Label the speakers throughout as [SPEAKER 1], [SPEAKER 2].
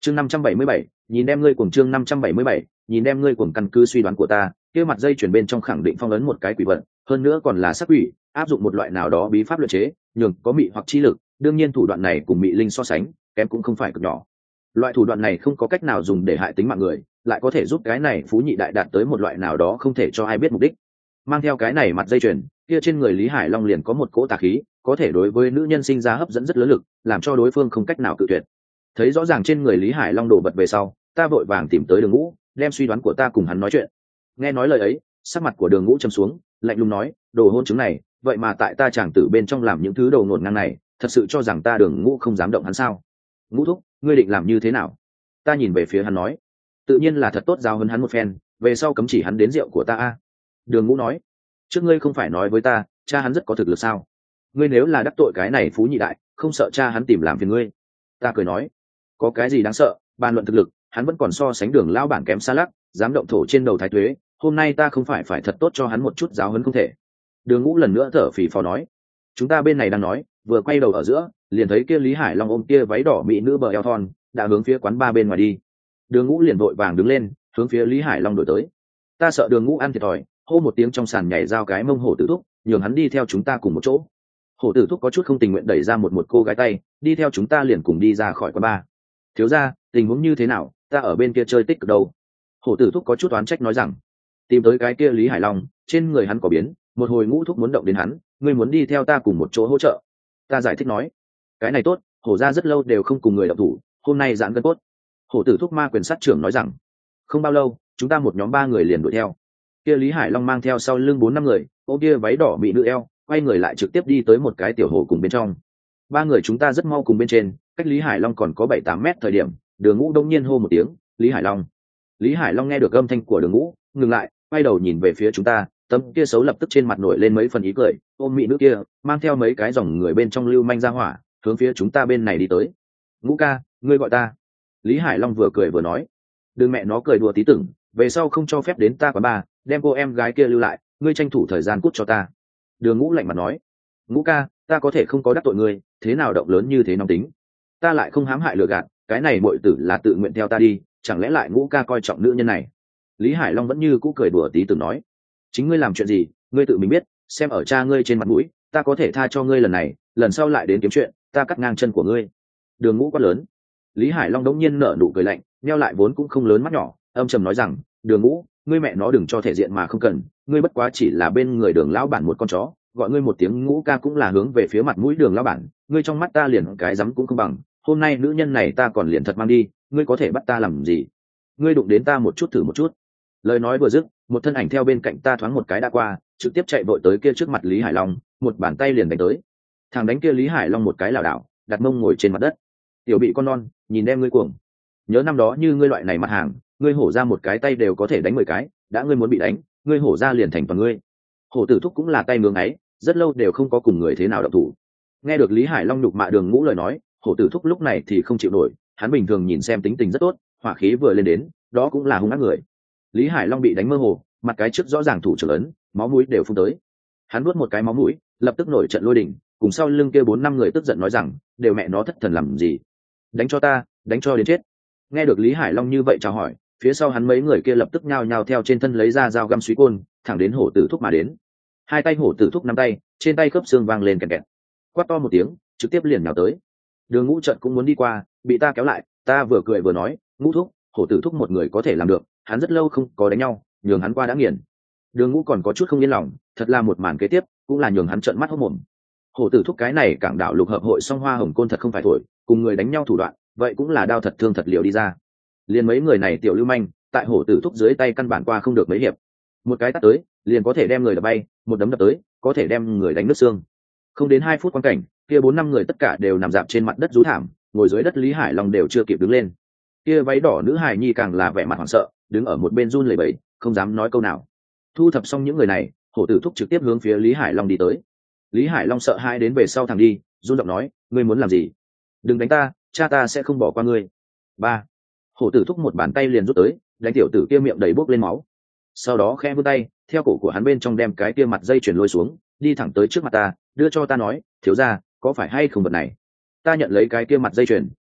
[SPEAKER 1] chương 577, nhìn đem ngươi cùng chương 577, nhìn đem ngươi cùng căn cứ suy đoán của ta, kia mặt dây chuyển bên trong khẳng định phong ấn một cái quỷ vật, hơn nữa còn là sắc quỷ, áp dụng một loại nào đó bí pháp luyện chế, nhường có mị hoặc chi lực, đương nhiên thủ đoạn này cùng mị linh so sánh, kém cũng không phải cực nhỏ. Loại thủ đoạn này không có cách nào dùng để hại tính mạng người, lại có thể giúp cái này phú nhị đại đạt tới một loại nào đó không thể cho ai biết mục đích. Mang theo cái này mặt dây chuyền, kia trên người Lý Hải Long liền có một cỗ tà khí, có thể đối với nữ nhân sinh ra hấp dẫn rất lớn lực, làm cho đối phương không cách nào cự tuyệt. Thấy rõ ràng trên người Lý Hải Long đổ vật về sau, ta vội vàng tìm tới Đường Ngũ, đem suy đoán của ta cùng hắn nói chuyện. Nghe nói lời ấy, sắc mặt của Đường Ngũ trầm xuống, lạnh lùng nói, đồ hôn chứng này, vậy mà tại ta chàng tử bên trong làm những thứ đầu ngổn ngang này, thật sự cho rằng ta Đường Ngũ không dám động hắn sao? Ngũ thúc, ngươi định làm như thế nào? Ta nhìn về phía hắn nói, tự nhiên là thật tốt giáo huấn hắn một phen, về sau cấm chỉ hắn đến rượu của ta a. Đường Ngũ nói, trước ngươi không phải nói với ta, cha hắn rất có thực lực sao? Ngươi nếu là đắc tội cái này phú nhị đại, không sợ cha hắn tìm làm phiền ngươi? Ta cười nói, có cái gì đáng sợ, bàn luận thực lực, hắn vẫn còn so sánh Đường lão bản kém xa lắc, dám động thổ trên đầu thái tuế, hôm nay ta không phải tốt tốt cho hắn một chút giáo huấn không thể. Đường Ngũ lần nữa thở phì phò nói, chúng ta bên này đang nói, vừa quay đầu ở giữa, liền thấy kia Lý Hải Long ôm kia váy đỏ mỹ nữ bờ eo thon, đã hướng phía quán ba bên ngoài đi. Đường Ngũ liền vội vàng đứng lên, hướng phía Lý Hải Long đổi tới. Ta sợ Đường Ngũ ăn thiệt thòi, hô một tiếng trong sàn nhảy giao cái mông Hổ Tử Thúc, nhường hắn đi theo chúng ta cùng một chỗ. Hổ Tử Thúc có chút không tình nguyện đẩy ra một cô gái tay, đi theo chúng ta liền cùng đi ra khỏi quán ba. Thiếu gia, tình huống như thế nào, ta ở bên kia chơi tích cực đâu? Hổ Tử Thúc có chút oán trách nói rằng, tìm tới cái kia Lý Hải Long, trên người hắn có biến, một hồi Ngũ thúc muốn động đến hắn, ngươi muốn đi theo ta cùng một chỗ hỗ trợ. Ta giải thích nói, cái này tốt, Hổ gia rất lâu đều không cùng người động thủ, hôm nay giãn gân cốt. Hổ Tử Thúc ma quyền sát trưởng nói rằng, không bao lâu, chúng ta một nhóm 3 người liền đuổi theo. Kia Lý Hải Long mang theo sau lưng 4-5 người, ô kia váy đỏ bị nữ eo, quay người lại trực tiếp đi tới một cái tiểu hồ cùng bên trong. 3 người chúng ta rất mau cùng bên trên, cách Lý Hải Long còn có 7-8 mét thời điểm, Đường Ngũ đông nhiên hô một tiếng, Lý Hải Long. Lý Hải Long nghe được âm thanh của Đường Ngũ, ngừng lại, quay đầu nhìn về phía chúng ta, tấm kia xấu lập tức trên mặt nổi lên mấy phần ý cười, ôm mỹ nữ kia, mang theo mấy cái dòng người bên trong lưu manh ra hỏa, hướng phía chúng ta bên này đi tới. Ngũ ca, ngươi gọi ta. Lý Hải Long vừa cười vừa nói, đừng mẹ nó cười đùa tí tưởng, về sau không cho phép đến ta quán bar, đem cô em gái kia lưu lại, ngươi tranh thủ thời gian cút cho ta. Đường Ngũ lạnh mặt nói, Ngũ ca, ta có thể không có đắc tội ngươi, thế nào động lớn như thế nóng tính, ta lại không hãm hại lừa gạt, cái này muội tử là tự nguyện theo ta đi, chẳng lẽ lại Ngũ ca coi trọng nữ nhân này? Lý Hải Long vẫn như cũ cười đùa tí tưởng nói, chính ngươi làm chuyện gì, ngươi tự mình biết, xem ở cha ngươi trên mặt mũi, ta có thể tha cho ngươi lần này, lần sau lại đến kiếm chuyện, ta cắt ngang chân của ngươi. Đường Ngũ quát lớn. Lý Hải Long đống nhiên nở nụ cười lạnh, neo lại vốn cũng không lớn mắt nhỏ, âm trầm nói rằng, Đường Ngũ, ngươi mẹ nó đừng cho thể diện mà không cần, ngươi bất quá chỉ là bên người Đường lão bản một con chó, gọi ngươi một tiếng Ngũ ca cũng là hướng về phía mặt mũi Đường lão bản, ngươi trong mắt ta liền cái dám cũng không bằng, hôm nay nữ nhân này ta còn liền thật mang đi, ngươi có thể bắt ta làm gì? Ngươi đụng đến ta một chút thử một chút. Lời nói vừa dứt, một thân ảnh theo bên cạnh ta thoáng một cái đã qua, trực tiếp chạy vội tới kia trước mặt Lý Hải Long, một bàn tay liền đánh tới. Thằng đánh kia Lý Hải Long một cái lảo đảo, đặt mông ngồi trên mặt đất. Tiểu bị con non, nhìn đem ngươi cuồng. Nhớ năm đó như ngươi loại này mặt hàng, ngươi hổ ra một cái tay đều có thể đánh 10 cái, đã ngươi muốn bị đánh, ngươi hổ ra liền thành toàn ngươi. Hổ Tử Thúc cũng là tay ngưỡng ấy, rất lâu đều không có cùng người thế nào động thủ. Nghe được Lý Hải Long nhục mạ Đường Ngũ lời nói, Hổ Tử Thúc lúc này thì không chịu nổi, hắn bình thường nhìn xem tính tình rất tốt, hỏa khí vừa lên đến, đó cũng là hung ác người. Lý Hải Long bị đánh mơ hồ, mặt cái trước rõ ràng thủ trưởng ấn, máu mũi đều phun tới. Hắn nuốt một cái máu mũi, lập tức nổi trận lôi đình, cùng sau lưng kia 4-5 người tức giận nói rằng, đều mẹ nó thất thần làm gì? Đánh cho ta, đánh cho đến chết. Nghe được Lý Hải Long như vậy chào hỏi, phía sau hắn mấy người kia lập tức nhao nhao theo trên thân lấy ra dao găm suý côn, thẳng đến Hổ Tử Thúc mà đến. Hai tay Hổ Tử Thúc nắm tay, trên tay khớp xương vang lên kẹt kẹt. Quát to một tiếng, trực tiếp liền nhào tới. Đường Ngũ trận cũng muốn đi qua, bị ta kéo lại, ta vừa cười vừa nói, Ngũ thúc, Hổ Tử Thúc một người có thể làm được, hắn rất lâu không có đánh nhau, nhường hắn qua đã nghiền. Đường Ngũ còn có chút không yên lòng, thật là một màn kế tiếp, cũng là nhường hắn trợn mắt hốt mồm. Hổ Tử Thúc cái này Cảng Đảo Lục Hợp hội song hoa hồng côn thật không phải thổi, cùng người đánh nhau thủ đoạn, vậy cũng là đao thật thương thật liệu đi ra. Liền mấy người này tiểu lưu manh, tại Hổ Tử Thúc dưới tay căn bản qua không được mấy hiệp. Một cái tát tới, liền có thể đem người đập bay, một đấm đập tới, có thể đem người đánh nứt xương. Không đến 2 phút quan cảnh, kia 4-5 người tất cả đều nằm rạp trên mặt đất rú thảm, ngồi dưới đất Lý Hải Long đều chưa kịp đứng lên. Kia váy đỏ nữ hài nhi càng là vẻ mặt hoảng sợ, đứng ở một bên run lẩy bẩy, không dám nói câu nào. Thu thập xong những người này, Hổ Tử Thúc trực tiếp hướng phía Lý Hải Long đi tới. Lý Hải Long sợ hãi đến về sau thẳng đi, run giọng nói, ngươi muốn làm gì? Đừng đánh ta, cha ta sẽ không bỏ qua ngươi. 3. Hổ Tử Thúc một bàn tay liền rút tới, đánh tiểu tử kia miệng đầy bốc lên máu. Sau đó khẽ vươn tay, theo cổ của hắn bên trong đem cái kia mặt dây chuyền lôi xuống, đi thẳng tới trước mặt ta, đưa cho ta nói, thiếu gia, có phải hay không vật này? Ta nhận lấy cái kia mặt dây chuyền,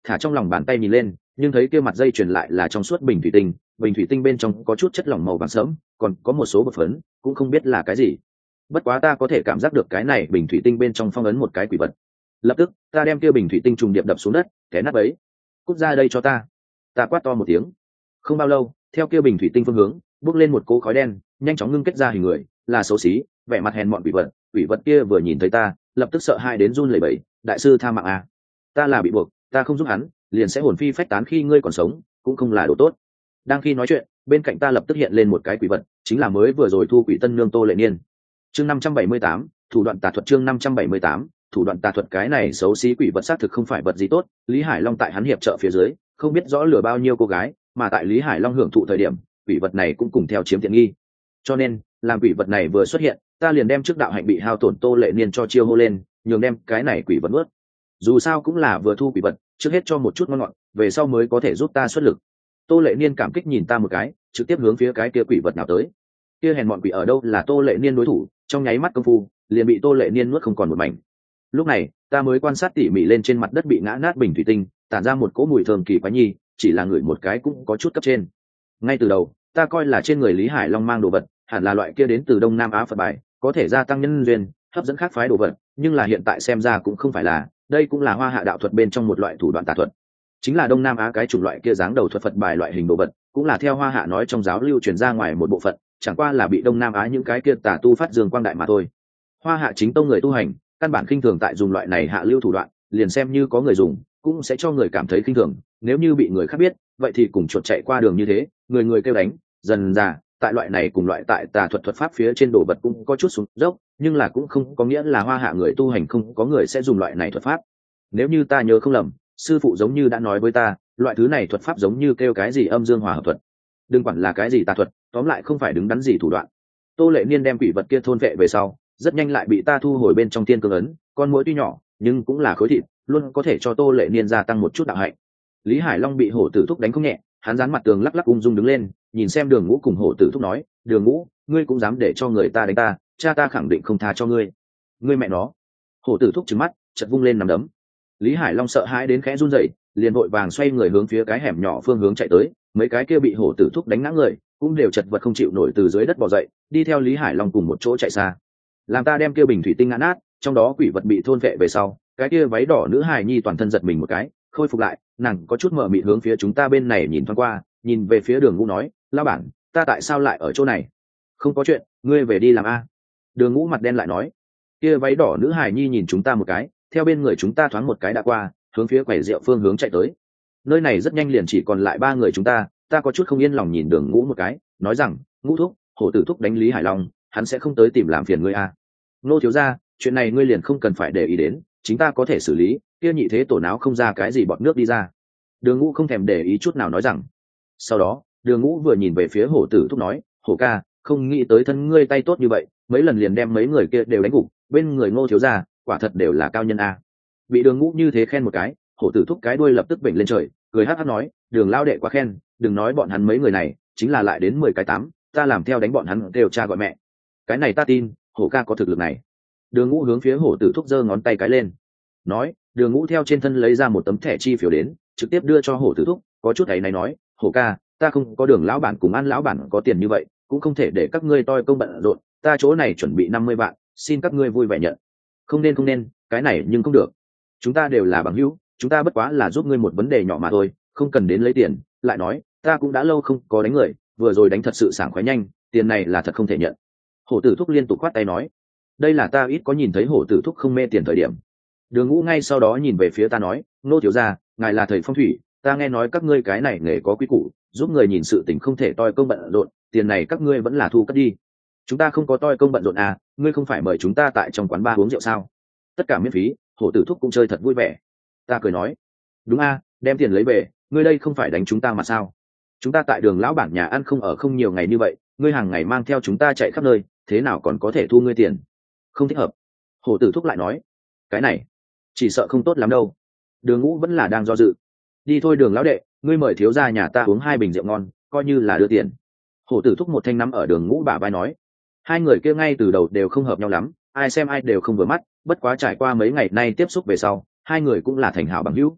[SPEAKER 1] thả trong lòng bàn tay nhìn lên, nhưng thấy kia mặt dây chuyền lại là trong suốt bình thủy tinh bên trong có chút chất lỏng màu vàng sẫm, còn có một số bột phấn, cũng không biết là cái gì. Bất quá ta có thể cảm giác được cái này bình thủy tinh bên trong phong ấn một cái quỷ vật. Lập tức ta đem kia bình thủy tinh trùng điệp đập xuống đất, té nát bấy. Cút ra đây cho ta. Ta quát to một tiếng. Không bao lâu, theo kia bình thủy tinh phương hướng bốc lên một cỗ khói đen, nhanh chóng ngưng kết ra hình người, là xấu xí vẻ mặt hèn mọn quỷ vật kia vừa nhìn thấy ta lập tức sợ hãi đến run lẩy bẩy. Đại sư tha mạng à, ta là bị buộc, ta không giúp hắn liền sẽ hồn phi phách tán, khi ngươi còn sống cũng không là đồ tốt. Đang khi nói chuyện, bên cạnh ta lập tức hiện lên một cái quỷ vật, chính là mới vừa rồi thu quỷ tân nương Tô Lệ Niên. Chương 578, thủ đoạn tà thuật. Chương 578, thủ đoạn tà thuật. Cái này xấu xí quỷ vật xác thực không phải vật gì tốt. Lý Hải Long tại hắn hiệp trợ phía dưới không biết rõ lừa bao nhiêu cô gái, mà tại Lý Hải Long hưởng thụ thời điểm quỷ vật này cũng cùng theo chiếm tiện nghi. Cho nên làm quỷ vật này vừa xuất hiện, ta liền đem trước đạo hạnh bị hao tổn Tô Lệ Niên cho chiêu hô lên, nhường đem cái này quỷ vật nuốt. Dù sao cũng là vừa thu quỷ vật, trước hết cho một chút ngon ngọt, về sau mới có thể giúp ta xuất lực. Tô Lệ Niên cảm kích nhìn ta một cái, trực tiếp hướng phía cái kia quỷ vật nào tới. Kia hèn mọn quỷ ở đâu là Tô Lệ Niên đối thủ, trong nháy mắt công phu liền bị Tô Lệ Niên nuốt không còn một mảnh. Lúc này ta mới quan sát tỉ mỉ lên trên mặt đất bị ngã nát bình thủy tinh, tản ra một cỗ mùi thơm kỳ quái nhi, chỉ là ngửi một cái cũng có chút cấp trên. Ngay từ đầu ta coi là trên người Lý Hải Long mang đồ vật hẳn là loại kia đến từ Đông Nam Á Phật bài, có thể gia tăng nhân duyên, hấp dẫn khác phái đồ vật, nhưng là hiện tại xem ra cũng không phải là, đây cũng là Hoa Hạ đạo thuật bên trong một loại thủ đoạn tà thuật, chính là Đông Nam Á cái chủng loại kia dáng đầu thuật Phật bài loại hình đồ vật, cũng là theo Hoa Hạ nói trong giáo lưu truyền ra ngoài một bộ phận, chẳng qua là bị Đông Nam Á những cái kia tà tu phát dương quang đại mà thôi. Hoa Hạ chính tông người tu hành căn bản khinh thường tại dùng loại này hạ lưu thủ đoạn, liền xem như có người dùng cũng sẽ cho người cảm thấy khinh thường, nếu như bị người khác biết vậy thì cùng chuột chạy qua đường như thế, người người kêu đánh. Dần dà tại loại này cùng loại tại tà thuật thuật pháp phía trên đồ vật cũng có chút xuống dốc, nhưng là cũng không có nghĩa là Hoa Hạ người tu hành không có người sẽ dùng loại này thuật pháp. Nếu như ta nhớ không lầm, sư phụ giống như đã nói với ta, loại thứ này thuật pháp giống như kêu cái gì âm dương hòa hợp thuật, đừng quản là cái gì tà thuật, tóm lại không phải đứng đắn gì thủ đoạn. Tô Lệ Niên đem quỷ vật kia thôn vệ về sau, rất nhanh lại bị ta thu hồi bên trong tiên cương ấn, con muỗi tuy nhỏ nhưng cũng là khối thịt, luôn có thể cho Tô Lệ Niên gia tăng một chút đạo hạnh. Lý Hải Long bị hổ tử thúc đánh không nhẹ, hắn dán mặt tường lắc lắc ung dung đứng lên, nhìn xem Đường Ngũ cùng hổ tử thúc nói, Đường Ngũ, ngươi cũng dám để cho người ta đánh ta, cha ta khẳng định không tha cho ngươi. Ngươi mẹ nó. Hổ tử thúc trừng mắt, chợt vung lên nắm đấm. Lý Hải Long sợ hãi đến khẽ run rẩy, liền vội vàng xoay người hướng phía cái hẻm nhỏ phương hướng chạy tới, mấy cái kia bị hổ tử thúc đánh ngã người cũng đều chật vật không chịu nổi từ dưới đất bò dậy, đi theo Lý Hải Long cùng một chỗ chạy xa. Làm ta đem kia bình thủy tinh ngã nát, trong đó quỷ vật bị thôn vệ về sau, cái kia váy đỏ nữ hài nhi toàn thân giật mình một cái, khôi phục lại, nàng có chút mờ mịt hướng phía chúng ta bên này nhìn thoáng qua, nhìn về phía Đường Ngũ nói, lão bản, ta tại sao lại ở chỗ này? Không có chuyện, ngươi về đi làm a. Đường Ngũ mặt đen lại nói. Kia váy đỏ nữ hài nhi nhìn chúng ta một cái, theo bên người chúng ta thoáng một cái đã qua, hướng phía quầy rượu phương hướng chạy tới. Nơi này rất nhanh liền chỉ còn lại ba người chúng ta có chút không yên lòng nhìn Đường Ngũ một cái, nói rằng, Ngũ thúc, hổ tử thúc đánh Lý Hải Long, hắn sẽ không tới tìm làm phiền ngươi a. Nô thiếu gia, chuyện này ngươi liền không cần phải để ý đến, chính ta có thể xử lý, kia nhị thế tổ não không ra cái gì bọt nước đi ra. Đường Ngũ không thèm để ý chút nào nói rằng. Sau đó Đường Ngũ vừa nhìn về phía hổ tử thúc nói, hổ ca, không nghĩ tới thân ngươi tay tốt như vậy, mấy lần liền đem mấy người kia đều đánh gục, bên người Ngô thiếu gia quả thật đều là cao nhân a. Bị Đường Ngũ như thế khen một cái, hổ tử thúc cái đuôi lập tức vểnh lên trời, cười hắc hắc nói, Đường lao đệ quá khen, đừng nói bọn hắn mấy người này chính là lại đến 10 cái 8, ta làm theo đánh bọn hắn đều cha gọi mẹ. Cái này ta tin, hổ ca có thực lực này. Đường Ngũ hướng phía hổ tử thúc giơ ngón tay cái lên, nói, Đường Ngũ theo trên thân lấy ra một tấm thẻ chi phiếu đến, trực tiếp đưa cho hổ tử thúc, có chút ấy này nói, hổ ca, ta không có Đường lão bản cùng An lão bản có tiền như vậy, cũng không thể để các ngươi toi công bận rộn, ta chỗ này chuẩn bị 50 vạn, xin các ngươi vui vẻ nhận. Không nên, cái này nhưng không được, chúng ta đều là bằng hữu, chúng ta bất quá là giúp ngươi một vấn đề nhỏ mà thôi, không cần đến lấy tiền. Lại nói, ta cũng đã lâu không có đánh người, vừa rồi đánh thật sự sảng khoái nhanh, tiền này là thật không thể nhận. Hổ tử thúc liên tục khoát tay nói, đây là ta ít có nhìn thấy hổ tử thúc không mê tiền thời điểm. Đường Ngũ ngay sau đó nhìn về phía ta nói, Nô thiếu gia, ngài là thầy phong thủy, ta nghe nói các ngươi cái này nghề có quý củ, giúp người nhìn sự tình không thể toi công bận rộn, tiền này các ngươi vẫn là thu cất đi. Chúng ta không có toi công bận rộn à, ngươi không phải mời chúng ta tại trong quán bar uống rượu sao? Tất cả miễn phí, hổ tử thúc cũng chơi thật vui vẻ. Ta cười nói, đúng a, đem tiền lấy về, ngươi đây không phải đánh chúng ta mà sao? Chúng ta tại Đường lão bản nhà ăn không ở không nhiều ngày như vậy, ngươi hàng ngày mang theo chúng ta chạy khắp nơi, thế nào còn có thể thu ngươi tiền? Không thích hợp. Hổ tử thúc lại nói, cái này chỉ sợ không tốt lắm đâu. Đường Ngũ vẫn là đang do dự. Đi thôi Đường lão đệ, ngươi mời thiếu gia nhà ta uống 2 bình rượu ngon, coi như là đưa tiền. Hổ tử thúc một thanh nắm ở Đường Ngũ bả vai nói. Hai người kia ngay từ đầu đều không hợp nhau lắm, ai xem ai đều không vừa mắt, bất quá trải qua mấy ngày nay tiếp xúc về sau, hai người cũng là thành hảo bằng hữu.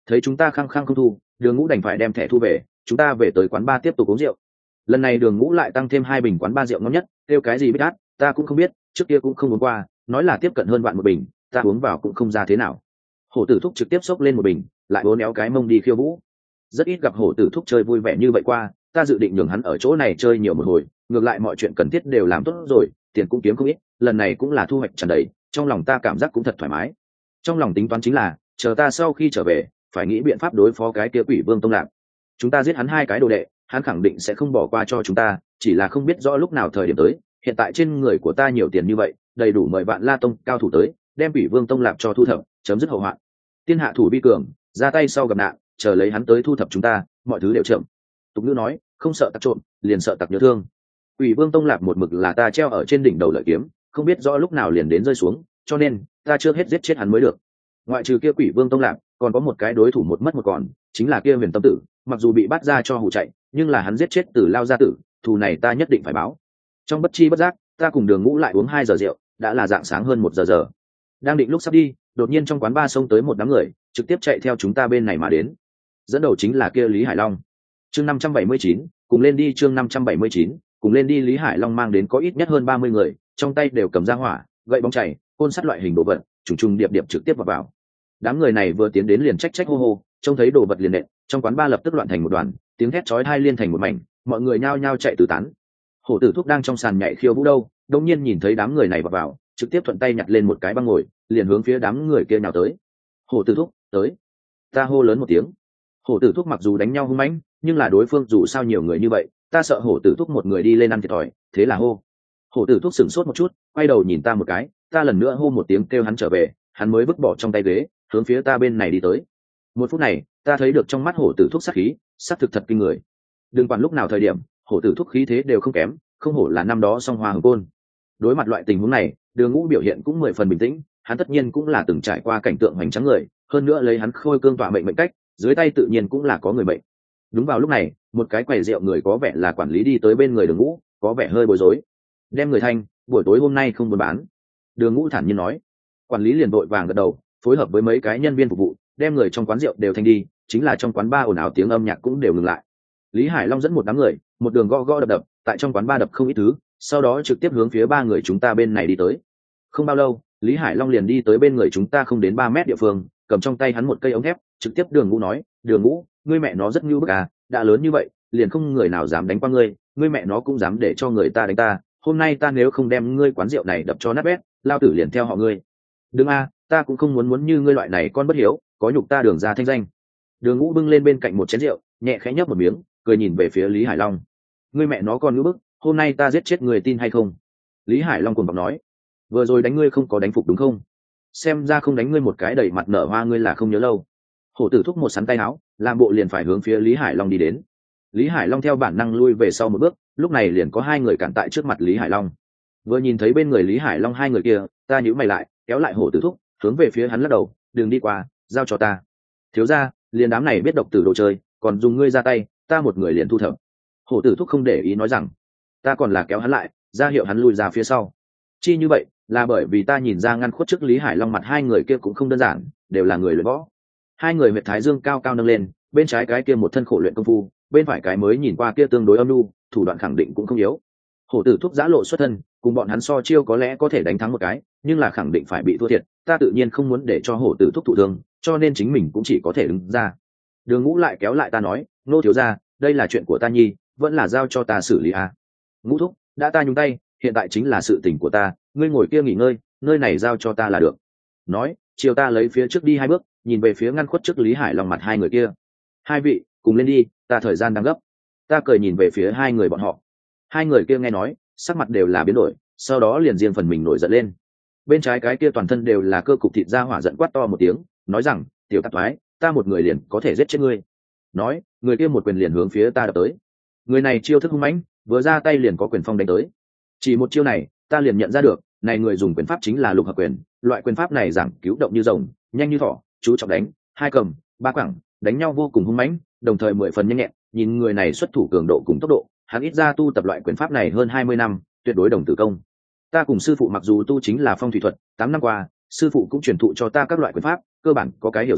[SPEAKER 1] Thấy chúng ta khăng khăng không thu, Đường Ngũ đành phải đem thẻ thu về, chúng ta về tới quán bar tiếp tục uống rượu. Lần này Đường Ngũ lại tăng thêm 2 bình quán bar rượu ngon nhất, kêu cái gì biết át ta cũng không biết, trước kia cũng không uống qua, nói là tiếp cận hơn vạn một bình, ta uống vào cũng không ra thế nào. Hổ Tử Thúc trực tiếp xốc lên một bình, lại uốn éo cái mông đi khiêu vũ. Rất ít gặp Hổ Tử Thúc chơi vui vẻ như vậy qua, ta dự định nhường hắn ở chỗ này chơi nhiều một hồi, ngược lại mọi chuyện cần thiết đều làm tốt rồi, tiền cũng kiếm không ít, lần này cũng là thu hoạch tràn đầy, trong lòng ta cảm giác cũng thật thoải mái. Trong lòng tính toán chính là, chờ ta sau khi trở về, phải nghĩ biện pháp đối phó cái kia Quỷ Vương Tông Lạc. Chúng ta giết hắn 2 cái đồ đệ, hắn khẳng định sẽ không bỏ qua cho chúng ta, chỉ là không biết rõ lúc nào thời điểm tới. Hiện tại trên người của ta nhiều tiền như vậy, đầy đủ mời Vạn La Tông cao thủ tới, đem Quỷ Vương Tông Lạc cho thu thập, chấm dứt hậu hoạn. Tiên hạ thủ vi cường, ra tay sau gặp nạn, chờ lấy hắn tới thu thập chúng ta, mọi thứ đều chậm. Tục ngữ nói, không sợ tặc trộm, liền sợ tặc nhớ thương. Quỷ Vương Tông Lạc một mực là ta treo ở trên đỉnh đầu lợi kiếm, không biết rõ lúc nào liền đến rơi xuống, cho nên ta chưa hết giết chết hắn mới được. Ngoại trừ kia Quỷ Vương Tông Lạc, còn có một cái đối thủ một mất một còn, chính là kia Huyền Tâm Tử, mặc dù bị bắt ra cho hù chạy, nhưng là hắn giết chết Tử Lao gia tử, thù này ta nhất định phải báo. Trong bất chi bất giác, ta cùng Đường Ngũ lại uống 2 giờ rượu, đã là dạng sáng hơn 1 giờ. Đang định lúc sắp đi, đột nhiên trong quán bar xông tới một đám người, trực tiếp chạy theo chúng ta bên này mà đến. Dẫn đầu chính là kia Lý Hải Long. Chương 579, cùng lên đi. Chương 579, cùng lên đi. Lý Hải Long mang đến có ít nhất hơn 30 người, trong tay đều cầm ra hỏa, gậy bóng chảy, côn sắt loại hình đồ vật, trùng điệp điệp trực tiếp vào. Đám người này vừa tiến đến liền trách hô hô, trông thấy đồ vật liền nện, trong quán bar lập tức loạn thành một đoàn, tiếng thét chói tai liên thành một mảnh, mọi người nhao nhao chạy tứ tán. Hổ Tử Thúc đang trong sàn nhảy khiêu vũ đâu, đột nhiên nhìn thấy đám người này vào, trực tiếp thuận tay nhặt lên một cái băng ngồi, liền hướng phía đám người kia nhào tới. Hổ Tử Thúc, tới! Ta hô lớn một tiếng. Hổ Tử Thúc mặc dù đánh nhau hung mãnh, nhưng là đối phương dù sao nhiều người như vậy, ta sợ Hổ Tử Thúc một người đi lên ăn thiệt thòi, thế là hô. Hổ Tử Thúc sửng sốt một chút, quay đầu nhìn ta một cái, ta lần nữa hô một tiếng kêu hắn trở về, hắn mới vứt bỏ trong tay ghế, hướng phía ta bên này đi tới. Một phút này, ta thấy được trong mắt Hổ Tử Thúc sát khí, sát thực thật kinh người. Đừng quản lúc nào thời điểm, Hổ Tử Thúc khí thế đều không kém, không hổ là năm đó song hoa hồng côn. Đối mặt loại tình huống này, Đường Ngũ biểu hiện cũng 10 phần bình tĩnh, hắn tất nhiên cũng là từng trải qua cảnh tượng hoành tráng người, hơn nữa lấy hắn khôi cương tọa mệnh cách, dưới tay tự nhiên cũng là có người mệnh. Đúng vào lúc này, một cái quầy rượu người có vẻ là quản lý đi tới bên người Đường Ngũ, có vẻ hơi bối rối. Đem người thanh, buổi tối hôm nay không buôn bán. Đường Ngũ thản nhiên nói. Quản lý liền vội vàng gật đầu, phối hợp với mấy cái nhân viên phục vụ, đem người trong quán rượu đều thanh đi, chính là trong quán bar ồn ào tiếng âm nhạc cũng đều ngừng lại. Lý Hải Long dẫn một đám người, một đường gõ đập, tại trong quán bar đập không ít thứ, sau đó trực tiếp hướng phía 3 người chúng ta bên này đi tới. Không bao lâu, Lý Hải Long liền đi tới bên người chúng ta không đến 3 mét địa phương, cầm trong tay hắn một cây ống thép, trực tiếp Đường Ngũ nói, Đường Ngũ, ngươi mẹ nó rất nhu bức à, đã lớn như vậy, liền không người nào dám đánh qua ngươi, ngươi mẹ nó cũng dám để cho người ta đánh ta, hôm nay ta nếu không đem ngươi quán rượu này đập cho nát bét, lao tử liền theo họ ngươi. Đừng a, ta cũng không muốn như ngươi loại này con bất hiếu, có nhục ta Đường ra thanh danh. Đường Ngũ bưng lên bên cạnh một chén rượu, nhẹ khẽ nhấp một miếng, cười nhìn về phía Lý Hải Long. Ngươi mẹ nó con ngữ bức, hôm nay ta giết chết người tin hay không? Lý Hải Long cuồng vọng nói. Vừa rồi đánh ngươi không có đánh phục đúng không? Xem ra không đánh ngươi một cái đầy mặt nở hoa ngươi là không nhớ lâu. Hổ Tử Thúc một sắn tay áo, làm bộ liền phải hướng phía Lý Hải Long đi đến. Lý Hải Long theo bản năng lui về sau một bước, lúc này liền có 2 người cản tại trước mặt Lý Hải Long. Vừa nhìn thấy bên người Lý Hải Long 2 người kia, ta nhíu mày lại, kéo lại Hổ Tử Thúc, hướng về phía hắn lắc đầu, đừng đi qua, giao cho ta. Thiếu gia, liền đám này biết độc tử đồ chơi, còn dùng ngươi ra tay, ta một người liền thu thập. Hổ Tử Thúc không để ý nói rằng, ta còn là kéo hắn lại, ra hiệu hắn lui ra phía sau. Chi như vậy, là bởi vì ta nhìn ra ngăn khuất trước Lý Hải Long mặt 2 người kia cũng không đơn giản, đều là người luyện võ. 2 người huyệt thái dương cao cao nâng lên, bên trái cái kia một thân khổ luyện công phu, bên phải cái mới nhìn qua kia tương đối âm nhu, thủ đoạn khẳng định cũng không yếu. Hổ Tử Thúc giã lộ xuất thân, cùng bọn hắn so chiêu có lẽ có thể đánh thắng một cái, nhưng là khẳng định phải bị thua thiệt, ta tự nhiên không muốn để cho Hổ Tử Thúc thụ thương, cho nên chính mình cũng chỉ có thể đứng ra. Đường Ngũ lại kéo lại ta nói, nô thiếu gia, đây là chuyện của ta nhi, vẫn là giao cho ta xử lý à. Ngũ Thúc, đã ta nhúng tay, hiện tại chính là sự tình của ta, ngươi ngồi kia nghỉ ngơi, nơi này giao cho ta là được. Nói, chiều ta lấy phía trước đi 2 bước, nhìn về phía ngăn khuất trước Lý Hải Long mặt 2 người kia. 2 vị, cùng lên đi, ta thời gian đang gấp. Ta cười nhìn về phía 2 người bọn họ. 2 người kia nghe nói, sắc mặt đều là biến đổi, sau đó liền riêng phần mình nổi giận lên. Bên trái cái kia toàn thân đều là cơ cục thịt ra hỏa giận quát to một tiếng, nói rằng, tiểu tạp thoái, ta một người liền có thể giết chết ngươi. Nói, người kia một quyền liền hướng phía ta đập tới. Người này chiêu thức hung mãnh, vừa ra tay liền có quyền phong đánh tới. Chỉ một chiêu này, ta liền nhận ra được, này người dùng quyền pháp chính là lục hợp quyền, loại quyền pháp này giảng cứu động như rồng, nhanh như thỏ, chú trọng đánh, 2 cầm, 3 quẳng, đánh nhau vô cùng hung mãnh, đồng thời 10 phần nhanh nhẹn, nhìn người này xuất thủ cường độ cùng tốc độ, hắn ít ra tu tập loại quyền pháp này hơn 20 năm, tuyệt đối đồng tử công. Ta cùng sư phụ mặc dù tu chính là phong thủy thuật, 8 năm qua, sư phụ cũng truyền thụ cho ta các loại quyền pháp, cơ bản có cái hiểu rõ,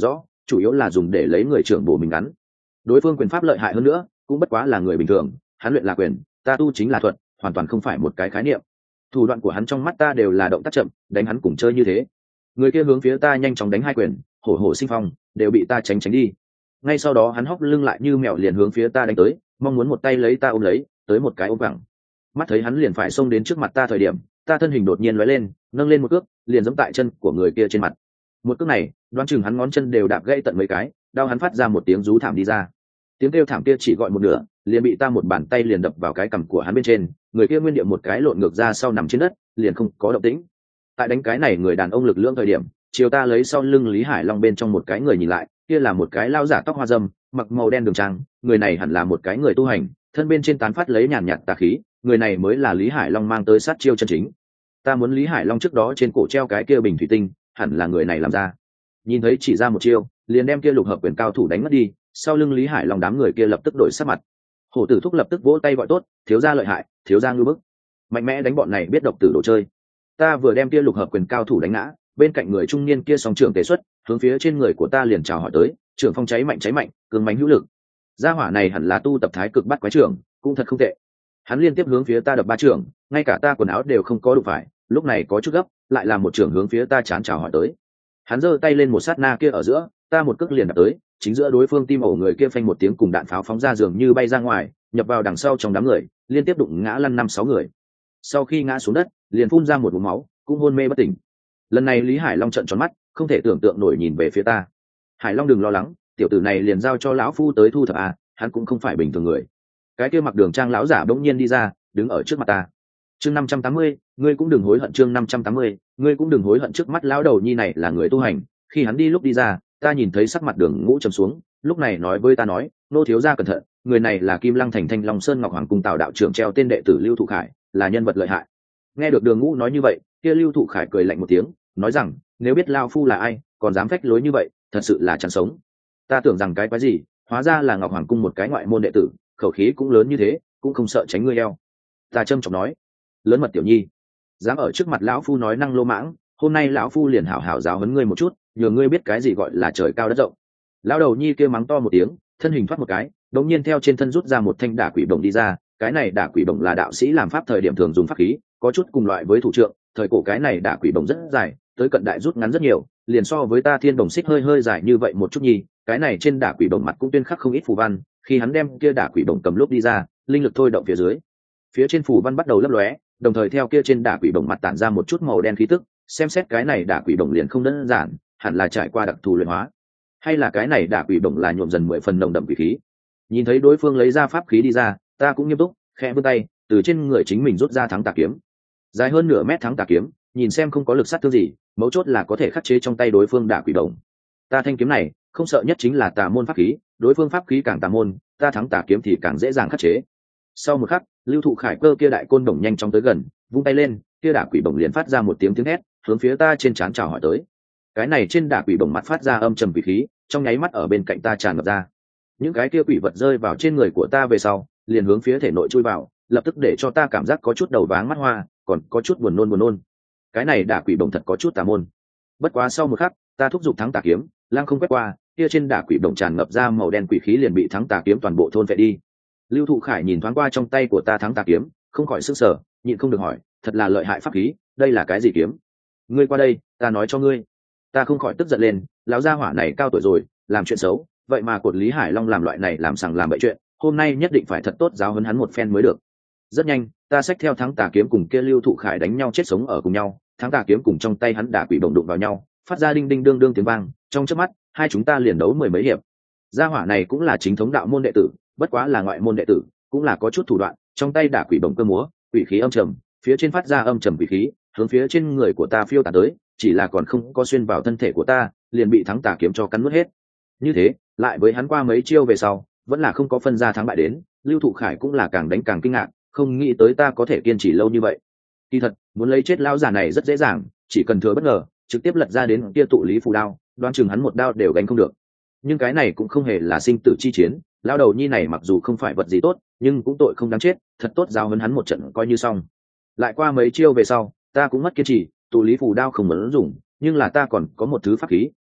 [SPEAKER 1] chủ yếu là dùng để lấy người trưởng bổ mình ngắn. Đối phương quyền pháp lợi hại hơn nữa cũng bất quá là người bình thường, hắn luyện là quyền, ta tu chính là thuật, hoàn toàn không phải một cái khái niệm. Thủ đoạn của hắn trong mắt ta đều là động tác chậm, đánh hắn cùng chơi như thế. Người kia hướng phía ta nhanh chóng đánh hai quyền, hổ hổ sinh phong, đều bị ta tránh đi. Ngay sau đó hắn hóc lưng lại như mèo liền hướng phía ta đánh tới, mong muốn một tay lấy ta ôm lấy, tới một cái ôm vẳng. Mắt thấy hắn liền phải xông đến trước mặt ta thời điểm, ta thân hình đột nhiên lóe lên, nâng lên một cước, liền giẫm tại chân của người kia trên mặt. Một cước này, đoán chừng hắn ngón chân đều đạp gãy tận mấy cái, đau hắn phát ra một tiếng rú thảm đi ra. Tiếng kêu thảm kia chỉ gọi một nửa, liền bị ta một bàn tay liền đập vào cái cằm của hắn bên trên, người kia nguyên địa một cái lộn ngược ra sau nằm trên đất, liền không có động tĩnh. Tại đánh cái này người đàn ông lực lượng thời điểm, chiều ta lấy sau lưng Lý Hải Long bên trong một cái người nhìn lại, kia là một cái lao giả tóc hoa râm, mặc màu đen đường trang, người này hẳn là một cái người tu hành, thân bên trên tán phát lấy nhàn nhạt tà khí, người này mới là Lý Hải Long mang tới sát chiêu chân chính. Ta muốn Lý Hải Long trước đó trên cổ treo cái kia bình thủy tinh, hẳn là người này làm ra. Nhìn thấy chỉ ra một chiêu, liền đem kia lục hợp quyền cao thủ đánh mất đi, sau lưng Lý Hải Long đám người kia lập tức đổi sắc mặt. Hổ Tử Thúc lập tức vỗ tay gọi tốt, thiếu gia lợi hại, thiếu gia ngư bức, mạnh mẽ đánh bọn này biết độc tử đồ chơi. Ta vừa đem kia lục hợp quyền cao thủ đánh ngã, bên cạnh người trung niên kia song trưởng tế xuất, hướng phía trên người của ta liền chào hỏi tới, trưởng phong cháy mạnh, cường mãnh hữu lực. Gia hỏa này hẳn là tu tập thái cực bắt quái trưởng, cũng thật không tệ. Hắn liên tiếp hướng phía ta đập ba trưởng, ngay cả ta quần áo đều không có đụng phải, lúc này có chút gấp, lại làm một trưởng hướng phía ta chán chào hỏi tới. Hắn giơ tay lên một sát na kia ở giữa, ta một cước liền đập tới, chính giữa đối phương tim ổ người kia phanh một tiếng cùng đạn pháo phóng ra dường như bay ra ngoài, nhập vào đằng sau trong đám người, liên tiếp đụng ngã lăn 5-6 người. Sau khi ngã xuống đất, liền phun ra một ngụm máu, cũng hôn mê bất tỉnh. Lần này Lý Hải Long trợn tròn mắt, không thể tưởng tượng nổi nhìn về phía ta. Hải Long đừng lo lắng, tiểu tử này liền giao cho lão phu tới thu thập à, hắn cũng không phải bình thường người. Cái kia mặc đường trang lão giả bỗng nhiên đi ra, đứng ở trước mặt ta. Chương 580, ngươi cũng đừng hối hận. Chương 580, ngươi cũng đừng hối hận. Trước mắt lão đầu nhi này là người tu hành, khi hắn đi lúc đi ra, ta nhìn thấy sắc mặt Đường Ngũ trầm xuống, lúc này nói với ta nói, nô thiếu gia cẩn thận, người này là Kim Lăng thành Thanh Long Sơn Ngọc Hoàng cung Tào đạo trưởng treo tên đệ tử Lưu Thụ Khải, là nhân vật lợi hại. Nghe được Đường Ngũ nói như vậy, kia Lưu Thụ Khải cười lạnh một tiếng, nói rằng, nếu biết lao phu là ai, còn dám phách lối như vậy, thật sự là chẳng sống. Ta tưởng rằng cái quái gì, hóa ra là Ngọc Hoàng cung một cái ngoại môn đệ tử, khẩu khí cũng lớn như thế, cũng không sợ tránh ngươi eo. Ta trâm trọng nói, lớn mật tiểu nhi, dám ở trước mặt lão phu nói năng lô mãng, hôm nay lão phu liền hảo hảo giáo huấn ngươi một chút, nhờ ngươi biết cái gì gọi là trời cao đất rộng. Lão đầu nhi kia mắng to một tiếng, thân hình thoát một cái, đống nhiên theo trên thân rút ra một thanh đả quỷ bổng đi ra. Cái này đả quỷ bổng là đạo sĩ làm pháp thời điểm thường dùng pháp khí, có chút cùng loại với thủ trượng. Thời cổ cái này đả quỷ bổng rất dài, tới cận đại rút ngắn rất nhiều, liền so với ta thiên đồng xích hơi dài như vậy một chút nhi. Cái này trên đả quỷ bổng mặt cũng tuyên khắc không ít phù văn, khi hắn đem kia đả quỷ bổng cầm lúc đi ra, linh lực thôi động phía dưới, phía trên phù văn bắt đầu lấp lóe, đồng thời theo kia trên đả quỷ bổng mặt tản ra một chút màu đen khí tức. Xem xét cái này đả quỷ bổng liền không đơn giản, hẳn là trải qua đặc thù luyện hóa, hay là cái này đả quỷ bổng là nhuộm dần 10 phần nồng đậm quỷ khí. Nhìn thấy đối phương lấy ra pháp khí đi ra, ta cũng nghiêm túc, khẽ vươn tay, từ trên người chính mình rút ra thắng tà kiếm, dài hơn nửa mét thắng tà kiếm, nhìn xem không có lực sát thương gì, mấu chốt là có thể khắc chế trong tay đối phương đả quỷ bổng. Ta thanh kiếm này không sợ nhất chính là tà môn pháp khí, đối phương pháp khí càng tà môn, ta thắng tà kiếm thì càng dễ dàng khắc chế. Sau một khắc, Lưu Thụ Khải cơ kia đại côn bổng nhanh chóng tới gần, vung tay lên, kia đả quỷ bổng liền phát ra một tiếng hét, hướng phía ta trên trán chào hỏi tới. Cái này trên đả quỷ bổng mặt phát ra âm trầm quỷ khí, trong nháy mắt ở bên cạnh ta tràn ngập ra. Những cái kia quỷ vật rơi vào trên người của ta về sau, liền hướng phía thể nội chui vào, lập tức để cho ta cảm giác có chút đầu váng mắt hoa, còn có chút buồn nôn. Cái này đả quỷ bổng thật có chút tà môn. Bất quá sau một khắc, ta thúc giục thắng tà kiếm, lang không quét qua, kia trên đả quỷ bổng tràn ngập ra màu đen quỷ khí liền bị thắng tà kiếm toàn bộ thôn vệ đi. Lưu Thụ Khải nhìn thoáng qua trong tay của ta thắng tà kiếm, không khỏi sửng sở, nhịn không được hỏi, thật là lợi hại pháp khí, đây là cái gì kiếm? Ngươi qua đây, ta nói cho ngươi. Ta không khỏi tức giận lên, lão gia hỏa này cao tuổi rồi, làm chuyện xấu, vậy mà cột Lý Hải Long làm loại này làm sằng làm bậy chuyện, hôm nay nhất định phải thật tốt giáo huấn hắn một phen mới được. Rất nhanh, ta xách theo thắng tà kiếm cùng kia Lưu Thụ Khải đánh nhau chết sống ở cùng nhau, thắng tà kiếm cùng trong tay hắn đả quỷ bổng đụng vào nhau, phát ra đinh đinh đương đương tiếng vang, trong chớp mắt, hai chúng ta liền đấu 10 mấy hiệp. Gia hỏa này cũng là chính thống đạo môn đệ tử, bất quá là ngoại môn đệ tử, cũng là có chút thủ đoạn, trong tay đả quỷ bổng cơ múa, quỷ khí âm trầm, phía trên phát ra âm trầm quỷ khí, hướng phía trên người của ta phiêu tán tới, chỉ là còn không có xuyên vào thân thể của ta, liền bị thắng tà kiếm cho cắn nuốt hết. Như thế, lại với hắn qua mấy chiêu về sau, vẫn là không có phân ra thắng bại đến, Lưu Thụ Khải cũng là càng đánh càng kinh ngạc, không nghĩ tới ta có thể kiên trì lâu như vậy. Kỳ thật, muốn lấy chết lão già này rất dễ dàng, chỉ cần thừa bất ngờ, trực tiếp lật ra đến kia tụ lý phù đao, đoán chừng hắn một đao đều gánh không được. Nhưng cái này cũng không hề là sinh tử chi chiến, lão đầu nhi này mặc dù không phải vật gì tốt, nhưng cũng tội không đáng chết, thật tốt giáo huấn hắn một trận coi như xong. Lại qua mấy chiêu về sau, ta cũng mất kiên trì, tụ lý phù đao không muốn dùng, nhưng là ta còn có một thứ pháp khí,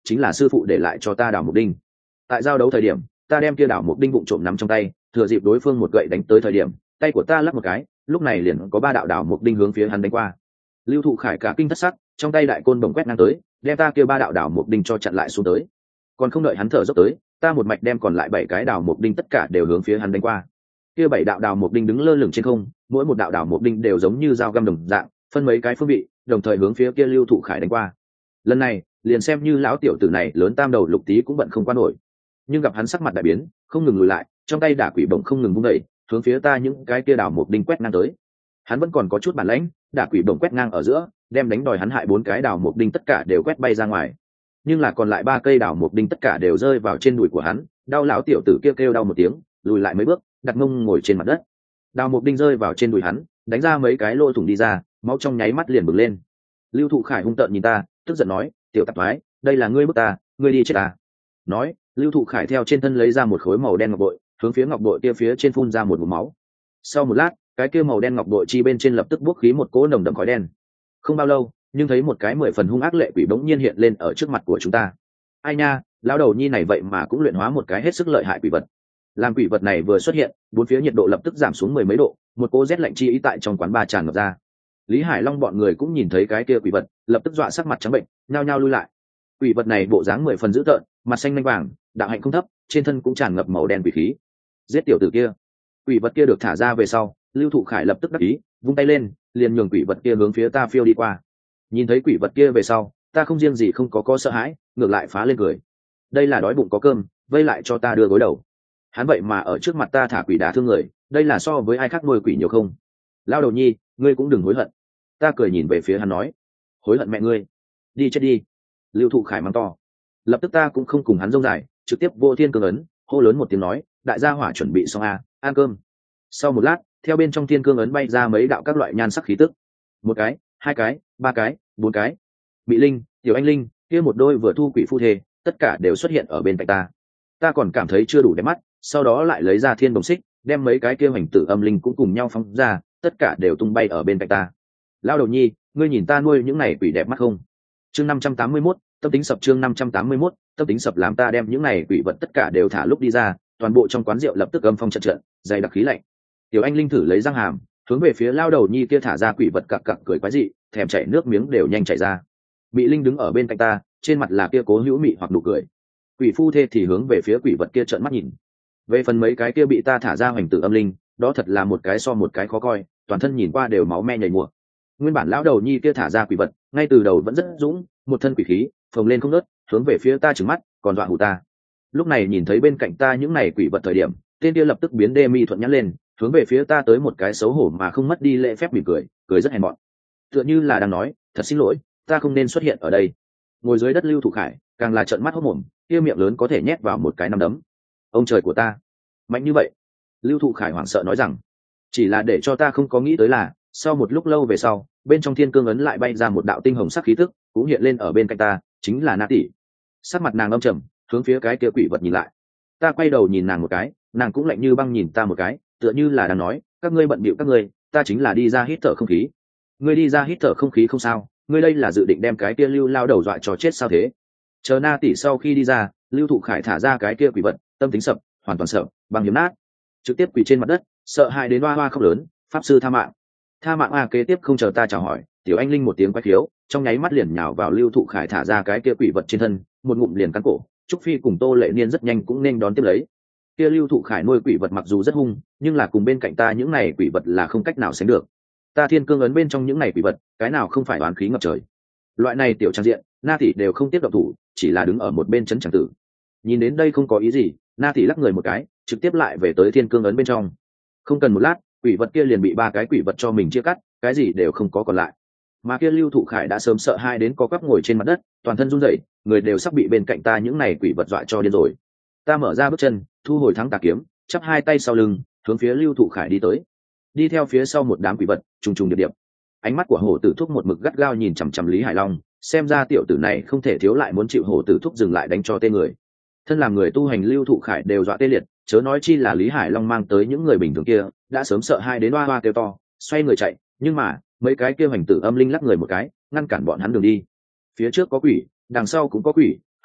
[SPEAKER 1] chính là sư phụ để lại cho ta đảo mục đinh. Tại giao đấu thời điểm ta đem kia đảo mục đinh vụng trộm nắm trong tay, thừa dịp đối phương một gậy đánh tới thời điểm tay của ta lắc một cái, lúc này liền có ba đạo đảo mục đinh hướng phía hắn đánh qua. Lưu Thụ Khải cả kinh thất sắc, trong tay đại côn bổng quét ngang tới, đem ta kia ba đạo đảo mục đinh cho chặn lại xuống tới. Còn không đợi hắn thở dốc tới, ta một mạch đem còn lại 7 cái đảo mục đinh tất cả đều hướng phía hắn đánh qua. Kia 7 đạo đảo mục đinh đứng lơ lửng trên không, mỗi một đạo đảo mục đinh đều giống như dao găm đồng dạng, phân mấy cái phương vị, đồng thời hướng phía kia Lưu Thụ Khải đánh qua. Lần này, liền xem như lão tiểu tử này lớn tam đầu lục tí cũng bận không qua nổi. Nhưng gặp hắn sắc mặt đại biến, không ngừng lùi lại, trong tay đả quỷ bổng không ngừng vung đẩy, hướng phía ta những cái kia đảo mục đinh quét ngang tới. Hắn vẫn còn có chút bản lãnh, đả quỷ bổng quét ngang ở giữa, đem đánh đòi hắn hại 4 cái đảo mục đinh tất cả đều quét bay ra ngoài. Nhưng là còn lại 3 cây đảo mục đinh tất cả đều rơi vào trên đùi của hắn, đau lão tiểu tử kia kêu đau một tiếng, lùi lại mấy bước, đặt mông ngồi trên mặt đất. Đào mục đinh rơi vào trên đùi hắn, đánh ra mấy cái lỗ thủng đi ra, máu trong nháy mắt liền bừng lên. Lưu Thụ Khải hung tợn nhìn ta, tức giận nói, tiểu tạp thoái, đây là ngươi bức ta, ngươi đi chết ta. Nói, Lưu Thụ Khải theo trên thân lấy ra một khối màu đen ngọc bội, hướng phía ngọc bội kia phía trên phun ra một ngụm máu. Sau một lát, cái kia màu đen ngọc bội chi bên trên lập tức bốc khí một cỗ nồng đậm khói đen. Không bao lâu, nhưng thấy một cái 10 phần hung ác lệ quỷ bỗng nhiên hiện lên ở trước mặt của chúng ta. Ai nha, lão đầu nhi này vậy mà cũng luyện hóa một cái hết sức lợi hại quỷ vật. Làm quỷ vật này vừa xuất hiện, bốn phía nhiệt độ lập tức giảm xuống 10 mấy độ, một cỗ rét lạnh chi ý tại trong quán bar tràn ngập ra. Lý Hải Long bọn người cũng nhìn thấy cái kia quỷ vật, lập tức dọa sắc mặt trắng bệnh, nhao nhao lui lại. Quỷ vật này bộ dáng 10 phần dữ tợn, mặt xanh lanh vàng, đạo hạnh không thấp, trên thân cũng tràn ngập màu đen quỷ khí. Giết tiểu tử kia. Quỷ vật kia được thả ra về sau, Lưu Thụ Khải lập tức đắc ý, vung tay lên, liền nhường quỷ vật kia hướng phía ta phiêu đi qua. Nhìn thấy quỷ vật kia về sau, ta không riêng gì không có sợ hãi, ngược lại phá lên cười. Đây là đói bụng có cơm, vây lại cho ta đưa gối đầu. Hắn vậy mà ở trước mặt ta thả quỷ đả thương người, đây là so với ai khác nuôi quỷ nhiều không? Lao đầu nhi, ngươi cũng đừng hối hận. Ta cười nhìn về phía hắn nói, hối hận mẹ ngươi, đi chết đi. Lưu Thụ Khải mắng to. Lập tức ta cũng không cùng hắn rông dài, trực tiếp vô thiên cương ấn, hô lớn một tiếng nói, đại gia hỏa chuẩn bị xong ăn cơm. Sau một lát, theo bên trong thiên cương ấn bay ra mấy đạo các loại nhan sắc khí tức. 1 cái, 2 cái, 3 cái, 4 cái. Bị Linh, Tiểu Anh Linh, kia một đôi vừa thu quỷ phu thê, tất cả đều xuất hiện ở bên cạnh ta. Ta còn cảm thấy chưa đủ đẹp mắt, sau đó lại lấy ra thiên đồng xích, đem mấy cái kia hành tử âm linh cũng cùng nhau phóng ra, tất cả đều tung bay ở bên cạnh ta. Lao đầu nhi, ngươi nhìn ta nuôi những này quỷ đẹp mắt không? Chương 581, tâm tính sập. Chương 581, tâm tính sập. Làm ta đem những này quỷ vật tất cả đều thả lúc đi ra, toàn bộ trong quán rượu lập tức âm phong trận trận, dày đặc khí lạnh. Tiểu Anh Linh thử lấy răng hàm, hướng về phía lao đầu nhi kia thả ra quỷ vật cặc cặc cười quái dị, thèm chảy nước miếng đều nhanh chảy ra. Bị Linh đứng ở bên cạnh ta, trên mặt là kia cố hữu mị hoặc nụ cười. Quỷ phu thê thì hướng về phía quỷ vật kia trợn mắt nhìn. Về phần mấy cái kia bị ta thả ra hoành tử âm linh, đó thật là một cái so một cái khó coi, toàn thân nhìn qua đều máu me nhảy mùa. Nguyên bản lão đầu nhi kia thả ra quỷ vật, ngay từ đầu vẫn rất dũng, một thân quỷ khí phồng lên không ngớt, hướng về phía ta trừng mắt, còn dọa hù ta. Lúc này nhìn thấy bên cạnh ta những này quỷ vật thời điểm, tên kia lập tức biến đê mi thuận nhãn lên, hướng về phía ta tới một cái xấu hổ mà không mất đi lễ phép mỉm cười, cười rất hèn mọn, tựa như là đang nói, thật xin lỗi, ta không nên xuất hiện ở đây. Ngồi dưới đất Lưu Thụ Khải càng là trợn mắt hốt mồm, kia miệng lớn có thể nhét vào một cái nắm đấm. Ông trời của ta, mạnh như vậy! Lưu Thụ Khải hoảng sợ nói rằng, chỉ là để cho ta không có nghĩ tới là, sau một lúc lâu về sau, bên trong thiên cương ấn lại bay ra một đạo tinh hồng sắc khí tức, cũng hiện lên ở bên cạnh ta, chính là Na tỷ. Sắc mặt nàng âm trầm, hướng phía cái kia quỷ vật nhìn lại. Ta quay đầu nhìn nàng một cái, nàng cũng lạnh như băng nhìn ta một cái, tựa như là đang nói, các ngươi bận bịu các ngươi, ta chính là đi ra hít thở không khí. Ngươi đi ra hít thở không khí không sao, ngươi đây là dự định đem cái kia Lưu lao đầu dọa cho chết sao thế? Chờ Na tỷ sau khi đi ra, Lưu Thụ Khải thả ra cái kia quỷ vật, tâm tính sập, hoàn toàn sợ, băng hiếm nát, trực tiếp quỳ trên mặt đất, sợ hãi đến hoa hoa khóc lớn, pháp sư tha mạng. Tha mạng kế tiếp không chờ ta chào hỏi, Tiểu Anh Linh một tiếng quái khiếu, trong nháy mắt liền nhào vào Lưu Thụ Khải thả ra cái kia quỷ vật trên thân, một ngụm liền cắn cổ. Trúc Phi cùng Tô Lệ Niên rất nhanh cũng nên đón tiếp lấy. Kia Lưu Thụ Khải nuôi quỷ vật mặc dù rất hung, nhưng là cùng bên cạnh ta những này quỷ vật là không cách nào sánh được. Ta thiên cương ấn bên trong những này quỷ vật, cái nào không phải oán khí ngập trời. Loại này tiểu trang diện, Na tỷ đều không tiếp động thủ, chỉ là đứng ở một bên chấn chẳng tử. Nhìn đến đây không có ý gì, Na tỷ lắc người một cái, trực tiếp lại về tới thiên cương ấn bên trong. Không cần một lát, quỷ vật kia liền bị 3 cái quỷ vật cho mình chia cắt, cái gì đều không có còn lại. Mà kia Lưu Thụ Khải đã sớm sợ hai đến co quắp ngồi trên mặt đất, toàn thân run rẩy, người đều sắp bị bên cạnh ta những này quỷ vật dọa cho điên rồi. Ta mở ra bước chân, thu hồi thắng tà kiếm, chắp 2 tay sau lưng, hướng phía Lưu Thụ Khải đi tới. Đi theo phía sau một đám quỷ vật, trùng trùng điệp điệp. Ánh mắt của Hổ Tử Thúc một mực gắt gao nhìn chằm chằm Lý Hải Long, xem ra tiểu tử này không thể thiếu lại muốn chịu Hổ Tử Thúc dừng lại đánh cho tên người. Thân làm người tu hành Lưu Thụ Khải đều dọa tê liệt, chớ nói chi là Lý Hải Long mang tới những người bình thường kia, đã sớm sợ hai đến hoa hoa kêu to, xoay người chạy, nhưng mà mấy cái kia hành tử âm linh lắc người một cái, ngăn cản bọn hắn đường đi. Phía trước có quỷ, đằng sau cũng có quỷ,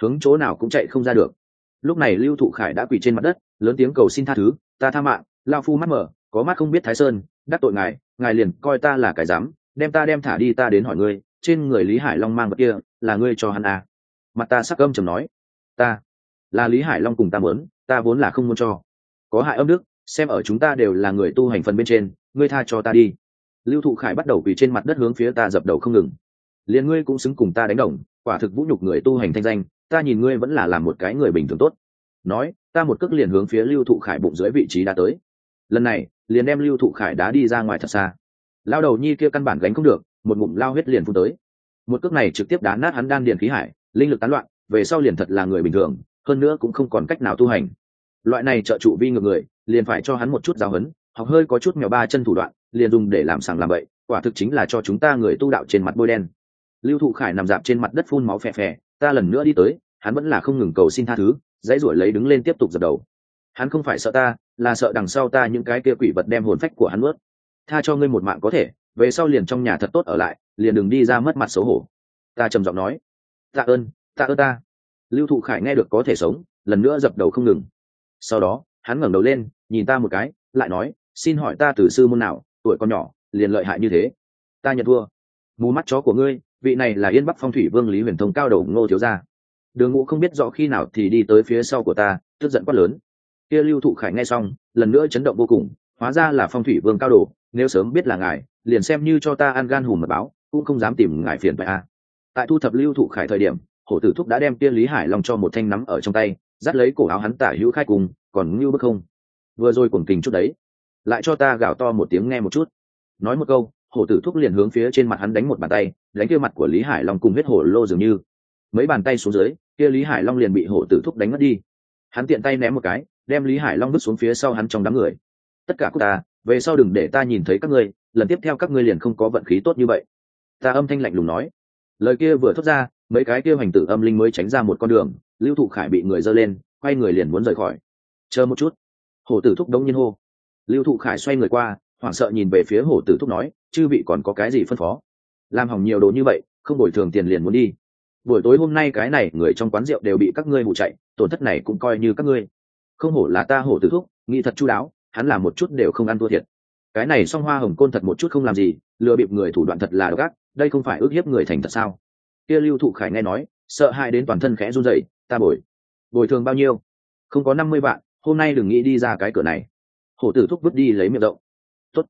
[SPEAKER 1] hướng chỗ nào cũng chạy không ra được. Lúc này Lưu Thụ Khải đã quỳ trên mặt đất, lớn tiếng cầu xin tha thứ, ta tha mạng, lao phu mắt mở, có mắt không biết Thái Sơn, đắc tội ngài liền coi ta là cái dám, đem ta thả đi, ta đến hỏi ngươi, trên người Lý Hải Long mang vật kia là ngươi cho hắn à? Mặt ta sắc âm trầm nói, ta là Lý Hải Long cùng ta muốn, ta vốn là không muốn cho, có hại âm đức, xem ở chúng ta đều là người tu hành phần bên trên, ngươi tha cho ta đi. Lưu Thụ Khải bắt đầu quỳ trên mặt đất hướng phía ta dập đầu không ngừng, liền ngươi cũng xứng cùng ta đánh đồng, quả thực vũ nhục người tu hành thanh danh, ta nhìn ngươi vẫn là làm một cái người bình thường tốt. Nói, ta một cước liền hướng phía Lưu Thụ Khải bụng dưới vị trí đá tới, lần này liền đem Lưu Thụ Khải đá đi ra ngoài thật xa. Lao đầu nhi kia căn bản gánh không được, một ngụm lao huyết liền phun tới, một cước này trực tiếp đá nát hắn đan điền khí hải, linh lực tán loạn, về sau liền thật là người bình thường, hơn nữa cũng không còn cách nào tu hành. Loại này trợ trụ vi ngược người, liền phải cho hắn một chút giáo huấn, học hơi có chút mèo ba chân thủ đoạn, liền dùng để làm sàng làm bậy, quả thực chính là cho chúng ta người tu đạo trên mặt bôi đen. Lưu Thụ Khải nằm dạp trên mặt đất phun máu phè phè, ta lần nữa đi tới, hắn vẫn là không ngừng cầu xin tha thứ, dãy ruổi lấy đứng lên tiếp tục dập đầu. Hắn không phải sợ ta, là sợ đằng sau ta những cái kia quỷ vật đem hồn phách của hắn nuốt. Tha cho ngươi một mạng có thể, về sau liền trong nhà thật tốt ở lại, liền đừng đi ra mất mặt xấu hổ. Ta trầm giọng nói, tạ ơn ta. Lưu Thụ Khải nghe được có thể sống, lần nữa dập đầu không ngừng. Sau đó hắn ngẩng đầu lên, nhìn ta một cái, lại nói, xin hỏi ta từ sư môn nào, tuổi còn nhỏ liền lợi hại như thế? Ta nhận thua. Mù mắt chó của ngươi, vị này là Yên Bắc Phong Thủy Vương Lý Huyền Thông cao đầu Ngô thiếu gia. Đường Ngũ không biết rõ khi nào thì đi tới phía sau của ta, tức giận quát lớn. Kia Lưu Thụ Khải nghe xong, lần nữa chấn động vô cùng, hóa ra là Phong Thủy Vương cao đồ, nếu sớm biết là ngài, liền xem như cho ta ăn gan hùm mật báo, cũng không dám tìm ngài phiền phải à. Tại thu thập Lưu Thụ Khải thời điểm, Hổ Tử Thúc đã đem kia Lý Hải Long cho một thanh nắm ở trong tay, dắt lấy cổ áo hắn tả hữu khai cùng, còn như bức không. Vừa rồi cuồng kình chút đấy, lại cho ta gào to một tiếng nghe một chút. Nói một câu, Hổ Tử Thúc liền hướng phía trên mặt hắn đánh một bàn tay, đánh kia mặt của Lý Hải Long cùng huyết hổ lô dường như. Mấy bàn tay xuống dưới, kia Lý Hải Long liền bị Hổ Tử Thúc đánh ngất đi. Hắn tiện tay ném một cái, đem Lý Hải Long vứt xuống phía sau hắn trong đám người. Tất cả cút ta, về sau đừng để ta nhìn thấy các ngươi, lần tiếp theo các ngươi liền không có vận khí tốt như vậy. Ta âm thanh lạnh lùng nói. Lời kia vừa thốt ra, mấy cái kia hành tử âm linh mới tránh ra một con đường, Lưu Thụ Khải bị người giơ lên, quay người liền muốn rời khỏi. Chờ một chút. Hổ Tử Thúc đống nhiên hô. Lưu Thụ Khải xoay người qua, hoảng sợ nhìn về phía Hổ Tử Thúc nói, chư vị còn có cái gì phân phó? Làm hỏng nhiều đồ như vậy, không bồi thường tiền liền muốn đi. Buổi tối hôm nay cái này người trong quán rượu đều bị các ngươi hù chạy, tổn thất này cũng coi như các ngươi. Không hổ là ta Hổ Tử Thúc, nghĩ thật chu đáo, hắn làm một chút đều không ăn thua thiệt. Cái này Song Hoa Hồng Côn thật một chút không làm gì, lừa bịp người thủ đoạn thật là độc ác, đây không phải ức hiếp người thành thật sao? Kia Lưu Thụ Khải nghe nói, sợ hãi đến toàn thân khẽ run rẩy, ta bồi thường bao nhiêu? Không có 50 vạn, hôm nay đừng nghĩ đi ra cái cửa này. Hổ Tử Thúc vứt đi lấy miệng rộng. Tốt,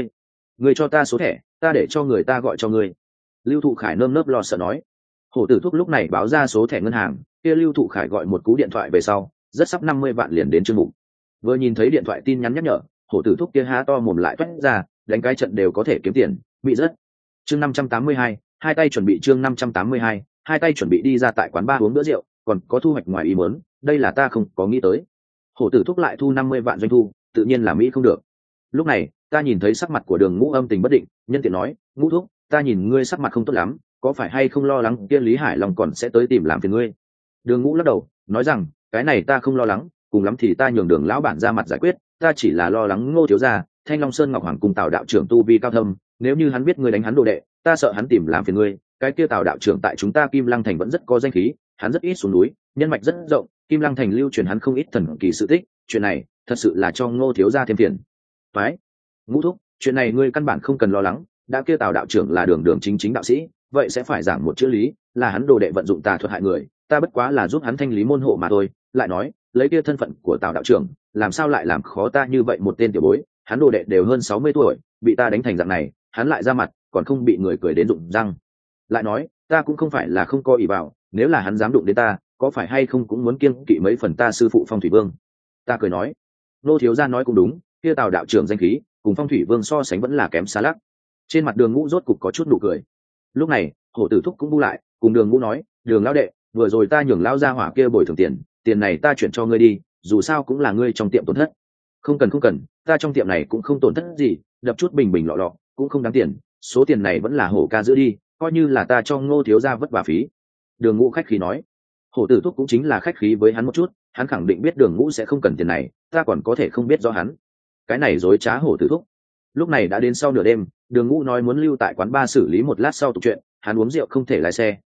[SPEAKER 1] ngươi cho ta số thẻ, ta để cho người ta gọi cho ngươi. Lưu Thụ Khải nơm nớp lo sợ nói. Hổ Tử Thúc lúc này báo ra số thẻ ngân hàng, kia Lưu Thụ Khải gọi một cú điện thoại về sau, rất sắp 50 vạn liền đến chương mục. Vừa nhìn thấy điện thoại tin nhắn nhắc nhở, Hổ Tử Thúc kia há to mồm lại toét ra, đánh cái trận đều có thể kiếm tiền, bị rất. Chương 582, hai tay chuẩn bị chương 582, hai tay chuẩn bị đi ra tại quán bar uống bữa rượu, còn có thu hoạch ngoài ý muốn, đây là ta không có nghĩ tới. Hổ Tử Thúc lại thu 50 vạn doanh thu, tự nhiên là mỹ không được. Lúc này, ta nhìn thấy sắc mặt của Đường Ngũ âm tình bất định, nhân tiện nói, Ngũ Thúc, ta nhìn ngươi sắc mặt không tốt lắm, có phải hay không lo lắng kia Lý Hải Long còn sẽ tới tìm làm phiền ngươi? Đường Ngũ lắc đầu, nói rằng, cái này ta không lo lắng, cùng lắm thì ta nhường Đường lão bản ra mặt giải quyết, ta chỉ là lo lắng Ngô thiếu gia, Thanh Long Sơn Ngọc Hoàng cùng Tào đạo trưởng tu vi cao thâm, nếu như hắn biết ngươi đánh hắn đồ đệ, ta sợ hắn tìm làm phiền ngươi. Cái kia Tào đạo trưởng tại chúng ta Kim Lăng thành vẫn rất có danh khí, hắn rất ít xuống núi, nhân mạch rất rộng, Kim Lăng thành lưu truyền hắn không ít thần kỳ sự tích, chuyện này thật sự là cho Ngô thiếu gia thêm phiền. Phái, Ngũ Thúc, chuyện này ngươi căn bản không cần lo lắng, đã kia Tào đạo trưởng là đường chính đạo sĩ, vậy sẽ phải giảng một chữ lý, là hắn đồ đệ vận dụng tà thuật hại người, ta bất quá là giúp hắn thanh lý môn hộ mà thôi. Lại nói, lấy kia thân phận của Tào đạo trưởng, làm sao lại làm khó ta như vậy một tên tiểu bối, hắn đồ đệ đều hơn 60 tuổi, bị ta đánh thành dạng này, hắn lại ra mặt, còn không bị người cười đến rụng răng. Lại nói, ta cũng không phải là không có ý bảo, nếu là hắn dám đụng đến ta, có phải hay không cũng muốn kiêng kỵ mấy phần ta sư phụ Phong Thủy Vương. Ta cười nói, Nô thiếu gia nói cũng đúng, kia Tào đạo trưởng danh khí, cùng Phong Thủy Vương so sánh vẫn là kém xa lắc. Trên mặt Đường Ngũ rốt cục có chút nụ cười. Lúc này, Hổ Tử Thúc cũng bu lại, cùng Đường Ngũ nói, Đường lão đệ, vừa rồi ta nhường lão gia hỏa kia bồi thường tiền này ta chuyển cho ngươi đi, dù sao cũng là ngươi trong tiệm tổn thất. Không cần, ta trong tiệm này cũng không tổn thất gì, đập chút bình lọ cũng không đáng tiền, số tiền này vẫn là Hổ ca giữ đi, coi như là ta cho Ngô thiếu gia vất vả phí. Đường Ngũ khách khí nói. Hổ Tử Thúc cũng chính là khách khí với hắn một chút, hắn khẳng định biết Đường Ngũ sẽ không cần tiền này, ta còn có thể không biết do hắn. Cái này dối trá Hổ Tử Thúc. Lúc này đã đến sau nửa đêm, Đường Ngũ nói muốn lưu tại quán bar xử lý một lát sau tục chuyện, hắn uống rượu không thể lái xe,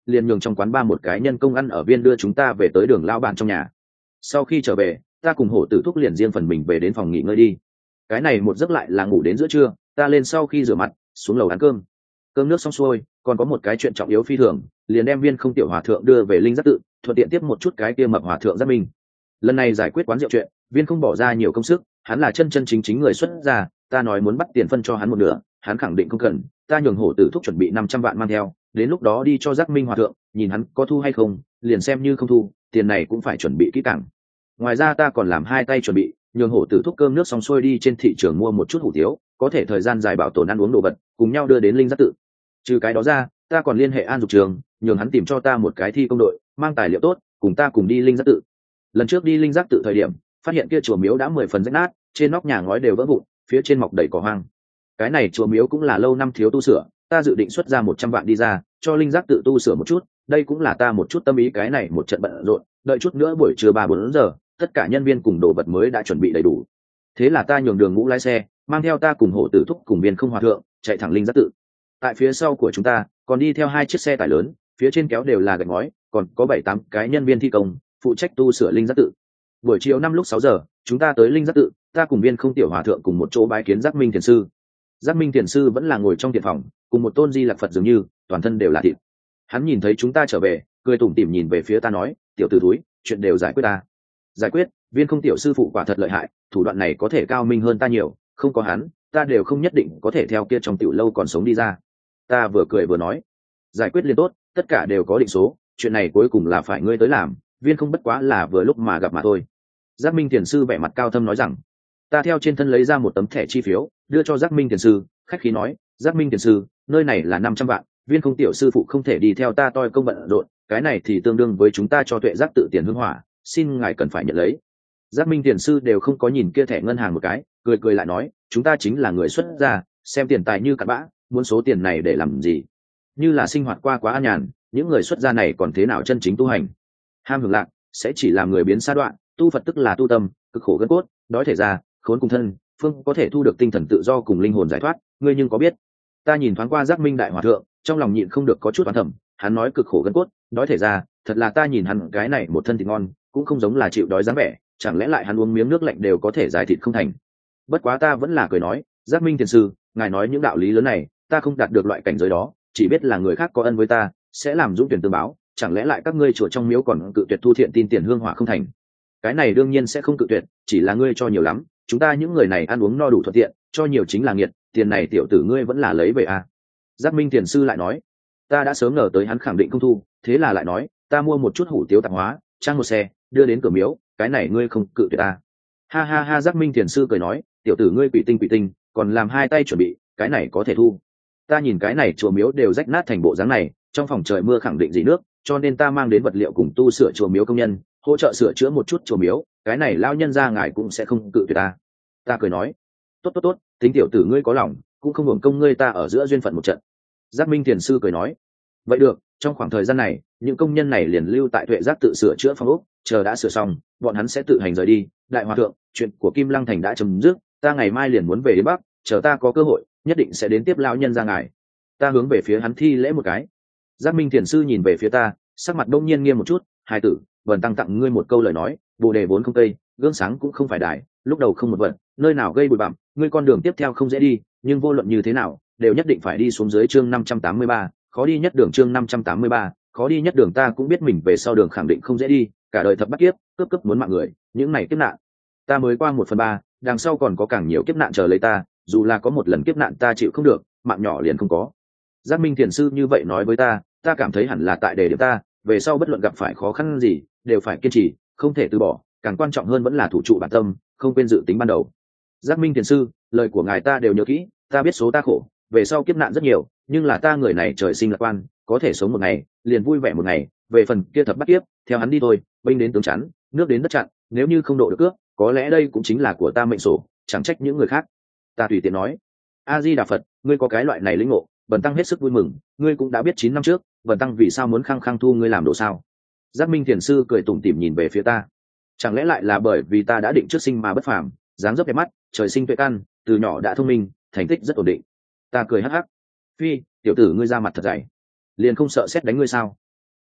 [SPEAKER 1] liền nhường trong quán ba một cái nhân công ăn ở viên đưa chúng ta về tới đường lao bản trong nhà. Sau khi trở về ta cùng hổ tử thúc liền riêng phần mình về đến phòng nghỉ ngơi đi. Cái này một giấc lại là ngủ đến giữa trưa, ta lên sau khi rửa mặt xuống lầu ăn cơm. Cơm nước xong xuôi còn có một cái chuyện trọng yếu phi thường, liền đem Viên Không tiểu hòa thượng đưa về Linh Giác tự, thuận tiện tiếp một chút cái kia mập hòa thượng Giác Minh. Lần này giải quyết quán rượu chuyện, Viên Không bỏ ra nhiều công sức, hắn là chân chân chính chính người xuất gia, ta nói muốn bắt tiền phân cho hắn một nửa, hắn khẳng định không cần, ta nhường hổ tử thúc chuẩn bị 500 vạn mang theo, đến lúc đó đi cho Giác Minh hòa thượng, nhìn hắn có thu hay không, liền xem như không thu, tiền này cũng phải chuẩn bị kỹ càng. Ngoài ra ta còn làm hai tay chuẩn bị, nhường hổ tử thúc cơm nước xong xuôi đi trên thị trường mua một chút hủ tiếu, có thể thời gian dài bảo tồn ăn uống đồ vật, cùng nhau đưa đến Linh Giác tự. Trừ cái đó ra, ta còn liên hệ An Dục Trường, nhường hắn tìm cho ta một cái thi công đội, mang tài liệu tốt, cùng ta cùng đi Linh Giác tự. Lần trước đi Linh Giác tự thời điểm, phát hiện kia chùa miếu đã 10 phần rách nát, trên nóc nhà ngói đều vỡ vụn, phía trên mọc đầy cỏ hoang. Cái này chùa miếu cũng là lâu năm thiếu tu sửa, ta dự định xuất ra 100 vạn đi ra, cho Linh Giác tự tu sửa một chút, đây cũng là ta một chút tâm ý. Cái này một trận bận rộn, đợi chút nữa buổi trưa 3-4 giờ, tất cả nhân viên cùng đồ vật mới đã chuẩn bị đầy đủ. Thế là ta nhường Đường Ngũ lái xe, mang theo ta cùng hộ tử thúc cùng Viên Không hòa thượng, chạy thẳng Linh Giác tự. Tại phía sau của chúng ta còn đi theo hai chiếc xe tải lớn, phía trên kéo đều là gạch ngói, còn có 7-8 cái nhân viên thi công phụ trách tu sửa Linh Giác tự. Buổi chiều 5-6 giờ chúng ta tới Linh Giác tự, ta cùng Viên Không tiểu hòa thượng cùng một chỗ bái kiến Giác Minh thiền sư. Giác Minh thiền sư vẫn là ngồi trong thiền phòng, cùng một tôn Di Lặc Phật dường như toàn thân đều là thịt. Hắn nhìn thấy chúng ta trở về, cười tủm tỉm nhìn về phía ta nói, tiểu tử túi, chuyện đều giải quyết ta. Giải quyết? Viên Không tiểu sư phụ quả thật lợi hại, thủ đoạn này có thể cao minh hơn ta nhiều, không có hắn ta đều không nhất định có thể theo kia trong tiểu lâu còn sống đi ra. Ta vừa cười vừa nói, giải quyết liền tốt, tất cả đều có định số, chuyện này cuối cùng là phải ngươi tới làm, Viên Không bất quá là vừa lúc mà gặp mà thôi. Giác Minh thiền sư vẻ mặt cao thâm nói rằng. Ta theo trên thân lấy ra một tấm thẻ chi phiếu, đưa cho Giác Minh thiền sư, khách khí nói, Giác Minh thiền sư, nơi này là 500 vạn, Viên Không tiểu sư phụ không thể đi theo ta toi công bận rộn, cái này thì tương đương với chúng ta cho Tuệ Giác tự tiền hương hỏa, xin ngài cần phải nhận lấy. Giác Minh thiền sư đều không có nhìn kia thẻ ngân hàng một cái, cười cười lại nói, chúng ta chính là người xuất gia, xem tiền tài như cặn bã, muốn số tiền này để làm gì? Như là sinh hoạt qua quá an nhàn, những người xuất gia này còn thế nào chân chính tu hành? Ham hưởng lạc sẽ chỉ làm người biến sa đoạn, tu Phật tức là tu tâm, cực khổ gân cốt, đói thể ra, khốn cùng thân, phương có thể thu được tinh thần tự do cùng linh hồn giải thoát, ngươi nhưng có biết? Ta nhìn thoáng qua Giác Minh đại hòa thượng, trong lòng nhịn không được có chút oán thầm, hắn nói cực khổ gân cốt, đói thể ra, thật là ta nhìn hắn cái này một thân thịt ngon, cũng không giống là chịu đói dáng vẻ, chẳng lẽ lại hắn uống miếng nước lạnh đều có thể giải thịt không thành? Bất quá ta vẫn là cười nói, Giác Minh thiền sư, ngài nói những đạo lý lớn này, ta không đạt được loại cảnh giới đó, chỉ biết là người khác có ân với ta, sẽ làm dũng tuyển tương báo, chẳng lẽ lại các ngươi chùa trong miếu còn cự tuyệt thu thiện tin tiền hương hỏa không thành? Cái này đương nhiên sẽ không cự tuyệt, chỉ là ngươi cho nhiều lắm, chúng ta những người này ăn uống no đủ thuận tiện, cho nhiều chính là nghiệt, tiền này tiểu tử ngươi vẫn là lấy về à? Giác Minh thiền sư lại nói, ta đã sớm ngờ tới hắn khẳng định không thu, thế là lại nói, ta mua một chút hủ tiếu tạp hóa, trang một xe, đưa đến cửa miếu, cái này ngươi không cự tuyệt à? Ha ha ha, Giác Minh thiền sư cười nói, tiểu tử ngươi quỷ tinh, còn làm hai tay chuẩn bị, cái này có thể thu. Ta nhìn cái này chùa miếu đều rách nát thành bộ dáng này, trong phòng trời mưa khẳng định dỉ nước, cho nên ta mang đến vật liệu cùng tu sửa chùa miếu công nhân, hỗ trợ sửa chữa một chút chùa miếu, cái này lao nhân ra ngài cũng sẽ không cự tuyệt ta. Ta cười nói, tốt, tính tiểu tử ngươi có lòng, cũng không hưởng công ngươi ta ở giữa duyên phận một trận. Giác Minh thiền sư cười nói, vậy được, trong khoảng thời gian này, những công nhân này liền lưu tại Tuệ Giác tự sửa chữa phòng ốc, chờ đã sửa xong, bọn hắn sẽ tự hành rời đi. Đại hòa thượng, chuyện của Kim Lăng thành đã chấm dứt, ta ngày mai liền muốn về đến Bắc, chờ ta có cơ hội, nhất định sẽ đến tiếp lão nhân ra ngài. Ta hướng về phía hắn thi lễ một cái. Giác Minh thiền sư nhìn về phía ta, sắc mặt đông nhiên nghiêm một chút, hai tử, vần tăng tặng ngươi một câu lời nói, bồ đề vốn không cây, gương sáng cũng không phải đài, lúc đầu không một vật, nơi nào gây bụi bặm, ngươi con đường tiếp theo không dễ đi, nhưng vô luận như thế nào, đều nhất định phải đi xuống dưới chương 583, khó đi nhất đường chương 583, khó đi nhất đường. Ta cũng biết mình về sau đường khẳng định không dễ đi, cả đời thập bắt kiếp, cướp muốn mạng người, những này kiếp nạn, ta mới qua 1/3, đằng sau còn có càng nhiều kiếp nạn chờ lấy ta, dù là có một lần kiếp nạn ta chịu không được, mạng nhỏ liền không có. Giác Minh thiền sư như vậy nói với ta, ta cảm thấy hẳn là tại đề điểm ta, về sau bất luận gặp phải khó khăn gì, đều phải kiên trì, không thể từ bỏ, càng quan trọng hơn vẫn là thủ trụ bản tâm, không quên dự tính ban đầu. Giác Minh thiền sư, lời của ngài ta đều nhớ kỹ, ta biết số ta khổ, về sau kiếp nạn rất nhiều, nhưng là ta người này trời sinh lạc quan, có thể sống một ngày, liền vui vẻ một ngày, về phần kia thập bắt kiếp, theo hắn đi thôi, binh đến tướng chắn, nước đến đất chặn, nếu như không độ được cước, có lẽ đây cũng chính là của ta mệnh sổ, chẳng trách những người khác. Ta tùy tiện nói, A Di Đà Phật, ngươi có cái loại này lĩnh ngộ, bần tăng hết sức vui mừng, ngươi cũng đã biết 9 năm trước, bần tăng vì sao muốn khăng khăng thu ngươi làm đồ sao? Giác Minh thiền sư cười tủm tỉm nhìn về phía ta, chẳng lẽ lại là bởi vì ta đã định trước sinh mà bất phàm, dáng dấp đẹp mắt, trời sinh tuệ căn, từ nhỏ đã thông minh, thành tích rất ổn định. Ta cười hắc hắc, phi, tiểu tử ngươi ra mặt thật dày, liền không sợ xét đánh ngươi sao?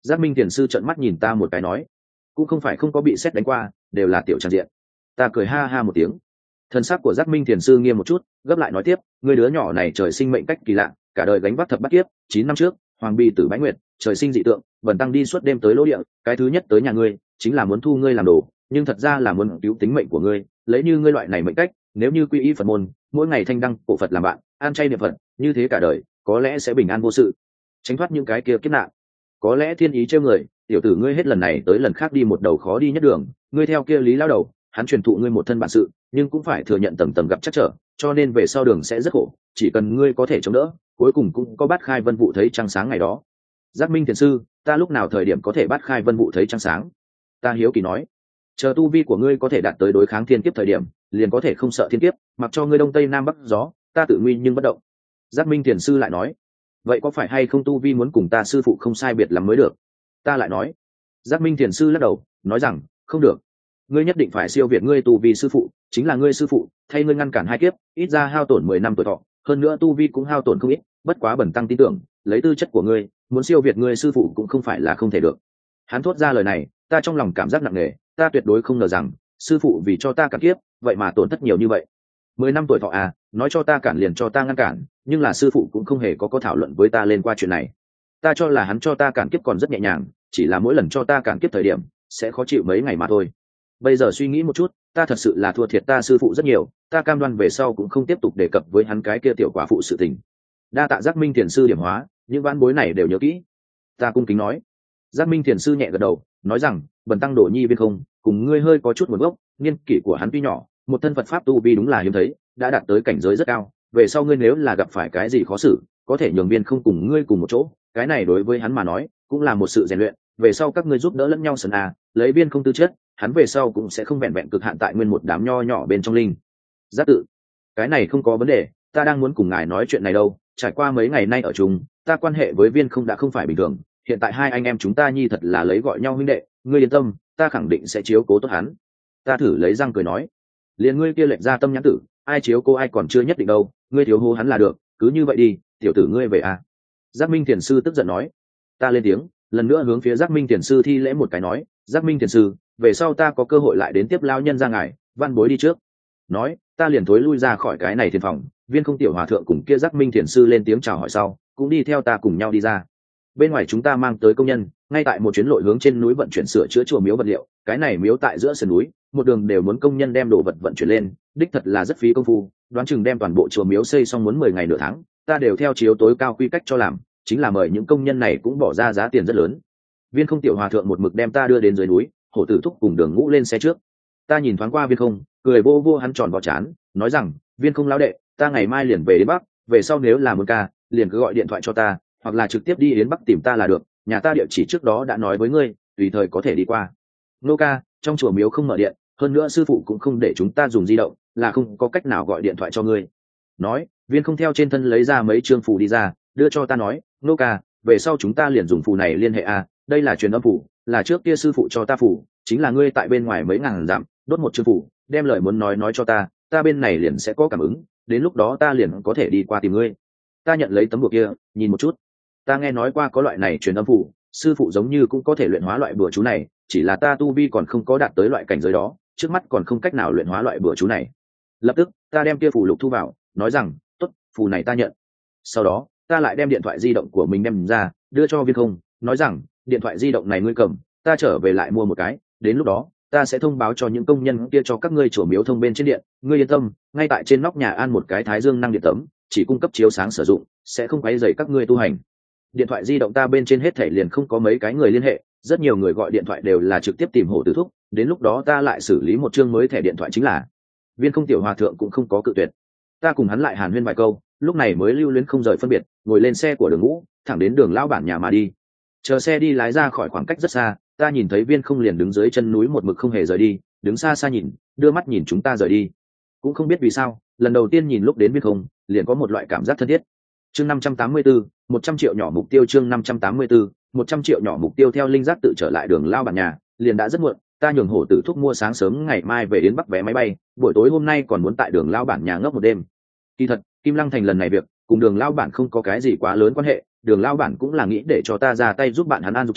[SPEAKER 1] Giác Minh Thiền sư trợn mắt nhìn ta một cái nói, cũng không phải không có bị sét đánh qua, đều là tiểu trang diện. Ta cười ha ha một tiếng. Thân sắc của Giác Minh Thiền sư nghiêm một chút, gấp lại nói tiếp, người đứa nhỏ này trời sinh mệnh cách kỳ lạ, cả đời gánh vác thập bát kiếp, 9 năm trước, Hoàng Bì Tử Bái Nguyệt, trời sinh dị tượng, Bần tăng đi suốt đêm tới lỗ địa, cái thứ nhất tới nhà ngươi, chính là muốn thu ngươi làm đồ, nhưng thật ra là muốn cứu tính mệnh của ngươi, lấy như ngươi loại này mệnh cách, nếu như quy y Phật môn, mỗi ngày thanh đăng cổ Phật làm bạn, an chay niệm Phật, như thế cả đời, có lẽ sẽ bình an vô sự, tránh thoát những cái kia kiếp nạn. Có lẽ thiên ý trêu người, tiểu tử ngươi hết lần này tới lần khác đi một đầu khó đi nhất đường, ngươi theo kia Lý lão đầu, hắn truyền thụ ngươi một thân bản sự, nhưng cũng phải thừa nhận tầng tầng gặp chắc trở, cho nên về sau đường sẽ rất khổ, chỉ cần ngươi có thể chống đỡ, cuối cùng cũng có bát khai vân vụ thấy trăng sáng ngày đó. Giác Minh Thiền sư, ta lúc nào thời điểm có thể bát khai vân vụ thấy trăng sáng? Ta hiếu kỳ nói, chờ tu vi của ngươi có thể đạt tới đối kháng thiên kiếp thời điểm, liền có thể không sợ thiên kiếp, mặc cho ngươi đông tây nam bắc gió, ta tự nguy nhưng bất động. Giác Minh Thiền sư lại nói, vậy có phải hay không tu vi muốn cùng ta sư phụ không sai biệt lắm mới được? Ta lại nói, Giác Minh Thiền sư lắc đầu, nói rằng, không được, ngươi nhất định phải siêu việt ngươi tu vi sư phụ, chính là ngươi sư phụ, thay ngươi ngăn cản hai kiếp, ít ra hao tổn 10 năm tuổi thọ, hơn nữa tu vi cũng hao tổn không ít, bất quá bần tăng tin tưởng, lấy tư chất của ngươi, muốn siêu việt ngươi sư phụ cũng không phải là không thể được. Hắn thốt ra lời này, ta trong lòng cảm giác nặng nề, ta tuyệt đối không ngờ rằng, sư phụ vì cho ta cản kiếp, vậy mà tổn thất nhiều như vậy. 10 năm tuổi thọ à, nói cho ta cản liền cho ta ngăn cản, nhưng là sư phụ cũng không hề có thảo luận với ta lên qua chuyện này. Ta cho là hắn cho ta cản kiếp còn rất nhẹ nhàng, chỉ là mỗi lần cho ta cản kiếp thời điểm, sẽ khó chịu mấy ngày mà thôi. Bây giờ suy nghĩ một chút, ta thật sự là thua thiệt ta sư phụ rất nhiều, ta cam đoan về sau cũng không tiếp tục đề cập với hắn cái kia tiểu quả phụ sự tình. Đa tạ Giác Minh Thiền sư điểm hóa, những ván bối này đều nhớ kỹ. Ta cung kính nói. Giác Minh Thiền sư nhẹ gật đầu, nói rằng, bần tăng Đổ Nhi Viên Không, cùng ngươi hơi có chút nguồn gốc, niên kỷ của hắn tuy nhỏ, một thân Phật pháp tu vi đúng là hiếm thấy, đã đạt tới cảnh giới rất cao, về sau ngươi nếu là gặp phải cái gì khó xử, có thể nhường Viên Không cùng ngươi cùng một chỗ, cái này đối với hắn mà nói, cũng là một sự rèn luyện, về sau các ngươi giúp đỡ lẫn nhau sần lấy Viên Không tư chất, hắn về sau cũng sẽ không vẹn vẹn cực hạn tại nguyên một đám nho nhỏ bên trong linh giác tự. Cái này không có vấn đề, ta đang muốn cùng ngài nói chuyện này đâu, trải qua mấy ngày nay ở chung, ta quan hệ với Viên Không đã không phải bình thường, hiện tại hai anh em chúng ta nhi thật là lấy gọi nhau huynh đệ, ngươi yên tâm, ta khẳng định sẽ chiếu cố tốt hắn. Ta thử lấy răng cười nói, liền ngươi kia lệnh ra tâm nhãn tử, ai chiếu cố ai còn chưa nhất định đâu, ngươi thiếu hô hắn là được, cứ như vậy đi, tiểu tử ngươi về à. Giác Minh Thiền sư tức giận nói. Ta lên tiếng, lần nữa hướng phía Giác Minh Thiền sư thi lễ một cái nói, Giác Minh Thiền sư, về sau ta có cơ hội lại đến tiếp lao nhân ra ngài, văn bối đi trước. Nói, ta liền thối lui ra khỏi cái này thiền phòng, Viên Không tiểu hòa thượng cùng kia Giác Minh Thiền sư lên tiếng chào hỏi sau, cũng đi theo ta cùng nhau đi ra. Bên ngoài chúng ta mang tới công nhân, ngay tại một chuyến lội hướng trên núi vận chuyển sửa chữa chùa miếu vật liệu, cái này miếu tại giữa sườn núi, một đường đều muốn công nhân đem đồ vật vận chuyển lên, đích thật là rất phí công phu, đoán chừng đem toàn bộ chùa miếu xây xong muốn 10 ngày nửa tháng, ta đều theo chiếu tối cao quy cách cho làm, chính là mời những công nhân này cũng bỏ ra giá tiền rất lớn. Viên Không tiểu hòa thượng một mực đem ta đưa đến dưới núi, Hổ Tử Thúc cùng Đường Ngũ lên xe trước. Ta nhìn thoáng qua Viên Không, cười vô vô hắn tròn vào trán, nói rằng, Viên Không lão đệ, ta ngày mai liền về đến Bắc, về sau nếu là muốn ca, liền cứ gọi điện thoại cho ta, hoặc là trực tiếp đi đến Bắc tìm ta là được, nhà ta địa chỉ trước đó đã nói với ngươi, tùy thời có thể đi qua. Nô ca, trong chùa miếu không mở điện, hơn nữa sư phụ cũng không để chúng ta dùng di động, là không có cách nào gọi điện thoại cho ngươi. Nói, Viên Không theo trên thân lấy ra mấy chương phù đi ra, đưa cho ta nói, nô ca, về sau chúng ta liền dùng phù này liên hệ a, đây là truyền âm phù, là trước kia sư phụ cho ta phù, chính là ngươi tại bên ngoài mấy ngàn dặm, đốt một chương phù, đem lời muốn nói cho ta, ta bên này liền sẽ có cảm ứng, đến lúc đó ta liền có thể đi qua tìm ngươi. Ta nhận lấy tấm bùa kia, nhìn một chút. Ta nghe nói qua có loại này truyền âm phù, sư phụ giống như cũng có thể luyện hóa loại bùa chú này, chỉ là ta tu vi còn không có đạt tới loại cảnh giới đó, trước mắt còn không cách nào luyện hóa loại bùa chú này. Lập tức, ta đem kia phù lục thu vào, nói rằng, tốt, phù này ta nhận. Sau đó, ta lại đem điện thoại di động của mình đem ra, đưa cho Viên Không, nói rằng, điện thoại di động này ngươi cầm, ta trở về lại mua một cái, đến lúc đó, ta sẽ thông báo cho những công nhân kia cho các ngươi chùa miếu thông bên trên điện, ngươi yên tâm, ngay tại trên nóc nhà an một cái thái dương năng điện tấm, chỉ cung cấp chiếu sáng sử dụng, sẽ không quấy rầy các ngươi tu hành. Điện thoại di động ta bên trên hết thảy liền không có mấy cái người liên hệ, rất nhiều người gọi điện thoại đều là trực tiếp tìm Hổ Tử Thúc, đến lúc đó ta lại xử lý một chương mới thẻ điện thoại chính là. Viên Không tiểu hòa thượng cũng không có cự tuyệt. Ta cùng hắn lại hàn huyên vài câu, lúc này mới lưu luyến không rời phân biệt, ngồi lên xe của Đường Ngũ, thẳng đến Đường lão bản nhà mà đi. Chờ xe đi lái ra khỏi khoảng cách rất xa, ta nhìn thấy Viên Không liền đứng dưới chân núi một mực không hề rời đi, đứng xa xa nhìn, đưa mắt nhìn chúng ta rời đi. Cũng không biết vì sao, lần đầu tiên nhìn lúc đến Viên Không, liền có một loại cảm giác thân thiết. Chương 584, 100 triệu nhỏ mục tiêu. Chương 584, 100 triệu nhỏ mục tiêu. Theo linh giác tự trở lại Đường lão bản nhà, liền đã rất muộn, ta nhường Hổ Tử Thúc mua sáng sớm ngày mai về đến Bắc vé máy bay, buổi tối hôm nay còn muốn tại Đường lão bản nhà ngốc một đêm. Kỳ thật, Kim Lăng Thành lần này việc cùng Đường lão bản không có cái gì quá lớn quan hệ, Đường lão bản cũng là nghĩ để cho ta ra tay giúp bạn hắn an dục trường,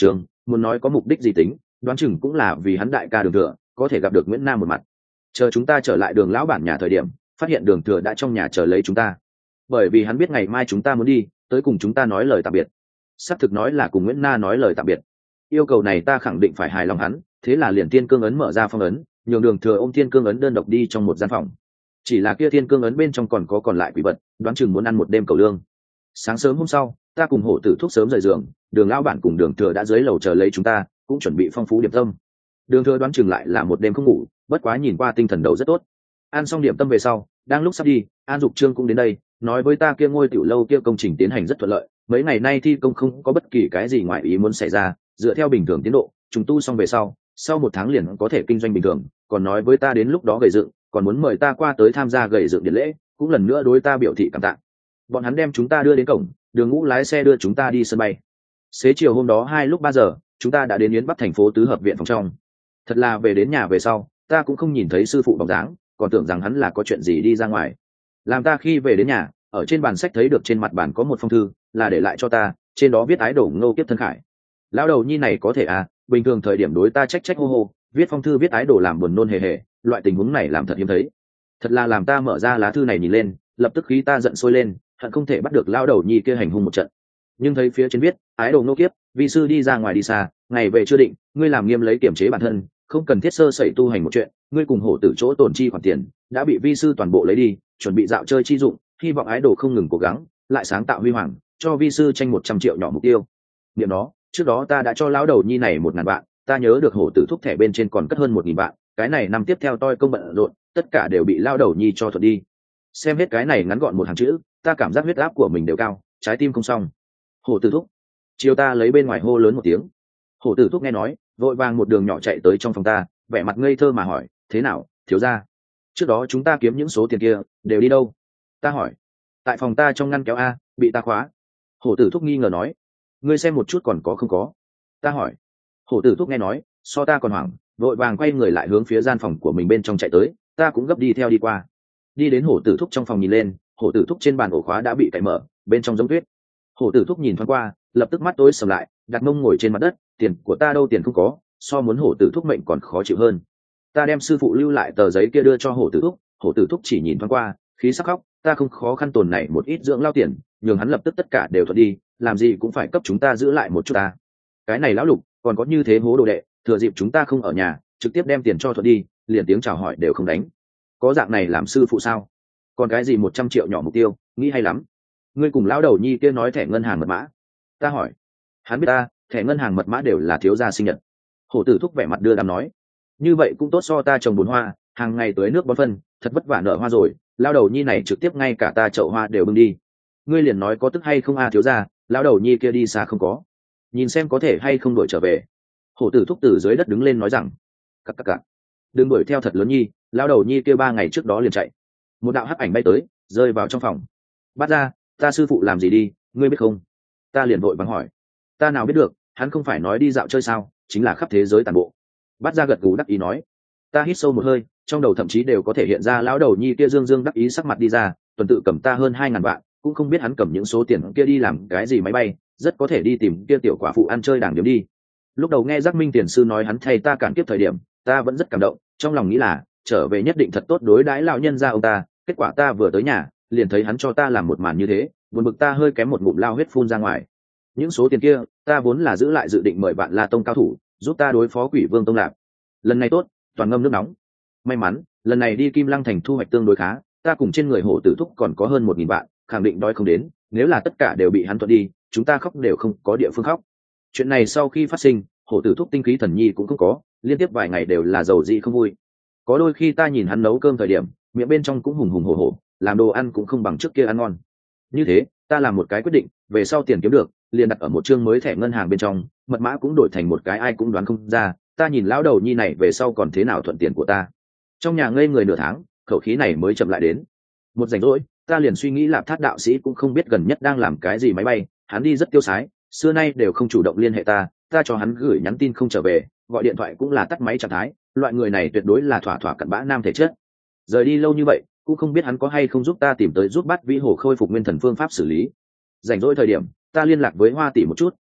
[SPEAKER 1] muốn nói có mục đích gì tính, đoán chừng cũng là vì hắn đại ca Đường Thừa có thể gặp được Nguyễn Nam một mặt. Chờ chúng ta trở lại Đường lão bản nhà thời điểm, phát hiện Đường Thừa đã trong nhà chờ lấy chúng ta, bởi vì hắn biết ngày mai chúng ta muốn đi tới cùng chúng ta nói lời tạm biệt. Xác thực nói là cùng Nguyễn Na nói lời tạm biệt. Yêu cầu này ta khẳng định phải hài lòng hắn, thế là liền Thiên Cương ấn mở ra phong ấn, nhường Đường Thừa ôm Thiên Cương ấn đơn độc đi trong một gian phòng. Chỉ là kia Thiên Cương ấn bên trong còn lại quỷ vật, đoán chừng muốn ăn một đêm cầu lương. Sáng sớm hôm sau, ta cùng Hổ Tử Thúc sớm rời giường, Đường lão bản cùng Đường Thừa đã dưới lầu chờ lấy chúng ta, cũng chuẩn bị phong phú điểm tâm. Đường Thừa đoán chừng lại là một đêm không ngủ, bất quá nhìn qua tinh thần đầu rất tốt. Ăn xong điểm tâm về sau, đang lúc sắp đi, An Dục Trương cũng đến đây, nói với ta kia ngôi tiểu lâu kia công trình tiến hành rất thuận lợi, mấy ngày nay thi công không có bất kỳ cái gì ngoài ý muốn xảy ra, dựa theo bình thường tiến độ, trùng tu xong về sau 1 tháng liền có thể kinh doanh bình thường, còn nói với ta đến lúc đó gầy dựng, còn muốn mời ta qua tới tham gia gầy dựng điện lễ, cũng lần nữa đối ta biểu thị cảm tạ. Bọn hắn đem chúng ta đưa đến cổng, Đường Ngũ lái xe đưa chúng ta đi sân bay. Xế chiều hôm đó 2:03, chúng ta đã đến Yến Bắc thành phố tứ hợp viện phòng trong. Thật là về đến nhà về sau, ta cũng không nhìn thấy sư phụ bóng dáng, còn tưởng rằng hắn là có chuyện gì đi ra ngoài. Làm ta khi về đến nhà, ở trên bàn sách thấy được trên mặt bàn có một phong thư, là để lại cho ta, trên đó viết ái đồ Ngô Kiếp thân khải. Lão đầu nhi này có thể à, bình thường thời điểm đối ta trách hô hô, viết phong thư viết ái đồ làm buồn nôn hề hề, loại tình huống này làm thật hiếm thấy. Thật là làm ta mở ra lá thư này nhìn lên, lập tức khí ta giận sôi lên, hận không thể bắt được lão đầu nhi kia hành hung một trận. Nhưng thấy phía trên viết ái đồ Ngô Kiếp, vi sư đi ra ngoài đi xa, ngày về chưa định, ngươi làm nghiêm lấy kiểm chế bản thân, không cần thiết sơ sẩy tu hành một chuyện, ngươi cùng Hổ Tử chỗ tổn chi khoản tiền đã bị vi sư toàn bộ lấy đi, chuẩn bị dạo chơi chi dụng, hy vọng ái đồ không ngừng cố gắng, lại sáng tạo huy hoàng, cho vi sư tranh 100 triệu nhỏ mục tiêu. Niệm đó, trước đó ta đã cho lão đầu nhi này 1.000 vạn, ta nhớ được Hổ Tử thúc thẻ bên trên còn cất hơn 1.000 vạn, cái này năm tiếp theo tôi công bận rộn, tất cả đều bị lão đầu nhi cho thuật đi. Xem hết cái này ngắn gọn một hàng chữ, ta cảm giác huyết áp của mình đều cao, trái tim không xong. Hổ Tử thúc, chiều ta lấy bên ngoài hô lớn một tiếng. Hổ Tử thúc nghe nói, vội vàng một đường nhỏ chạy tới trong phòng ta, vẻ mặt ngây thơ mà hỏi, thế nào, thiếu gia? Trước đó chúng ta kiếm những số tiền kia đều đi đâu? Ta hỏi. Tại phòng ta trong ngăn kéo a, bị ta khóa. Hổ Tử thúc nghi ngờ nói, ngươi xem một chút còn có không có? Ta hỏi. Hổ Tử thúc nghe nói, so ta còn hoảng, vội vàng quay người lại hướng phía gian phòng của mình bên trong chạy tới, ta cũng gấp đi theo đi qua. Đi đến Hổ Tử thúc trong phòng nhìn lên, Hổ Tử thúc trên bàn ổ khóa đã bị cạy mở, bên trong giống tuyết. Hổ Tử thúc nhìn thoáng qua, lập tức mắt tối sầm lại, đặt mông ngồi trên mặt đất, tiền của ta đâu, tiền không có, so muốn Hổ Tử thúc mệnh còn khó chịu hơn. Ta đem sư phụ lưu lại tờ giấy kia đưa cho Hổ Tử thúc, Hổ Tử thúc chỉ nhìn thoáng qua, khí sắc khóc, ta không khó khăn tồn này một ít dưỡng lao tiền, nhường hắn lập tức tất cả đều thuận đi, làm gì cũng phải cấp chúng ta giữ lại một chút ta. Cái này lão lục còn có như thế hố đồ đệ, thừa dịp chúng ta không ở nhà, trực tiếp đem tiền cho thuận đi, liền tiếng chào hỏi đều không đánh. Có dạng này làm sư phụ sao? Còn cái gì 100 triệu nhỏ mục tiêu, nghĩ hay lắm. Ngươi cùng lão đầu nhi kia nói thẻ ngân hàng mật mã. Ta hỏi. Hắn biết ta, thẻ ngân hàng mật mã đều là thiếu gia sinh nhật. Hổ Tử thúc vẻ mặt đưa đám nói, như vậy cũng tốt, so ta trồng 4 hoa, hàng ngày tưới nước bón phân, thật vất vả nở hoa rồi, lão đầu nhi này trực tiếp ngay cả ta chậu hoa đều bưng đi. Ngươi liền nói có tức hay không a, thiếu gia, lão đầu nhi kia đi xa không có, nhìn xem có thể hay không đuổi trở về. Hổ Tử thúc từ dưới đất đứng lên nói rằng, cặc, đừng đuổi theo thật lớn nhi, lão đầu nhi kia 3 ngày trước đó liền chạy. Một đạo hắc ảnh bay tới, rơi vào trong phòng. Bắt ra, ta sư phụ làm gì đi, ngươi biết không? Ta liền vội vàng hỏi. Ta nào biết được, hắn không phải nói đi dạo chơi sao, chính là khắp thế giới toàn bộ. Bắt ra gật gù đắc ý nói. Ta hít sâu một hơi, trong đầu thậm chí đều có thể hiện ra lão đầu nhi kia dương dương đắc ý sắc mặt đi ra, tuần tự cầm ta hơn 2.000 vạn, cũng không biết hắn cầm những số tiền kia đi làm cái gì máy bay, rất có thể đi tìm kia tiểu quả phụ ăn chơi đàng điếm đi. Lúc đầu nghe Giác Minh tiền sư nói hắn thay ta cản kiếp thời điểm, ta vẫn rất cảm động, trong lòng nghĩ là trở về nhất định thật tốt đối đãi lão nhân gia ông ta. Kết quả ta vừa tới nhà, liền thấy hắn cho ta làm một màn như thế, buồn bực ta hơi kém một ngụm lao huyết phun ra ngoài. Những số tiền kia, ta vốn là giữ lại dự định mời Vạn La Tông cao thủ giúp ta đối phó Quỷ Vương Tông Lạc. Lần này tốt, toàn ngâm nước nóng. May mắn, lần này đi Kim Lăng thành thu hoạch tương đối khá, ta cùng trên người Hổ Tử thúc còn có hơn 1.000 vạn, khẳng định đói không đến, nếu là tất cả đều bị hắn thuận đi, chúng ta khóc đều không có địa phương khóc. Chuyện này sau khi phát sinh, Hổ Tử thúc tinh khí thần nhi cũng không có, liên tiếp vài ngày đều là giàu dị không vui. Có đôi khi ta nhìn hắn nấu cơm thời điểm, miệng bên trong cũng hùng hùng hổ hổ, làm đồ ăn cũng không bằng trước kia ăn ngon. Như thế, ta làm một cái quyết định, về sau tiền kiếm được, liền đặt ở một chương mới thẻ ngân hàng bên trong, mật mã cũng đổi thành một cái ai cũng đoán không ra, ta nhìn lão đầu nhi này về sau còn thế nào thuận tiền của ta. Trong nhà ngây người nửa tháng, khẩu khí này mới chậm lại đến. Một rảnh rỗi, ta liền suy nghĩ Lạp Thát đạo sĩ cũng không biết gần nhất đang làm cái gì máy bay, hắn đi rất tiêu sái, xưa nay đều không chủ động liên hệ ta cho hắn gửi nhắn tin không trở về, gọi điện thoại cũng là tắt máy trạng thái, loại người này tuyệt đối là thỏa thỏa cặn bã nam thể chất. Rời đi lâu như vậy, cũng không biết hắn có hay không giúp ta tìm tới giúp Bát Vĩ Hồ khôi phục nguyên thần phương pháp xử lý. Rảnh rỗi thời điểm, ta liên lạc với Hoa tỷ một chút,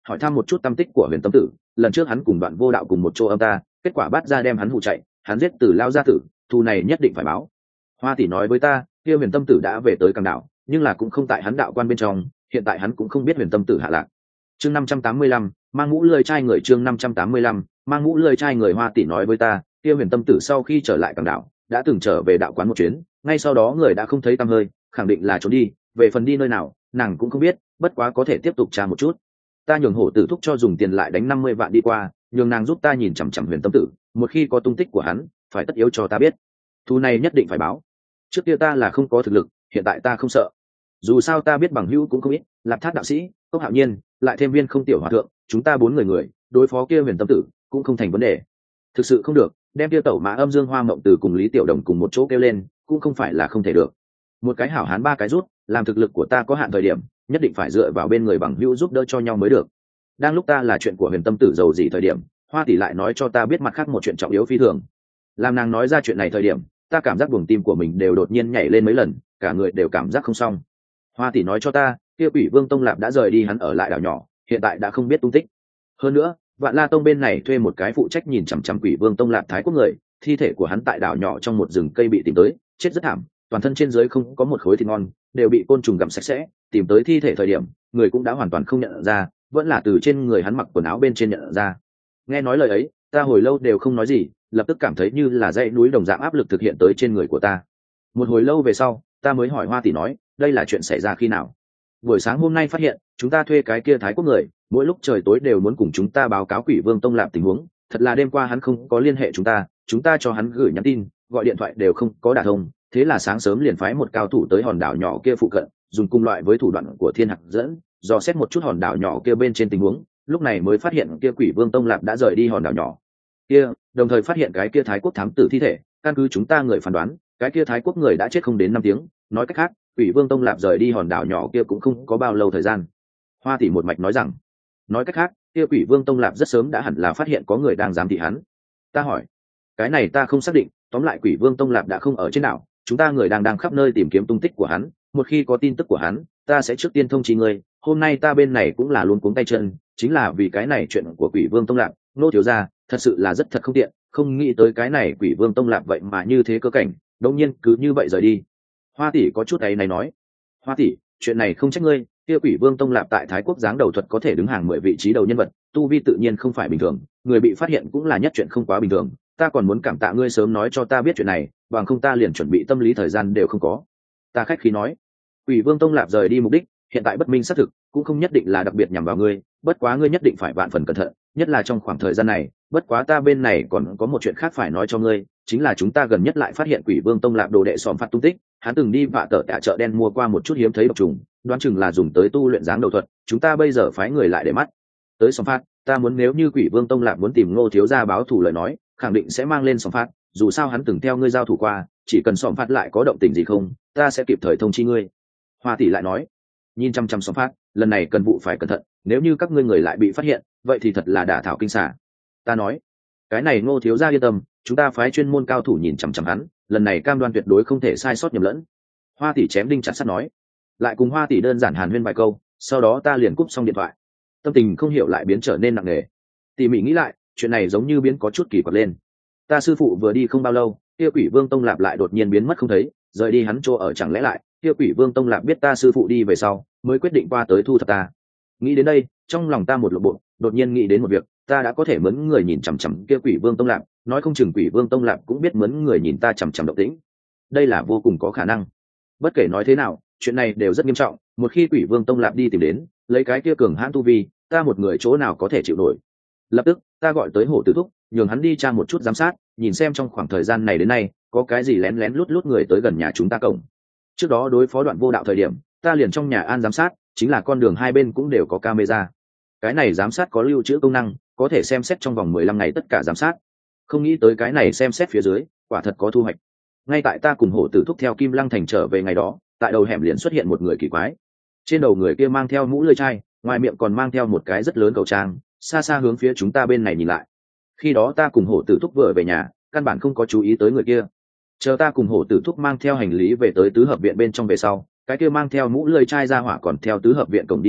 [SPEAKER 1] hỏi thăm một chút tâm tích của huyền tâm tử. Lần trước hắn cùng Đoạn Vô Đạo cùng một chỗ âm ta, kết quả bắt ra đem hắn hù chạy, hắn giết Tử Lao gia tử, thù này nhất định phải báo. Hoa tỷ nói với ta, kia huyền tâm tử đã về tới Càng Đảo, nhưng là cũng không tại hắn đạo quan bên trong, hiện tại hắn cũng không biết huyền tâm tử hạ lạc. Chương 585, mang mũ lưỡi trai người. Chương 585, mang mũ lưỡi trai người. Hoa tỷ nói với ta, kia huyền tâm tử sau khi trở lại Càng Đảo, đã từng trở về đạo quán một chuyến, ngay sau đó người đã không thấy tăm hơi, khẳng định là trốn đi, về phần đi nơi nào, nàng cũng không biết, bất quá có thể tiếp tục tra một chút. Ta nhường hổ tử thúc cho dùng tiền lại đánh 50 vạn đi qua, nhường nàng giúp ta nhìn chằm chằm huyền tâm tử, một khi có tung tích của hắn, phải tất yếu cho ta biết. Thù này nhất định phải báo. Trước kia ta là không có thực lực, hiện tại ta không sợ. Dù sao ta biết bằng hữu cũng không ít, Lạp Thác đạo sĩ, Cốc Hạo Nhiên, lại thêm Viên Không tiểu hòa thượng, chúng ta 4 người đối phó kia huyền tâm tử cũng không thành vấn đề. Thực sự không được, đem kia tẩu mã Âm Dương Hoa Mộng Từ cùng Lý Tiểu Đồng cùng một chỗ kêu lên, cũng không phải là không thể được. Một cái hảo hán 3 cái rút, làm thực lực của ta có hạn thời điểm, nhất định phải dựa vào bên người bằng hữu giúp đỡ cho nhau mới được. Đang lúc ta là chuyện của huyền tâm tử giàu gì thời điểm, Hoa tỷ lại nói cho ta biết mặt khác một chuyện trọng yếu phi thường. Làm nàng nói ra chuyện này thời điểm, ta cảm giác buồng tim của mình đều đột nhiên nhảy lên mấy lần, cả người đều cảm giác không xong. Hoa tỷ nói cho ta, kia Quỷ Vương Tông Lạp đã rời đi hắn ở lại đảo nhỏ, hiện tại đã không biết tung tích. Hơn nữa, Vạn La Tông bên này thuê một cái phụ trách nhìn chằm chằm Quỷ Vương Tông Lạp Thái Quốc người, thi thể của hắn tại đảo nhỏ trong một rừng cây bị tìm tới, chết rất thảm, toàn thân trên dưới không có một khối thịt ngon, đều bị côn trùng gặm sạch sẽ. Tìm tới thi thể thời điểm, người cũng đã hoàn toàn không nhận ra, vẫn là từ trên người hắn mặc quần áo bên trên nhận ra. Nghe nói lời ấy, ta hồi lâu đều không nói gì, lập tức cảm thấy như là dãy núi đồng dạng áp lực thực hiện tới trên người của ta. Một hồi lâu về sau, ta mới hỏi Hoa tỷ nói, đây là chuyện xảy ra khi nào? Buổi sáng hôm nay phát hiện, chúng ta thuê cái kia Thái Quốc người, mỗi lúc trời tối đều muốn cùng chúng ta báo cáo Quỷ Vương Tông Lạp tình huống. Thật là đêm qua hắn không có liên hệ chúng ta cho hắn gửi nhắn tin, gọi điện thoại đều không có đả thông. Thế là sáng sớm liền phái một cao thủ tới hòn đảo nhỏ kia phụ cận, dùng cùng loại với thủ đoạn của Thiên Hạc dẫn, dò xét một chút hòn đảo nhỏ kia bên trên tình huống. Lúc này mới phát hiện kia Quỷ Vương Tông Lạp đã rời đi hòn đảo nhỏ kia, đồng thời phát hiện cái kia Thái Quốc thám tử thi thể. Căn cứ chúng ta người phán đoán, cái kia Thái Quốc người đã chết không đến 5 tiếng. Nói cách khác, Quỷ Vương Tông Lạp rời đi hòn đảo nhỏ kia cũng không có bao lâu thời gian. Hoa tỷ một mạch nói rằng, nói cách khác, kia Quỷ Vương Tông Lạp rất sớm đã hẳn là phát hiện có người đang giám thị hắn. Ta hỏi, cái này ta không xác định, tóm lại Quỷ Vương Tông Lạp đã không ở trên đảo, chúng ta người đang khắp nơi tìm kiếm tung tích của hắn. Một khi có tin tức của hắn, ta sẽ trước tiên thông chi ngươi. Hôm nay ta bên này cũng là luôn cuống tay chân, chính là vì cái này chuyện của Quỷ Vương Tông Lạp. Nô thiếu gia, thật sự là rất thật không tiện, không nghĩ tới cái này Quỷ Vương Tông Lạp vậy mà như thế cơ cảnh, đột nhiên cứ như vậy rời đi. Hoa tỷ có chút ấy này nói, Hoa tỷ, chuyện này không trách ngươi, kia Quỷ Vương Tông Lạp tại Thái Quốc giáng đầu thuật có thể đứng hàng 10 vị trí đầu nhân vật, tu vi tự nhiên không phải bình thường, người bị phát hiện cũng là nhất chuyện không quá bình thường. Ta còn muốn cảm tạ ngươi sớm nói cho ta biết chuyện này, bằng không ta liền chuẩn bị tâm lý thời gian đều không có. Ta khách khí nói, Quỷ Vương Tông Lạp rời đi mục đích, hiện tại bất minh xác thực, cũng không nhất định là đặc biệt nhằm vào ngươi, bất quá ngươi nhất định phải vạn phần cẩn thận, nhất là trong khoảng thời gian này. Bất quá ta bên này còn có một chuyện khác phải nói cho ngươi, chính là chúng ta gần nhất lại phát hiện Quỷ Vương Tông Lạp đồ đệ Sòm Phạt tung tích, hắn từng đi vạ tở tại chợ đen mua qua một chút hiếm thấy độc trùng, đoán chừng là dùng tới tu luyện dáng đầu thuật. Chúng ta bây giờ phái người lại để mắt tới Sòm Phạt, ta muốn nếu như Quỷ Vương Tông Lạp muốn tìm Ngô thiếu gia báo thù lời nói, khẳng định sẽ mang lên Sòm Phạt, dù sao hắn từng theo ngươi giao thủ qua, chỉ cần Sòm Phạt lại có động tĩnh gì không, ta sẽ kịp thời thông chi ngươi. Hoa tỷ lại nói, nhìn chăm chăm Sòm Phạt, lần này cần vụ phải cẩn thận, nếu như các ngươi người lại bị phát hiện, vậy thì thật là đả thảo kinh xà. Ta nói, cái này Ngô thiếu gia yên tâm, chúng ta phái chuyên môn cao thủ nhìn chằm chằm hắn, lần này cam đoan tuyệt đối không thể sai sót nhầm lẫn. Hoa tỷ chém đinh chặt sắt nói, lại cùng Hoa tỷ đơn giản hàn huyên vài câu, sau đó ta liền cúp xong điện thoại. Tâm tình không hiểu lại biến trở nên nặng nề. Tỉ mỉ nghĩ lại, chuyện này giống như biến có chút kỳ quặc lên. Ta sư phụ vừa đi không bao lâu, kia Quỷ Vương Tông Lạp lại đột nhiên biến mất không thấy, rời đi hắn chỗ ở, chẳng lẽ lại kia Quỷ Vương Tông Lạp biết ta sư phụ đi về sau, mới quyết định qua tới thu thập ta. Nghĩ đến đây, trong lòng ta một lộ bộ, đột nhiên nghĩ đến một việc, ta đã có thể mướn người nhìn chằm chằm kia Quỷ Vương Tông Lạp, nói không chừng Quỷ Vương Tông Lạp cũng biết mướn người nhìn ta chằm chằm động tĩnh. Đây là vô cùng có khả năng. Bất kể nói thế nào, chuyện này đều rất nghiêm trọng, một khi Quỷ Vương Tông Lạp đi tìm đến, lấy cái kia cường hãn tu vi, ta một người chỗ nào có thể chịu nổi. Lập tức, ta gọi tới Hổ Tử Thúc, nhường hắn đi tra một chút giám sát, nhìn xem trong khoảng thời gian này đến nay, có cái gì lén lén lút lút người tới gần nhà chúng ta cổng. Trước đó đối phó Đoạn Vô Đạo thời điểm, ta liền trong nhà an giám sát, chính là con đường hai bên cũng đều có camera. Cái này giám sát có lưu trữ công năng, có thể xem xét trong vòng 15 ngày tất cả giám sát. Không nghĩ tới cái này xem xét phía dưới, quả thật có thu hoạch. Ngay tại ta cùng Hổ Tử Thúc theo Kim Lăng thành trở về ngày đó, tại đầu hẻm liền xuất hiện một người kỳ quái. Trên đầu người kia mang theo mũ lưỡi chai, ngoài miệng còn mang theo một cái rất lớn khẩu trang, xa xa hướng phía chúng ta bên này nhìn lại. Khi đó ta cùng Hổ Tử Thúc vừa về nhà, căn bản không có chú ý tới người kia. Chờ ta cùng Hổ Tử Thúc mang theo hành lý về tới tứ hợp viện bên trong về sau, cái kia mang theo mũ lưỡi chai ra hỏa còn theo tứ hợp viện cổng đi tới,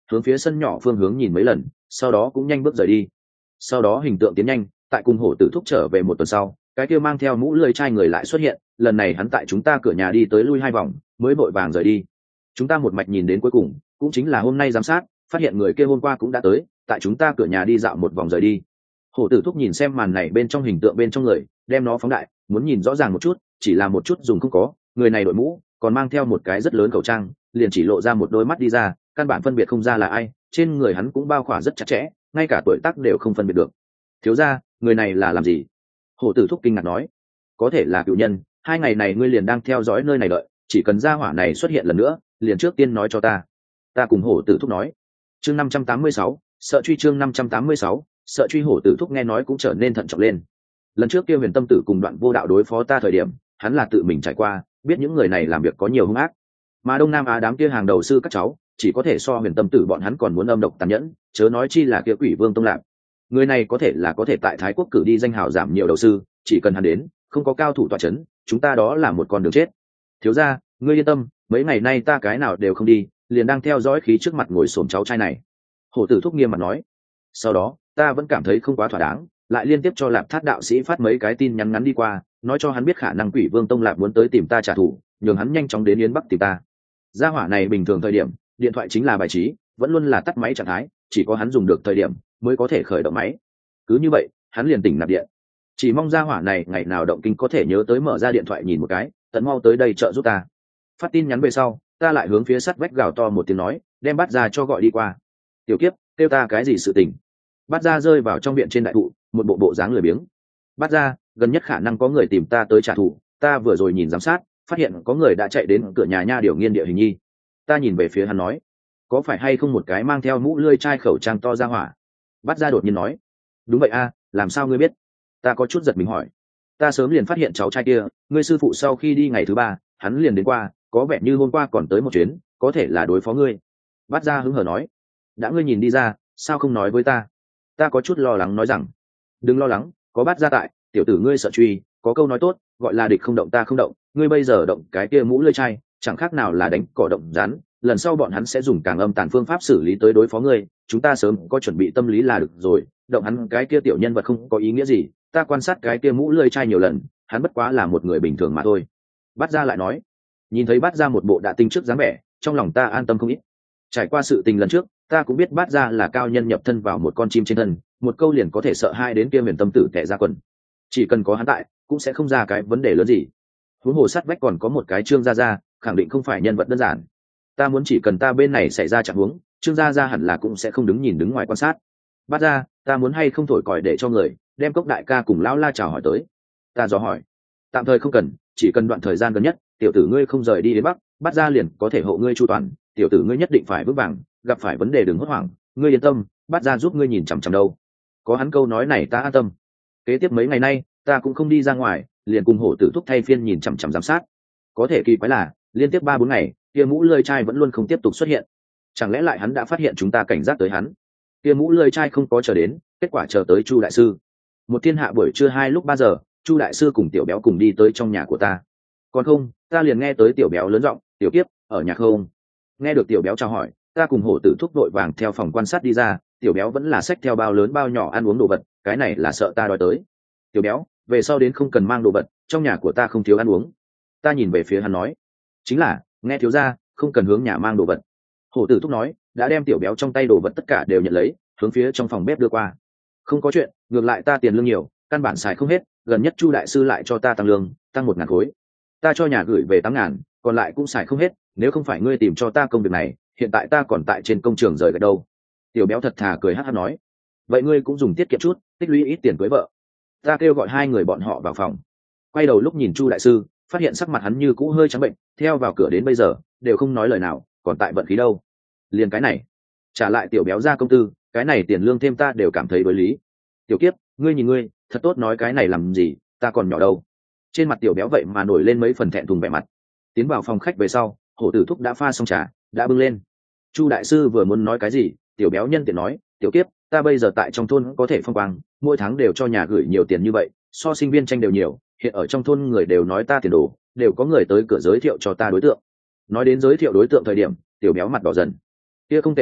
[SPEAKER 1] hướng phía sân nhỏ phương hướng nhìn mấy lần, sau đó cũng nhanh bước rời đi. Sau đó hình tượng tiến nhanh, tại cùng hổ tử thúc trở về một tuần sau, cái kia mang theo mũ lưỡi chai người lại xuất hiện, lần này hắn tại chúng ta cửa nhà đi tới lui 2 vòng mới vội vàng rời đi. Chúng ta một mạch nhìn đến cuối cùng, cũng chính là hôm nay giám sát, phát hiện người kia hôm qua cũng đã tới, tại chúng ta cửa nhà đi dạo một vòng rời đi. Hổ tử thúc nhìn xem màn này bên trong hình tượng bên trong người, đem nó phóng đại, muốn nhìn rõ ràng một chút, chỉ là một chút dùng không có, người này đội mũ, còn mang theo một cái rất lớn khẩu trang, liền chỉ lộ ra một đôi mắt đi ra, căn bản phân biệt không ra là ai, trên người hắn cũng bao khỏa rất chặt chẽ, ngay cả tuổi tác đều không phân biệt được. Thiếu gia, người này là làm gì? Hổ tử thúc kinh ngạc nói. Có thể là cựu nhân, 2 ngày này ngươi liền đang theo dõi nơi này đợi, chỉ cần gia hỏa này xuất hiện lần nữa, liền trước tiên nói cho ta. Ta cùng hổ tử thúc nói. Chương 586, sợ truy chương 586, sợ truy. Hổ tử thúc nghe nói cũng trở nên thận trọng lên. Lần trước kia Huyền Tâm Tử cùng Đoạn Vô Đạo đối phó ta thời điểm, hắn là tự mình trải qua, biết những người này làm việc có nhiều hung ác, mà Đông Nam Á đám kia hàng đầu sư các cháu chỉ có thể so Huyền Tâm Tử bọn hắn còn muốn âm độc tàn nhẫn, chớ nói chi là kia Quỷ Vương Tông Lạc. Người này có thể tại Thái Quốc cử đi danh hào giảm nhiều đầu sư, chỉ cần hắn đến, không có cao thủ tọa chấn, chúng ta đó là một con đường chết. Thiếu gia, ngươi yên tâm, mấy ngày nay ta cái nào đều không đi, liền đang theo dõi khí trước mặt ngồi xổm cháu trai này. Hổ tử thúc nghiêm mặt nói. Sau đó ta vẫn cảm thấy không quá thỏa đáng, lại liên tiếp cho Lạp Thát đạo sĩ phát mấy cái tin nhắn ngắn đi qua, nói cho hắn biết khả năng Quỷ Vương Tông Lạp muốn tới tìm ta trả thù, nhường hắn nhanh chóng đến Yến Bắc tìm ta. Gia hỏa này bình thường thời điểm điện thoại chính là bài trí, vẫn luôn là tắt máy trạng thái, chỉ có hắn dùng được thời điểm mới có thể khởi động máy. Cứ như vậy hắn liền tỉnh nạp điện. Chỉ mong gia hỏa này ngày nào động kinh có thể nhớ tới mở ra điện thoại nhìn một cái, tận mau tới đây trợ giúp ta. Phát tin nhắn về sau, ta lại hướng phía sắt vách gào to một tiếng nói, đem Bát Gia cho gọi đi qua. Tiểu kiếp, kêu ta cái gì sự tình? Bát Gia rơi vào trong viện trên đại thụ, một bộ dáng lười biếng. Bát Gia, gần nhất khả năng có người tìm ta tới trả thù, ta vừa rồi nhìn giám sát, phát hiện có người đã chạy đến cửa nhà nha điều nghiên địa hình nhi. Ta nhìn về phía hắn nói, có phải hay không một cái mang theo mũ lưỡi chai khẩu trang to ra hỏa? Bát Gia đột nhiên nói, đúng vậy a, làm sao ngươi biết? Ta có chút giật mình hỏi, ta sớm liền phát hiện cháu trai kia, ngươi sư phụ sau khi đi ngày thứ 3, hắn liền đến qua, có vẻ như hôm qua còn tới một chuyến, có thể là đối phó ngươi. Bát Gia hứng hờ nói, đã ngươi nhìn đi ra, sao không nói với ta? Ta có chút lo lắng nói rằng, đừng lo lắng, có Bát Gia tại, tiểu tử ngươi sợ truy, có câu nói tốt, gọi là địch không động ta không động, ngươi bây giờ động cái kia mũ lưỡi chai, chẳng khác nào là đánh cỏ động rắn, lần sau bọn hắn sẽ dùng càng âm tàn phương pháp xử lý tới đối phó ngươi, chúng ta sớm có chuẩn bị tâm lý là được rồi, động hắn cái kia tiểu nhân vật không có ý nghĩa gì, ta quan sát cái kia mũ lưỡi chai nhiều lần, hắn bất quá là một người bình thường mà thôi. Bát Gia lại nói, nhìn thấy Bát Gia một bộ đã tinh trước dáng vẻ, trong lòng ta an tâm không ít. Trải qua sự tình lần trước, ta cũng biết Bát Gia là cao nhân nhập thân vào một con chim trên thân, một câu liền có thể sợ hai đến kia Huyền Tâm Tử tệ ra quần. Chỉ cần có hắn tại, cũng sẽ không ra cái vấn đề lớn gì. Huống hồ sát vách còn có một cái Trương Gia Gia, khẳng định không phải nhân vật đơn giản. Ta muốn chỉ cần ta bên này xảy ra trạng huống, Trương Gia Gia hẳn là cũng sẽ không đứng ngoài quan sát. Bát Gia, ta muốn hay không thổi còi để cho người đem Cốc đại ca cùng lão la chào hỏi tới? Ta dò hỏi. Tạm thời không cần, chỉ cần đoạn thời gian gần nhất, tiểu tử ngươi không rời đi đến Bắc, Bát Gia liền có thể hộ ngươi chu toàn, tiểu tử ngươi nhất định phải vững vàng, gặp phải vấn đề đừng hốt hoảng, ngươi yên tâm, Bát Gia giúp ngươi nhìn chằm chằm đâu. Có hắn câu nói này ta an tâm. Kế tiếp mấy ngày nay, ta cũng không đi ra ngoài, liền cùng hổ tử thúc thay phiên nhìn chằm chằm giám sát. Có thể kỳ quái là, liên tiếp 3-4 ngày, kia mũ lưỡi chai vẫn luôn không tiếp tục xuất hiện. Chẳng lẽ lại hắn đã phát hiện chúng ta cảnh giác tới hắn? Kia mũ lưỡi chai không có chờ đến, kết quả chờ tới Chu đại sư. Một thiên hạ buổi trưa 2 lúc 3 giờ, Chu đại sư cùng tiểu béo cùng đi tới trong nhà của ta. Còn không, ta liền nghe tới tiểu béo lớn giọng, "Tiểu kiếp, ở nhà không?" Nghe được tiểu béo chào hỏi, ta cùng hổ tử thúc vội vàng theo phòng quan sát đi ra, tiểu béo vẫn là xách theo bao lớn bao nhỏ ăn uống đồ vật, cái này là sợ ta đói tới. "Tiểu béo, về sau đến không cần mang đồ vật, trong nhà của ta không thiếu ăn uống." Ta nhìn về phía hắn nói, "Chính là, nghe thiếu gia, không cần hướng nhà mang đồ vật." Hổ tử thúc nói, đã đem tiểu béo trong tay đồ vật tất cả đều nhận lấy, hướng phía trong phòng bếp đưa qua. "Không có chuyện, ngược lại ta tiền lương nhiều, căn bản xài không hết, gần nhất Chu đại sư lại cho ta tăng lương, tăng 1.000 khối. Ta cho nhà gửi về 8.000, còn lại cũng xài không hết, nếu không phải ngươi tìm cho ta công việc này, hiện tại ta còn tại trên công trường rời gạch đâu." Tiểu béo thật thà cười hắt hắt nói, "Vậy ngươi cũng dùng tiết kiệm chút, tích lũy ít tiền cưới vợ." Ta kêu gọi 2 người bọn họ vào phòng. Quay đầu lúc nhìn Chu đại sư, phát hiện sắc mặt hắn như cũ hơi trắng bệnh, theo vào cửa đến bây giờ đều không nói lời nào, còn tại vận khí đâu. Liền cái này, trả lại tiểu béo ra công tư, cái này tiền lương thêm ta đều cảm thấy đối lý. "Tiểu kiếp, ngươi nhìn ngươi, thật tốt nói cái này làm gì, ta còn nhỏ đâu." Trên mặt tiểu béo vậy mà nổi lên mấy phần thẹn thùng vẻ mặt. Tiến vào phòng khách về sau, hổ tử thúc đã pha xong trà, đã bưng lên. Chu đại sư vừa muốn nói cái gì, tiểu béo nhân tiện nói, "Tiểu kiếp, ta bây giờ tại trong thôn có thể phong quang, mỗi tháng đều cho nhà gửi nhiều tiền như vậy, so sinh viên tranh đều nhiều, hiện ở trong thôn người đều nói ta tiền đồ, đều có người tới cửa giới thiệu cho ta đối tượng." Nói đến giới thiệu đối tượng thời điểm, tiểu béo mặt đỏ dần. "Kia không tệ a,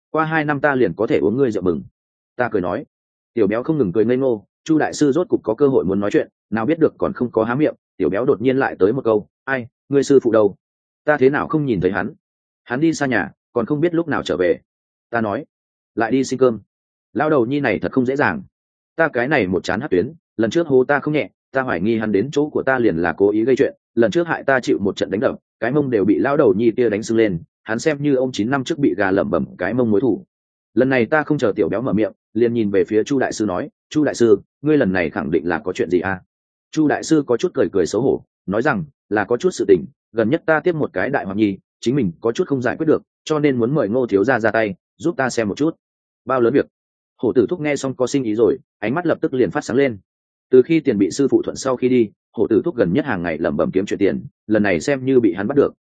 [SPEAKER 1] qua 2 năm ta liền có thể uống ngươi rượu mừng. Ta cười nói. Tiểu béo không ngừng cười ngây ngô. Chu đại sư rốt cục có cơ hội muốn nói chuyện, nào biết được còn không có há miệng, tiểu béo đột nhiên lại tới một câu, ai, ngươi sư phụ đâu? Ta thế nào không nhìn thấy hắn? Hắn đi xa nhà, còn không biết lúc nào trở về. Ta nói, lại đi xin cơm. Lao đầu nhi này thật không dễ dàng. Ta cái này một chán hát tuyến, lần trước hô ta không nhẹ, ta hoài nghi hắn đến chỗ của ta liền là cố ý gây chuyện, lần trước hại ta chịu một trận đánh đập, cái mông đều bị lao đầu nhi kia đánh sưng lên, hắn xem như ông 9 năm trước bị gà lẩm bẩm cái mông mối thủ. Lần này ta không chờ tiểu béo mở miệng, liền nhìn về phía Chu đại sư nói, Chu đại sư, ngươi lần này khẳng định là có chuyện gì à? Chu đại sư có chút cười cười xấu hổ, nói rằng là có chút sự tình, gần nhất ta tiếp một cái đại hoàng nhi, chính mình có chút không giải quyết được, cho nên muốn mời Ngô thiếu gia ra tay giúp ta xem một chút. Bao lớn việc? Hổ tử thúc nghe xong có sinh ý rồi, ánh mắt lập tức liền phát sáng lên. Từ khi tiền bị sư phụ thuận sau khi đi, hổ tử thúc gần nhất hàng ngày lẩm bẩm kiếm chuyện tiền, lần này xem như bị hắn bắt được,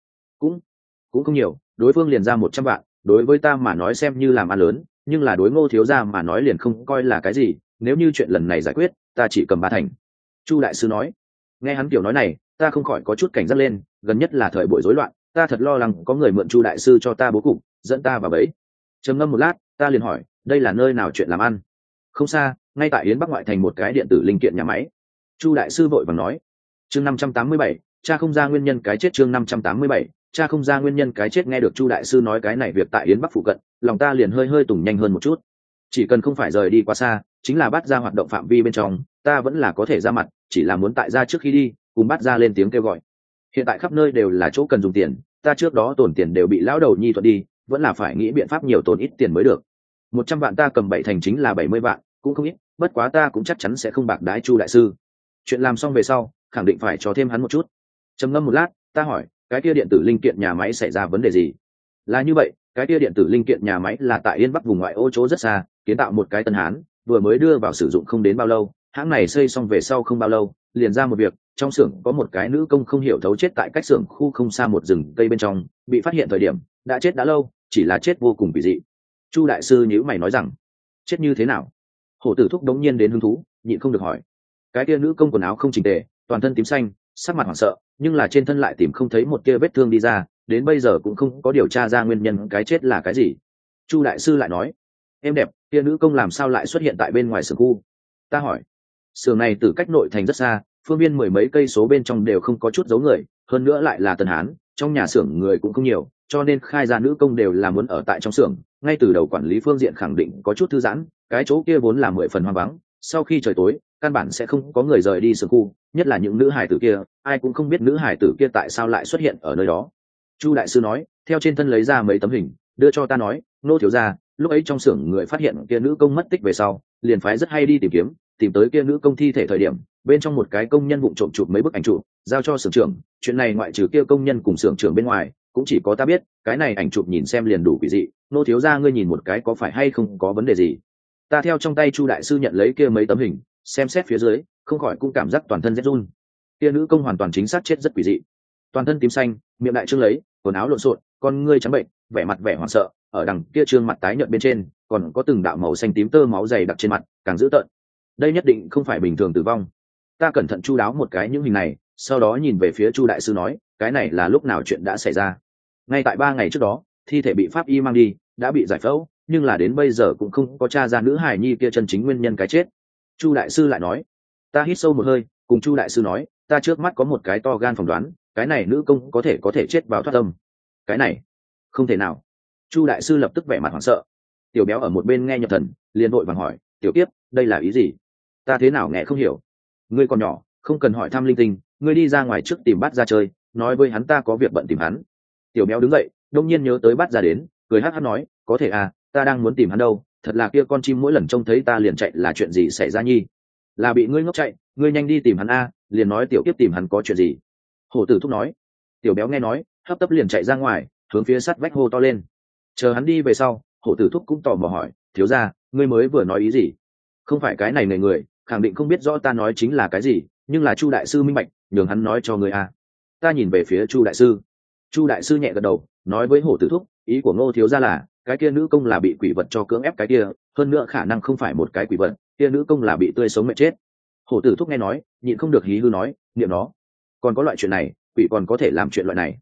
[SPEAKER 1] cũng không nhiều, đối phương liền ra 100 vạn, đối với ta mà nói xem như làm ăn lớn, nhưng là đối Ngô thiếu gia mà nói liền không coi là cái gì, nếu như chuyện lần này giải quyết, ta chỉ cầm 3 thành. Chu đại sư nói. Nghe hắn kiểu nói này, ta không khỏi có chút cảnh giác lên, gần nhất là thời buổi rối loạn, ta thật lo lắng có người mượn Chu đại sư cho ta bố cục, dẫn ta vào bẫy. Trầm ngâm một lát, ta liền hỏi, đây là nơi nào chuyện làm ăn? Không xa, ngay tại Yến Bắc ngoại thành một cái điện tử linh kiện nhà máy. Chu đại sư vội vàng nói. Chương 587, cha không ra nguyên nhân cái chết. Chương 587, cha không ra nguyên nhân cái chết. Nghe được Chu đại sư nói cái này việc tại Yến Bắc phụ cận, lòng ta liền hơi hơi tùng nhanh hơn một chút. Chỉ cần không phải rời đi quá xa, chính là bắt ra hoạt động phạm vi bên trong, ta vẫn là có thể ra mặt, chỉ là muốn tại ra trước khi đi cùng bắt ra lên tiếng kêu gọi. Hiện tại khắp nơi đều là chỗ cần dùng tiền, ta trước đó tổn tiền đều bị lão đầu nhi thuận đi, vẫn là phải nghĩ biện pháp nhiều tổn ít tiền mới được. 100 vạn ta cầm 7 thành chính là 70 vạn, cũng không ít, bất quá ta cũng chắc chắn sẽ không bạc đái Chu đại sư. Chuyện làm xong về sau, khẳng định phải cho thêm hắn một chút. Trầm ngâm một lát, ta hỏi, cái kia điện tử linh kiện nhà máy xảy ra vấn đề gì? Là như vậy, cái kia điện tử linh kiện nhà máy là tại Yên Bắc vùng ngoại ô chỗ rất xa, kiến tạo một cái Tân Hán, vừa mới đưa vào sử dụng không đến bao lâu, hãng này xây xong về sau không bao lâu, liền ra một việc, trong xưởng có một cái nữ công không hiểu thấu chết tại cách xưởng khu không xa một rừng cây bên trong, bị phát hiện thời điểm đã chết đã lâu, chỉ là chết vô cùng kỳ dị. Chu đại sư nhíu mày nói rằng, chết như thế nào? Hổ tử thúc đống nhiên đến hứng thú, nhịn không được hỏi. Cái kia nữ công quần áo không chỉnh tề, toàn thân tím xanh, sắc mặt hoảng sợ, nhưng là trên thân lại tìm không thấy một tia vết thương đi ra, đến bây giờ cũng không có điều tra ra nguyên nhân cái chết là cái gì. Chu đại sư lại nói, em đẹp, kia nữ công làm sao lại xuất hiện tại bên ngoài xưởng khu? Ta hỏi. Xưởng này từ cách nội thành rất xa, phương viên 10 mấy cây số bên trong đều không có chút dấu người, hơn nữa lại là Tân Hán, trong nhà xưởng người cũng không nhiều, cho nên khai ra nữ công đều là muốn ở tại trong xưởng. Ngay từ đầu quản lý phương diện khẳng định có chút thư giãn, cái chỗ kia vốn là 10 phần hoang vắng, sau khi trời tối, căn bản sẽ không có người rời đi xưởng khu, nhất là những nữ hài tử kia, ai cũng không biết nữ hài tử kia tại sao lại xuất hiện ở nơi đó. Chu đại sư nói, theo trên thân lấy ra mấy tấm hình, đưa cho ta nói, Nô thiếu gia, lúc ấy trong xưởng người phát hiện kia nữ công mất tích về sau, liền phái rất hay đi tìm kiếm, tìm tới kia nữ công thi thể thời điểm, bên trong một cái công nhân vụng trộm chụp mấy bức ảnh chụp, giao cho xưởng trưởng. Chuyện này ngoại trừ kia công nhân cùng xưởng trưởng bên ngoài, cũng chỉ có ta biết, cái này ảnh chụp nhìn xem liền đủ quỷ dị. Nô thiếu gia ngươi nhìn một cái có phải hay không có vấn đề gì? Ta theo trong tay Chu đại sư nhận lấy kia mấy tấm hình, xem xét phía dưới, không khỏi cũng cảm giác toàn thân rét run. Kia nữ công hoàn toàn chính xác chết rất quỷ dị, toàn thân tím xanh, miệng đại trương lấy, quần áo lộn xộn, con ngươi trắng bệnh, vẻ mặt vẻ hoảng sợ, ở đằng kia trương mặt tái nhợt bên trên, còn có từng đạo màu xanh tím tơ máu dày đặc trên mặt, càng dữ tợn. Đây nhất định không phải bình thường tử vong. Ta cẩn thận chu đáo một cái những hình này, sau đó nhìn về phía Chu đại sư nói, cái này là lúc nào chuyện đã xảy ra? Ngay tại 3 ngày trước đó, thi thể bị pháp y mang đi, đã bị giải phẫu, nhưng là đến bây giờ cũng không có tra ra nữ hài nhi kia chân chính nguyên nhân cái chết. Chu đại sư lại nói. Ta hít sâu một hơi, cùng Chu đại sư nói, ta trước mắt có một cái to gan phỏng đoán, cái này nữ công có thể chết vào thoát tâm. Cái này không thể nào. Chu đại sư lập tức vẻ mặt hoảng sợ. Tiểu béo ở một bên nghe nhập thần, liền vội vàng hỏi, tiểu tiếp, đây là ý gì? Ta thế nào nghe không hiểu. Ngươi còn nhỏ, không cần hỏi thăm linh tinh, ngươi đi ra ngoài trước tìm Bát ra chơi, nói với hắn ta có việc bận tìm hắn. Tiểu béo đứng dậy, đông nhiên nhớ tới Bát ra đến, cười hắt hắt nói, có thể à, ta đang muốn tìm hắn đâu, thật là kia con chim mỗi lần trông thấy ta liền chạy, là chuyện gì xảy ra nhi? Là bị ngươi ngốc chạy, ngươi nhanh đi tìm hắn a, liền nói tiểu tiếp tìm hắn có chuyện gì. Hổ tử thúc nói. Tiểu béo nghe nói, hấp tấp liền chạy ra ngoài, hướng phía sát vách hô to lên. Chờ hắn đi về sau, hổ tử thúc cũng tò mò hỏi, thiếu gia, ngươi mới vừa nói ý gì? Không phải cái này người khẳng định không biết rõ ta nói chính là cái gì, nhưng là Chu đại sư minh bạch, nhường hắn nói cho ngươi a. Ta nhìn về phía Chu đại sư. Chu đại sư nhẹ gật đầu, nói với hổ tử thúc, ý của Ngô thiếu gia là, cái kia nữ công là bị quỷ vật cho cưỡng ép cái kia, hơn nữa khả năng không phải một cái quỷ vật, kia nữ công là bị tươi sống mệt chết. Hổ tử thúc nghe nói, nhịn không được hí hư nói, niệm nó, còn có loại chuyện này, quỷ còn có thể làm chuyện loại này.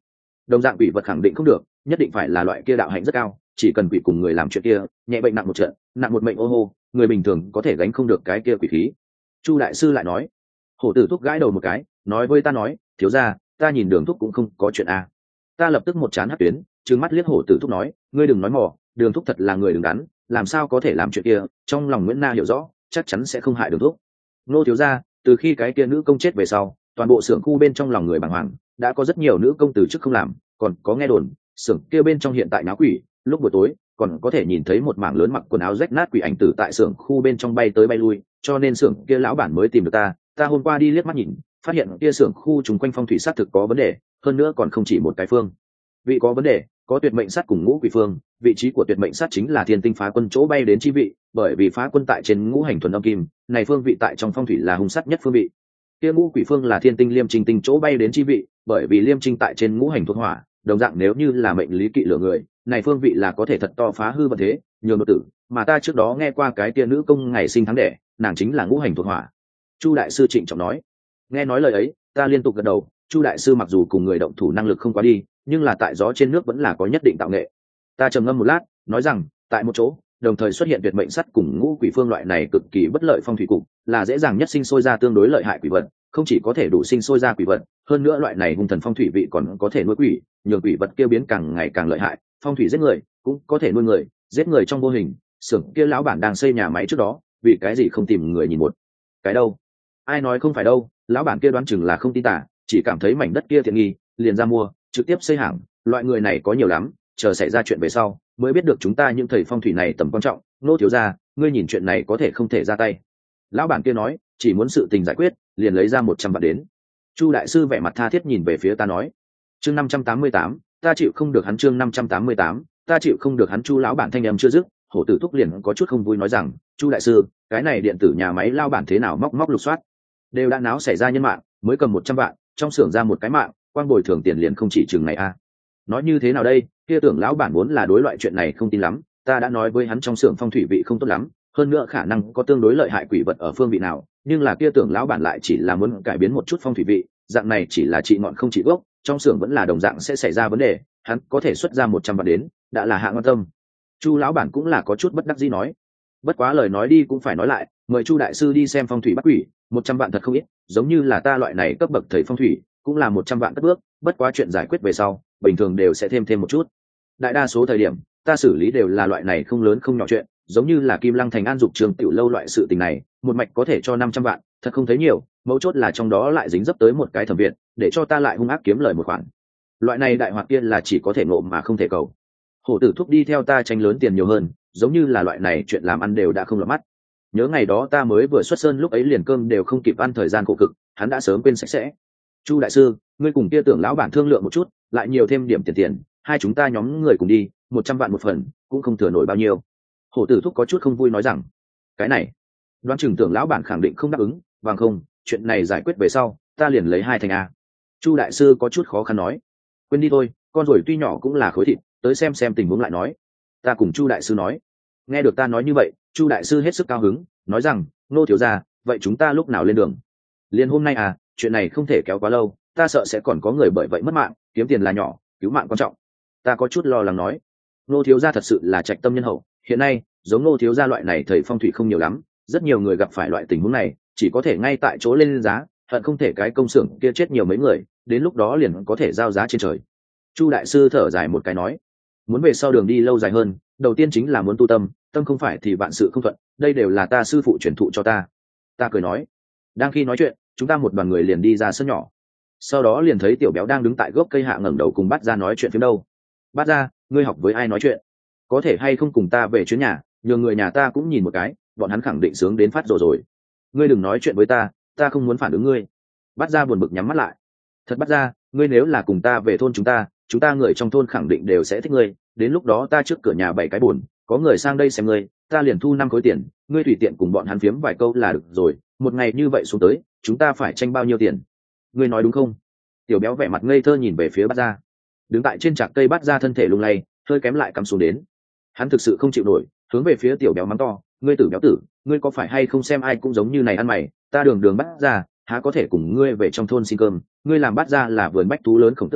[SPEAKER 1] đồng dạng quỷ vật khẳng định không được, nhất định phải là loại kia đạo hạnh rất cao, chỉ cần quỷ cùng người làm chuyện kia, nhẹ bệnh nặng một trận, nặng một mệnh ô hô, người bình thường có thể gánh không được cái kia quỷ khí. Chu đại sư lại nói. Hổ tử thúc gãi đầu một cái, nói với ta nói, thiếu gia, ta nhìn Đường thúc cũng không có chuyện à. Ta lập tức một chán hất tuyến, trừng mắt liếc Hổ tử thúc nói, ngươi đừng nói mò, Đường thúc thật là người đứng đắn, làm sao có thể làm chuyện kia. Trong lòng Nguyễn Na hiểu rõ, chắc chắn sẽ không hại Đường thúc. Nô thiếu gia, từ khi cái kia nữ công chết về sau, toàn bộ xưởng khu bên trong lòng người bàng hoàng, đã có rất nhiều nữ công từ chức không làm, còn có nghe đồn xưởng kia bên trong hiện tại náo quỷ, lúc buổi tối còn có thể nhìn thấy một mảng lớn mặc quần áo rách nát quỷ ảnh tử tại xưởng khu bên trong bay tới bay lui, cho nên xưởng kia lão bản mới tìm được ta. Ta hôm qua đi liếc mắt nhìn, phát hiện kia xưởng khu chung quanh phong thủy sát thực có vấn đề, hơn nữa còn không chỉ một cái phương vị có vấn đề, có tuyệt mệnh sát cùng ngũ quỷ phương. Vị trí của tuyệt mệnh sát chính là thiên tinh phá quân chỗ bay đến chi vị, bởi vì phá quân tại trên ngũ hành thuần âm kim, này phương vị tại trong phong thủy là hung sát nhất phương vị. Kia ngũ quỷ phương là thiên tinh liêm trinh tinh chỗ bay đến chi vị, bởi vì liêm trinh tại trên ngũ hành thuộc hỏa, đồng dạng nếu như là mệnh lý kỵ lửa người, này phương vị là có thể thật to phá hư vận thế, nhường đột tử. Mà ta trước đó nghe qua cái tia nữ công ngày sinh tháng đẻ, nàng chính là ngũ hành thuộc hỏa. Chu đại sư trịnh trọng nói. Nghe nói lời ấy, ta liên tục gật đầu. Chu đại sư mặc dù cùng người động thủ năng lực không quá đi, nhưng là tại gió trên nước vẫn là có nhất định tạo nghệ. Ta trầm ngâm một lát, nói rằng, tại một chỗ đồng thời xuất hiện tuyệt mệnh sắt cùng ngũ quỷ phương loại này cực kỳ bất lợi phong thủy cục, là dễ dàng nhất sinh sôi ra tương đối lợi hại quỷ vật. Không chỉ có thể đủ sinh sôi ra quỷ vật, hơn nữa loại này hung thần phong thủy vị còn có thể nuôi quỷ, nhường quỷ vật kia biến càng ngày càng lợi hại. Phong thủy giết người cũng có thể nuôi người, giết người trong vô hình. Xưởng kia lão bản đang xây nhà máy trước đó, vì cái gì không tìm người nhìn một cái đâu? Ai nói không phải đâu, lão bản kia đoán chừng là không tin tả, chỉ cảm thấy mảnh đất kia tiện nghi, liền ra mua, trực tiếp xây hàng. Loại người này có nhiều lắm, chờ xảy ra chuyện về sau mới biết được chúng ta những thầy phong thủy này tầm quan trọng. Nô thiếu gia, ngươi nhìn chuyện này có thể không thể ra tay. Lão bản kia nói, chỉ muốn sự tình giải quyết, liền lấy ra 100 vạn đến. Chu đại sư vẻ mặt tha thiết nhìn về phía ta nói, chương 588, ta chịu không được hắn. Chương 588, ta chịu không được hắn. Chu lão bản thanh âm chưa dứt, Hổ tử thúc liền có chút không vui nói rằng, Chu đại sư, cái này điện tử nhà máy lao bản thế nào móc móc lục soát, đều đã náo xảy ra nhân mạng, mới cầm 100 vạn, trong xưởng ra một cái mạng, quang bồi thường tiền liền không chỉ chừng này a. Nói như thế nào đây, kia tưởng lão bản muốn là đối loại chuyện này không tin lắm, ta đã nói với hắn trong xưởng phong thủy vị không tốt lắm, hơn nữa khả năng có tương đối lợi hại quỷ vật ở phương vị nào, nhưng là kia tưởng lão bản lại chỉ là muốn cải biến một chút phong thủy vị, dạng này chỉ là trị ngọn không trị gốc, trong xưởng vẫn là đồng dạng sẽ xảy ra vấn đề. Hắn có thể xuất ra 100 vạn đến, đã là hạng quan tâm. Chu lão bản cũng là có chút bất đắc dĩ nói, bất quá lời nói đi cũng phải nói lại, mời Chu đại sư đi xem phong thủy bắt quỷ, 100 vạn thật không ít, giống như là ta loại này cấp bậc thầy phong thủy cũng là 100 vạn cất bước, bất quá chuyện giải quyết về sau bình thường đều sẽ thêm một chút. Đại đa số thời điểm ta xử lý đều là loại này không lớn không nhỏ chuyện, giống như là Kim Lăng thành An Dục Trường tiểu lâu loại sự tình này, một mạch có thể cho 500 vạn, thật không thấy nhiều, mấu chốt là trong đó lại dính dấp tới một cái thẩm viện, để cho ta lại hung ác kiếm lời một khoản. Loại này đại hoạt tiên là chỉ có thể ngộ mà không thể cầu. Hổ tử thúc đi theo ta tranh lớn tiền nhiều hơn, giống như là loại này chuyện làm ăn đều đã không lọt mắt. Nhớ ngày đó ta mới vừa xuất sơn lúc ấy liền cơm đều không kịp ăn, thời gian khổ cực hắn đã sớm quên sạch sẽ. Chu đại sư, ngươi cùng kia tưởng lão bản thương lượng một chút, lại nhiều thêm điểm tiền, hai chúng ta nhóm người cùng đi, 100 vạn một phần, cũng không thừa nổi bao nhiêu. Hổ tử thúc có chút không vui nói rằng, cái này đoán chừng tưởng lão bản khẳng định không đáp ứng, bằng không chuyện này giải quyết về sau ta liền lấy 2 thành a. Chu đại sư có chút khó khăn nói, quên đi thôi, con rồi tuy nhỏ cũng là khối thịt, tới xem tình huống lại nói. Ta cùng Chu đại sư nói. Nghe được ta nói như vậy, Chu đại sư hết sức cao hứng, nói rằng, nô thiếu gia, vậy chúng ta lúc nào lên đường? Liền hôm nay à, chuyện này không thể kéo quá lâu, ta sợ sẽ còn có người bởi vậy mất mạng, kiếm tiền là nhỏ, cứu mạng quan trọng. Ta có chút lo lắng nói, nô thiếu gia thật sự là trạch tâm nhân hậu, hiện nay giống nô thiếu gia loại này thầy phong thủy không nhiều lắm, rất nhiều người gặp phải loại tình huống này chỉ có thể ngay tại chỗ lên giá, hận không thể cái công xưởng kia chết nhiều mấy người, đến lúc đó liền có thể giao giá trên trời. Chu đại sư thở dài một cái nói, muốn về sau đường đi lâu dài hơn, đầu tiên chính là muốn tu tâm, tâm không phải thì vạn sự không thuận, đây đều là ta sư phụ truyền thụ cho ta. Ta cười nói. Đang khi nói chuyện, chúng ta một đoàn người liền đi ra sân nhỏ, sau đó liền thấy tiểu béo đang đứng tại gốc cây hạ ngẩng đầu cùng Bát Gia nói chuyện phiếm đâu. Bát Gia, ngươi học với ai nói chuyện? Có thể hay không cùng ta về chuyến nhà, nhờ người nhà ta cũng nhìn một cái, bọn hắn khẳng định sướng đến phát rồi. Ngươi đừng nói chuyện với ta, ta không muốn phản ứng ngươi. Bát Gia buồn bực nhắm mắt lại. Thật Bát Gia, ngươi nếu là cùng ta về thôn chúng ta người trong thôn khẳng định đều sẽ thích ngươi, đến lúc đó ta trước cửa nhà 7 cái bồn, có người sang đây xem ngươi, ta liền thu 5 khối tiền, ngươi tùy tiện cùng bọn hắn phiếm vài câu là được rồi, một ngày như vậy xuống tới, chúng ta phải tranh bao nhiêu tiền? Ngươi nói đúng không? Tiểu béo vẻ mặt ngây thơ nhìn về phía Bát Gia. Đứng tại trên trạc cây Bát Gia thân thể lung lay, hơi kém lại cắm xuống đến. Hắn thực sự không chịu nổi, hướng về phía tiểu béo mắng to, ngươi tử béo tử, ngươi có phải hay không xem ai cũng giống như này ăn mày, ta đường Bát Gia há có thể cùng ngươi về trong thôn xin cơm, ngươi làm Bát Gia là vườn bách thú lớn khổng tức đâu,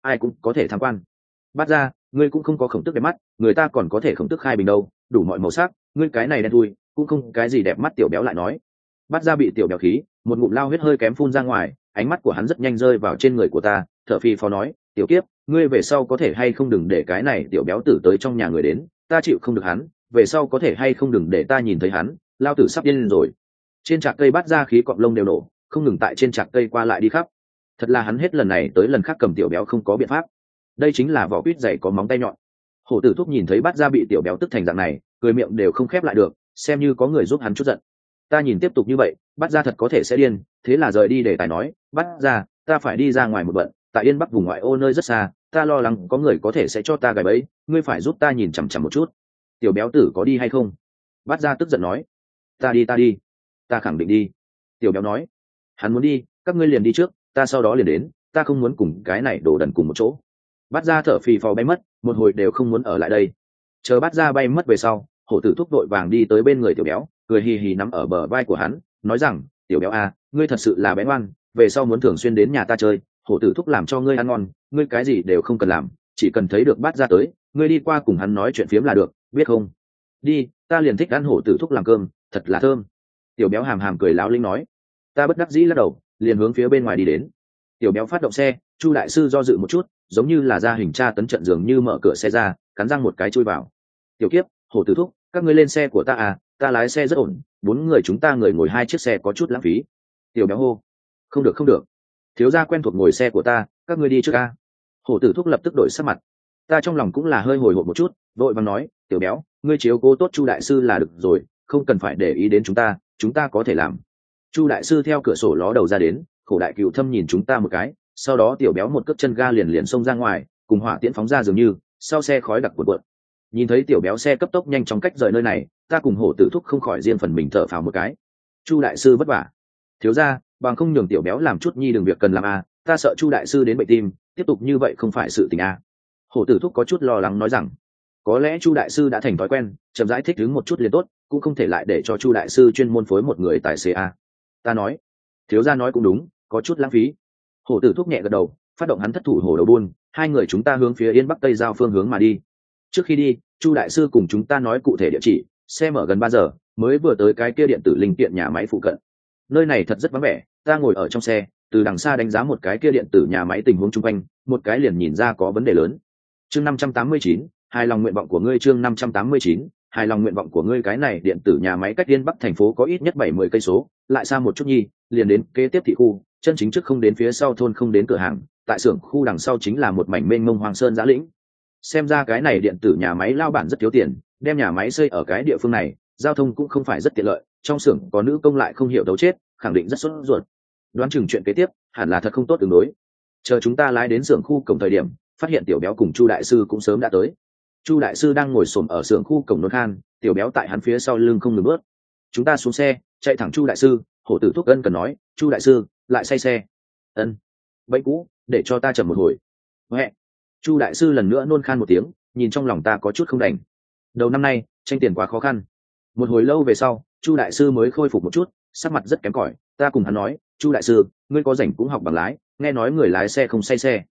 [SPEAKER 1] ai cũng có thể tham quan. Bắt ra, ngươi cũng không có khổng tức đẹp mắt, người ta còn có thể khổng tức khai bình đâu, đủ mọi màu sắc, ngươi cái này đen thui cũng không cái gì đẹp mắt. Tiểu béo lại nói. Bắt ra bị tiểu béo khí một ngụm lao huyết hơi kém phun ra ngoài, ánh mắt của hắn rất nhanh rơi vào trên người của ta, thở phì phò nói, tiểu kiếp, ngươi về sau có thể hay không đừng để cái này tiểu béo tử tới trong nhà người đến, ta chịu không được hắn, về sau có thể hay không đừng để ta nhìn thấy hắn, lao tử sắp điên rồi. Trên trạc cây bắt ra khí cọng lông đều nổ, không ngừng tại trên trạc cây qua lại đi khắp. Thật là hắn hết lần này tới lần khác cầm tiểu béo không có biện pháp. Đây chính là vỏ quýt dày có móng tay nhọn. Hổ tử thúc nhìn thấy bắt ra bị tiểu béo tức thành dạng này, cười miệng đều không khép lại được, xem như có người giúp hắn chút giận. Ta nhìn tiếp tục như vậy, bắt ra thật có thể sẽ điên, thế là rời đi để tài nói, bắt ra, ta phải đi ra ngoài một bận, tại Yên Bắc vùng ngoại ô nơi rất xa, ta lo lắng có người có thể sẽ cho ta gài bẫy, ngươi phải giúp ta nhìn chằm chằm một chút. Tiểu béo tử có đi hay không? Bắt ra tức giận nói. Ta đi, ta khẳng định đi. Tiểu béo nói. Hắn muốn đi, các ngươi liền đi trước, ta sau đó liền đến, ta không muốn cùng cái này đổ đần cùng một chỗ. Bắt ra thở phì phò bay mất, một hồi đều không muốn ở lại đây. Chờ bắt ra bay mất về sau, hổ tử thúc đội vàng đi tới bên người tiểu béo, cười hì hì nắm ở bờ vai của hắn, nói rằng, tiểu béo à, ngươi thật sự là bé ngoan, về sau muốn thường xuyên đến nhà ta chơi, hổ tử thúc làm cho ngươi ăn ngon, ngươi cái gì đều không cần làm, chỉ cần thấy được bắt ra tới, ngươi đi qua cùng hắn nói chuyện phiếm là được, biết không? Đi, ta liền thích ăn hổ tử thúc làm cơm, thật là thơm. Tiểu béo hàm hàm cười láo linh nói. Ta bất đắc dĩ lắc đầu, liền hướng phía bên ngoài đi đến. Tiểu béo phát động xe, Chu đại sư do dự một chút, giống như là ra hình tra tấn trận dường như mở cửa xe ra, cắn răng một cái chui vào. Tiểu kiếp, hổ tử thúc, các ngươi lên xe của ta à, ta lái xe rất ổn, 4 người chúng ta người ngồi 2 chiếc xe có chút lãng phí. Tiểu béo hô. Không được không được, thiếu gia quen thuộc ngồi xe của ta, các ngươi đi trước a. Hổ tử thúc lập tức đổi sắc mặt. Ta trong lòng cũng là hơi hồi hộp một chút, vội vàng nói, tiểu béo, ngươi chiếu cố tốt Chu đại sư là được rồi, không cần phải để ý đến chúng ta có thể làm. Chu đại sư theo cửa sổ ló đầu ra đến, khổ đại cựu thâm nhìn chúng ta một cái, sau đó tiểu béo một cước chân ga liền liền xông ra ngoài, cùng hỏa tiễn phóng ra dường như, sau xe khói đặc cuộn cuộn. Nhìn thấy tiểu béo xe cấp tốc nhanh chóng cách rời nơi này, ta cùng hổ tử thúc không khỏi riêng phần mình thở phào một cái. Chu đại sư vất vả. Thiếu gia, bằng không nhường tiểu béo làm chút nhi đường việc cần làm a, ta sợ Chu đại sư đến bệnh tim, tiếp tục như vậy không phải sự tình a. Hổ tử thúc có chút lo lắng nói rằng, có lẽ Chu đại sư đã thành thói quen, chậm rãi thích ứng một chút liền tốt, cũng không thể lại để cho Chu đại sư chuyên môn phối một người tài xế a. Ta nói, thiếu gia nói cũng đúng, có chút lãng phí. Hổ tử thúc nhẹ gật đầu, phát động hắn thất thủ hổ đầu buôn, 2 người chúng ta hướng phía Yên Bắc Tây giao phương hướng mà đi. Trước khi đi, Chu đại sư cùng chúng ta nói cụ thể địa chỉ, xe mở gần 3 giờ mới vừa tới cái kia điện tử linh kiện nhà máy phụ cận. Nơi này thật rất vắng vẻ, ta ngồi ở trong xe, từ đằng xa đánh giá một cái kia điện tử nhà máy tình huống chung quanh, một cái liền nhìn ra có vấn đề lớn. Chương 589, hài lòng nguyện vọng của ngươi. Chương 589, hài lòng nguyện vọng của ngươi. Cái này điện tử nhà máy cách Yên Bắc thành phố có ít nhất 70 cây số, lại xa một chút nhi, liền đến kế tiếp thị khu, chân chính trước không đến phía sau thôn không đến cửa hàng, tại xưởng khu đằng sau chính là một mảnh mênh mông hoang sơn giã lĩnh. Xem ra cái này điện tử nhà máy lao bản rất thiếu tiền, đem nhà máy xây ở cái địa phương này, giao thông cũng không phải rất tiện lợi, trong xưởng có nữ công lại không hiểu đấu chết, khẳng định rất sốt ruột. Đoán chừng chuyện kế tiếp hẳn là thật không tốt tương đối. Chờ chúng ta lái đến xưởng khu cổng thời điểm, phát hiện tiểu béo cùng Chu đại sư cũng sớm đã tới. Chu đại sư đang ngồi xổm ở xưởng khu cổng nôn khan, tiểu béo tại hắn phía sau lưng không ngừng bước. Chúng ta xuống xe, chạy thẳng Chu đại sư, hổ tử thúc ân cần nói, Chu đại sư lại say xe. Ân, bẫy cũ, để cho ta chậm một hồi. Huệ. Chu đại sư lần nữa nôn khan một tiếng, nhìn trong lòng ta có chút không đành. Đầu năm nay tranh tiền quá khó khăn. Một hồi lâu về sau, Chu đại sư mới khôi phục một chút, sắc mặt rất kém cỏi. Ta cùng hắn nói, Chu đại sư, ngươi có rảnh cũng học bằng lái, nghe nói người lái xe không say xe.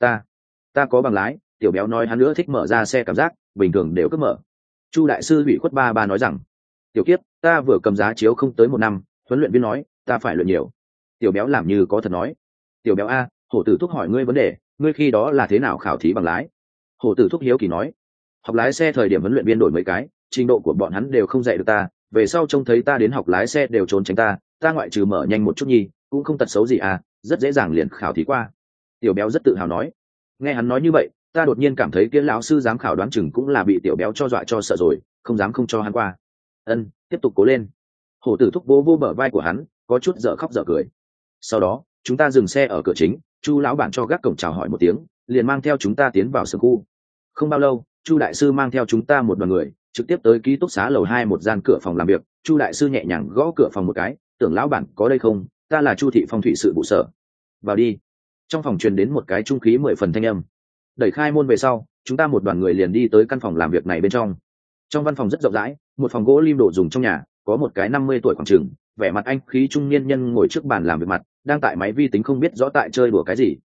[SPEAKER 1] Ta có bằng lái. Tiểu béo nói hắn nữa thích mở ra xe cảm giác, bình thường đều cứ mở. Chu đại sư ủy khuất ba nói rằng, tiểu kiếp, ta vừa cầm giá chiếu không tới 1 năm, huấn luyện viên nói ta phải luyện nhiều. Tiểu béo làm như có thật nói, tiểu béo a, hổ tử thúc hỏi ngươi vấn đề, ngươi khi đó là thế nào khảo thí bằng lái? Hổ tử thúc hiếu kỳ nói, học lái xe thời điểm huấn luyện viên đổi mấy cái, trình độ của bọn hắn đều không dạy được ta, về sau trông thấy ta đến học lái xe đều trốn tránh ta ngoại trừ mở nhanh một chút nhi, cũng không tật xấu gì à, rất dễ dàng liền khảo thí qua. Tiểu béo rất tự hào nói. Nghe hắn nói như vậy, ta đột nhiên cảm thấy kia lão sư giám khảo đoán chừng cũng là bị tiểu béo cho dọa cho sợ rồi, không dám không cho hắn qua. Ân, tiếp tục cố lên. Hổ tử thúc vô bờ vai của hắn, có chút dở khóc dở cười. Sau đó chúng ta dừng xe ở cửa chính, Chu lão bản cho gác cổng chào hỏi một tiếng, liền mang theo chúng ta tiến vào xưởng khu. Không bao lâu, Chu đại sư mang theo chúng ta một đoàn người trực tiếp tới ký túc xá lầu 2 một gian cửa phòng làm việc. Chu đại sư nhẹ nhàng gõ cửa phòng một cái, tưởng lão bản có đây không, ta là Chu thị phong thủy sự vụ sở. Vào đi. Trong phòng truyền đến một cái trung khí 10 phần thanh âm. Đẩy khai môn về sau, chúng ta một đoàn người liền đi tới căn phòng làm việc này bên trong. Trong văn phòng rất rộng rãi, một phòng gỗ lim đồ dùng trong nhà, có một cái 50 tuổi khoảng chừng, vẻ mặt anh khí trung niên nhân ngồi trước bàn làm việc mặt, đang tại máy vi tính không biết rõ tại chơi đùa cái gì.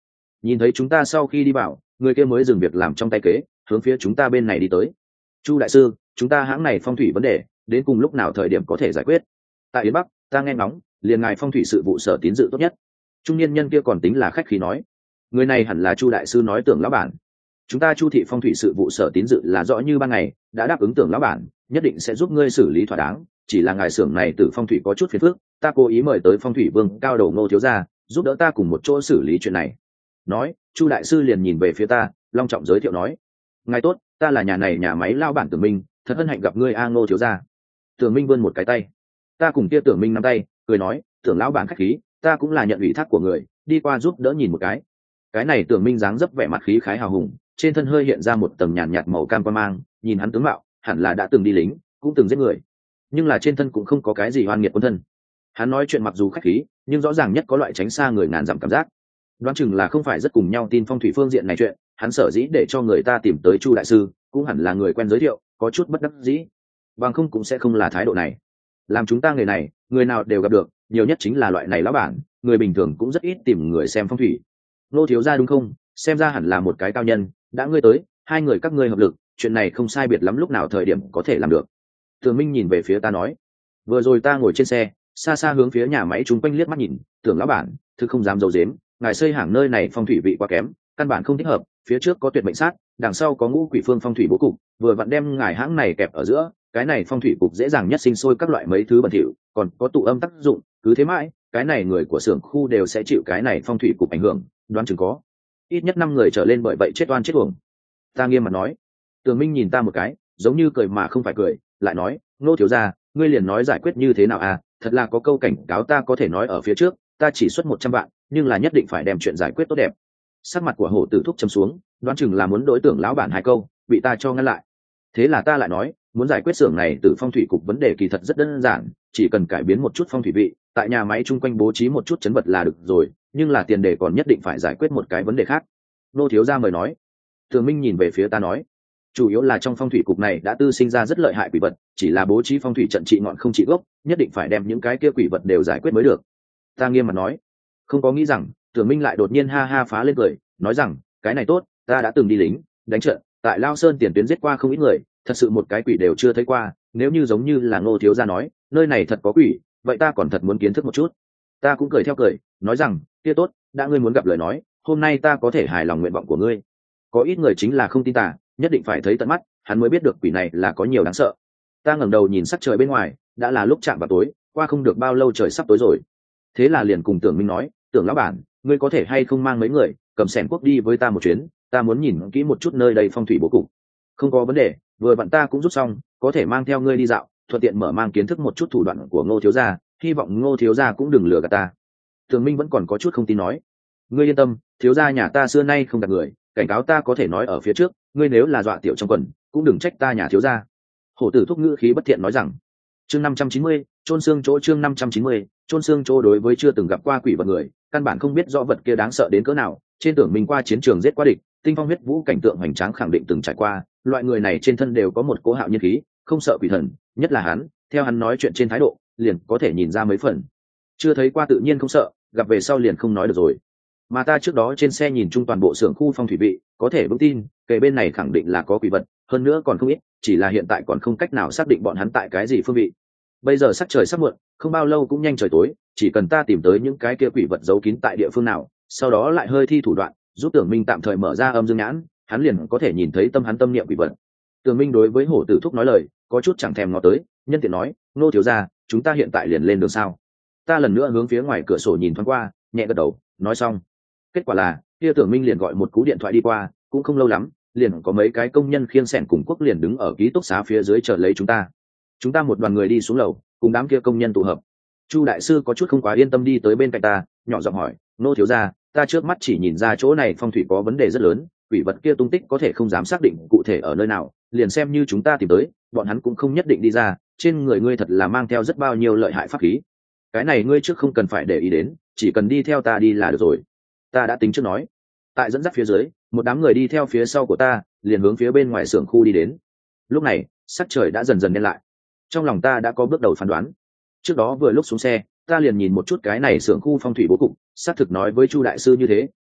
[SPEAKER 1] Nhìn thấy chúng ta sau khi đi vào, người kia mới dừng việc làm trong tay kế, hướng phía chúng ta bên này đi tới. Chu đại sư, chúng ta hãng này phong thủy vấn đề đến cùng lúc nào thời điểm có thể giải quyết? Tại Yến Bắc, ta nghe ngóng, liền ngài phong thủy sự vụ sở tín dự tốt nhất. Trung niên nhân kia còn tính là khách khí nói, người này hẳn là Chu đại sư nói Tưởng lão bản. Chúng ta Chu thị phong thủy sự vụ sở tín dự là rõ như ban ngày, đã đáp ứng Tưởng lão bản, nhất định sẽ giúp ngươi xử lý thỏa đáng. Chỉ là ngài xưởng này từ phong thủy có chút phiền phức, ta cố ý mời tới phong thủy vương cao đầu Ngô thiếu gia, giúp đỡ ta cùng một chỗ xử lý chuyện này. Nói, Chu đại sư liền nhìn về phía ta, long trọng giới thiệu nói, ngài tốt, ta là nhà này nhà máy lao bản Tưởng Minh, thật hân hạnh gặp ngươi a Ngô thiếu gia. Tưởng Minh vươn một cái tay, ta cùng kia Tưởng Minh nắm tay, cười nói, Tưởng lão bản khách khí, ta cũng là nhận ủy thác của người, đi qua giúp đỡ nhìn một cái. Cái này Tưởng Minh dáng dấp vẻ mặt khí khái hào hùng, trên thân hơi hiện ra một tầng nhàn nhạt màu cam quan mang, nhìn hắn tướng mạo, hẳn là đã từng đi lính, cũng từng giết người, nhưng là trên thân cũng không có cái gì oan nghiệt quân thân. Hắn nói chuyện mặc dù khách khí, nhưng rõ ràng nhất có loại tránh xa người ngàn dặm cảm giác. Đoán chừng là không phải rất cùng nhau tin phong thủy phương diện này chuyện, hắn sở dĩ để cho người ta tìm tới Chu đại sư, cũng hẳn là người quen giới thiệu, có chút bất đắc dĩ. Bằng không cũng sẽ không là thái độ này. Làm chúng ta người này, người nào đều gặp được, nhiều nhất chính là loại này lão bản, người bình thường cũng rất ít tìm người xem phong thủy. Nô thiếu gia đúng không? Xem ra hẳn là một cái cao nhân, đã ngươi tới, hai người các ngươi hợp lực, chuyện này không sai biệt lắm lúc nào thời điểm có thể làm được. Tưởng Minh nhìn về phía ta nói, vừa rồi ta ngồi trên xe, xa xa hướng phía nhà máy chúng quanh liếc mắt nhìn, Tưởng lão bản, thực không dám giấu giếm, ngài xây hàng nơi này phong thủy vị quá kém, căn bản không thích hợp, phía trước có tuyệt mệnh sát, đằng sau có ngũ quỷ phương phong thủy bố cục, vừa vặn đem ngài hãng này kẹp ở giữa, cái này phong thủy cục dễ dàng nhất sinh sôi các loại mấy thứ bẩn thỉu, còn có tụ âm tác dụng, cứ thế mãi, cái này người của xưởng khu đều sẽ chịu cái này phong thủy cục ảnh hưởng, đoán chừng có ít nhất 5 người trở lên bởi vậy chết oan chết uổng. Ta nghiêm mặt nói. Tường Minh nhìn ta một cái, giống như cười mà không phải cười, lại nói, Nô thiếu gia, ngươi liền nói giải quyết như thế nào à? Thật là có câu cảnh cáo ta có thể nói ở phía trước, ta chỉ xuất 100 vạn, nhưng là nhất định phải đem chuyện giải quyết tốt đẹp. Sắc mặt của Hổ Tử Thúc trầm xuống, đoán chừng là muốn đối Tưởng lão bản 2 câu, bị ta cho ngăn lại. Thế là ta lại nói, muốn giải quyết xưởng này từ phong thủy cục vấn đề kỳ thật rất đơn giản, chỉ cần cải biến một chút phong thủy vị, tại nhà máy chung quanh bố trí một chút chấn vật là được rồi, nhưng là tiền đề còn nhất định phải giải quyết một cái vấn đề khác. Nô thiếu gia mời nói. Thường Minh nhìn về phía ta nói, chủ yếu là trong phong thủy cục này đã tư sinh ra rất lợi hại quỷ vật, chỉ là bố trí phong thủy trận trị ngọn không trị gốc, nhất định phải đem những cái kia quỷ vật đều giải quyết mới được. Ta nghiêm mặt nói, không có nghĩ rằng Tưởng Minh lại đột nhiên ha ha phá lên cười, nói rằng, cái này tốt, ta đã từng đi lính, đánh trận, tại Lao Sơn tiền tuyến giết qua không ít người, thật sự một cái quỷ đều chưa thấy qua, nếu như giống như là Ngô thiếu gia nói, nơi này thật có quỷ, vậy ta còn thật muốn kiến thức một chút. Ta cũng cười theo cười, nói rằng, kia tốt, đã ngươi muốn gặp lời nói, hôm nay ta có thể hài lòng nguyện vọng của ngươi. Có ít người chính là không tin tà, nhất định phải thấy tận mắt, hắn mới biết được quỷ này là có nhiều đáng sợ. Ta ngẩng đầu nhìn sắc trời bên ngoài, đã là lúc chạm vào tối, qua không được bao lâu trời sắp tối rồi. Thế là liền cùng Tưởng Minh nói, Tưởng lão bản, ngươi có thể hay không mang mấy người, cầm xẻng quốc đi với ta một chuyến, ta muốn nhìn kỹ một chút nơi đây phong thủy bố cục. Không có vấn đề, vừa vặn ta cũng rút xong, có thể mang theo ngươi đi dạo, thuận tiện mở mang kiến thức một chút thủ đoạn của Ngô thiếu gia, hy vọng Ngô thiếu gia cũng đừng lừa gạt ta. Tưởng Minh vẫn còn có chút không tin nói, ngươi yên tâm, thiếu gia nhà ta xưa nay không gạt người, cảnh cáo ta có thể nói ở phía trước, ngươi nếu là dọa tiểu trong quần, cũng đừng trách ta nhà thiếu gia. Hổ Tử Thúc ngữ khí bất thiện nói rằng, chương 590, chôn xương chỗ chương 590, chôn xương chỗ đối với chưa từng gặp qua quỷ vật người, căn bản không biết rõ vật kia đáng sợ đến cỡ nào, trên Tưởng Minh qua chiến trường giết qua địch, tinh phong huyết vũ cảnh tượng hoành tráng khẳng định từng trải qua, loại người này trên thân đều có một cỗ hạo nhiên khí, không sợ quỷ thần, nhất là hắn, theo hắn nói chuyện trên thái độ, liền có thể nhìn ra mấy phần. Chưa thấy qua tự nhiên không sợ, gặp về sau liền không nói được rồi. Mà ta trước đó trên xe nhìn chung toàn bộ xưởng khu phong thủy vị, có thể vững tin, kể bên này khẳng định là có quỷ vật, hơn nữa còn không ít, chỉ là hiện tại còn không cách nào xác định bọn hắn tại cái gì phương vị. Bây giờ sắc trời sắp muộn, không bao lâu cũng nhanh trời tối, chỉ cần ta tìm tới những cái kia quỷ vật giấu kín tại địa phương nào, sau đó lại hơi thi thủ đoạn, giúp Tưởng Minh tạm thời mở ra âm dương nhãn, hắn liền có thể nhìn thấy tâm hắn tâm niệm quỷ vật. Tưởng Minh đối với Hổ Tử Thúc nói lời, có chút chẳng thèm ngó tới, nhân tiện nói, Nô thiếu gia, chúng ta hiện tại liền lên đường sao? Ta lần nữa hướng phía ngoài cửa sổ nhìn thoáng qua, nhẹ gật đầu, nói xong. Kết quả là, kia Tưởng Minh liền gọi một cú điện thoại đi qua, cũng không lâu lắm, liền có mấy cái công nhân khiêng xẻng cùng Quốc liền đứng ở ký túc xá phía dưới chờ lấy chúng ta. Chúng ta một đoàn người đi xuống lầu, cùng đám kia công nhân tụ hợp. Chu đại sư có chút không quá yên tâm đi tới bên cạnh ta, nhỏ giọng hỏi, Nô thiếu gia, ta trước mắt chỉ nhìn ra chỗ này phong thủy có vấn đề rất lớn, quỷ vật kia tung tích có thể không dám xác định cụ thể ở nơi nào, liền xem như chúng ta tìm tới, bọn hắn cũng không nhất định đi ra, trên người ngươi thật là mang theo rất bao nhiêu lợi hại pháp khí. Cái này ngươi trước không cần phải để ý đến, chỉ cần đi theo ta đi là được rồi. Ta đã tính trước nói. Tại dẫn dắt phía dưới, một đám người đi theo phía sau của ta, liền hướng phía bên ngoài xưởng khu đi đến. Lúc này, sắc trời đã dần dần đen lại. Trong lòng ta đã có bước đầu phán đoán. Trước đó vừa lúc xuống xe, ta liền nhìn một chút cái này xưởng khu phong thủy bố cục, xác thực nói với Chu đại sư như thế,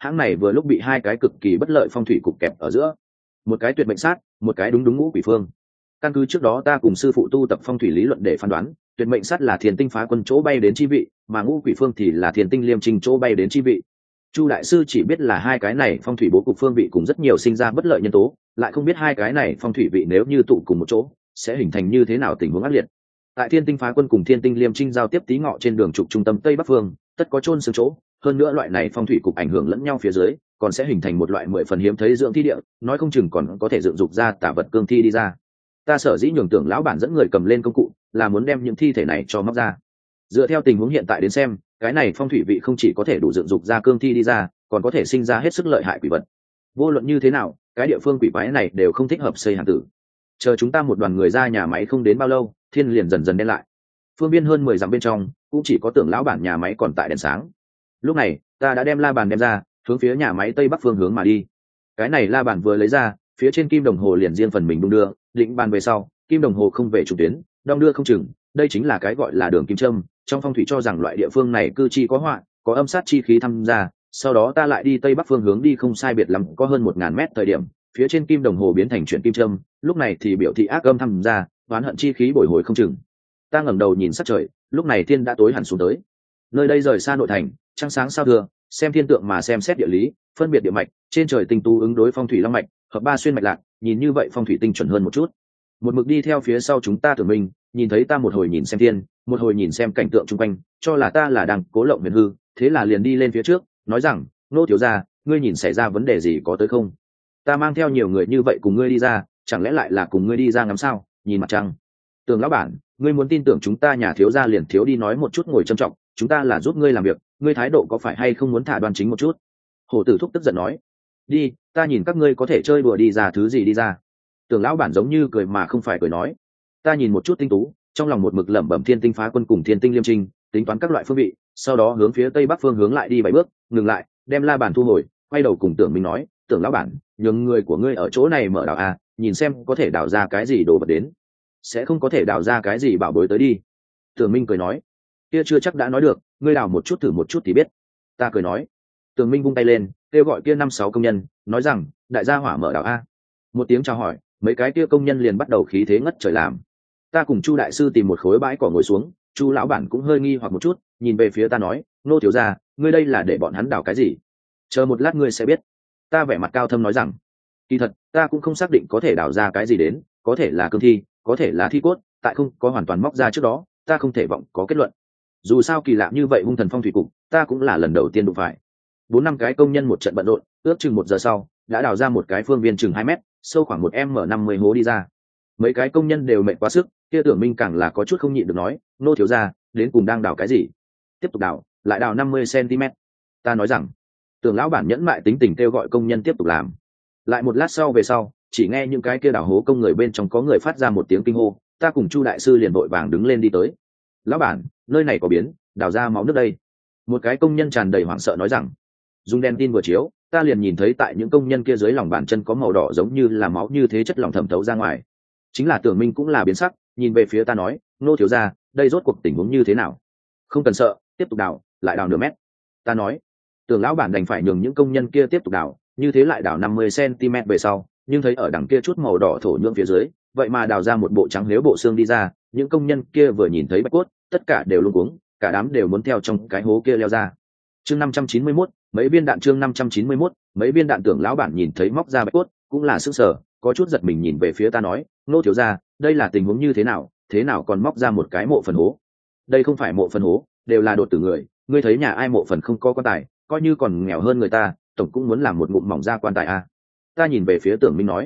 [SPEAKER 1] hãng này vừa lúc bị hai cái cực kỳ bất lợi phong thủy cục kẹp ở giữa, một cái tuyệt mệnh sát, một cái đúng đúng ngũ quỷ phương. Căn cứ trước đó ta cùng sư phụ tu tập phong thủy lý luận để phán đoán, tuyệt mệnh sát là thiền tinh phá quân chỗ bay đến chi vị, mà ngũ quỷ phương thì là thiền tinh liêm trình chỗ bay đến chi vị. Chu đại sư chỉ biết là hai cái này phong thủy bố cục phương vị cùng rất nhiều sinh ra bất lợi nhân tố, lại không biết hai cái này phong thủy vị nếu như tụ cùng một chỗ sẽ hình thành như thế nào tình huống ác liệt. Tại thiên tinh phá quân cùng thiên tinh liêm trinh giao tiếp tí ngọ trên đường trục trung tâm tây bắc phương, tất có chôn xương chỗ, hơn nữa loại này phong thủy cục ảnh hưởng lẫn nhau phía dưới, còn sẽ hình thành một loại 10 phần hiếm thấy dưỡng thi địa, nói không chừng còn có thể dựng dục ra tả vật cương thi đi ra. Ta sở dĩ nhường Tưởng lão bản dẫn người cầm lên công cụ, là muốn đem những thi thể này cho móc ra. Dựa theo tình huống hiện tại đến xem, cái này phong thủy vị không chỉ có thể đủ dựng dục ra cương thi đi ra, còn có thể sinh ra hết sức lợi hại quỷ vật. Vô luận như thế nào, cái địa phương quỷ quái này đều không thích hợp xây hàng tử. Chờ chúng ta một đoàn người ra nhà máy không đến bao lâu, thiên liền dần dần đen lại. Phương biên hơn 10 dặm bên trong, cũng chỉ có Tưởng lão bản nhà máy còn tại đèn sáng. Lúc này, ta đã đem la bàn đem ra, hướng phía nhà máy tây bắc phương hướng mà đi. Cái này la bàn vừa lấy ra, phía trên kim đồng hồ liền riêng phần mình đung đưa, định bàn về sau, kim đồng hồ không về trục tuyến, đong đưa không chừng, đây chính là cái gọi là đường kim châm. Trong phong thủy cho rằng loại địa phương này cư chi có họa, có âm sát chi khí tham gia. Sau đó ta lại đi tây bắc phương hướng đi không sai biệt lắm, có hơn 1000 mét thời điểm, phía trên kim đồng hồ biến thành chuyển kim châm, lúc này thì biểu thị ác âm tham gia, oán hận chi khí bồi hồi không chừng. Ta ngẩng đầu nhìn sắc trời, lúc này thiên đã tối hẳn xuống tới. Nơi đây rời xa nội thành, trăng sáng sao thưa, xem thiên tượng mà xem xét địa lý, phân biệt địa mạch, trên trời tinh tu ứng đối phong thủy long mạch, hợp ba xuyên mạch lạc, nhìn như vậy phong thủy tinh chuẩn hơn một chút. Một mực đi theo phía sau chúng ta Tưởng Minh, nhìn thấy ta một hồi nhìn xem thiên, một hồi nhìn xem cảnh tượng xung quanh, cho là ta là đang cố lộng huyền hư, thế là liền đi lên phía trước, nói rằng, Nô thiếu gia, ngươi nhìn xảy ra vấn đề gì có tới không? Ta mang theo nhiều người như vậy cùng ngươi đi ra, chẳng lẽ lại là cùng ngươi đi ra ngắm sao? Nhìn mặt trăng. Tưởng lão bản, ngươi muốn tin tưởng chúng ta nhà thiếu gia liền thiếu đi nói một chút ngồi trầm trọng, chúng ta là giúp ngươi làm việc, ngươi thái độ có phải hay không muốn thả đoan chính một chút? Hổ tử thúc tức giận nói. Đi, ta nhìn các ngươi có thể chơi đùa đi ra thứ gì đi ra. Tưởng lão bản giống như cười mà không phải cười nói. Ta nhìn một chút tinh tú, trong lòng một mực lẩm bẩm thiên tinh phá quân cùng thiên tinh liêm trinh, tính toán các loại phương vị, sau đó hướng phía tây bắc phương hướng lại đi 7 bước, ngừng lại, đem la bàn thu hồi, quay đầu cùng Tưởng Minh nói, Tưởng lão bản, nhường người của ngươi ở chỗ này mở đào à, nhìn xem có thể đào ra cái gì đồ vật đến. Sẽ không có thể đào ra cái gì bảo bối tới đi. Tưởng Minh cười nói, kia chưa chắc đã nói được, ngươi đào một chút thử một chút thì biết. Ta cười nói. Tưởng Minh vung tay lên, kêu gọi kia 5-6 công nhân, nói rằng, đại gia hỏa mở đào a. Một tiếng chào hỏi, mấy cái kia công nhân liền bắt đầu khí thế ngất trời làm. Ta cùng Chu đại sư tìm một khối bãi cỏ ngồi xuống, Chu lão bản cũng hơi nghi hoặc một chút, nhìn về phía ta nói, Nô thiếu gia, ngươi đây là để bọn hắn đào cái gì? Chờ một lát ngươi sẽ biết. Ta vẻ mặt cao thâm nói rằng, kỳ thật ta cũng không xác định có thể đào ra cái gì đến, có thể là cương thi, có thể là thi cốt, tại không có hoàn toàn móc ra trước đó, ta không thể vọng có kết luận. Dù sao kỳ lạ như vậy hung thần phong thủy cục, ta cũng là lần đầu tiên đụng phải. 4-5 cái công nhân một trận bận rộn, ước chừng 1 giờ sau, đã đào ra một cái phương viên chừng 2 mét, sâu khoảng 1m50 hố đi ra. Mấy cái công nhân đều mệt quá sức, kia Tưởng Minh càng là có chút không nhịn được nói, Nô thiếu gia, đến cùng đang đào cái gì? Tiếp tục đào, lại đào 50 cm. Ta nói rằng, Tưởng lão bản nhẫn mại tính tình kêu gọi công nhân tiếp tục làm. Lại một lát sau về sau, chỉ nghe những cái kia đào hố công người bên trong có người phát ra một tiếng kinh hô, ta cùng Chu đại sư liền vội vàng đứng lên đi tới. Lão bản, nơi này có biến, đào ra máu nước đây. Một cái công nhân tràn đầy hoảng sợ nói rằng, dùng đèn tin vừa chiếu, ta liền nhìn thấy tại những công nhân kia dưới lòng bàn chân có màu đỏ giống như là máu như thế chất lỏng thẩm thấu ra ngoài. Chính là Tưởng Minh cũng là biến sắc, nhìn về phía ta nói, Nô thiếu gia, đây rốt cuộc tình huống như thế nào? Không cần sợ, tiếp tục đào, lại đào nửa mét. Ta nói. Tưởng lão bản đành phải nhường những công nhân kia tiếp tục đào, như thế lại đào 50 cm về sau, nhưng thấy ở đằng kia chút màu đỏ thổ nhưỡng phía dưới, vậy mà đào ra một bộ trắng nếu bộ xương đi ra, những công nhân kia vừa nhìn thấy bạch cốt, tất cả đều luống cuống, cả đám đều muốn theo trong cái hố kia leo ra. Chương 591, mấy viên đạn. Chương 591, mấy viên đạn. Tưởng lão bản nhìn thấy móc ra bạch cốt, cũng là sửng sở, có chút giật mình nhìn về phía ta nói, Nô thiếu gia, đây là tình huống như thế nào còn móc ra một cái mộ phần hố? Đây không phải mộ phần hố, đều là đột tử người, ngươi thấy nhà ai mộ phần không có quan tài, coi như còn nghèo hơn người ta, tổng cũng muốn làm một ngụm mỏng ra quan tài à? Ta nhìn về phía Tưởng Minh nói,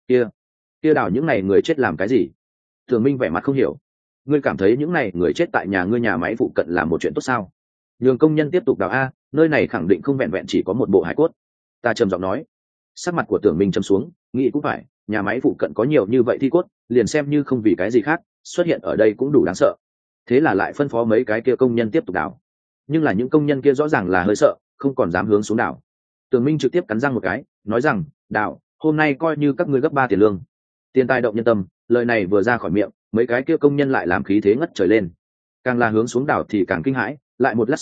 [SPEAKER 1] kia đào những này người chết làm cái gì? Tưởng Minh vẻ mặt không hiểu. Ngươi cảm thấy những này người chết tại nhà ngươi nhà máy phụ cận là một chuyện tốt sao? Nhường công nhân tiếp tục đào a, nơi này khẳng định không vẹn vẹn chỉ có một bộ hải cốt. Ta trầm giọng nói. Sắc mặt của Tưởng Minh trầm xuống, nghĩ cũng phải, nhà máy phụ cận có nhiều như vậy thi cốt, liền xem như không vì cái gì khác, xuất hiện ở đây cũng đủ đáng sợ. Thế là lại phân phó mấy cái kia công nhân tiếp tục đào. Nhưng là những công nhân kia rõ ràng là hơi sợ, không còn dám hướng xuống đào. Tưởng Minh trực tiếp cắn răng một cái, nói rằng, đào, hôm nay coi như các ngươi gấp 3 tiền lương. Tiền tài động nhân tâm, lời này vừa ra khỏi miệng, mấy cái kia công nhân lại làm khí thế ngất trời lên. Càng là hướng xuống đảo thì càng kinh hãi, lại một lát sau,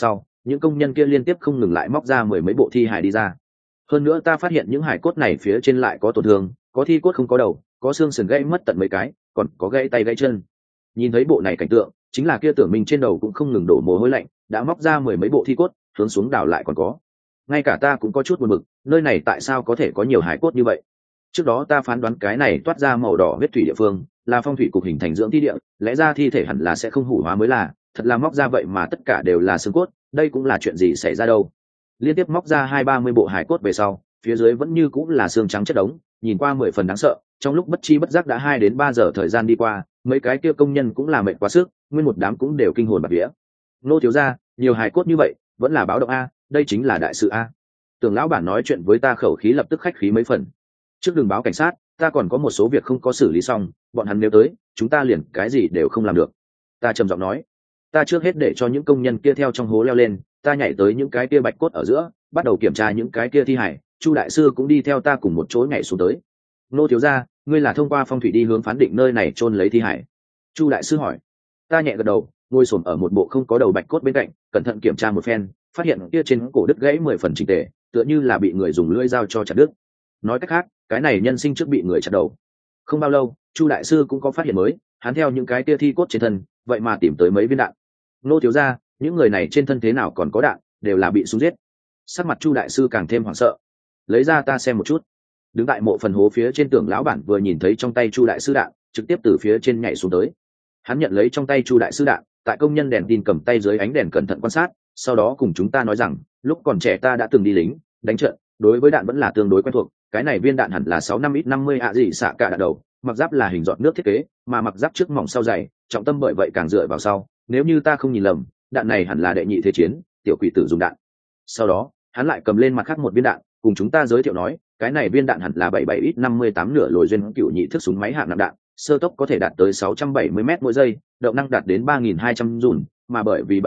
[SPEAKER 1] những công nhân kia liên tiếp không ngừng lại móc ra mười mấy bộ thi hài đi ra. Hơn nữa ta phát hiện những hài cốt này phía trên lại có tổn thương, có thi cốt không có đầu, có xương sườn gãy mất tận mấy cái, còn có gãy tay gãy chân. Nhìn thấy bộ này cảnh tượng, chính là kia Tưởng Minh trên đầu cũng không ngừng đổ mồ hôi lạnh, đã móc ra mười mấy bộ thi cốt hướng xuống đảo lại còn có. Ngay cả ta cũng có chút buồn bực, nơi này tại sao có thể có nhiều hài cốt như vậy. Trước đó ta phán đoán cái này toát ra màu đỏ huyết thủy địa phương là phong thủy cục hình thành dưỡng thi địa, lẽ ra thi thể hẳn là sẽ không hủ hóa mới là, thật là móc ra vậy mà tất cả đều là xương cốt, đây cũng là chuyện gì xảy ra đâu. Liên tiếp móc ra 20-30 bộ hài cốt về sau, phía dưới vẫn như cũng là xương trắng chất đống, nhìn qua 10 phần đáng sợ. Trong lúc bất chi bất giác đã 2 đến 3 giờ thời gian đi qua, mấy cái kia công nhân cũng là mệt quá sức, nguyên một đám cũng đều kinh hồn bạt vía. Nô thiếu gia, nhiều hài cốt như vậy vẫn là báo động a, đây chính là đại sự a. Tưởng lão bản nói chuyện với ta khẩu khí lập tức khách khí mấy phần. Trước đường báo cảnh sát, ta còn có một số việc không có xử lý xong, bọn hắn nếu tới chúng ta liền cái gì đều không làm được. Ta trầm giọng nói, ta trước hết để cho những công nhân kia theo trong hố leo lên, ta nhảy tới những cái kia bạch cốt ở giữa, bắt đầu kiểm tra những cái kia thi hải. Chu đại sư cũng đi theo ta cùng một chỗ nhảy xuống tới. Nô thiếu gia, ngươi là thông qua phong thủy đi hướng phán định nơi này chôn lấy thi hải? Chu đại sư hỏi. Ta nhẹ gật đầu, ngồi xổm ở một bộ không có đầu bạch cốt bên cạnh, cẩn thận kiểm tra một phen, phát hiện kia trên cổ đứt gãy 10 phần chỉnh tề, tựa như là bị người dùng lưỡi dao cho chặt đứt. Nói cách khác, cái này nhân sinh trước bị người chặt đầu. Không bao lâu, Chu đại sư cũng có phát hiện mới, hắn theo những cái kia thi cốt trên thân, vậy mà tìm tới mấy viên đạn. Nô thiếu gia, những người này trên thân thế nào còn có đạn, đều là bị súng giết. Sắc mặt Chu đại sư càng thêm hoảng sợ. Lấy ra ta xem một chút. Đứng tại mộ phần hố phía trên, Tưởng lão bản vừa nhìn thấy trong tay Chu đại sư đạn, trực tiếp từ phía trên nhảy xuống tới. Hắn nhận lấy trong tay Chu đại sư đạn, tại công nhân đèn tin cầm tay dưới ánh đèn cẩn thận quan sát, sau đó cùng chúng ta nói rằng, lúc còn trẻ ta đã từng đi lính đánh trận, đối với đạn vẫn là tương đối quen thuộc. Cái này viên đạn hẳn là 65x50 ạ gì xạ cả đạn đầu, mặc giáp là hình giọt nước thiết kế, mà mặc giáp trước mỏng sau dày, trọng tâm bởi vậy càng dựa vào sau. Nếu như ta không nhìn lầm, đạn này hẳn là đệ nhị thế chiến tiểu quỷ tử dùng đạn. Sau đó hắn lại cầm lên mặt khác một viên đạn, cùng chúng ta giới thiệu nói, cái này viên đạn hẳn là 77x58 nửa lồi duyên cựu nhị thức súng máy hạng nặng đạn, sơ tốc có thể đạt tới 670 m mỗi giây, động năng đạt đến 3200 dùn, mà bởi vì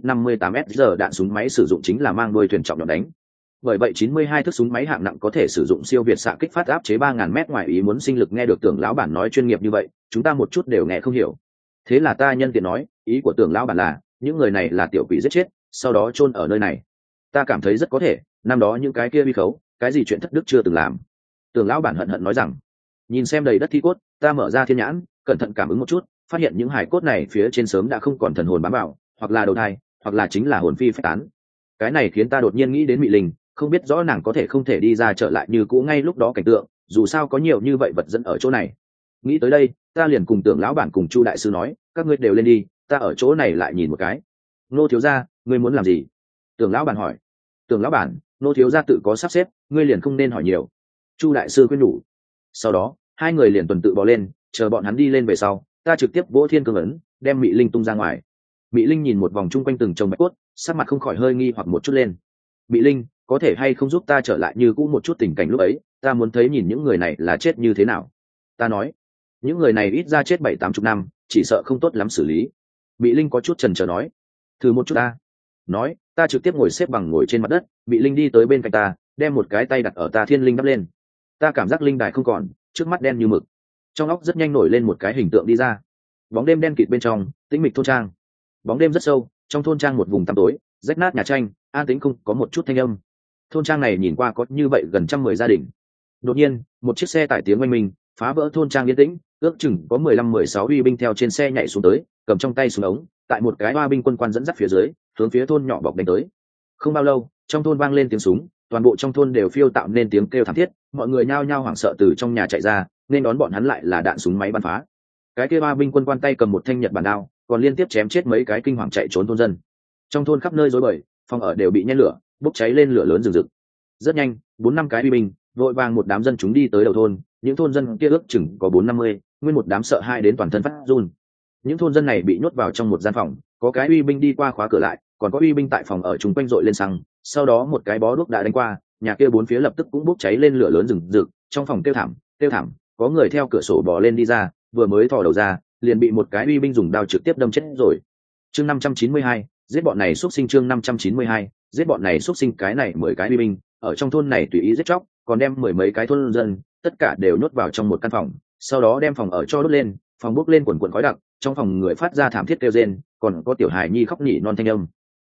[SPEAKER 1] 77x58 đạn súng máy sử dụng chính là mang đuôi thuyền trọng nhọn đánh. Bởi vậy 92 thức súng máy hạng nặng có thể sử dụng siêu việt xạ kích phát áp chế 3000 m ngoài ý muốn sinh lực. Nghe được Tưởng lão bản nói chuyên nghiệp như vậy, chúng ta một chút đều nghe không hiểu. Thế là ta nhân tiện nói, ý của Tưởng lão bản là, những người này là tiểu quỷ giết chết, sau đó chôn ở nơi này. Ta cảm thấy rất có thể, năm đó những cái kia vi khấu, cái gì chuyện thất đức chưa từng làm. Tưởng lão bản hận hận nói rằng, nhìn xem đầy đất thi cốt, ta mở ra thiên nhãn, cẩn thận cảm ứng một chút, phát hiện những hài cốt này phía trên sớm đã không còn thần hồn bám vào, hoặc là đầu thai, hoặc là chính là hồn phi phách tán. Cái này khiến ta đột nhiên nghĩ đến Mị Linh, không biết rõ nàng có thể không thể đi ra trở lại như cũ ngay lúc đó cảnh tượng, dù sao có nhiều như vậy vật dẫn ở chỗ này. Nghĩ tới đây, ta liền cùng Tưởng lão bản cùng Chu đại sư nói, các ngươi đều lên đi, ta ở chỗ này lại nhìn một cái. Nô thiếu gia, ngươi muốn làm gì? Tưởng lão bản hỏi. Tưởng lão bản, nô thiếu gia tự có sắp xếp, ngươi liền không nên hỏi nhiều. Chu đại sư khuyên nhủ. Sau đó hai người liền tuần tự bò lên, chờ bọn hắn đi lên về sau, ta trực tiếp vỗ thiên cương ấn, đem Mị Linh tung ra ngoài. Mị Linh nhìn một vòng chung quanh từng chồng bạch cốt, sắc mặt không khỏi hơi nghi hoặc một chút lên. Mị Linh, có thể hay không giúp ta trở lại như cũ một chút tình cảnh lúc ấy, ta muốn thấy nhìn những người này là chết như thế nào. Ta nói, những người này ít ra chết 70-80 năm, chỉ sợ không tốt lắm xử lý. Mị Linh có chút chần chờ nói, thử một chút ta. Nói, ta trực tiếp ngồi xếp bằng ngồi trên mặt đất, Mị Linh đi tới bên cạnh ta, đem một cái tay đặt ở ta thiên linh đắp lên. Ta cảm giác linh đài không còn, trước mắt đen như mực, trong óc rất nhanh nổi lên một cái hình tượng đi ra. Bóng đêm đen kịt bên trong, tĩnh mịch thôn trang. Bóng đêm rất sâu, trong thôn trang một vùng tăm tối, rách nát nhà tranh, an tĩnh không có một chút thanh âm. Thôn trang này nhìn qua có như vậy gần 110 gia đình. Đột nhiên, một chiếc xe tải tiếng oanh minh phá vỡ thôn trang yên tĩnh, ước chừng có 15-16 uy binh theo trên xe nhảy xuống tới, cầm trong tay súng ống, tại một cái hoa binh quân quan dẫn dắt phía dưới, hướng phía thôn nhỏ bọc đánh tới. Không bao lâu, trong thôn vang lên tiếng súng, toàn bộ trong thôn đều phiêu tạo nên tiếng kêu thảm thiết, mọi người nhao nhao hoảng sợ từ trong nhà chạy ra, nên đón bọn hắn lại là đạn súng máy bắn phá. Cái kia hoa binh quân quan tay cầm một thanh nhật bản đao, còn liên tiếp chém chết mấy cái kinh hoàng chạy trốn thôn dân. Trong thôn khắp nơi rối bời, phòng ở đều bị nhen lửa, bốc cháy lên lửa lớn rừng rực. Rất nhanh, 4-5 cái uy binh vội vàng một đám dân chúng đi tới đầu thôn, những thôn dân kia ước chừng có 40-50, nguyên một đám sợ hãi đến toàn thân phát run. Những thôn dân này bị nhốt vào trong một gian phòng, có cái uy binh đi qua khóa cửa lại, còn có uy binh tại phòng ở chung quanh dội lên xăng, sau đó một cái bó đuốc đã đánh qua, nhà kia bốn phía lập tức cũng bốc cháy lên lửa lớn rừng rực, trong phòng kêu thảm, có người theo cửa sổ bò lên đi ra, vừa mới thò đầu ra, liền bị một cái uy binh dùng đao trực tiếp đâm chết rồi. Chương 592, giết bọn này xúc sinh. Chương 592, giết bọn này xúc sinh. Cái này 10 cái uy binh ở trong thôn này tùy ý giết chóc, còn đem 10 mấy cái thôn dân tất cả đều nhốt vào trong một căn phòng, sau đó đem phòng ở cho đốt lên, phòng bốc lên quần quần khói đặc, trong phòng người phát ra thảm thiết kêu rên, còn có tiểu hài nhi khóc nỉ non thanh âm.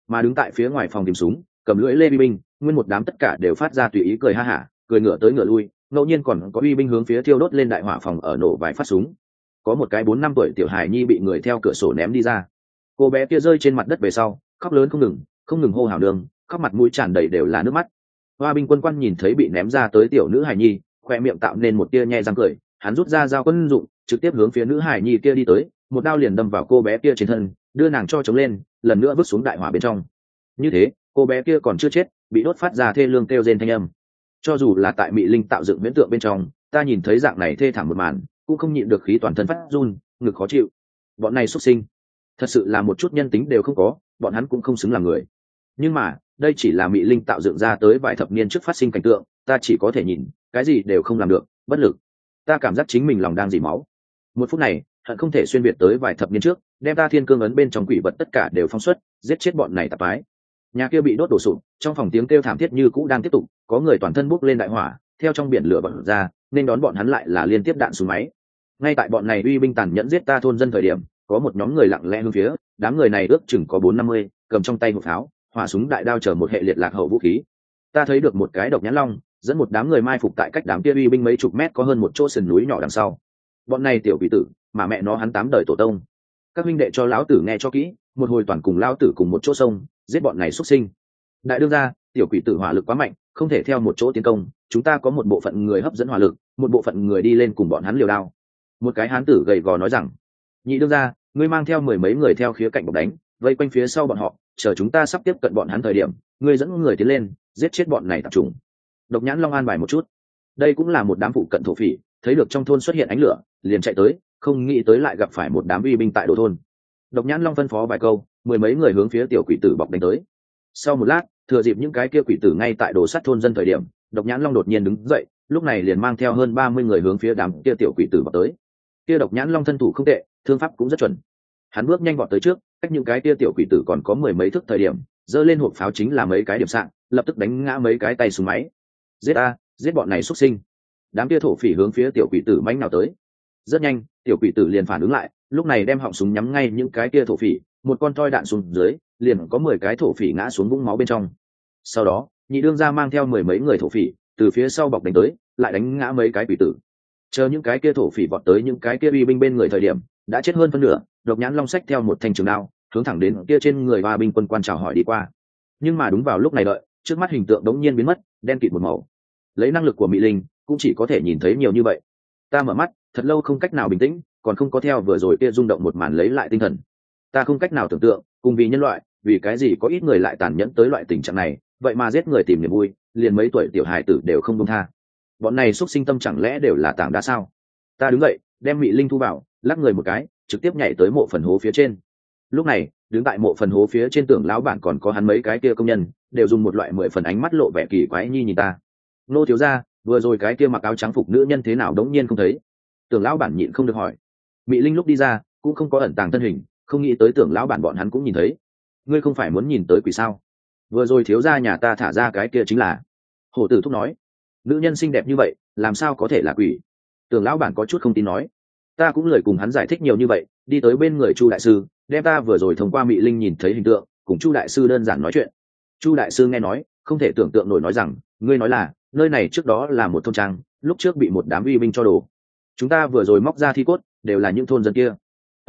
[SPEAKER 1] Mà đứng tại phía ngoài phòng tìm súng cầm lưỡi lê uy binh nguyên một đám tất cả đều phát ra tùy ý cười ha hả, cười ngựa tới ngựa lui, ngẫu nhiên còn có uy binh hướng phía thiêu đốt lên đại hỏa phòng ở nổ vài phát súng. Có một cái 4-5 tuổi tiểu hài nhi bị người theo cửa sổ ném đi ra, cô bé kia rơi trên mặt đất về sau khóc lớn không ngừng hô hào đường, khóc mặt mũi tràn đầy đều là nước mắt. Hoa binh quân quan nhìn thấy bị ném ra tới tiểu nữ hài nhi, khoe miệng tạo nên một tia nhe răng cười, hắn rút ra dao quân dụng trực tiếp hướng phía nữ hài nhi kia đi tới, một đao liền đâm vào cô bé kia trên thân, đưa nàng cho chống lên, lần nữa vứt xuống đại hỏa bên trong. Như thế cô bé kia còn chưa chết, bị đốt phát ra thê lương kêu rên thanh âm. Cho dù là tại Mị Linh tạo dựng huyễn tượng bên trong, ta nhìn thấy dạng này thê thảm một màn cũng không nhịn được khí toàn thân phát run, ngực khó chịu. Bọn này xuất sinh thật sự là một chút nhân tính đều không có, bọn hắn cũng không xứng làm người. Nhưng mà đây chỉ là Mị Linh tạo dựng ra tới vài thập niên trước phát sinh cảnh tượng, ta chỉ có thể nhìn, cái gì đều không làm được, bất lực. Ta cảm giác chính mình lòng đang dỉ máu. Một phút này hận không thể xuyên việt tới vài thập niên trước, đem ta thiên cương ấn bên trong quỷ vật tất cả đều phóng xuất, giết chết bọn này tạp ái. Nhà kia bị đốt đổ sụp, trong phòng tiếng kêu thảm thiết như cũ đang tiếp tục, có người toàn thân bốc lên đại hỏa, theo trong biển lửa bật ra, nên đón bọn hắn lại là liên tiếp đạn súng máy. Ngay tại bọn này uy binh tàn nhẫn giết ta thôn dân thời điểm, có một nhóm người lặng lẽ hướng phía, đám người này ước chừng có 4-50, cầm trong tay hộp pháo, hỏa súng đại đao chở một hệ liệt lạc hậu vũ khí. Ta thấy được một cái độc nhãn long dẫn một đám người mai phục tại cách đám kia uy binh mấy chục mét có hơn một chỗ sườn núi nhỏ đằng sau. Bọn này tiểu quỷ tử, mà mẹ nó hắn 8 đời tổ tông. Các huynh đệ cho lão tử nghe cho kỹ, một hồi toàn cùng lão tử cùng một chỗ sông, giết bọn này xuất sinh. Đại đương gia, tiểu quỷ tử hỏa lực quá mạnh, không thể theo một chỗ tiến công, chúng ta có một bộ phận người hấp dẫn hỏa lực, một bộ phận người đi lên cùng bọn hắn liều đao. Một cái hán tử gầy gò nói rằng, nhị đương gia, ngươi mang theo 10 mấy người theo khía cạnh bọc đánh, vây quanh phía sau bọn họ, chờ chúng ta sắp tiếp cận bọn hắn thời điểm, ngươi dẫn người tiến lên, giết chết bọn này tập trung. Độc nhãn long an bài một chút. Đây cũng là một đám phụ cận thổ phỉ, thấy được trong thôn xuất hiện ánh lửa, liền chạy tới, không nghĩ tới lại gặp phải một đám uy binh tại đồ thôn. Độc nhãn long phân phó vài câu, 10 mấy người hướng phía tiểu quỷ tử bọc đánh tới. Sau một lát, thừa dịp những cái kia quỷ tử ngay tại đồ sắt thôn dân thời điểm, độc nhãn long đột nhiên đứng dậy, lúc này liền mang theo hơn 30 người hướng phía đám kia tiểu quỷ tử vọt tới. Kia độc nhãn long thân thủ không tệ, thương pháp cũng rất chuẩn. Hắn bước nhanh vọt tới trước, cách những cái kia tiểu quỷ tử còn có 10 mấy thước thời điểm, giơ lên hộp pháo chính là mấy cái điểm sạng, lập tức đánh ngã mấy cái tay súng máy. Giết a, giết bọn này xuất sinh. Đám kia thổ phỉ hướng phía tiểu quỷ tử mãnh nào tới. Rất nhanh, tiểu quỷ tử liền phản ứng lại, lúc này đem họng súng nhắm ngay những cái kia thổ phỉ, một con toi đạn xuống dưới, liền có 10 cái thổ phỉ ngã xuống vũng máu bên trong. Sau đó, nhị đương gia mang theo 10 mấy người thổ phỉ, từ phía sau bọc đánh tới, lại đánh ngã mấy cái quỷ tử. Chờ những cái kia thổ phỉ vọt tới những cái kia uy binh bên người thời điểm, đã chết hơn phân nửa, độc nhãn long xách theo một thanh trường đao, hướng thẳng đến kia trên người Hoa binh quân quan chào hỏi đi qua. Nhưng mà đúng vào lúc này đợi, trước mắt hình tượng đống nhiên biến mất, đen kịt một màu. Lấy năng lực của Mị Linh, cũng chỉ có thể nhìn thấy nhiều như vậy. Ta mở mắt, thật lâu không cách nào bình tĩnh, còn không có theo vừa rồi kia rung động một màn lấy lại tinh thần. Ta không cách nào tưởng tượng, cùng vì nhân loại, vì cái gì có ít người lại tàn nhẫn tới loại tình trạng này, vậy mà giết người tìm niềm vui, liền mấy tuổi tiểu hài tử đều không buông tha. Bọn này xúc sinh tâm chẳng lẽ đều là tảng đá sao? Ta đứng dậy, đem Mị Linh thu vào, lắc người một cái, trực tiếp nhảy tới mộ phần hố phía trên. Lúc này, đứng tại mộ phần hố phía trên Tưởng lão bản còn có hắn mấy cái kia công nhân, đều dùng một loại 10 phần ánh mắt lộ vẻ kỳ quái nhìn ta. Nô thiếu gia, vừa rồi cái kia mặc áo trắng phục nữ nhân thế nào đống nhiên không thấy? Tưởng lão bản nhịn không được hỏi. Mị Linh lúc đi ra, cũng không có ẩn tàng thân hình, không nghĩ tới Tưởng lão bản bọn hắn cũng nhìn thấy. Ngươi không phải muốn nhìn tới quỷ sao? Vừa rồi thiếu gia nhà ta thả ra cái kia chính là. Hổ tử thúc nói. Nữ nhân xinh đẹp như vậy, làm sao có thể là quỷ? Tưởng lão bản có chút không tin nói. Ta cũng lời cùng hắn giải thích nhiều như vậy, đi tới bên người Chu đại sư, đem ta vừa rồi thông qua Mị Linh nhìn thấy hình tượng, cùng Chu đại sư đơn giản nói chuyện. Chu đại sư nghe nói, không thể tưởng tượng nổi nói rằng, ngươi nói là nơi này trước đó là một thôn trang, lúc trước bị một đám uy binh cho đổ. Chúng ta vừa rồi móc ra thi cốt, đều là những thôn dân kia.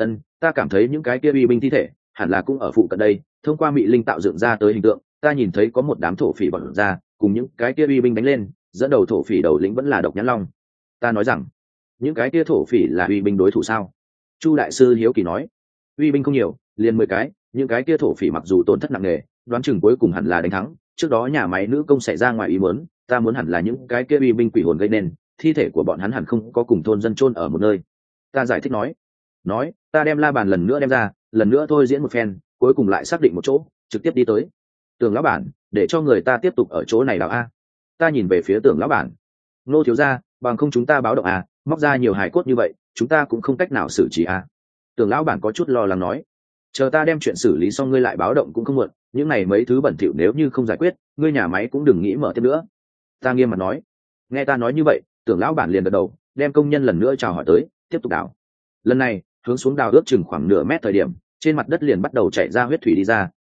[SPEAKER 1] Ta cảm thấy những cái kia uy binh thi thể hẳn là cũng ở phụ cận đây. Thông qua Mị Linh tạo dựng ra tới hình tượng, ta nhìn thấy có một đám thổ phỉ bật ra, cùng những cái kia uy binh đánh lên, dẫn đầu thổ phỉ đầu lĩnh vẫn là độc nhãn long. Ta nói rằng, những cái kia thổ phỉ là uy binh đối thủ sao? Chu đại sư hiếu kỳ nói. Uy binh không nhiều, liền 10 cái, những cái kia thổ phỉ mặc dù tổn thất nặng nề, đoán chừng cuối cùng hẳn là đánh thắng. Trước đó nhà máy nữ công xảy ra ngoài ý muốn, ta muốn hẳn là những cái kia uy binh quỷ hồn gây nên, thi thể của bọn hắn hẳn không có cùng thôn dân chôn ở một nơi. Ta giải thích nói, ta đem la bàn lần nữa đem ra, lần nữa thôi diễn một phen, cuối cùng lại xác định một chỗ, trực tiếp đi tới. Tưởng lão bản, để cho người ta tiếp tục ở chỗ này đào a. Ta nhìn về phía Tưởng lão bản. Nô thiếu gia, bằng không chúng ta báo động a, móc ra nhiều hài cốt như vậy, chúng ta cũng không cách nào xử trí a. Tưởng lão bản có chút lo lắng nói. Chờ ta đem chuyện xử lý xong ngươi lại báo động cũng không muộn, những này mấy thứ bẩn thỉu nếu như không giải quyết, ngươi nhà máy cũng đừng nghĩ mở thêm nữa. Ta nghiêm mặt nói. Nghe ta nói như vậy, Tưởng lão bản liền gật đầu, đem công nhân lần nữa chào hỏi tới, tiếp tục đào. Lần này, hướng xuống đào ước chừng khoảng nửa mét thời điểm, trên mặt đất liền bắt đầu chảy ra huyết thủy đi ra,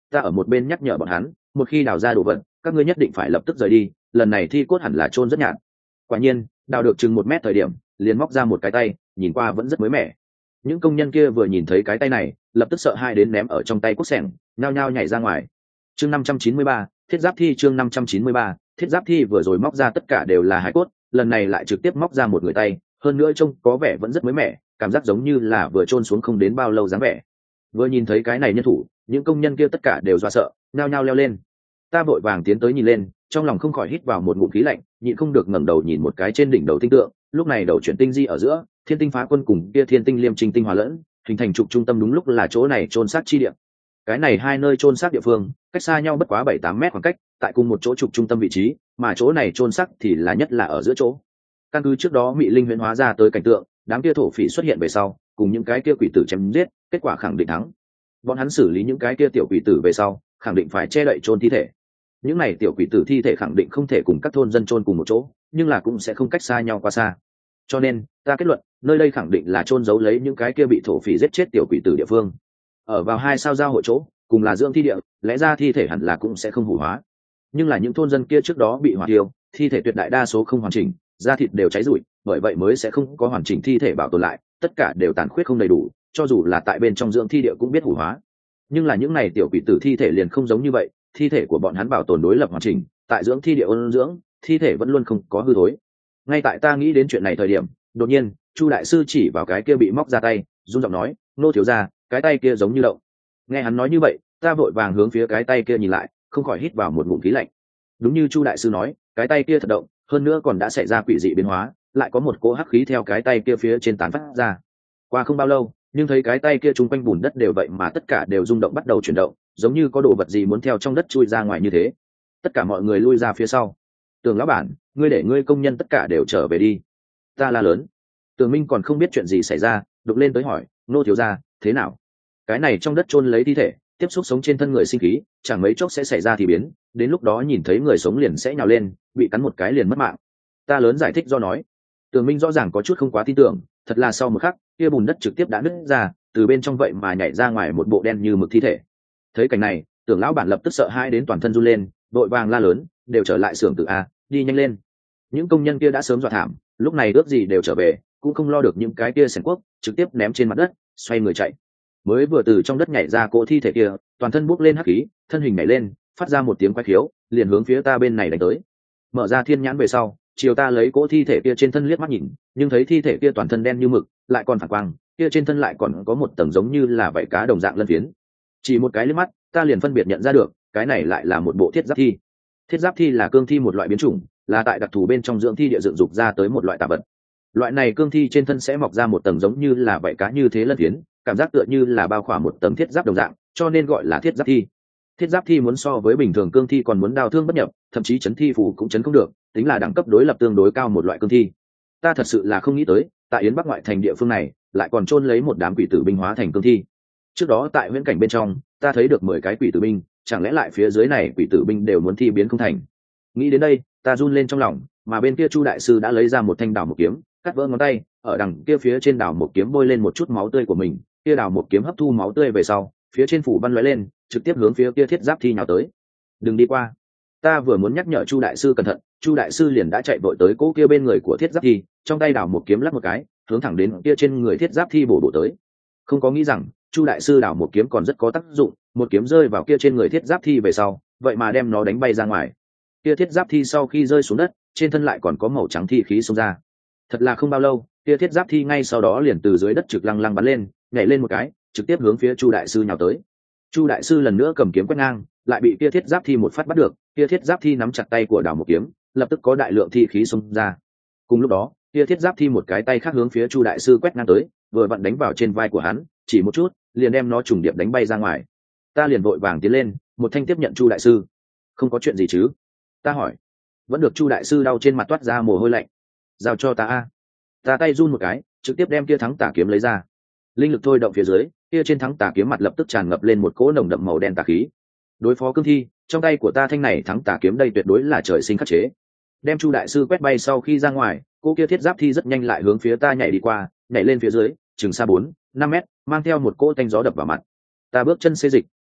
[SPEAKER 1] ta ở một bên nhắc nhở bọn hắn, một khi đào ra đồ vật các ngươi nhất định phải lập tức rời đi, lần này thi cốt hẳn là chôn rất nhạt. Quả nhiên đào được chừng 1 mét thời điểm liền móc ra một cái tay, nhìn qua vẫn rất mới mẻ. Những công nhân kia vừa nhìn thấy cái tay này lập tức sợ hai đến ném ở trong tay cuốc xẻng, nhao nhao nhảy ra ngoài. Chương 593, thiết giáp thi. Chương 593, thiết giáp thi. Vừa rồi móc ra tất cả đều là hải cốt, lần này lại trực tiếp móc ra một người tay, hơn nữa trông có vẻ vẫn rất mới mẻ, cảm giác giống như là vừa chôn xuống không đến bao lâu dáng vẻ. Vừa nhìn thấy cái này nhân thủ, những công nhân kia tất cả đều dọa sợ, nhao nhao leo lên. Ta vội vàng tiến tới nhìn lên, trong lòng không khỏi hít vào một ngụm khí lạnh, nhịn không được ngẩng đầu nhìn một cái trên đỉnh đầu tinh tượng. Lúc này đầu chuyển tinh di ở giữa, thiên tinh phá quân cùng kia thiên tinh liêm trinh tinh hòa lẫn, hình thành trục trung tâm, đúng lúc là chỗ này chôn xác chi địa. Cái này hai nơi chôn xác địa phương cách xa nhau bất quá 7-8 mét khoảng cách, tại cùng một chỗ trục trung tâm vị trí, mà chỗ này chôn xác thì là nhất là ở giữa chỗ. Căn cứ trước đó Mị Linh huyễn hóa ra tới cảnh tượng, đám kia thổ phỉ xuất hiện về sau, cùng những cái kia quỷ tử chém giết, kết quả khẳng định thắng. Bọn hắn xử lý những cái kia tiểu quỷ tử về sau, khẳng định phải che đậy chôn thi thể. Những này tiểu quỷ tử thi thể khẳng định không thể cùng các thôn dân chôn cùng một chỗ, nhưng là cũng sẽ không cách xa nhau quá xa. Cho nên ta kết luận nơi đây khẳng định là chôn giấu lấy những cái kia bị thổ phỉ giết chết tiểu quỷ tử địa phương. Ở vào 2 sao giao hội chỗ cùng là dưỡng thi địa, lẽ ra thi thể hẳn là cũng sẽ không hủ hóa, nhưng là những thôn dân kia trước đó bị hỏa tiêu, thi thể tuyệt đại đa số không hoàn chỉnh, da thịt đều cháy rụi, bởi vậy mới sẽ không có hoàn chỉnh thi thể bảo tồn lại, tất cả đều tàn khuyết không đầy đủ, cho dù là tại bên trong dưỡng thi địa cũng biết hủ hóa. Nhưng là những này tiểu quỷ tử thi thể liền không giống như vậy, thi thể của bọn hắn bảo tồn đối lập hoàn chỉnh, tại dưỡng thi địa ôn dưỡng, thi thể vẫn luôn không có hư thối. Ngay tại ta nghĩ đến chuyện này thời điểm, đột nhiên Chu đại sư chỉ vào cái kia bị móc ra tay, run giọng nói, nô thiếu gia, cái tay kia giống như động. Nghe hắn nói như vậy, ta vội vàng hướng phía cái tay kia nhìn lại, không khỏi hít vào một ngụm khí lạnh. Đúng như Chu đại sư nói, cái tay kia thật động, hơn nữa còn đã xảy ra quỷ dị biến hóa, lại có một cỗ hắc khí theo cái tay kia phía trên tán phát ra. Qua không bao lâu, nhưng thấy cái tay kia chung quanh bùn đất đều vậy mà tất cả đều rung động, bắt đầu chuyển động, giống như có đồ vật gì muốn theo trong đất chui ra ngoài như thế. Tất cả mọi người lui ra phía sau. Tường lão bản, ngươi để ngươi công nhân tất cả đều trở về đi. Ta la lớn. Tường Minh còn không biết chuyện gì xảy ra, đục lên tới hỏi, nô thiếu gia, thế nào? Cái này trong đất chôn lấy thi thể, tiếp xúc sống trên thân người sinh khí, chẳng mấy chốc sẽ xảy ra thì biến, đến lúc đó nhìn thấy người sống liền sẽ nhào lên, bị cắn một cái liền mất mạng. Ta lớn giải thích do nói. Tường Minh rõ ràng có chút không quá tin tưởng, thật là sau một khắc, kia bùn đất trực tiếp đã nứt ra, từ bên trong vậy mà nhảy ra ngoài một bộ đen như mực thi thể. Thấy cảnh này, Tưởng lão bản lập tức sợ hãi đến toàn thân run lên, vội vàng la lớn, đều trở lại xưởng tự a, đi nhanh lên. Những công nhân kia đã sớm dọa thảm, lúc này ước gì đều trở về, cũng không lo được những cái kia sẻng cuốc, trực tiếp ném trên mặt đất, xoay người chạy. Mới vừa từ trong đất nhảy ra cỗ thi thể kia, toàn thân bốc lên hắc khí, thân hình nhảy lên, phát ra một tiếng quái khiếu, liền hướng phía ta bên này đánh tới. Mở ra thiên nhãn về sau, chiều ta lấy cỗ thi thể kia trên thân liếc mắt nhìn, nhưng thấy thi thể kia toàn thân đen như mực, lại còn phản quang, kia trên thân lại còn có một tầng giống như là vảy cá đồng dạng lân phiến. Chỉ một cái liếc mắt, ta liền phân biệt nhận ra được, cái này lại là một bộ thiết giáp thi. Thiết giáp thi là cương thi một loại biến chủng, là tại đặc thù bên trong dưỡng thi địa dựng dục ra tới một loại tà vật. Loại này cương thi trên thân sẽ mọc ra một tầng giống như là vảy cá như thế lân phiến, cảm giác tựa như là bao khỏa một tầng thiết giáp đồng dạng, cho nên gọi là thiết giáp thi. Thiết giáp thi muốn so với bình thường cương thi còn muốn đao thương bất nhập, thậm chí chấn thi phù cũng chấn không được, tính là đẳng cấp đối lập tương đối cao một loại cương thi. Ta thật sự là không nghĩ tới, tại Yến Bắc ngoại thành địa phương này, lại còn chôn lấy một đám quỷ tử binh hóa thành cương thi. Trước đó tại huyễn cảnh bên trong, ta thấy được 10 cái quỷ tử binh, chẳng lẽ lại phía dưới này quỷ tử binh đều muốn thi biến không thành? Nghĩ đến đây, ta run lên trong lòng, mà bên kia Chu đại sư đã lấy ra một thanh đào một kiếm, cắt vỡ ngón tay, ở đằng kia phía trên đào một kiếm bôi lên một chút máu tươi của mình, kia đào một kiếm hấp thu máu tươi về sau, phía trên phủ văn lóe lên, trực tiếp hướng phía kia thiết giáp thi nhào tới. Đừng đi qua. Ta vừa muốn nhắc nhở Chu đại sư cẩn thận, Chu đại sư liền đã chạy vội tới cố kia bên người của thiết giáp thi, trong tay đào một kiếm lắc một cái, hướng thẳng đến kia trên người thiết giáp thi bổ tới. Không có nghĩ rằng Chu đại sư đào một kiếm còn rất có tác dụng, một kiếm rơi vào kia trên người thiết giáp thi về sau, vậy mà đem nó đánh bay ra ngoài. Kia thiết giáp thi sau khi rơi xuống đất, trên thân lại còn có màu trắng thi khí xông ra. Thật là không bao lâu, kia thiết giáp thi ngay sau đó liền từ dưới đất trực lăng lăng bắn lên, nhảy lên một cái, trực tiếp hướng phía Chu đại sư nhào tới. Chu đại sư lần nữa cầm kiếm quét ngang, lại bị kia thiết giáp thi một phát bắt được, kia thiết giáp thi nắm chặt tay của đào một kiếm, lập tức có đại lượng thi khí xông ra. Cùng lúc đó, kia thiết giáp thi một cái tay khác hướng phía Chu đại sư quét ngang tới, vừa vặn đánh vào trên vai của hắn, chỉ một chút, liền đem nó trùng điệp đánh bay ra ngoài. Ta liền vội vàng tiến lên, một thanh tiếp nhận Chu đại sư. Không có chuyện gì chứ? Ta hỏi. Vẫn được. Chu đại sư đau trên mặt toát ra mồ hôi lạnh. Giao cho ta a. Ta tay run một cái, trực tiếp đem kia thắng tà kiếm lấy ra. Linh lực thôi động phía dưới, kia trên thắng tà kiếm mặt lập tức tràn ngập lên một cỗ nồng đậm màu đen tà khí. Đối phó cương thi, trong tay của ta thanh này thắng tà kiếm đây tuyệt đối là trời sinh khắc chế. Đem Chu đại sư quét bay sau khi ra ngoài, cô kia thiết giáp thi rất nhanh lại hướng phía ta nhảy đi qua, nhảy lên phía dưới, chừng xa 4-5 mét, mang theo một cỗ tanh gió đập vào mặt. Ta bước chân xê dịch,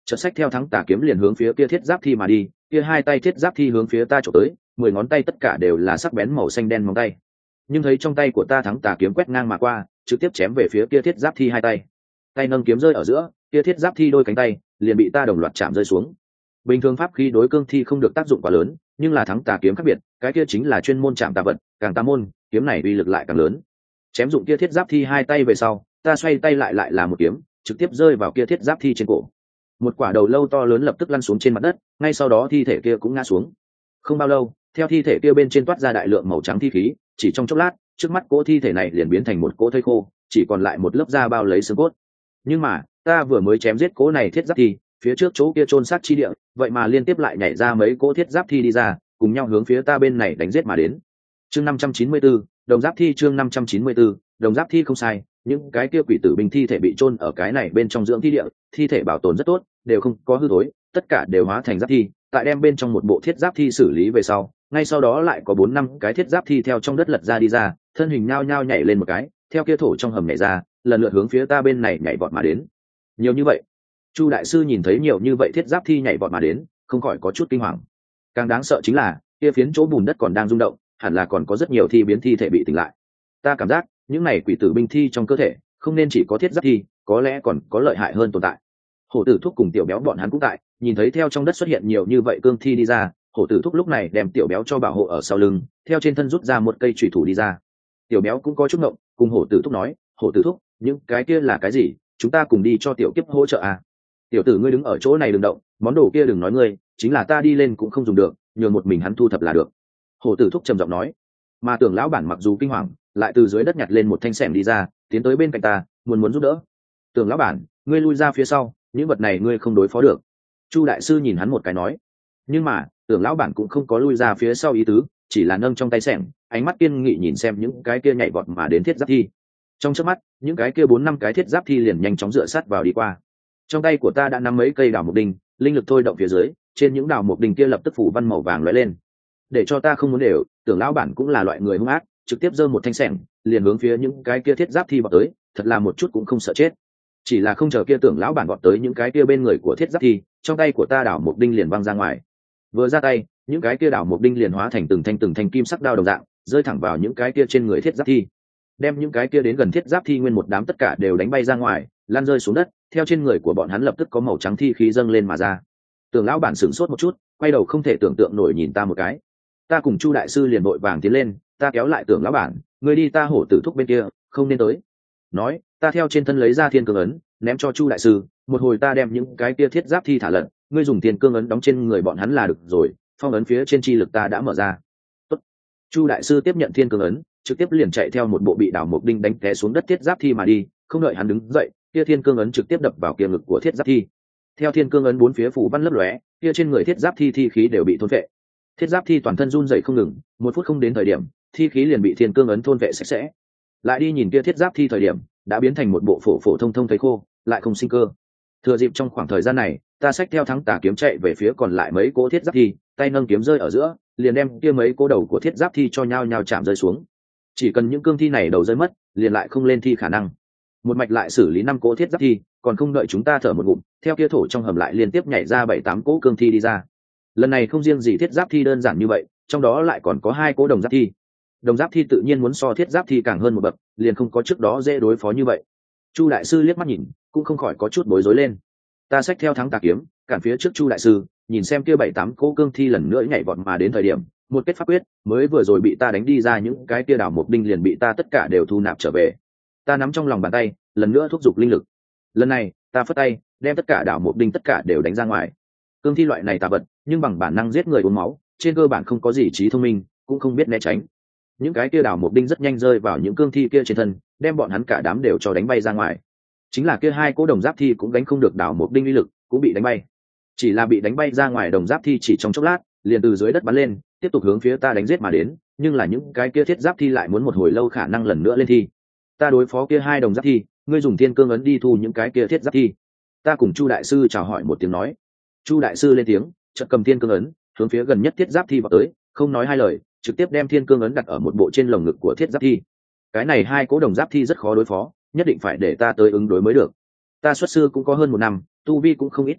[SPEAKER 1] chợt xách theo thắng tà kiếm liền hướng phía kia thiết giáp thi mà đi. Kia hai tay thiết giáp thi hướng phía ta trộm tới, 10 ngón tay tất cả đều là sắc bén màu xanh đen móng tay. Nhưng thấy trong tay của ta thắng tà kiếm quét ngang mà qua, trực tiếp chém về phía kia thiết giáp thi hai tay. Tay nâng kiếm rơi ở giữa, kia thiết giáp thi đôi cánh tay liền bị ta đồng loạt chạm rơi xuống. Bình thường pháp khí đối cương thi không được tác dụng quá lớn, nhưng là thắng tà kiếm khác biệt, cái kia chính là chuyên môn chạm tà vật, càng tà môn, kiếm này uy lực lại càng lớn. Chém dụng kia thiết giáp thi hai tay về sau, ta xoay tay lại là một kiếm, trực tiếp rơi vào kia thiết giáp thi trên cổ. Một quả đầu lâu to lớn lập tức lăn xuống trên mặt đất, ngay sau đó thi thể kia cũng ngã xuống. Không bao lâu, theo thi thể kia bên trên toát ra đại lượng màu trắng thi khí, chỉ trong chốc lát, trước mắt cỗ thi thể này liền biến thành một cỗ thây khô, chỉ còn lại một lớp da bao lấy xương cốt. Nhưng mà, ta vừa mới chém giết cỗ này thiết giáp thi, phía trước chỗ kia chôn xác chi địa, vậy mà liên tiếp lại nhảy ra mấy cỗ thiết giáp thi đi ra, cùng nhau hướng phía ta bên này đánh giết mà đến. Chương 594, đồng giáp thi. Chương 594, đồng giáp thi không sai, những cái kia quỷ tử binh thi thể bị chôn ở cái này bên trong dưỡng thi địa, thi thể bảo tồn rất tốt, đều không có hư thối, tất cả đều hóa thành giáp thi. Tại đem bên trong một bộ thiết giáp thi xử lý về sau, ngay sau đó lại có 4-5 cái thiết giáp thi theo trong đất lật ra đi ra, thân hình nhao nhao nhảy lên một cái, theo kia thổ trong hầm nhảy ra, lần lượt hướng phía ta bên này nhảy vọt mà đến. Nhiều như vậy, Chu đại sư nhìn thấy nhiều như vậy thiết giáp thi nhảy vọt mà đến, không khỏi có chút kinh hoàng. Càng đáng sợ chính là, kia phiến chỗ bùn đất còn đang rung động, hẳn là còn có rất nhiều thi biến thi thể bị tỉnh lại. Ta cảm giác, những này quỷ tử binh thi trong cơ thể, không nên chỉ có thiết giáp thi, có lẽ còn có lợi hại hơn tồn tại. Hổ tử thúc cùng tiểu béo bọn hắn cũng tại, nhìn thấy theo trong đất xuất hiện nhiều như vậy cương thi đi ra, hổ tử thúc lúc này đem tiểu béo cho bảo hộ ở sau lưng, theo trên thân rút ra một cây chủy thủ đi ra. Tiểu béo cũng có chút ngộng, cùng hổ tử thúc nói, hổ tử thúc, những cái kia là cái gì, chúng ta cùng đi cho tiểu kiếp hỗ trợ à. Tiểu tử ngươi đứng ở chỗ này đừng động, món đồ kia đừng nói ngươi, chính là ta đi lên cũng không dùng được, nhường một mình hắn thu thập là được. Hổ tử thúc trầm giọng nói. Mà tưởng lão bản mặc dù kinh hoàng, lại từ dưới đất nhặt lên một thanh xẻng đi ra, tiến tới bên cạnh ta, muốn giúp đỡ. Tưởng lão bản, ngươi lui ra phía sau, những vật này ngươi không đối phó được. Chu đại sư nhìn hắn một cái nói. Nhưng mà tưởng lão bản cũng không có lui ra phía sau ý tứ, chỉ là nâng trong tay xẻng, ánh mắt kiên nghị nhìn xem những cái kia nhảy vọt mà đến thiết giáp thi. Trong chớp mắt, những cái kia 4-5 cái thiết giáp thi liền nhanh chóng dựa sát vào đi qua. Trong tay của ta đã nắm mấy cây đào mục đinh, linh lực thôi động phía dưới, trên những đào mục đinh kia lập tức phủ văn màu vàng lóe lên. Để cho ta không muốn đều, tưởng lão bản cũng là loại người hung ác, trực tiếp giơ một thanh xẻng, liền hướng phía những cái kia thiết giáp thi vọt tới, thật là một chút cũng không sợ chết. Chỉ là không chờ kia tưởng lão bản vọt tới những cái kia bên người của thiết giáp thi, trong tay của ta đào mục đinh liền văng ra ngoài. Vừa ra tay, những cái kia đào mục đinh liền hóa thành từng thanh kim sắc đao đồng dạng, rơi thẳng vào những cái kia trên người thiết giáp thi, đem những cái kia đến gần thiết giáp thi nguyên một đám tất cả đều đánh bay ra ngoài, lan rơi xuống đất. Theo trên người của bọn hắn lập tức có màu trắng thi khí dâng lên mà ra. Tưởng lão bản sửng sốt một chút, quay đầu không thể tưởng tượng nổi nhìn ta một cái. Ta cùng Chu đại sư liền vội vàng tiến lên, ta kéo lại tưởng lão bản, người đi ta hổ tử thúc bên kia, không nên tới. Nói, ta theo trên thân lấy ra thiên cương ấn, ném cho Chu đại sư, một hồi ta đem những cái kia thiết giáp thi thả lận, ngươi dùng thiên cương ấn đóng trên người bọn hắn là được rồi, phong ấn phía trên chi lực ta đã mở ra. Tốt. Chu đại sư tiếp nhận thiên cương ấn, trực tiếp liền chạy theo một bộ bị đào mục đinh đánh té xuống đất thiết giáp thi mà đi, không đợi hắn đứng dậy, kia thiên cương ấn trực tiếp đập vào kiềm lực của thiết giáp thi. Theo thiên cương ấn bốn phía phủ văn lấp lóe, kia trên người thiết giáp thi thi khí đều bị thôn phệ. Thiết giáp thi toàn thân run rẩy không ngừng, 1 phút không đến thời điểm, thi khí liền bị thiên cương ấn thôn phệ sạch sẽ. Lại đi nhìn kia thiết giáp thi thời điểm, đã biến thành một bộ phổ thông thấy khô, lại không sinh cơ. Thừa dịp trong khoảng thời gian này, ta xách theo thắng tà kiếm chạy về phía còn lại mấy cỗ thiết giáp thi, tay nâng kiếm rơi ở giữa, liền đem kia mấy cỗ đầu của thiết giáp thi cho nhau chạm rơi xuống. Chỉ cần những cương thi này đầu rơi mất, liền lại không lên thi khả năng. Một mạch lại xử lý 5 cỗ thiết giáp thi, còn không đợi chúng ta thở một ngụm, theo kia thổ trong hầm lại liên tiếp nhảy ra 7-8 cỗ cương thi đi ra. Lần này không riêng gì thiết giáp thi đơn giản như vậy, trong đó lại còn có 2 cỗ đồng giáp thi. Đồng giáp thi tự nhiên muốn so thiết giáp thi càng hơn một bậc, liền không có trước đó dễ đối phó như vậy. Chu đại sư liếc mắt nhìn, cũng không khỏi có chút bối rối lên. Ta xách theo thắng tà kiếm, cản phía trước Chu đại sư, nhìn xem kia 7-8 cỗ cương thi lần nữa nhảy vọt mà đến thời điểm, một kết pháp quyết, mới vừa rồi bị ta đánh đi ra những cái kia đảo mục đinh liền bị ta tất cả đều thu nạp trở về. Ta nắm trong lòng bàn tay, lần nữa thúc giục linh lực. Lần này, ta phất tay, đem tất cả đảo mục đinh tất cả đều đánh ra ngoài. Cương thi loại này tà vật, nhưng bằng bản năng giết người uống máu, trên cơ bản không có gì trí thông minh, cũng không biết né tránh. Những cái kia đảo mục đinh rất nhanh rơi vào những cương thi kia trên thân, đem bọn hắn cả đám đều cho đánh bay ra ngoài. Chính là kia 2 cỗ đồng giáp thi cũng đánh không được đảo mục đinh uy lực, cũng bị đánh bay. Chỉ là bị đánh bay ra ngoài đồng giáp thi chỉ trong chốc lát, liền từ dưới đất bắn lên, tiếp tục hướng phía ta đánh giết mà đến, nhưng là những cái kia thiết giáp thi lại muốn một hồi lâu khả năng lần nữa lên thi. Ta đối phó kia 2 đồng giáp thi, ngươi dùng thiên cương ấn đi thu những cái kia thiết giáp thi. Ta cùng Chu đại sư chào hỏi một tiếng nói. Chu đại sư lên tiếng, chợt cầm thiên cương ấn, hướng phía gần nhất thiết giáp thi vào tới, không nói hai lời, trực tiếp đem thiên cương ấn đặt ở một bộ trên lồng ngực của thiết giáp thi. Cái này 2 cỗ đồng giáp thi rất khó đối phó, nhất định phải để ta tới ứng đối mới được. Ta xuất sư cũng có hơn 1 năm, tu vi cũng không ít tiến bộ,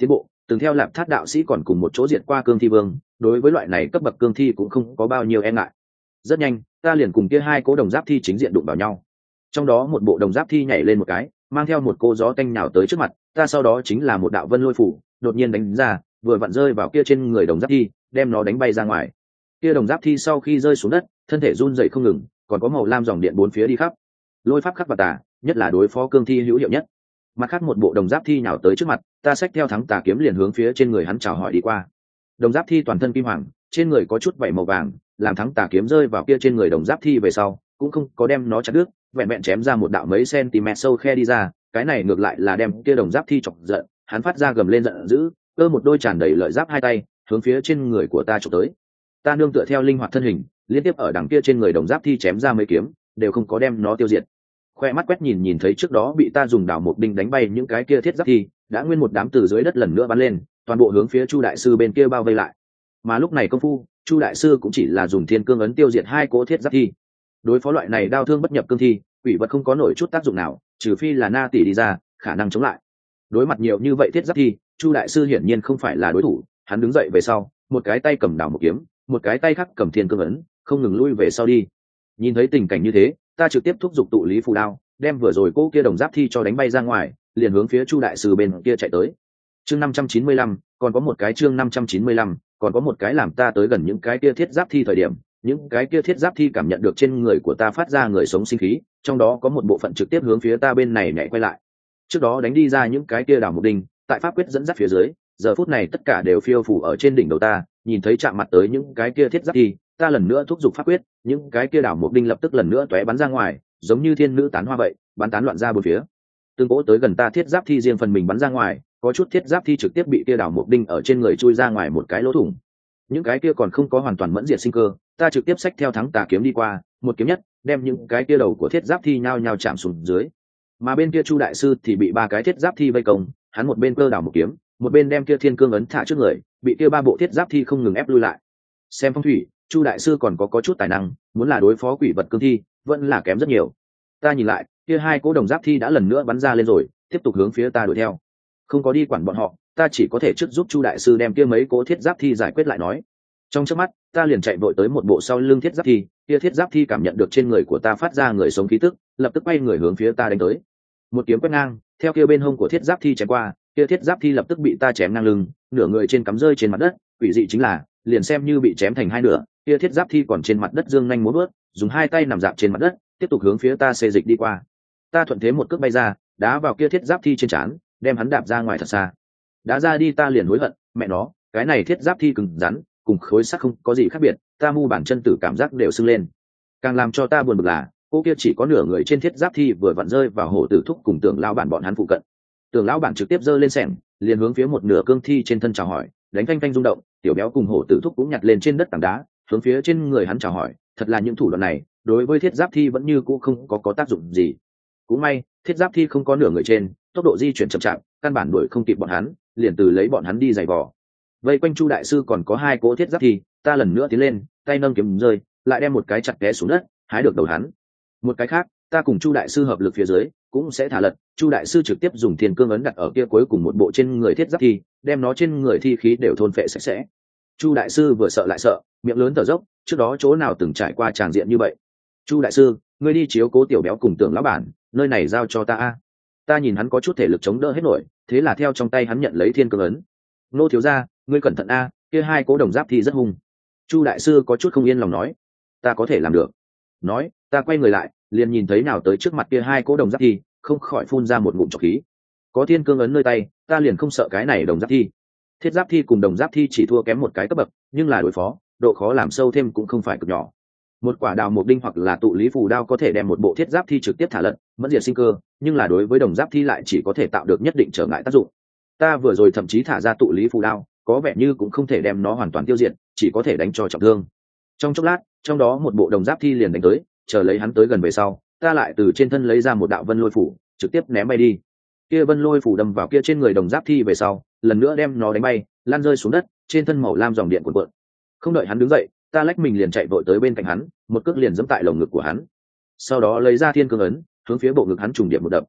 [SPEAKER 1] từng theo Lạp Thát đạo sĩ còn cùng một chỗ diệt qua cương thi vương, đối với loại này cấp bậc cương thi cũng không có bao nhiêu e ngại. Rất nhanh ta liền cùng kia hai cố đồng giáp thi chính diện đụng vào nhau, trong đó một bộ đồng giáp thi nhảy lên một cái, mang theo một cô gió tanh nhào tới trước mặt ta, sau đó chính là một đạo vân lôi phủ đột nhiên đánh ra, vừa vặn rơi vào kia trên người đồng giáp thi, đem nó đánh bay ra ngoài. Kia đồng giáp thi sau khi rơi xuống đất, thân thể run rẩy không ngừng, còn có màu lam dòng điện bốn phía đi khắp. Lôi pháp khắc và tà, nhất là đối phó cương thi hữu hiệu nhất. Mặt khác một bộ đồng giáp thi nhào tới trước mặt ta, xách theo thắng tà kiếm liền hướng phía trên người hắn chào hỏi đi qua. Đồng giáp thi toàn thân kim hoàng, trên người có chút vảy màu vàng, làm thắng tà kiếm rơi vào kia trên người đồng giáp thi về sau cũng không có đem nó chặt đứt, vẹn vẹn chém ra một đạo mấy cm sâu khe đi ra. Cái này ngược lại là đem kia đồng giáp thi chọc giận, hắn phát ra gầm lên giận dữ, cơ một đôi tràn đầy lợi giáp hai tay hướng phía trên người của ta chụp tới. Ta nương tựa theo linh hoạt thân hình, liên tiếp ở đằng kia trên người đồng giáp thi chém ra mấy kiếm, đều không có đem nó tiêu diệt. Khoe mắt quét nhìn thấy trước đó bị ta dùng đào mộc đinh đánh bay những cái kia thiết giáp thi đã nguyên một đám từ dưới đất lần nữa bắn lên, toàn bộ hướng phía Chu đại sư bên kia bao vây lại. Mà lúc này công phu, Chu đại sư cũng chỉ là dùng thiên cương ấn tiêu diệt hai cỗ thiết giáp thi. Đối phó loại này đao thương bất nhập cương thi, quỷ vật không có nổi chút tác dụng nào, trừ phi là na tỷ đi ra khả năng chống lại. Đối mặt nhiều như vậy thiết giáp thi, Chu đại sư hiển nhiên không phải là đối thủ. Hắn đứng dậy về sau, một cái tay cầm đào một kiếm, một cái tay khác cầm thiên cương ấn, không ngừng lui về sau đi. Nhìn thấy tình cảnh như thế, ta trực tiếp thúc giục tụ lý phù đao, đem vừa rồi cô kia đồng giáp thi cho đánh bay ra ngoài, liền hướng phía Chu đại sư bên kia chạy tới. Chương 595, còn có một cái chương 595, còn có một cái làm ta tới gần những cái kia thiết giáp thi thời điểm, những cái kia thiết giáp thi cảm nhận được trên người của ta phát ra người sống sinh khí, trong đó có một bộ phận trực tiếp hướng phía ta bên này nhảy quay lại. Trước đó đánh đi ra những cái kia đào mục đinh, tại pháp quyết dẫn dắt phía dưới, giờ phút này tất cả đều phiêu phủ ở trên đỉnh đầu ta, nhìn thấy chạm mặt tới những cái kia thiết giáp thi, ta lần nữa thúc giục pháp quyết, những cái kia đào mục đinh lập tức lần nữa tóe bắn ra ngoài, giống như thiên nữ tán hoa vậy, bắn tán loạn ra bốn phía. Tương cỗ tới gần ta thiết giáp thi riêng phần mình bắn ra ngoài, có chút thiết giáp thi trực tiếp bị kia đào mục đinh ở trên người chui ra ngoài một cái lỗ thủng. Những cái kia còn không có hoàn toàn mẫn diệt sinh cơ, ta trực tiếp xách theo thắng tà kiếm đi qua, một kiếm nhất đem những cái kia đầu của thiết giáp thi nhao nhao chạm xuống dưới. Mà bên kia Chu đại sư thì bị ba cái thiết giáp thi vây công, hắn một bên cơ đào một kiếm, một bên đem kia thiên cương ấn thả trước người, bị kia ba bộ thiết giáp thi không ngừng ép lui lại. Xem phong thủy, Chu đại sư còn có chút tài năng, muốn là đối phó quỷ vật cương thi vẫn là kém rất nhiều. Ta nhìn lại, kia hai cỗ đồng giáp thi đã lần nữa bắn ra lên rồi, tiếp tục hướng phía ta đuổi theo. Không có đi quản bọn họ, ta chỉ có thể trước giúp Chu đại sư đem kia mấy cỗ thiết giáp thi giải quyết lại nói. Trong chớp mắt, ta liền chạy vội tới một bộ sau lưng thiết giáp thi, kia thiết giáp thi cảm nhận được trên người của ta phát ra người sống khí tức, lập tức quay người hướng phía ta đánh tới. Một kiếm quét ngang, theo kia bên hông của thiết giáp thi chém qua, kia thiết giáp thi lập tức bị ta chém ngang lưng, nửa người trên cắm rơi trên mặt đất. Quỷ dị chính là, liền xem như bị chém thành hai nửa, kia thiết giáp thi còn trên mặt đất dương nhanh múa vớt, dùng hai tay nằm dạp trên mặt đất, tiếp tục hướng phía ta xê dịch đi qua. Ta thuận thế một cước bay ra, đá vào kia thiết giáp thi trên trán, đem hắn đạp ra ngoài thật xa. Đá ra đi ta liền hối hận, mẹ nó, cái này thiết giáp thi cứng rắn, cùng khối sắt không có gì khác biệt, ta mu bàn chân tử cảm giác đều sưng lên. Càng làm cho ta buồn bực là, cô kia chỉ có nửa người trên thiết giáp thi vừa vặn rơi vào hổ tử thúc cùng Tưởng lão bản bọn hắn phụ cận. Tưởng lão bản trực tiếp giơ lên xẻng, liền hướng phía một nửa cương thi trên thân chào hỏi, đánh phanh phanh rung động, tiểu béo cùng hổ tử thúc cũng nhặt lên trên đất tảng đá, hướng phía trên người hắn chào hỏi. Thật là những thủ đoạn này, đối với thiết giáp thi vẫn như cũ không có tác dụng gì. Cũng may, thiết giáp thi không có nửa người trên, tốc độ di chuyển chậm chạp, căn bản đuổi không kịp bọn hắn, liền từ lấy bọn hắn đi giày vò. Vây quanh Chu đại sư còn có hai cỗ thiết giáp thi, ta lần nữa tiến lên, tay nâng kiếm rơi, lại đem một cái chặt té xuống đất, hái được đầu hắn. Một cái khác, ta cùng Chu đại sư hợp lực phía dưới, cũng sẽ thả lật. Chu đại sư trực tiếp dùng thiên cương ấn đặt ở kia cuối cùng một bộ trên người thiết giáp thi, đem nó trên người thi khí đều thôn phệ sạch sẽ. Chu đại sư vừa sợ lại sợ, miệng lớn thở dốc, trước đó chỗ nào từng trải qua tràng diện như vậy. Chu đại sư, ngươi đi chiếu cố tiểu béo cùng Tưởng lão bản, nơi này giao cho ta a. Ta nhìn hắn có chút thể lực chống đỡ hết nổi, thế là theo trong tay hắn nhận lấy thiên cương ấn. Nô thiếu gia, ngươi cẩn thận a, kia hai cố đồng giáp thi rất hung. Chu đại sư có chút không yên lòng nói. Ta có thể làm được. Nói, ta quay người lại, liền nhìn thấy nào tới trước mặt kia hai cố đồng giáp thi, không khỏi phun ra một ngụm trọc khí. Có thiên cương ấn nơi tay, ta liền không sợ cái này đồng giáp thi. Thiết giáp thi cùng đồng giáp thi chỉ thua kém một cái cấp bậc, nhưng là đối phó, độ khó làm sâu thêm cũng không phải cực nhỏ. Một quả đào mộc đinh hoặc là tụ lý phù đao có thể đem một bộ thiết giáp thi trực tiếp thả lật, mẫn diệt sinh cơ, nhưng là đối với đồng giáp thi lại chỉ có thể tạo được nhất định trở ngại tác dụng. Ta vừa rồi thậm chí thả ra tụ lý phù đao, có vẻ như cũng không thể đem nó hoàn toàn tiêu diệt, chỉ có thể đánh cho trọng thương. Trong chốc lát, trong đó một bộ đồng giáp thi liền đánh tới, chờ lấy hắn tới gần về sau, ta lại từ trên thân lấy ra một đạo vân lôi phủ, trực tiếp ném bay đi. Kia vân lôi phủ đâm vào kia trên người đồng giáp thi về sau, lần nữa đem nó đánh bay, lan rơi xuống đất, trên thân màu lam dòng điện cuộn cuộn. Không đợi hắn đứng dậy, ta lách mình liền chạy vội tới bên cạnh hắn, một cước liền giẫm tại lồng ngực của hắn. Sau đó lấy ra thiên cương ấn, hướng phía bộ ngực hắn trùng điệp một đập.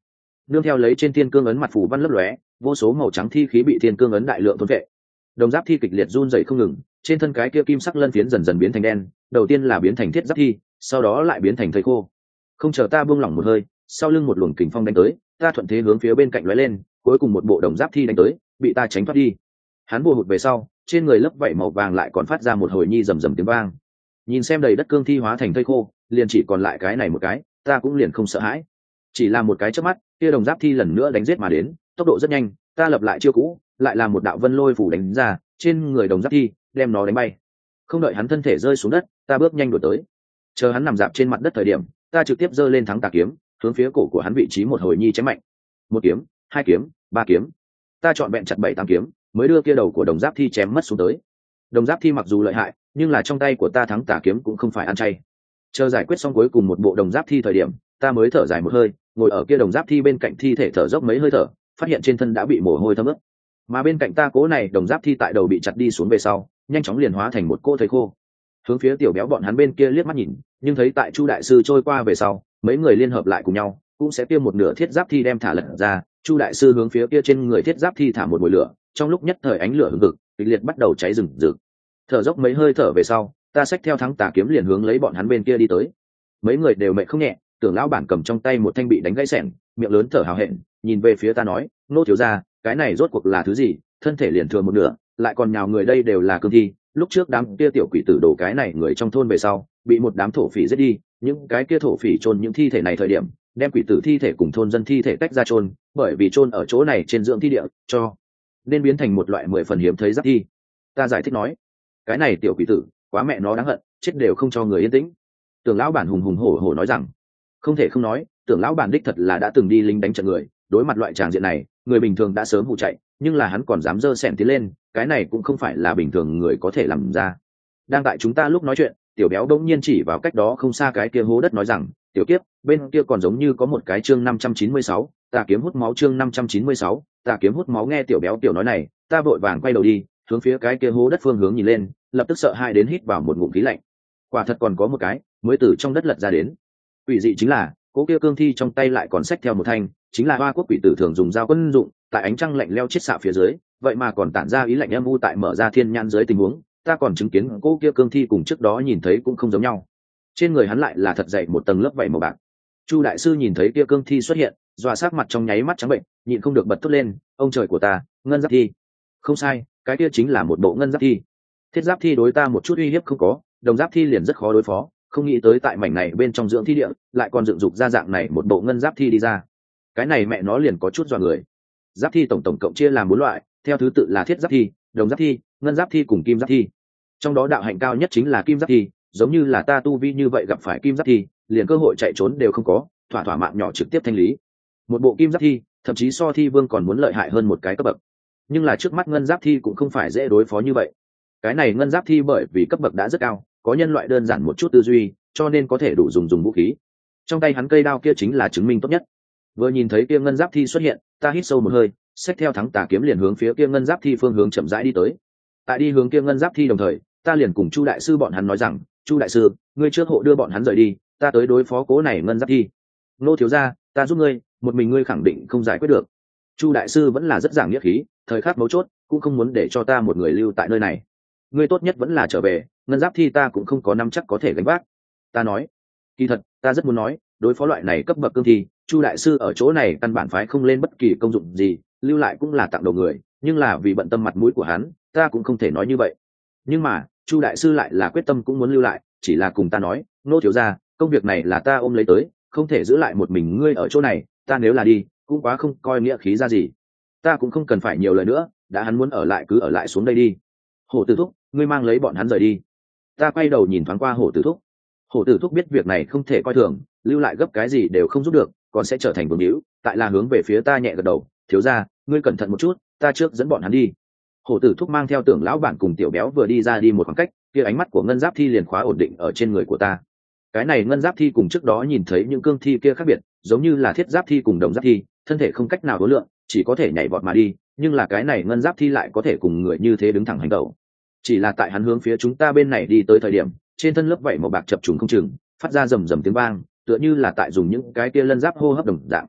[SPEAKER 1] nương theo lấy trên thiên cương ấn mặt phù văn lấp lóe, vô số màu trắng thi khí bị thiên cương ấn đại lượng thôn vệ. Đồng giáp thi kịch liệt run rẩy không ngừng, trên thân cái kia kim sắc lân phiến dần dần biến thành đen, đầu tiên là biến thành thiết giáp thi, sau đó lại biến thành thây khô. Không chờ ta buông lỏng một hơi, sau lưng một luồng kình phong đánh tới, ta thuận thế hướng phía bên cạnh lóe lên, cuối cùng một bộ đồng giáp thi đánh tới, bị ta tránh thoát đi. Hắn bùa hụt về sau, trên người lấp vảy màu vàng lại còn phát ra một hồi nhi rầm rầm tiếng vang. Nhìn xem đầy đất cương thi hóa thành thây khô, liền chỉ còn lại cái này một cái, ta cũng liền không sợ hãi. Chỉ là một cái chớp mắt, kia đồng giáp thi lần nữa đánh giết mà đến, tốc độ rất nhanh, ta lập lại chiêu cũ, lại là một đạo vân lôi phủ đánh ra, trên người đồng giáp thi, đem nó đánh bay. Không đợi hắn thân thể rơi xuống đất, ta bước nhanh đuổi tới. Chờ hắn nằm dạp trên mặt đất thời điểm, ta trực tiếp giơ lên thắng tà kiếm, hướng phía cổ của hắn vị trí một hồi nhi chém mạnh. Một kiếm, hai kiếm, ba kiếm, ta chọn bẹn chặt 7-8 kiếm, mới đưa kia đầu của đồng giáp thi chém mất xuống tới. Đồng giáp thi mặc dù lợi hại, nhưng là trong tay của ta thắng tà kiếm cũng không phải ăn chay. Chờ giải quyết xong cuối cùng một bộ đồng giáp thi thời điểm, ta mới thở dài một hơi, ngồi ở kia đồng giáp thi bên cạnh thi thể thở dốc mấy hơi thở, phát hiện trên thân đã bị mồ hôi thấm ướt. Mà bên cạnh ta cố này đồng giáp thi tại đầu bị chặt đi xuống về sau, nhanh chóng liền hóa thành một cô thây khô. Hướng phía tiểu béo bọn hắn bên kia liếc mắt nhìn, nhưng thấy tại Chu đại sư trôi qua về sau, mấy người liên hợp lại cùng nhau, cũng sẽ kia một nửa thiết giáp thi đem thả lật ra. Chu đại sư hướng phía kia trên người thiết giáp thi thả một mùi lửa, trong lúc nhất thời ánh lửa hừng hực, kịch liệt bắt đầu cháy rừng rực. Thở dốc mấy hơi thở về sau, ta xách theo thắng tà kiếm liền hướng lấy bọn hắn bên kia đi tới. Mấy người đều mệt không nhẹ, Tưởng lão bản cầm trong tay một thanh bị đánh gãy xẻng, miệng lớn thở hào hẹn, nhìn về phía ta nói, nô thiếu gia, cái này rốt cuộc là thứ gì? Thân thể liền thừa một nửa, lại còn nhào người đây đều là cương thi. Lúc trước đám kia tiểu quỷ tử đổ cái này người trong thôn về sau, bị một đám thổ phỉ giết đi, những cái kia thổ phỉ chôn những thi thể này thời điểm, đem quỷ tử thi thể cùng thôn dân thi thể tách ra chôn, bởi vì chôn ở chỗ này trên dưỡng thi địa, cho nên biến thành một loại 10 phần hiếm thấy giáp thi. Ta giải thích nói, cái này tiểu quỷ tử, quá mẹ nó đáng hận, chết đều không cho người yên tĩnh. Tưởng lão bản hùng hùng hổ hổ nói rằng, không thể không nói, Tưởng lão bản đích thật là đã từng đi lính đánh trận người, đối mặt loại tràng diện này, người bình thường đã sớm hụ chạy, nhưng là hắn còn dám dơ sẻn tiến lên, cái này cũng không phải là bình thường người có thể làm ra. Đang tại chúng ta lúc nói chuyện, tiểu béo đống nhiên chỉ vào cách đó không xa cái kia hố đất nói rằng, tiểu kiếp, bên kia còn giống như có một cái chương 596, tà kiếm hút máu chương 596, tà kiếm hút máu. Nghe tiểu béo tiểu nói này, ta vội vàng quay đầu đi, hướng phía cái kia hố đất phương hướng nhìn lên, lập tức sợ hãi đến hít vào một ngụm khí lạnh. Quả thật còn có một cái mới từ trong đất lật ra đến. Quỷ dị chính là, cố kia cương thi trong tay lại còn xách theo một thanh, chính là Hoa Quốc quỷ tử thường dùng dao quân dụng, tại ánh trăng lạnh leo chiết xạ phía dưới, vậy mà còn tản ra ý lạnh âm u tại mở ra thiên nhãn dưới tình huống, ta còn chứng kiến cố kia cương thi cùng trước đó nhìn thấy cũng không giống nhau. Trên người hắn lại là thật dày một tầng lớp vảy màu bạc. Chu đại sư nhìn thấy kia cương thi xuất hiện, dọa sắc mặt trong nháy mắt trắng bệnh, nhịn không được bật thốt lên, ông trời của ta, ngân giáp thi. Không sai, cái kia chính là một bộ ngân giáp thi. Thiết giáp thi đối ta một chút uy hiếp không có, đồng giáp thi liền rất khó đối phó, không nghĩ tới tại mảnh này bên trong dưỡng thi địa lại còn dựng dục ra dạng này một bộ ngân giáp thi đi ra. Cái này mẹ nó liền có chút dọa người. Giáp thi tổng cộng chia làm 4 loại, theo thứ tự là thiết giáp thi, đồng giáp thi, ngân giáp thi cùng kim giáp thi. Trong đó đạo hạnh cao nhất chính là kim giáp thi, giống như là ta tu vi như vậy gặp phải kim giáp thi, liền cơ hội chạy trốn đều không có, thỏa thỏa mạng nhỏ trực tiếp thanh lý. Một bộ kim giáp thi, thậm chí so thi vương còn muốn lợi hại hơn một cái cấp bậc. Nhưng là trước mắt ngân giáp thi cũng không phải dễ đối phó như vậy. Cái này ngân giáp thi bởi vì cấp bậc đã rất cao, có nhân loại đơn giản một chút tư duy, cho nên có thể đủ dùng vũ khí. Trong tay hắn cây đao kia chính là chứng minh tốt nhất. Vừa nhìn thấy kia ngân giáp thi xuất hiện, ta hít sâu một hơi, xách theo thắng tà kiếm liền hướng phía kia ngân giáp thi phương hướng chậm rãi đi tới. Tại đi hướng kia ngân giáp thi đồng thời, ta liền cùng Chu đại sư bọn hắn nói rằng, Chu đại sư, ngươi trước hộ đưa bọn hắn rời đi, ta tới đối phó cố này ngân giáp thi. Nô thiếu gia, ta giúp ngươi, một mình ngươi khẳng định không giải quyết được. Chu đại sư vẫn là rất giảng nghĩa khí, thời khắc mấu chốt cũng không muốn để cho ta một người lưu tại nơi này. Ngươi tốt nhất vẫn là trở về, ngân giáp thi ta cũng không có nắm chắc có thể gánh vác. Ta nói, kỳ thật ta rất muốn nói, đối phó loại này cấp bậc cương thi, Chu đại sư ở chỗ này căn bản phái không lên bất kỳ công dụng gì, lưu lại cũng là tặng đầu người, nhưng là vì bận tâm mặt mũi của hắn, ta cũng không thể nói như vậy. Nhưng mà Chu đại sư lại là quyết tâm cũng muốn lưu lại, chỉ là cùng ta nói, nô thiếu gia, công việc này là ta ôm lấy tới, không thể giữ lại một mình ngươi ở chỗ này, ta nếu là đi cũng quá không coi nghĩa khí ra gì. Ta cũng không cần phải nhiều lời nữa, đã hắn muốn ở lại cứ ở lại xuống đây đi. Hổ tử thúc, ngươi mang lấy bọn hắn rời đi. Ta quay đầu nhìn thoáng qua hổ tử thúc. Hổ tử thúc biết việc này không thể coi thường, lưu lại gấp cái gì đều không giúp được, còn sẽ trở thành vương hữu, tại là hướng về phía ta nhẹ gật đầu, thiếu gia, ngươi cẩn thận một chút, ta trước dẫn bọn hắn đi. Hổ tử thúc mang theo Tưởng lão bản cùng tiểu béo vừa đi ra đi một khoảng cách, kia ánh mắt của ngân giáp thi liền khóa ổn định ở trên người của ta. Cái này ngân giáp thi cùng trước đó nhìn thấy những cương thi kia khác biệt, giống như là thiết giáp thi cùng đồng giáp thi, thân thể không cách nào đối lượng, chỉ có thể nhảy vọt mà đi, nhưng là cái này ngân giáp thi lại có thể cùng người như thế đứng thẳng hành động. Chỉ là tại hắn hướng phía chúng ta bên này đi tới thời điểm, trên thân lớp vảy màu bạc chập trùng không chừng, phát ra rầm rầm tiếng vang, tựa như là tại dùng những cái kia lân giáp hô hấp đồng dạng.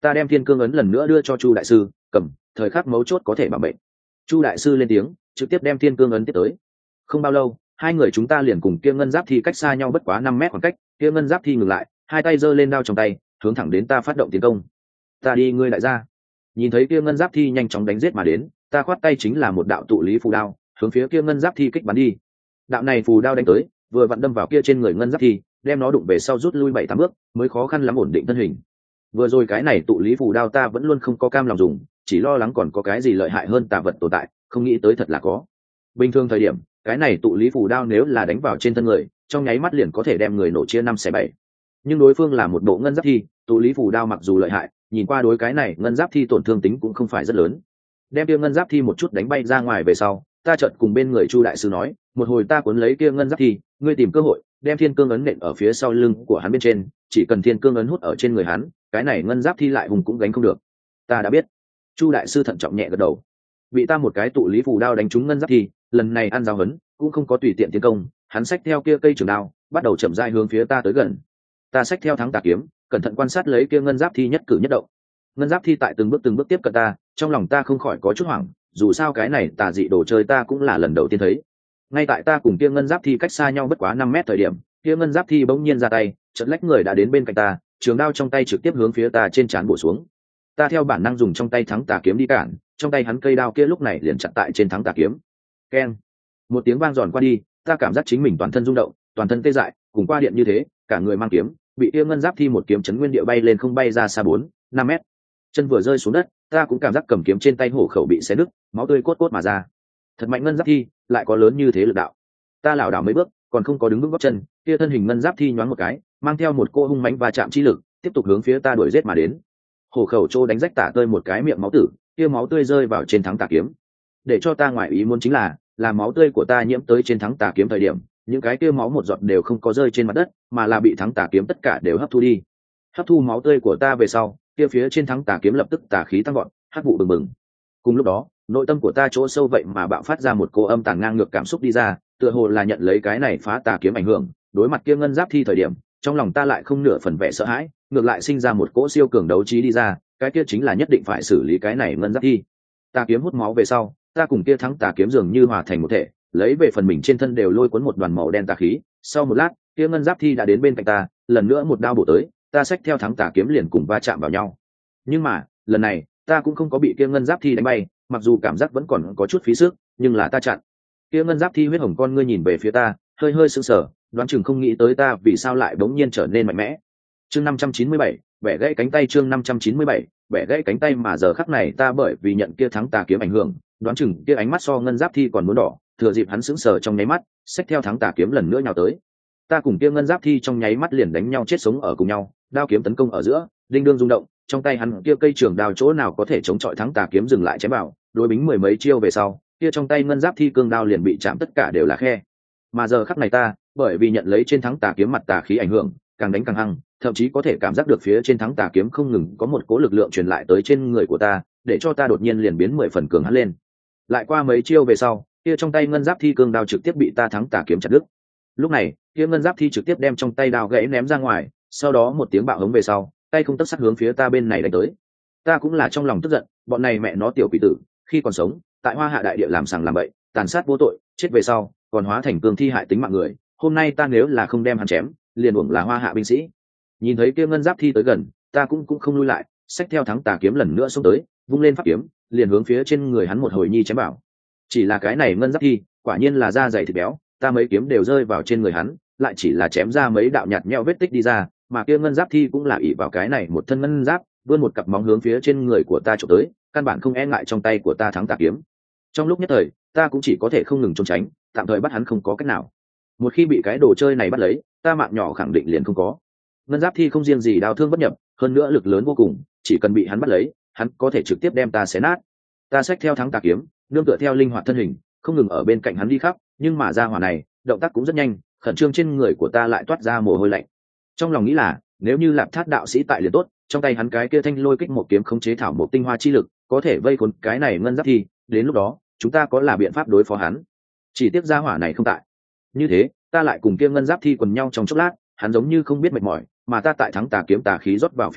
[SPEAKER 1] Ta đem thiên cương ấn lần nữa đưa cho Chu đại sư, cầm, thời khắc mấu chốt có thể bảo mệnh. Chu đại sư lên tiếng, trực tiếp đem thiên cương ấn tiếp tới. Không bao lâu, hai người chúng ta liền cùng kia ngân giáp thi cách xa nhau bất quá 5 mét khoảng cách. Kia ngân giáp thi ngừng lại, hai tay giơ lên đao trong tay, hướng thẳng đến ta phát động tiến công. Ta đi ngươi đại gia. Nhìn thấy kia ngân giáp thi nhanh chóng đánh giết mà đến, ta khoát tay chính là một đạo tụ lý phù đao, hướng phía kia ngân giáp thi kích bắn đi. Đạo này phù đao đánh tới, vừa vặn đâm vào kia trên người ngân giáp thi, đem nó đụng về sau rút lui 7-8 bước, mới khó khăn lắm ổn định thân hình. Vừa rồi cái này tụ lý phù đao ta vẫn luôn không có cam lòng dùng, chỉ lo lắng còn có cái gì lợi hại hơn tà vật tồn tại, không nghĩ tới thật là có. Bình thường thời điểm, cái này tụ lý phù đao nếu là đánh vào trên thân người, trong nháy mắt liền có thể đem người nổ chia 5/7. Nhưng đối phương là một bộ ngân giáp thi, tụ lý phù đao mặc dù lợi hại, nhìn qua đối cái này ngân giáp thi tổn thương tính cũng không phải rất lớn. Đem kia ngân giáp thi một chút đánh bay ra ngoài về sau, ta chợt cùng bên người Chu đại sư nói, một hồi ta cuốn lấy kia ngân giáp thi, ngươi tìm cơ hội đem thiên cương ấn nện ở phía sau lưng của hắn bên trên, chỉ cần thiên cương ấn hút ở trên người hắn, cái này ngân giáp thi lại hùng cũng gánh không được. Ta đã biết. Chu đại sư thận trọng nhẹ gật đầu. Bị ta một cái tụ lý phù đao đánh trúng ngân giáp thi, lần này ăn giáo hấn, cũng không có tùy tiện tiến công, hắn xách theo kia cây trường đao, bắt đầu chậm rãi hướng phía ta tới gần. Ta xách theo thắng tà kiếm, cẩn thận quan sát lấy kia ngân giáp thi nhất cử nhất động. Ngân giáp thi tại từng bước tiếp cận ta, trong lòng ta không khỏi có chút hoảng, dù sao cái này tà dị đồ chơi ta cũng là lần đầu tiên thấy. Ngay tại ta cùng kia ngân giáp thi cách xa nhau bất quá 5 mét thời điểm, kia ngân giáp thi bỗng nhiên ra tay, chợt lách người đã đến bên cạnh ta, trường đao trong tay trực tiếp hướng phía ta trên trán bổ xuống. Ta theo bản năng dùng trong tay thắng tà kiếm đi cản, trong tay hắn cây đao kia lúc này liền chặn tại trên thắng tà kiếm. Keng! Một tiếng vang giòn qua đi, ta cảm giác chính mình toàn thân rung động, toàn thân tê dại, cùng qua điện như thế, cả người mang kiếm, bị kia ngân giáp thi một kiếm chấn nguyên địa bay lên không bay ra xa 4-5 mét. Chân vừa rơi xuống đất, ta cũng cảm giác cầm kiếm trên tay hổ khẩu bị xé nứt, máu tươi cốt mà ra. Thật mạnh ngân giáp thi, lại có lớn như thế lực đạo. Ta lảo đảo mấy bước, còn không có đứng vững gót chân, kia thân hình ngân giáp thi nhoáng một cái, mang theo một cô hung mãnh và chạm chi lực, tiếp tục hướng phía ta đuổi giết mà đến. Hổ khẩu trô đánh rách tả tơi một cái miệng máu tử, kia máu tươi rơi vào trên thắng tà kiếm. Để cho ta ngoại ý muốn chính là máu tươi của ta nhiễm tới trên thắng tà kiếm thời điểm, những cái kia máu một giọt đều không có rơi trên mặt đất, mà là bị thắng tà kiếm tất cả đều hấp thu đi. Hấp thu máu tươi của ta về sau, kia phía trên thắng tà kiếm lập tức tà khí tăng vọt, hắc vụ bừng bừng. Cùng lúc đó, nội tâm của ta chỗ sâu vậy mà bạo phát ra một cô âm tàn ngang ngược cảm xúc đi ra, tựa hồ là nhận lấy cái này phá tà kiếm ảnh hưởng, đối mặt kia ngân giáp thi thời điểm, trong lòng ta lại không nửa phần vẻ sợ hãi, ngược lại sinh ra một cỗ siêu cường đấu trí đi ra, cái kia chính là nhất định phải xử lý cái này ngân giáp thi. Tà kiếm hút máu về sau, ta cùng kia thắng tà kiếm dường như hòa thành một thể, lấy về phần mình trên thân đều lôi cuốn một đoàn màu đen tà khí. Sau một lát, kia ngân giáp thi đã đến bên cạnh ta, lần nữa một đao bổ tới, ta xách theo thắng tà kiếm liền cùng va chạm vào nhau. Nhưng mà, lần này, ta cũng không có bị kia ngân giáp thi đánh bay, mặc dù cảm giác vẫn còn có chút phí sức, nhưng là ta chặn. Kia ngân giáp thi huyết hồng con ngươi nhìn về phía ta, hơi hơi sững sờ, đoán chừng không nghĩ tới ta vì sao lại bỗng nhiên trở nên mạnh mẽ. Chương 597, bẻ gãy cánh tay. Chương 597, bẻ gãy cánh tay. Mà giờ khắc này ta bởi vì nhận kia thắng tà kiếm ảnh hưởng, đoán chừng kia ánh mắt so ngân giáp thi còn muốn đỏ, thừa dịp hắn sững sờ trong nháy mắt, xách theo thắng tà kiếm lần nữa nhào tới. Ta cùng kia ngân giáp thi trong nháy mắt liền đánh nhau chết sống ở cùng nhau, đao kiếm tấn công ở giữa, đinh đương rung động, trong tay hắn kia cây trường đao chỗ nào có thể chống chọi thắng tà kiếm dừng lại chém vào, đối bính mười mấy chiêu về sau, kia trong tay ngân giáp thi cương đao liền bị chạm tất cả đều là khe. Mà giờ khắc này ta, bởi vì nhận lấy trên thắng tà kiếm mặt tà khí ảnh hưởng, càng đánh càng hăng, thậm chí có thể cảm giác được phía trên thắng tà kiếm không ngừng có một cỗ lực lượng truyền lại tới trên người của ta, để cho ta đột nhiên liền biến 10 phần cường hắn lên. Lại qua mấy chiêu về sau, kia trong tay ngân giáp thi cương đao trực tiếp bị ta thắng tà kiếm chặt đứt. Lúc này, kia ngân giáp thi trực tiếp đem trong tay đao gãy ném ra ngoài, sau đó một tiếng bạo hống về sau, tay không tấc sắt hướng phía ta bên này đánh tới. Ta cũng là trong lòng tức giận, bọn này mẹ nó tiểu quỷ tử, khi còn sống, tại Hoa Hạ đại địa làm sằng làm bậy, tàn sát vô tội, chết về sau, còn hóa thành cương thi hại tính mạng người, hôm nay ta nếu là không đem hắn chém, liền uổng là Hoa Hạ binh sĩ. Nhìn thấy kia ngân giáp thi tới gần, ta cũng không lui lại, xách theo thắng tà kiếm lần nữa xông tới, vung lên pháp kiếm, liền hướng phía trên người hắn một hồi nhi chém bảo. Chỉ là cái này ngân giáp thi, quả nhiên là da dày thịt béo, ta mấy kiếm đều rơi vào trên người hắn, lại chỉ là chém ra mấy đạo nhạt nhẽo vết tích đi ra, mà kia ngân giáp thi cũng là ỷ vào cái này một thân ngân giáp, vươn một cặp móng hướng phía trên người của ta chụp tới, căn bản không e ngại trong tay của ta thắng tà kiếm. Trong lúc nhất thời, ta cũng chỉ có thể không ngừng trốn tránh, tạm thời bắt hắn không có cách nào. Một khi bị cái đồ chơi này bắt lấy, ta mạng nhỏ khẳng định liền không có. Ngân giáp thi không riêng gì đao thương bất nhập, hơn nữa lực lớn vô cùng, chỉ cần bị hắn bắt lấy, hắn có thể trực tiếp đem ta xé nát. Ta xách theo thắng tà kiếm, nương tựa theo linh hoạt thân hình, không ngừng ở bên cạnh hắn đi khắp, nhưng mà ra hỏa này, động tác cũng rất nhanh, khẩn trương trên người của ta lại toát ra mồ hôi lạnh. Trong lòng nghĩ là, nếu như Lạp Thát đạo sĩ tại liền tốt, trong tay hắn cái kia thanh lôi kích một kiếm khống chế thảo một tinh hoa chi lực, có thể vây khốn cái này ngân giáp thi, đến lúc đó, chúng ta có là biện pháp đối phó hắn. Chỉ tiếc gia hỏa này không tại. Như thế, ta lại cùng kia ngân giáp thi quần nhau trong chốc lát, hắn giống như không biết mệt mỏi, mà ta tại thắng tà kiếm tà khí rót vào phía dưới,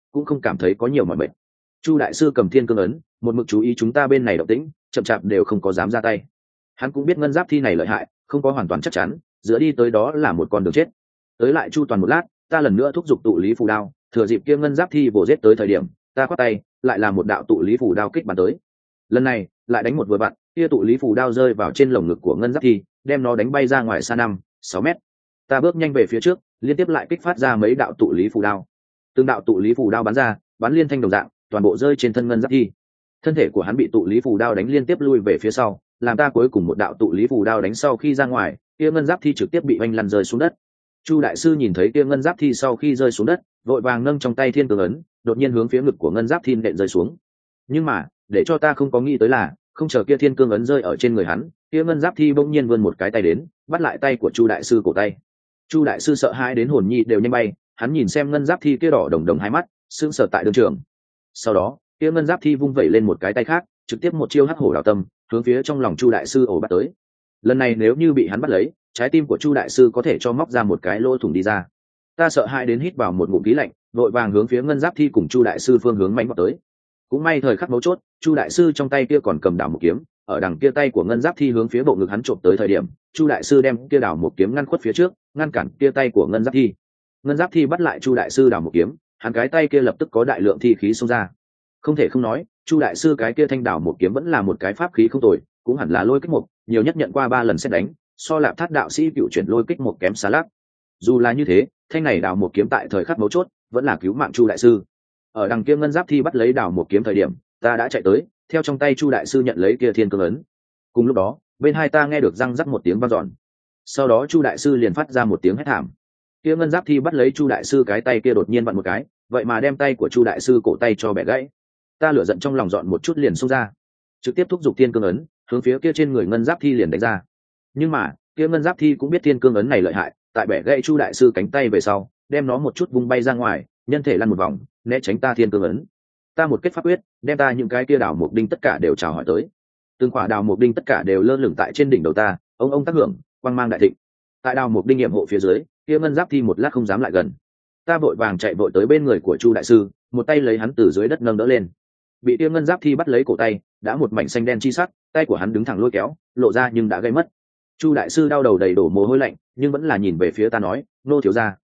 [SPEAKER 1] cũng không cảm thấy có nhiều mọi mệt. Chu đại sư cầm thiên cương ấn, một mực chú ý chúng ta bên này động tĩnh, chậm chạp đều không có dám ra tay. Hắn cũng biết ngân giáp thi này lợi hại, không có hoàn toàn chắc chắn, giữa đi tới đó là một con đường chết. Tới lại chu toàn một lát, ta lần nữa thúc giục tụ lý phù đao, thừa dịp kia ngân giáp thi vồ giết tới thời điểm, ta khoát tay, lại là một đạo tụ lý phù đao kích bắn tới. Lần này, lại đánh một vừa vặn, kia tụ lý phù đao rơi vào trên lồng ngực của ngân giáp thi, đem nó đánh bay ra ngoài xa 5-6 mét. Ta bước nhanh về phía trước, liên tiếp lại kích phát ra mấy đạo tụ lý phù đao. Từng đạo tụ lý phù đao bắn ra, bắn liên thanh đồng dạng, toàn bộ rơi trên thân ngân giáp thi. Thân thể của hắn bị tụ lý phù đao đánh liên tiếp lui về phía sau, làm ta cuối cùng một đạo tụ lý phù đao đánh sau khi ra ngoài, kia ngân giáp thi trực tiếp bị oanh lăn rơi xuống đất. Chu đại sư nhìn thấy kia ngân giáp thi sau khi rơi xuống đất, vội vàng nâng trong tay thiên cương ấn, đột nhiên hướng phía ngực của ngân giáp thi nện rơi xuống. Nhưng mà, để cho ta không có nghĩ tới là, không chờ kia thiên cương ấn rơi ở trên người hắn, kia ngân giáp thi bỗng nhiên vươn một cái tay đến, bắt lại tay của Chu đại sư cổ tay. Chu đại sư sợ hãi đến hồn nhi đều nhanh bay, hắn nhìn xem ngân giáp thi kia đỏ đồng đồng hai mắt, sững sờ tại đường trường. Sau đó, kia ngân giáp thi vung vẩy lên một cái tay khác, trực tiếp một chiêu hắc hổ đào tâm, hướng phía trong lòng Chu đại sư ổ bắt tới. Lần này nếu như bị hắn bắt lấy, trái tim của Chu đại sư có thể cho móc ra một cái lỗ thủng đi ra. Ta sợ hãi đến hít vào một ngụm khí lạnh, vội vàng hướng phía ngân giáp thi cùng Chu đại sư phương hướng mãnh vào tới. Cũng may thời khắc mấu chốt, Chu đại sư trong tay kia còn cầm đảo một kiếm, ở đằng kia tay của ngân giáp thi hướng phía bộ ngực hắn trộm tới thời điểm, Chu đại sư đem kia đảo một kiếm ngăn khuất phía trước, ngăn cản kia tay của ngân giáp thi. Ngân giáp thi bắt lại Chu đại sư đảo một kiếm, hắn cái tay kia lập tức có đại lượng thi khí xông ra. Không thể không nói, Chu đại sư cái kia thanh đảo một kiếm vẫn là một cái pháp khí không tồi, cũng hẳn là lôi kích một, nhiều nhất nhận qua 3 lần xét đánh, so Lạp Thát đạo sĩ cựu chuyển lôi kích một kém xa lác. Dù là như thế, thanh này đảo một kiếm tại thời khắc mấu chốt vẫn là cứu mạng Chu đại sư. Ở đằng kia ngân giáp thi bắt lấy đảo một kiếm thời điểm, ta đã chạy tới, theo trong tay Chu đại sư nhận lấy kia thiên cương ấn. Cùng lúc đó, bên hai ta nghe được răng rắc một tiếng vang dọn. Sau đó Chu đại sư liền phát ra một tiếng hét thảm. Kia ngân giáp thi bắt lấy Chu đại sư cái tay kia đột nhiên vặn một cái, vậy mà đem tay của Chu đại sư cổ tay cho bẻ gãy. Ta lửa giận trong lòng dọn một chút liền xông ra, trực tiếp thúc giục thiên cương ấn, hướng phía kia trên người ngân giáp thi liền đánh ra. Nhưng mà, kia ngân giáp thi cũng biết thiên cương ấn này lợi hại, tại bẻ gãy Chu đại sư cánh tay về sau, đem nó một chút vung bay ra ngoài, nhân thể lăn một vòng, né tránh ta thiên cương ấn. Ta một kết pháp quyết, đem ta những cái kia đào mục đinh tất cả đều chào hỏi tới. Từng quả đào mục đinh tất cả đều lơ lửng tại trên đỉnh đầu ta, ông tác hưởng, quang mang đại thịnh. Tại đào mục đinh nghiệm hộ phía dưới, kia ngân giáp thi một lát không dám lại gần. Ta vội vàng chạy vội tới bên người của Chu đại sư, một tay lấy hắn từ dưới đất nâng đỡ lên. Bị kia ngân giáp thi bắt lấy cổ tay, đã một mảnh xanh đen chi sắc, tay của hắn đứng thẳng lôi kéo, lộ ra nhưng đã gây mất. Chu đại sư đau đầu đầy đổ mồ hôi lạnh, nhưng vẫn là nhìn về phía ta nói, nô thiếu gia,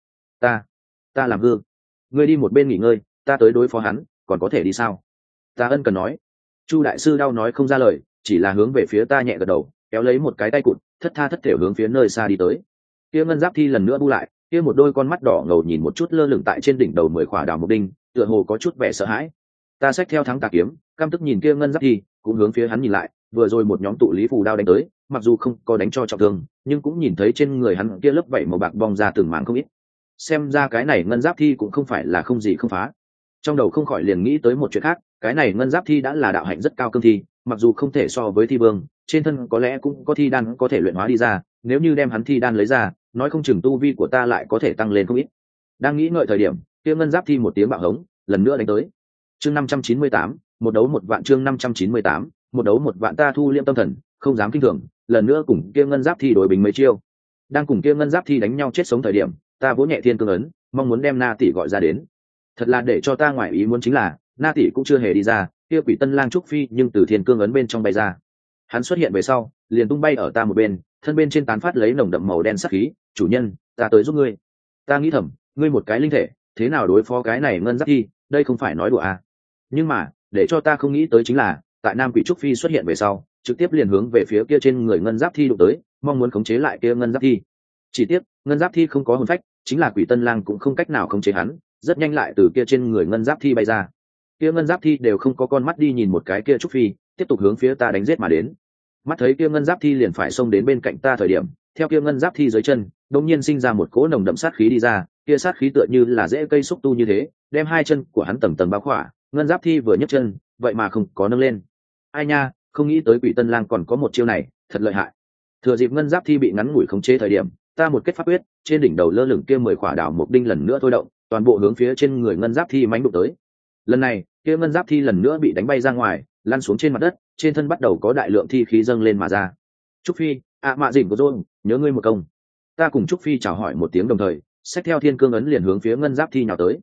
[SPEAKER 1] ta làm hư, ngươi đi một bên nghỉ ngơi, ta tới đối phó hắn, còn có thể đi sao? Ta ân cần nói. Chu đại sư đau nói không ra lời, chỉ là hướng về phía ta nhẹ gật đầu, kéo lấy một cái tay cụt, thất tha thất thểu hướng phía nơi xa đi tới. Kia ngân giáp thi lần nữa bu lại, kia một đôi con mắt đỏ ngầu nhìn một chút lơ lửng tại trên đỉnh đầu 10 quả đào mục đinh, tựa hồ có chút vẻ sợ hãi. Ta xách theo thắng tà kiếm, căm tức nhìn kia ngân giáp thi, cũng hướng phía hắn nhìn lại, vừa rồi một nhóm tụ lý phù đao đánh tới, mặc dù không có đánh cho trọng thương, nhưng cũng nhìn thấy trên người hắn kia lớp vảy màu bạc bong ra từng mảng không ít. Xem ra cái này ngân giáp thi cũng không phải là không gì không phá. Trong đầu không khỏi liền nghĩ tới một chuyện khác, cái này ngân giáp thi đã là đạo hạnh rất cao cương thi, mặc dù không thể so với thi vương, trên thân có lẽ cũng có thi đan có thể luyện hóa đi ra, nếu như đem hắn thi đan lấy ra, nói không chừng tu vi của ta lại có thể tăng lên không ít. Đang nghĩ ngợi thời điểm, kia ngân giáp thi một tiếng bạo hống, lần nữa đánh tới. Chương 598, một đấu một vạn. Chương 598, một đấu một vạn. Ta thu liệm tâm thần, không dám kinh thường, lần nữa cùng kia ngân giáp thi đối bình mấy chiêu. Đang cùng kia ngân giáp thi đánh nhau chết sống thời điểm, ta vỗ nhẹ thiên cương ấn, mong muốn đem Na tỷ gọi ra đến. Thật là để cho ta ngoài ý muốn chính là, Na tỷ cũng chưa hề đi ra, kia quỷ tân lang trúc phi nhưng từ thiên cương ấn bên trong bay ra. Hắn xuất hiện về sau, liền tung bay ở ta một bên, thân bên trên tán phát lấy nồng đậm màu đen sắc khí. Chủ nhân, ta tới giúp ngươi. Ta nghĩ thầm, ngươi một cái linh thể, thế nào đối phó cái này ngân giáp thi, đây không phải nói đùa à. Nhưng mà, để cho ta không nghĩ tới chính là, tại nam quỷ trúc phi xuất hiện về sau, trực tiếp liền hướng về phía kia trên người ngân giáp thi đụng tới, mong muốn khống chế lại kia ngân giáp thi. Chỉ tiếc, ngân giáp thi không có hồn phách, chính là quỷ tân lang cũng không cách nào khống chế hắn, rất nhanh lại từ kia trên người ngân giáp thi bay ra. Kia ngân giáp thi đều không có con mắt đi nhìn một cái kia trúc phi, tiếp tục hướng phía ta đánh giết mà đến. Mắt thấy kia ngân giáp thi liền phải xông đến bên cạnh ta thời điểm, theo kia ngân giáp thi dưới chân, đột nhiên sinh ra một cỗ nồng đậm sát khí đi ra, kia sát khí tựa như là rễ cây xúc tu như thế, đem hai chân của hắn tầng tầng bao khỏa. Ngân giáp thi vừa nhấc chân, vậy mà không có nâng lên. Ai nha, không nghĩ tới quỷ tân lang còn có một chiêu này, thật lợi hại. Thừa dịp ngân giáp thi bị ngắn ngủi khống chế thời điểm, ta một kết pháp quyết, trên đỉnh đầu lơ lửng kia 10 quả đảo mục đinh lần nữa thôi động, toàn bộ hướng phía trên người ngân giáp thi mãnh đụng tới. Lần này, kia ngân giáp thi lần nữa bị đánh bay ra ngoài, lăn xuống trên mặt đất, trên thân bắt đầu có đại lượng thi khí dâng lên mà ra. Trúc Phi, mạ dỉnh của Dôn, nhớ ngươi một công. Ta cùng Trúc Phi chào hỏi một tiếng đồng thời, xách theo thiên cương ấn liền hướng phía ngân giáp thi nhào tới.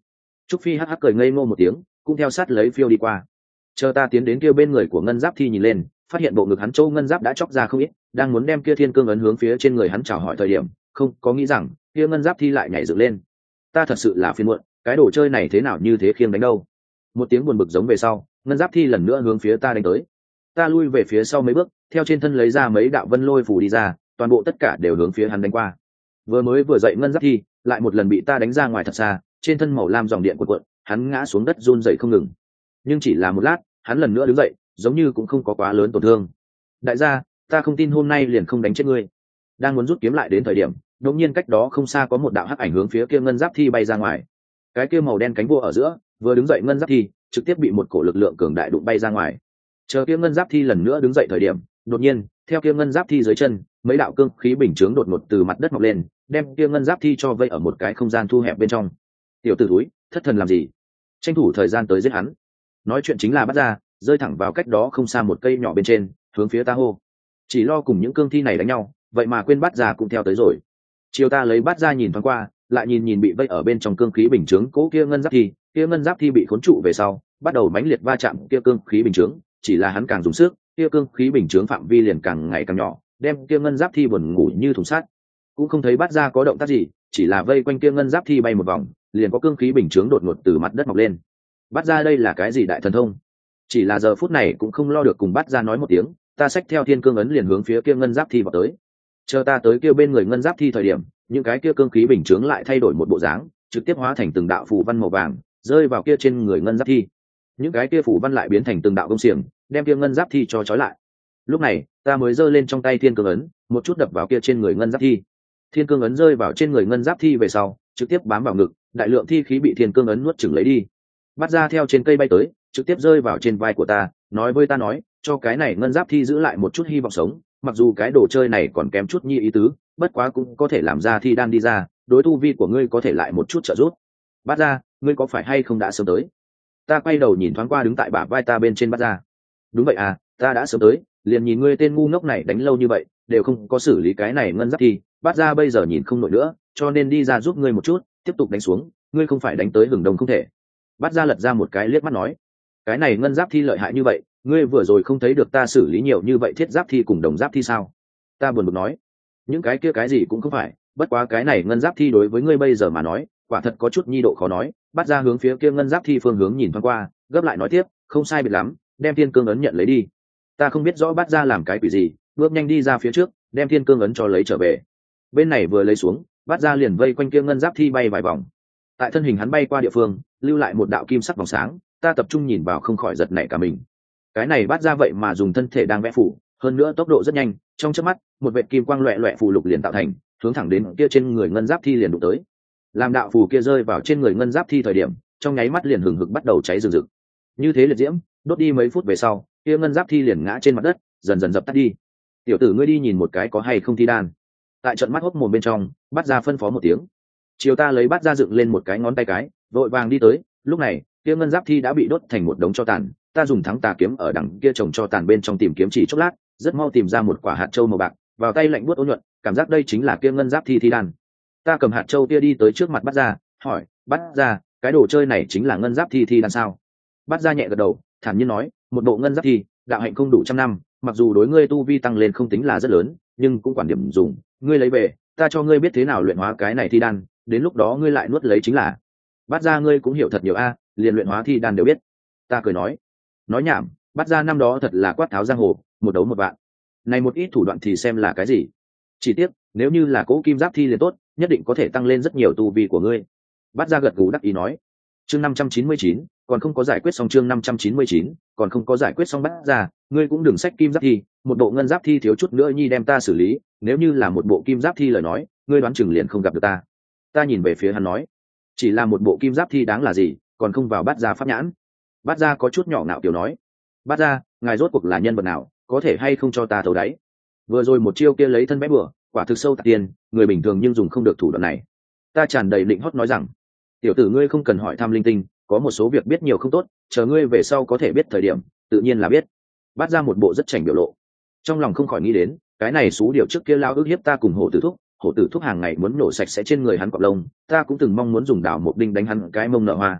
[SPEAKER 1] Trúc Phi hắc hắc cười ngây ngô một tiếng, cũng theo sát lấy phiêu đi qua. Chờ ta tiến đến kia bên người của ngân giáp thi nhìn lên, phát hiện bộ ngực hắn châu ngân giáp đã chóc ra không ít, đang muốn đem kia thiên cương ấn hướng phía trên người hắn chào hỏi thời điểm, không có nghĩ rằng kia ngân giáp thi lại nhảy dựng lên. Ta thật sự là phiền muộn, cái đồ chơi này thế nào như thế khiêng đánh đâu. Một tiếng buồn bực giống về sau, ngân giáp thi lần nữa hướng phía ta đánh tới. Ta lui về phía sau mấy bước, theo trên thân lấy ra mấy đạo vân lôi phù đi ra, toàn bộ tất cả đều hướng phía hắn đánh qua. Vừa dậy ngân giáp thi, lại một lần bị ta đánh ra ngoài thật xa, trên thân màu lam dòng điện cuộn cuộn, hắn ngã xuống đất run rẩy không ngừng. Nhưng chỉ là một lát, hắn lần nữa đứng dậy, giống như cũng không có quá lớn tổn thương. Đại gia, ta không tin hôm nay liền không đánh chết ngươi. Đang muốn rút kiếm lại đến thời điểm, đột nhiên cách đó không xa có một đạo hắc ảnh hướng phía kia ngân giáp thi bay ra ngoài. Cái kia màu đen cánh vua ở giữa, vừa đứng dậy ngân giáp thi, trực tiếp bị một cổ lực lượng cường đại đụng bay ra ngoài. Chờ kia ngân giáp thi lần nữa đứng dậy thời điểm, đột nhiên, theo kia ngân giáp thi dưới chân, mấy đạo cương khí bình chướng đột ngột từ mặt đất mọc lên, đem kia ngân giáp thi cho vây ở một cái không gian thu hẹp bên trong. Tiểu tử túi, thất thần làm gì? Tranh thủ thời gian tới giết hắn. Nói chuyện chính là bắt ra, rơi thẳng vào cách đó không xa một cây nhỏ bên trên, hướng phía ta hô. Chỉ lo cùng những cương thi này đánh nhau, vậy mà quên bắt ra cũng theo tới rồi. Chiều ta lấy bắt ra nhìn thoáng qua, lại nhìn bị vây ở bên trong cương khí bình chướng cố kia ngân giáp thi, kia ngân giáp thi bị khốn trụ về sau, bắt đầu mãnh liệt va chạm kia cương khí bình chướng, chỉ là hắn càng dùng sức, kia cương khí bình chướng phạm vi liền càng ngày càng nhỏ, đem kia ngân giáp thi buồn ngủ như thùng sắt. Cũng không thấy bắt ra có động tác gì, chỉ là vây quanh kia ngân giáp thi bay một vòng, liền có cương khí bình chướng đột ngột từ mặt đất mọc lên. Bắt ra đây là cái gì đại thần thông? Chỉ là giờ phút này cũng không lo được cùng bắt ra nói một tiếng, ta xách theo thiên cương ấn liền hướng phía kia ngân giáp thi vào tới. Chờ ta tới kia bên người ngân giáp thi thời điểm, những cái kia cương khí bình chướng lại thay đổi một bộ dáng, trực tiếp hóa thành từng đạo phù văn màu vàng, rơi vào kia trên người ngân giáp thi. Những cái kia phù văn lại biến thành từng đạo công xiềng, đem kia ngân giáp thi cho trói lại. Lúc này, ta mới giơ lên trong tay thiên cương ấn, một chút đập vào kia trên người ngân giáp thi. Thiên cương ấn rơi vào trên người ngân giáp thi về sau, trực tiếp bám vào ngực, đại lượng thi khí bị thiên cương ấn nuốt chửng lấy đi. Bắt ra theo trên cây bay tới, trực tiếp rơi vào trên vai của ta, nói với ta nói, cho cái này ngân giáp thi giữ lại một chút hy vọng sống, mặc dù cái đồ chơi này còn kém chút nhi ý tứ, bất quá cũng có thể làm ra thi đan đi ra, đối tu vi của ngươi có thể lại một chút trợ giúp. Bắt ra, ngươi có phải hay không đã sớm tới? Ta quay đầu nhìn thoáng qua đứng tại bả vai ta bên trên bắt ra. Đúng vậy à, ta đã sớm tới, liền nhìn ngươi tên ngu ngốc này đánh lâu như vậy, đều không có xử lý cái này ngân giáp thi, bắt ra bây giờ nhìn không nổi nữa, cho nên đi ra giúp ngươi một chút, tiếp tục đánh xuống, ngươi không phải đánh tới hừng đông không thể. Bắt ra lật ra một cái liếc mắt nói, cái này ngân giáp thi lợi hại như vậy, ngươi vừa rồi không thấy được ta xử lý nhiều như vậy thiết giáp thi cùng đồng giáp thi sao? Ta buồn bực nói, những cái kia cái gì cũng không phải, bất quá cái này ngân giáp thi đối với ngươi bây giờ mà nói, quả thật có chút nhi độ khó nói. Bắt ra hướng phía kia ngân giáp thi phương hướng nhìn thoáng qua, gấp lại nói tiếp, không sai biệt lắm, đem thiên cương ấn nhận lấy đi. Ta không biết rõ bắt ra làm cái quỷ gì, bước nhanh đi ra phía trước, đem thiên cương ấn cho lấy trở về. Bên này vừa lấy xuống, bắt ra liền vây quanh kia ngân giáp thi bay vài vòng. Tại thân hình hắn bay qua địa phương, lưu lại một đạo kim sắc vòng sáng, ta tập trung nhìn vào không khỏi giật nảy cả mình. Cái này bắt ra vậy mà dùng thân thể đang vẽ phủ, hơn nữa tốc độ rất nhanh, trong chớp mắt, một vệt kim quang loẹt loẹt phù lục liền tạo thành, hướng thẳng đến kia trên người ngân giáp thi liền đụng tới. Làm đạo phù kia rơi vào trên người ngân giáp thi thời điểm, trong nháy mắt liền hừng hực bắt đầu cháy rừng rực. Như thế liệt diễm, đốt đi mấy phút về sau, kia ngân giáp thi liền ngã trên mặt đất, dần dần dập tắt đi. Tiểu tử ngươi đi nhìn một cái có hay không thi đan. Tại trận mắt hốc mồm bên trong, bắt ra phân phó một tiếng. Chiều ta lấy bắt ra dựng lên một cái ngón tay cái, vội vàng đi tới. Lúc này, kia ngân giáp thi đã bị đốt thành một đống tro tàn. Ta dùng thắng tà kiếm ở đằng kia trồng tro tàn bên trong tìm kiếm chỉ chốc lát, rất mau tìm ra một quả hạt châu màu bạc, vào tay lạnh buốt ôn nhuận, cảm giác đây chính là kia ngân giáp thi đan. Ta cầm hạt châu kia đi tới trước mặt bắt ra, hỏi, bắt ra, cái đồ chơi này chính là ngân giáp thi đan sao? Bắt ra nhẹ gật đầu, thản nhiên nói, một bộ ngân giáp thi, đạo hạnh không đủ 100 năm, mặc dù đối ngươi tu vi tăng lên không tính là rất lớn, nhưng cũng quản điểm dùng, ngươi lấy về, ta cho ngươi biết thế nào luyện hóa cái này thi đan, đến lúc đó ngươi lại nuốt lấy chính là. Bắt ra ngươi cũng hiểu thật nhiều a, liền luyện hóa thi đan đều biết. Ta cười nói nhảm, bắt ra năm đó thật là quát tháo giang hồ, một đấu một vạn. Này một ít thủ đoạn thì xem là cái gì? Chỉ tiếc, nếu như là Cố Kim Giáp thi liền tốt, nhất định có thể tăng lên rất nhiều tu vi của ngươi. Bắt ra gật gù đắc ý nói. Chương 599, còn không có giải quyết xong chương 599, còn không có giải quyết xong bắt ra, ngươi cũng đừng xách Kim Giáp thi, một bộ ngân giáp thi thiếu chút nữa nhi đem ta xử lý, nếu như là một bộ Kim Giáp thi lời nói, ngươi đoán chừng liền không gặp được ta. Ta nhìn về phía hắn nói, chỉ là một bộ Kim Giáp thi đáng là gì, còn không vào bắt ra pháp nhãn. Bắt ra có chút nhỏ ngạo kiểu nói, bắt ra, ngài rốt cuộc là nhân vật nào, có thể hay không cho ta thấu đáy. Vừa rồi một chiêu kia lấy thân vẽ bừa, quả thực sâu tạc tiền, người bình thường nhưng dùng không được thủ đoạn này. Ta tràn đầy định hót nói rằng, tiểu tử ngươi không cần hỏi thăm linh tinh, có một số việc biết nhiều không tốt, chờ ngươi về sau có thể biết thời điểm, tự nhiên là biết. Bắt ra một bộ rất chảnh biểu lộ, trong lòng không khỏi nghĩ đến, cái này xú điều trước kia lao ước hiếp ta cùng hổ tử thúc hàng ngày muốn nổ sạch sẽ trên người hắn cọp lông, ta cũng từng mong muốn dùng đào một đinh đánh hắn cái mông nợ hoa.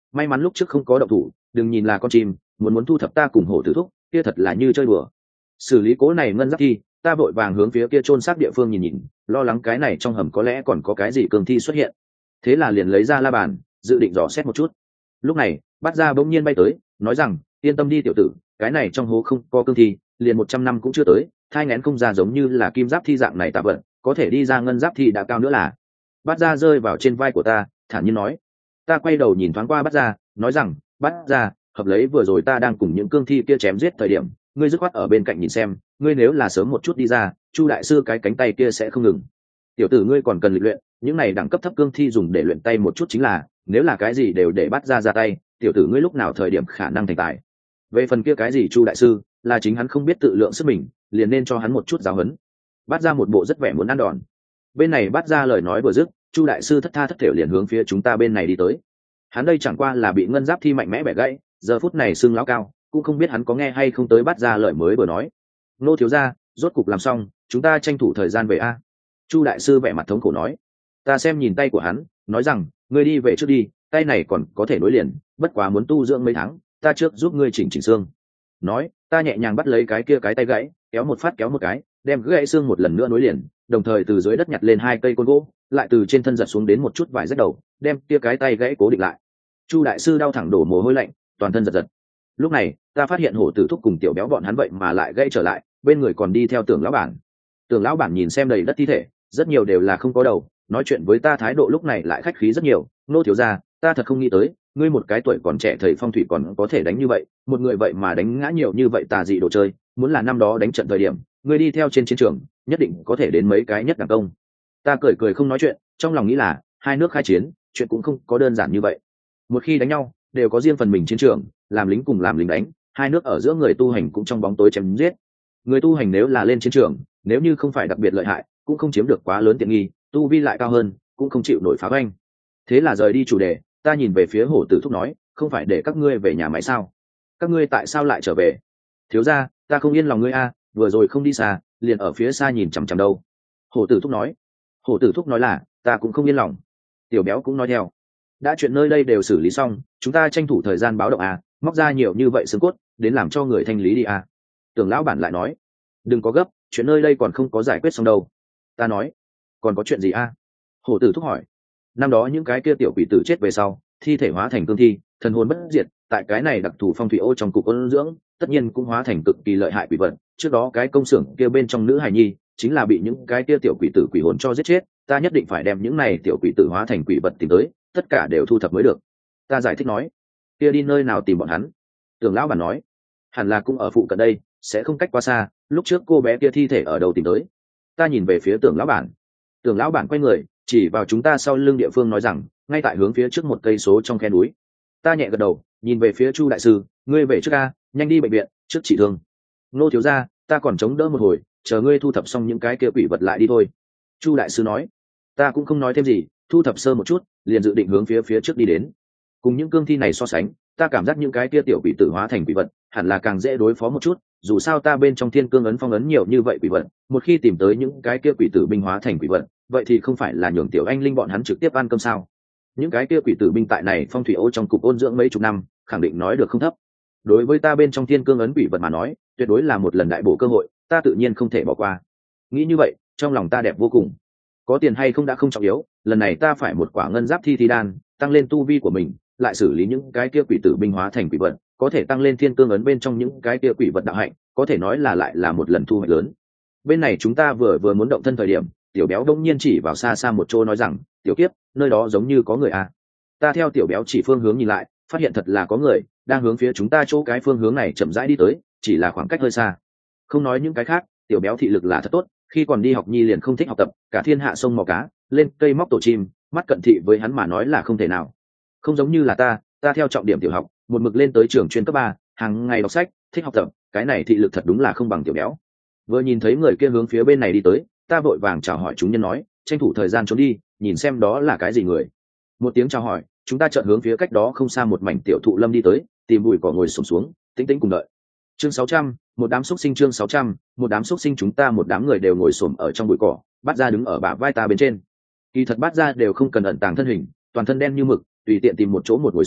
[SPEAKER 1] may mắn lúc trước không có động thủ, đừng nhìn là con chim muốn thu thập ta cùng hổ tử thúc kia thật là như chơi đùa. Xử lý cố này ngân giáp thi, ta vội vàng hướng phía kia chôn xác địa phương nhìn, lo lắng cái này trong hầm có lẽ còn có cái gì cường thi xuất hiện. Thế là liền lấy ra la bàn, dự định dò xét một chút. Lúc này Bát Gia bỗng nhiên bay tới, nói rằng yên tâm đi tiểu tử, cái này trong hố không có cương thi, liền 100 năm cũng chưa tới, thai nghén không ra giống như là kim giáp thi dạng này tạp vật, có thể đi ra ngân giáp thi đã cao nữa là. Bát Gia rơi vào trên vai của ta, thản nhiên nói. Ta quay đầu nhìn thoáng qua Bát Gia, nói rằng Bát Gia, hợp lấy vừa rồi ta đang cùng những cương thi kia chém giết thời điểm, ngươi dứt khoát ở bên cạnh nhìn xem, ngươi nếu là sớm một chút đi ra, Chu đại sư cái cánh tay kia sẽ không ngừng. Tiểu tử ngươi còn cần lịch luyện, những này đẳng cấp thấp cương thi dùng để luyện tay một chút chính là, nếu là cái gì đều để Bát Gia ra tay, tiểu tử ngươi lúc nào thời điểm khả năng thành tài. Về phần kia cái gì Chu đại sư, là chính hắn không biết tự lượng sức mình, liền nên cho hắn một chút giáo huấn. Bát Gia một bộ rất vẻ muốn ăn đòn. Bên này Bát Gia lời nói vừa dứt, Chu đại sư thất tha thất thểu liền hướng phía chúng ta bên này đi tới. Hắn đây chẳng qua là bị ngân giáp thi mạnh mẽ bẻ gãy, giờ phút này sưng lão cao, cũng không biết hắn có nghe hay không tới Bát Gia lời mới vừa nói. Nô thiếu gia, rốt cục làm xong, chúng ta tranh thủ thời gian về a. Chu đại sư vẻ mặt thống khổ nói. Ta xem nhìn tay của hắn, nói rằng ngươi đi về trước đi, tay này còn có thể nối liền, bất quá muốn tu dưỡng mấy tháng, ta trước giúp ngươi chỉnh chỉnh xương. Nói, ta nhẹ nhàng bắt lấy cái kia cái tay gãy, kéo một phát kéo một cái, đem gãy xương một lần nữa nối liền, đồng thời từ dưới đất nhặt lên 2 cây côn gỗ, lại từ trên thân giật xuống đến một chút vải rách đầu, đem kia cái tay gãy cố định lại. Chu đại sư đau thẳng đổ mồ hôi lạnh, toàn thân giật giật. Lúc này ta phát hiện hổ tử thúc cùng tiểu béo bọn hắn vậy mà lại gãy trở lại, bên người còn đi theo Tưởng lão bản. Tưởng lão bản nhìn xem đầy đất thi thể, rất nhiều đều là không có đầu, nói chuyện với ta thái độ lúc này lại khách khí rất nhiều. Nô thiếu gia, ta thật không nghĩ tới, ngươi một cái tuổi còn trẻ thầy phong thủy còn có thể đánh như vậy, một người vậy mà đánh ngã nhiều như vậy tà dị đồ chơi, muốn là năm đó đánh trận thời điểm, ngươi đi theo trên chiến trường, nhất định có thể đến mấy cái nhất đẳng công. Ta cười cười không nói chuyện, trong lòng nghĩ là hai nước khai chiến, chuyện cũng không có đơn giản như vậy. Một khi đánh nhau, đều có riêng phần mình chiến trường, làm lính cùng làm lính đánh, hai nước ở giữa người tu hành cũng trong bóng tối chém giết. Người tu hành nếu là lên chiến trường, nếu như không phải đặc biệt lợi hại, cũng không chiếm được quá lớn tiện nghi, tu vi lại cao hơn, cũng không chịu nổi phá hoành. Thế là rời đi chủ đề, ta nhìn về phía hổ tử thúc nói, không phải để các ngươi về nhà máy sao? Các ngươi tại sao lại trở về? Thiếu gia, ta không yên lòng ngươi a, vừa rồi không đi xa, liền ở phía xa nhìn chằm chằm đâu. Hổ tử thúc nói. Hổ tử thúc nói là, ta cũng không yên lòng. Tiểu béo cũng nói theo. Đã chuyện nơi đây đều xử lý xong, chúng ta tranh thủ thời gian báo động a, móc ra nhiều như vậy xương cốt, đến làm cho người thanh lý đi a. Tưởng lão bản lại nói, đừng có gấp, chuyện nơi đây còn không có giải quyết xong đâu. Ta nói, còn có chuyện gì a? Hổ tử thúc hỏi. Năm đó những cái kia tiểu quỷ tử chết về sau, thi thể hóa thành cương thi, thần hồn bất diệt, tại cái này đặc thù phong thủy ô trong cục ôn dưỡng, tất nhiên cũng hóa thành cực kỳ lợi hại quỷ vật. Trước đó cái công xưởng kia bên trong nữ hài nhi, chính là bị những cái kia tiểu quỷ tử quỷ hồn cho giết chết, ta nhất định phải đem những này tiểu quỷ tử hóa thành quỷ vật tìm tới, tất cả đều thu thập mới được. Ta giải thích nói, kia đi nơi nào tìm bọn hắn? Tưởng lão bản nói, hẳn là cũng ở phụ cận đây, sẽ không cách quá xa, lúc trước cô bé kia thi thể ở đâu tìm tới. Ta nhìn về phía Tưởng lão bản. Tưởng lão bản quay người, chỉ vào chúng ta sau lưng địa phương nói rằng, ngay tại hướng phía trước 1 cây số trong khe núi. Ta nhẹ gật đầu, nhìn về phía Chu đại sư, ngươi về trước a, nhanh đi bệnh viện, trước trị thương. Nô thiếu gia, ta còn chống đỡ một hồi, chờ ngươi thu thập xong những cái kia quỷ vật lại đi thôi. Chu đại sư nói. Ta cũng không nói thêm gì, thu thập sơ một chút, liền dự định hướng phía trước đi đến. Cùng những cương thi này so sánh, ta cảm giác những cái kia tiểu quỷ tử hóa thành quỷ vật, hẳn là càng dễ đối phó một chút, dù sao ta bên trong thiên cương ấn phong ấn nhiều như vậy quỷ vật, một khi tìm tới những cái kia quỷ tử binh hóa thành quỷ vật, vậy thì không phải là nhường tiểu anh linh bọn hắn trực tiếp ăn cơm sao? Những cái kia quỷ tử binh tại này phong thủy ô trong cục ôn dưỡng mấy chục năm, khẳng định nói được không thấp. Đối với ta bên trong thiên cương ấn quỷ vật mà nói, tuyệt đối là một lần đại bổ cơ hội, ta tự nhiên không thể bỏ qua. Nghĩ như vậy, trong lòng ta đẹp vô cùng. Có tiền hay không đã không trọng yếu, lần này ta phải một quả ngân giáp thi đan, tăng lên tu vi của mình, lại xử lý những cái kia quỷ tử binh hóa thành quỷ vật, có thể tăng lên thiên cương ấn bên trong những cái kia quỷ vật đạo hạnh, có thể nói là lại là một lần thu hoạch lớn. Bên này chúng ta vừa muốn động thân thời điểm, tiểu béo đông nhiên chỉ vào xa xa một chỗ nói rằng, tiểu kiếp, nơi đó giống như có người à. Ta theo tiểu béo chỉ phương hướng nhìn lại, phát hiện thật là có người đang hướng phía chúng ta chỗ cái phương hướng này chậm rãi đi tới, chỉ là khoảng cách hơi xa. Không nói những cái khác, tiểu béo thị lực là thật tốt, khi còn đi học nhi liền không thích học tập, cả thiên hạ sông mò cá, lên cây móc tổ chim, mắt cận thị với hắn mà nói là không thể nào. Không giống như là ta theo trọng điểm tiểu học, một mực lên tới trường chuyên cấp 3, hàng ngày đọc sách, thích học tập, cái này thị lực thật đúng là không bằng tiểu béo. Vừa nhìn thấy người kia hướng phía bên này đi tới, ta vội vàng chào hỏi chúng nhân nói, tranh thủ thời gian trốn đi, nhìn xem đó là cái gì người. Một tiếng chào hỏi, chúng ta chợt hướng phía cách đó không xa một mảnh tiểu thụ lâm đi tới, tìm bụi cỏ ngồi xổm xuống, tĩnh tĩnh cùng đợi. Chương 600, một đám xúc sinh. Chương 600, một đám xúc sinh. Chúng ta một đám người đều ngồi xổm ở trong bụi cỏ, Bát Gia đứng ở bả vai ta bên trên. Kỳ thật Bát Gia đều không cần ẩn tàng thân hình, toàn thân đen như mực, tùy tiện tìm một chỗ một ngồi xổm,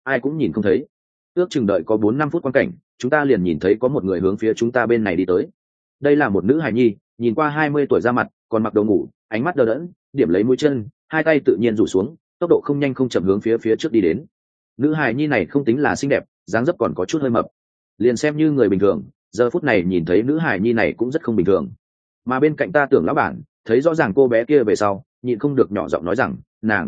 [SPEAKER 1] ai cũng nhìn không thấy. Ước chừng đợi có 4-5 phút quan cảnh, chúng ta liền nhìn thấy có một người hướng phía chúng ta bên này đi tới. Đây là một nữ hài nhi, nhìn qua 20 tuổi ra mặt, còn mặc đồ ngủ, ánh mắt đờ đẫn, điểm lấy mũi chân, hai tay tự nhiên rủ xuống, tốc độ không nhanh không chậm hướng phía trước đi đến. Nữ hài nhi này không tính là xinh đẹp, dáng dấp còn có chút hơi mập, liền xem như người bình thường, giờ phút này nhìn thấy nữ hài nhi này cũng rất không bình thường. Mà bên cạnh ta Tưởng lão bản thấy rõ ràng cô bé kia về sau, nhịn không được nhỏ giọng nói rằng,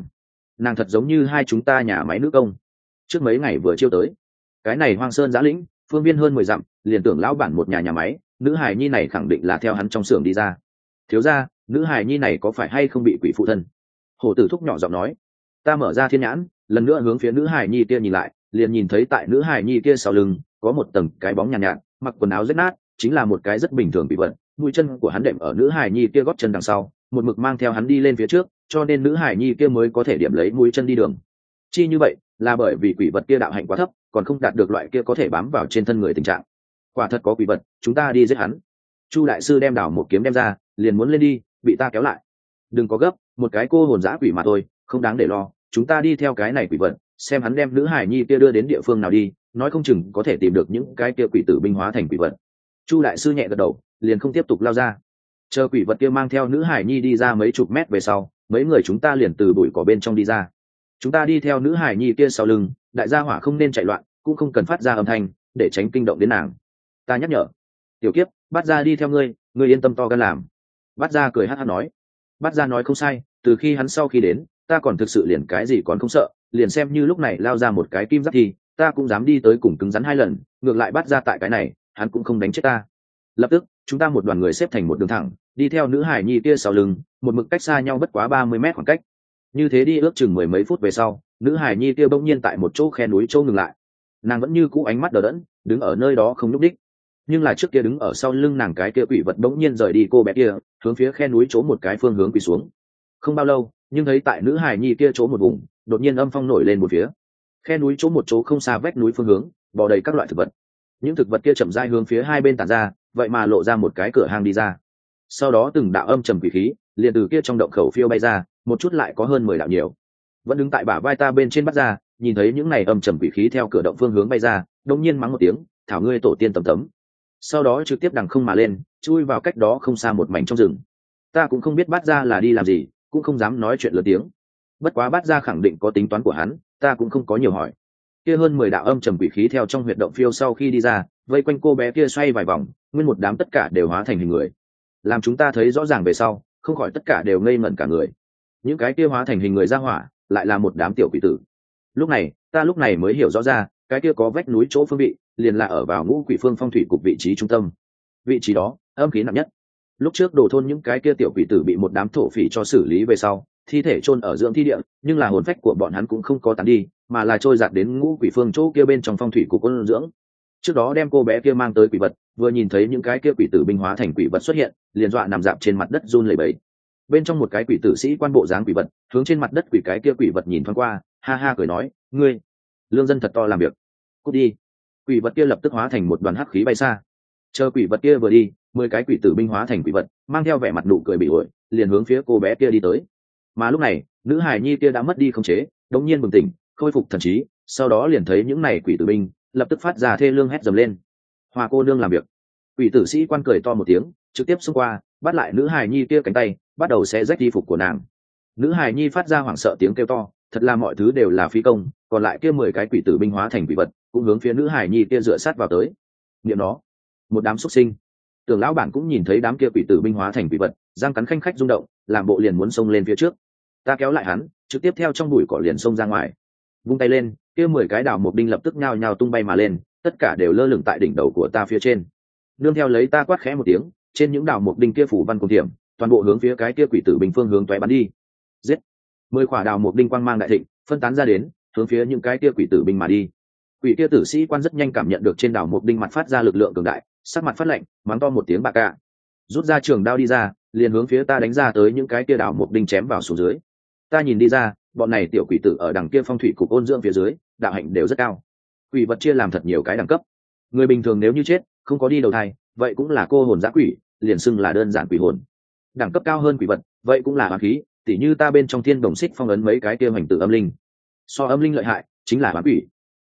[SPEAKER 1] nàng thật giống như hai chúng ta nhà máy nữ công, trước mấy ngày vừa chiêu tới. Cái này hoang sơn giã lĩnh, phương viên hơn 10 dặm, liền Tưởng lão bản một nhà máy, nữ hài nhi này khẳng định là theo hắn trong xưởng đi ra. Thiếu gia, nữ hài nhi này có phải hay không bị quỷ phụ thân? Hổ tử thúc nhỏ giọng nói. Ta mở ra thiên nhãn, lần nữa hướng phía nữ hài nhi kia nhìn lại, liền nhìn thấy tại nữ hài nhi kia sau lưng có một tầng cái bóng nhàn nhạt, mặc quần áo rách nát, chính là một cái rất bình thường bị vật. Mũi chân của hắn đệm ở nữ hài nhi kia gót chân đằng sau, một mực mang theo hắn đi lên phía trước, cho nên nữ hài nhi kia mới có thể điểm lấy mũi chân đi đường. Chi như vậy, là bởi vì quỷ vật kia đạo hạnh quá thấp, còn không đạt được loại kia có thể bám vào trên thân người tình trạng. Quả thật có quỷ vật, chúng ta đi giết hắn. Chu đại sư đem đảo một kiếm đem ra, liền muốn lên đi, bị ta kéo lại. Đừng có gấp, một cái cô hồn dã quỷ mà thôi, không đáng để lo, chúng ta đi theo cái này quỷ vật, xem hắn đem nữ hải nhi kia đưa đến địa phương nào đi, nói không chừng có thể tìm được những cái kia quỷ tử binh hóa thành quỷ vật. Chu đại sư nhẹ gật đầu, liền không tiếp tục lao ra. Chờ quỷ vật kia mang theo nữ hải nhi đi ra mấy chục mét về sau, mấy người chúng ta liền từ bụi cỏ bên trong đi ra. Chúng ta đi theo nữ hải nhi kia sau lưng, đại gia hỏa không nên chạy loạn, cũng không cần phát ra âm thanh, để tránh kinh động đến nàng. Ta nhắc nhở. Tiểu Kiếp, bắt ra đi theo ngươi yên tâm to gan làm. Bắt ra cười hát hát nói. Bắt ra nói không sai, từ khi hắn sau khi đến, ta còn thực sự liền cái gì còn không sợ, liền xem như lúc này lao ra một cái kim giáp thì ta cũng dám đi tới cùng cứng rắn 2 lần, ngược lại bắt ra tại cái này, hắn cũng không đánh chết ta. Lập tức, chúng ta một đoàn người xếp thành một đường thẳng, đi theo nữ hải nhi kia sau lưng, một mực cách xa nhau bất quá 30 mét khoảng cách. Như thế đi ước chừng 10 mấy phút về sau, nữ hải nhi kia bỗng nhiên tại một chỗ khe núi chỗ ngừng lại. Nàng vẫn như cũ ánh mắt đờ đẫn, đứng ở nơi đó không nhúc đích. Nhưng là trước kia đứng ở sau lưng nàng cái kia quỷ vật bỗng nhiên rời đi cô bé kia, hướng phía khe núi chỗ một cái phương hướng quỳ xuống. Không bao lâu, nhưng thấy tại nữ hài nhi kia chỗ một vùng, đột nhiên âm phong nổi lên một phía. Khe núi chỗ một chỗ không xa vách núi phương hướng, bò đầy các loại thực vật. Những thực vật kia chậm rãi hướng phía hai bên tản ra, vậy mà lộ ra một cái cửa hang đi ra. Sau đó từng đạo âm trầm quỷ khí liền từ kia trong động khẩu phiêu bay ra, một chút lại có hơn 10 đạo nhiều. Vẫn đứng tại bả vai ta bên trên bắt ra, nhìn thấy những này âm trầm quỷ khí theo cửa động phương hướng bay ra, đột nhiên mắng một tiếng, thảo ngươi tổ tiên tầm tấm. Sau đó trực tiếp đằng không mà lên, chui vào cách đó không xa một mảnh trong rừng. Ta cũng không biết bắt ra là đi làm gì, cũng không dám nói chuyện lớn tiếng. Bất quá bắt ra khẳng định có tính toán của hắn, ta cũng không có nhiều hỏi. Kia hơn 10 đạo âm trầm quỷ khí theo trong huyệt động phiêu sau khi đi ra, vây quanh cô bé kia xoay vài vòng, nguyên một đám tất cả đều hóa thành hình người. Làm chúng ta thấy rõ ràng về sau, không khỏi tất cả đều ngây ngẩn cả người. Những cái kia hóa thành hình người ra hỏa, lại là một đám tiểu quỷ tử. Lúc này mới hiểu rõ ra, cái kia có vách núi chỗ phương vị, liền là ở vào Ngũ Quỷ Phương phong thủy cục vị trí trung tâm. Vị trí đó, âm khí nặng nhất. Lúc trước đổ thôn những cái kia tiểu quỷ tử bị một đám thổ phỉ cho xử lý về sau, thi thể chôn ở dưỡng thi địa, nhưng là hồn phách của bọn hắn cũng không có tán đi, mà là trôi giạt đến Ngũ Quỷ Phương chỗ kia bên trong phong thủy cục ôn dưỡng. Trước đó đem cô bé kia mang tới quỷ vật, vừa nhìn thấy những cái kia quỷ tử binh hóa thành quỷ vật xuất hiện, liền dọa nằm dạp trên mặt đất run lẩy bẩy. Bên trong một cái quỷ tử sĩ quan bộ dáng quỷ vật, hướng trên mặt đất quỷ cái kia quỷ vật nhìn thoáng qua, ha ha cười nói, ngươi, lương dân thật to làm việc. Cút đi. Quỷ vật kia lập tức hóa thành một đoàn hắc khí bay xa. Chờ quỷ vật kia vừa đi, 10 cái quỷ tử binh hóa thành quỷ vật, mang theo vẻ mặt nụ cười bị ổi, liền hướng phía cô bé kia đi tới. Mà lúc này, nữ hài nhi kia đã mất đi khống chế, đống nhiên bừng tỉnh, khôi phục thần trí, sau đó liền thấy những này quỷ tử binh, lập tức phát ra thê lương hét dầm lên. Hoa cô nương làm việc. Quỷ tử sĩ quan cười to một tiếng, trực tiếp xông qua, bắt lại nữ hài nhi kia cánh tay, bắt đầu xé rách y phục của nàng. Nữ hài nhi phát ra hoảng sợ tiếng kêu to, thật là mọi thứ đều là phi công, còn lại kia 10 cái quỷ tử binh hóa thành quỷ vật, cũng hướng phía nữ hài nhi kia dựa sát vào tới. Niệm nó, một đám xuất sinh. Tưởng lão bản cũng nhìn thấy đám kia quỷ tử binh hóa thành quỷ vật, răng cắn khanh khách rung động, làm bộ liền muốn xông lên phía trước. Ta kéo lại hắn, trực tiếp theo trong bụi cỏ liền xông ra ngoài. Vung tay lên, kia 10 cái đào mộc đinh lập tức nhao nhao tung bay mà lên, tất cả đều lơ lửng tại đỉnh đầu của ta phía trên. Nương theo lấy ta quát khẽ một tiếng, trên những đào mộc đinh kia phủ văn cùng thiểm, toàn bộ hướng phía cái kia quỷ tử binh phương hướng toé bắn đi. Giết! 10 quả đào mộc đinh quang mang đại thịnh, phân tán ra đến, hướng phía những cái kia quỷ tử binh mà đi. Quỷ kia tử sĩ quan rất nhanh cảm nhận được trên đảo mộc đinh mặt phát ra lực lượng cường đại, sắc mặt phát lạnh, mắng to một tiếng bạc cạ, rút ra trường đao đi ra, liền hướng phía ta đánh ra tới những cái kia đảo mộc đinh chém vào xuống dưới. Ta nhìn đi ra, bọn này tiểu quỷ tử ở đằng kia phong thủy cục ôn dưỡng phía dưới, đạo hạnh đều rất cao. Quỷ vật chia làm thật nhiều cái đẳng cấp. Người bình thường nếu như chết, không có đi đầu thai, vậy cũng là cô hồn dã quỷ, liền xưng là đơn giản quỷ hồn. Đẳng cấp cao hơn quỷ vật, vậy cũng là oán khí, tỉ như ta bên trong thiên đồng xích phong ấn mấy cái kia hành tử âm linh. So âm linh lợi hại, chính là oán quỷ.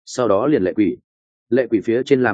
[SPEAKER 1] sau đó liền lệ quỷ phía trên làm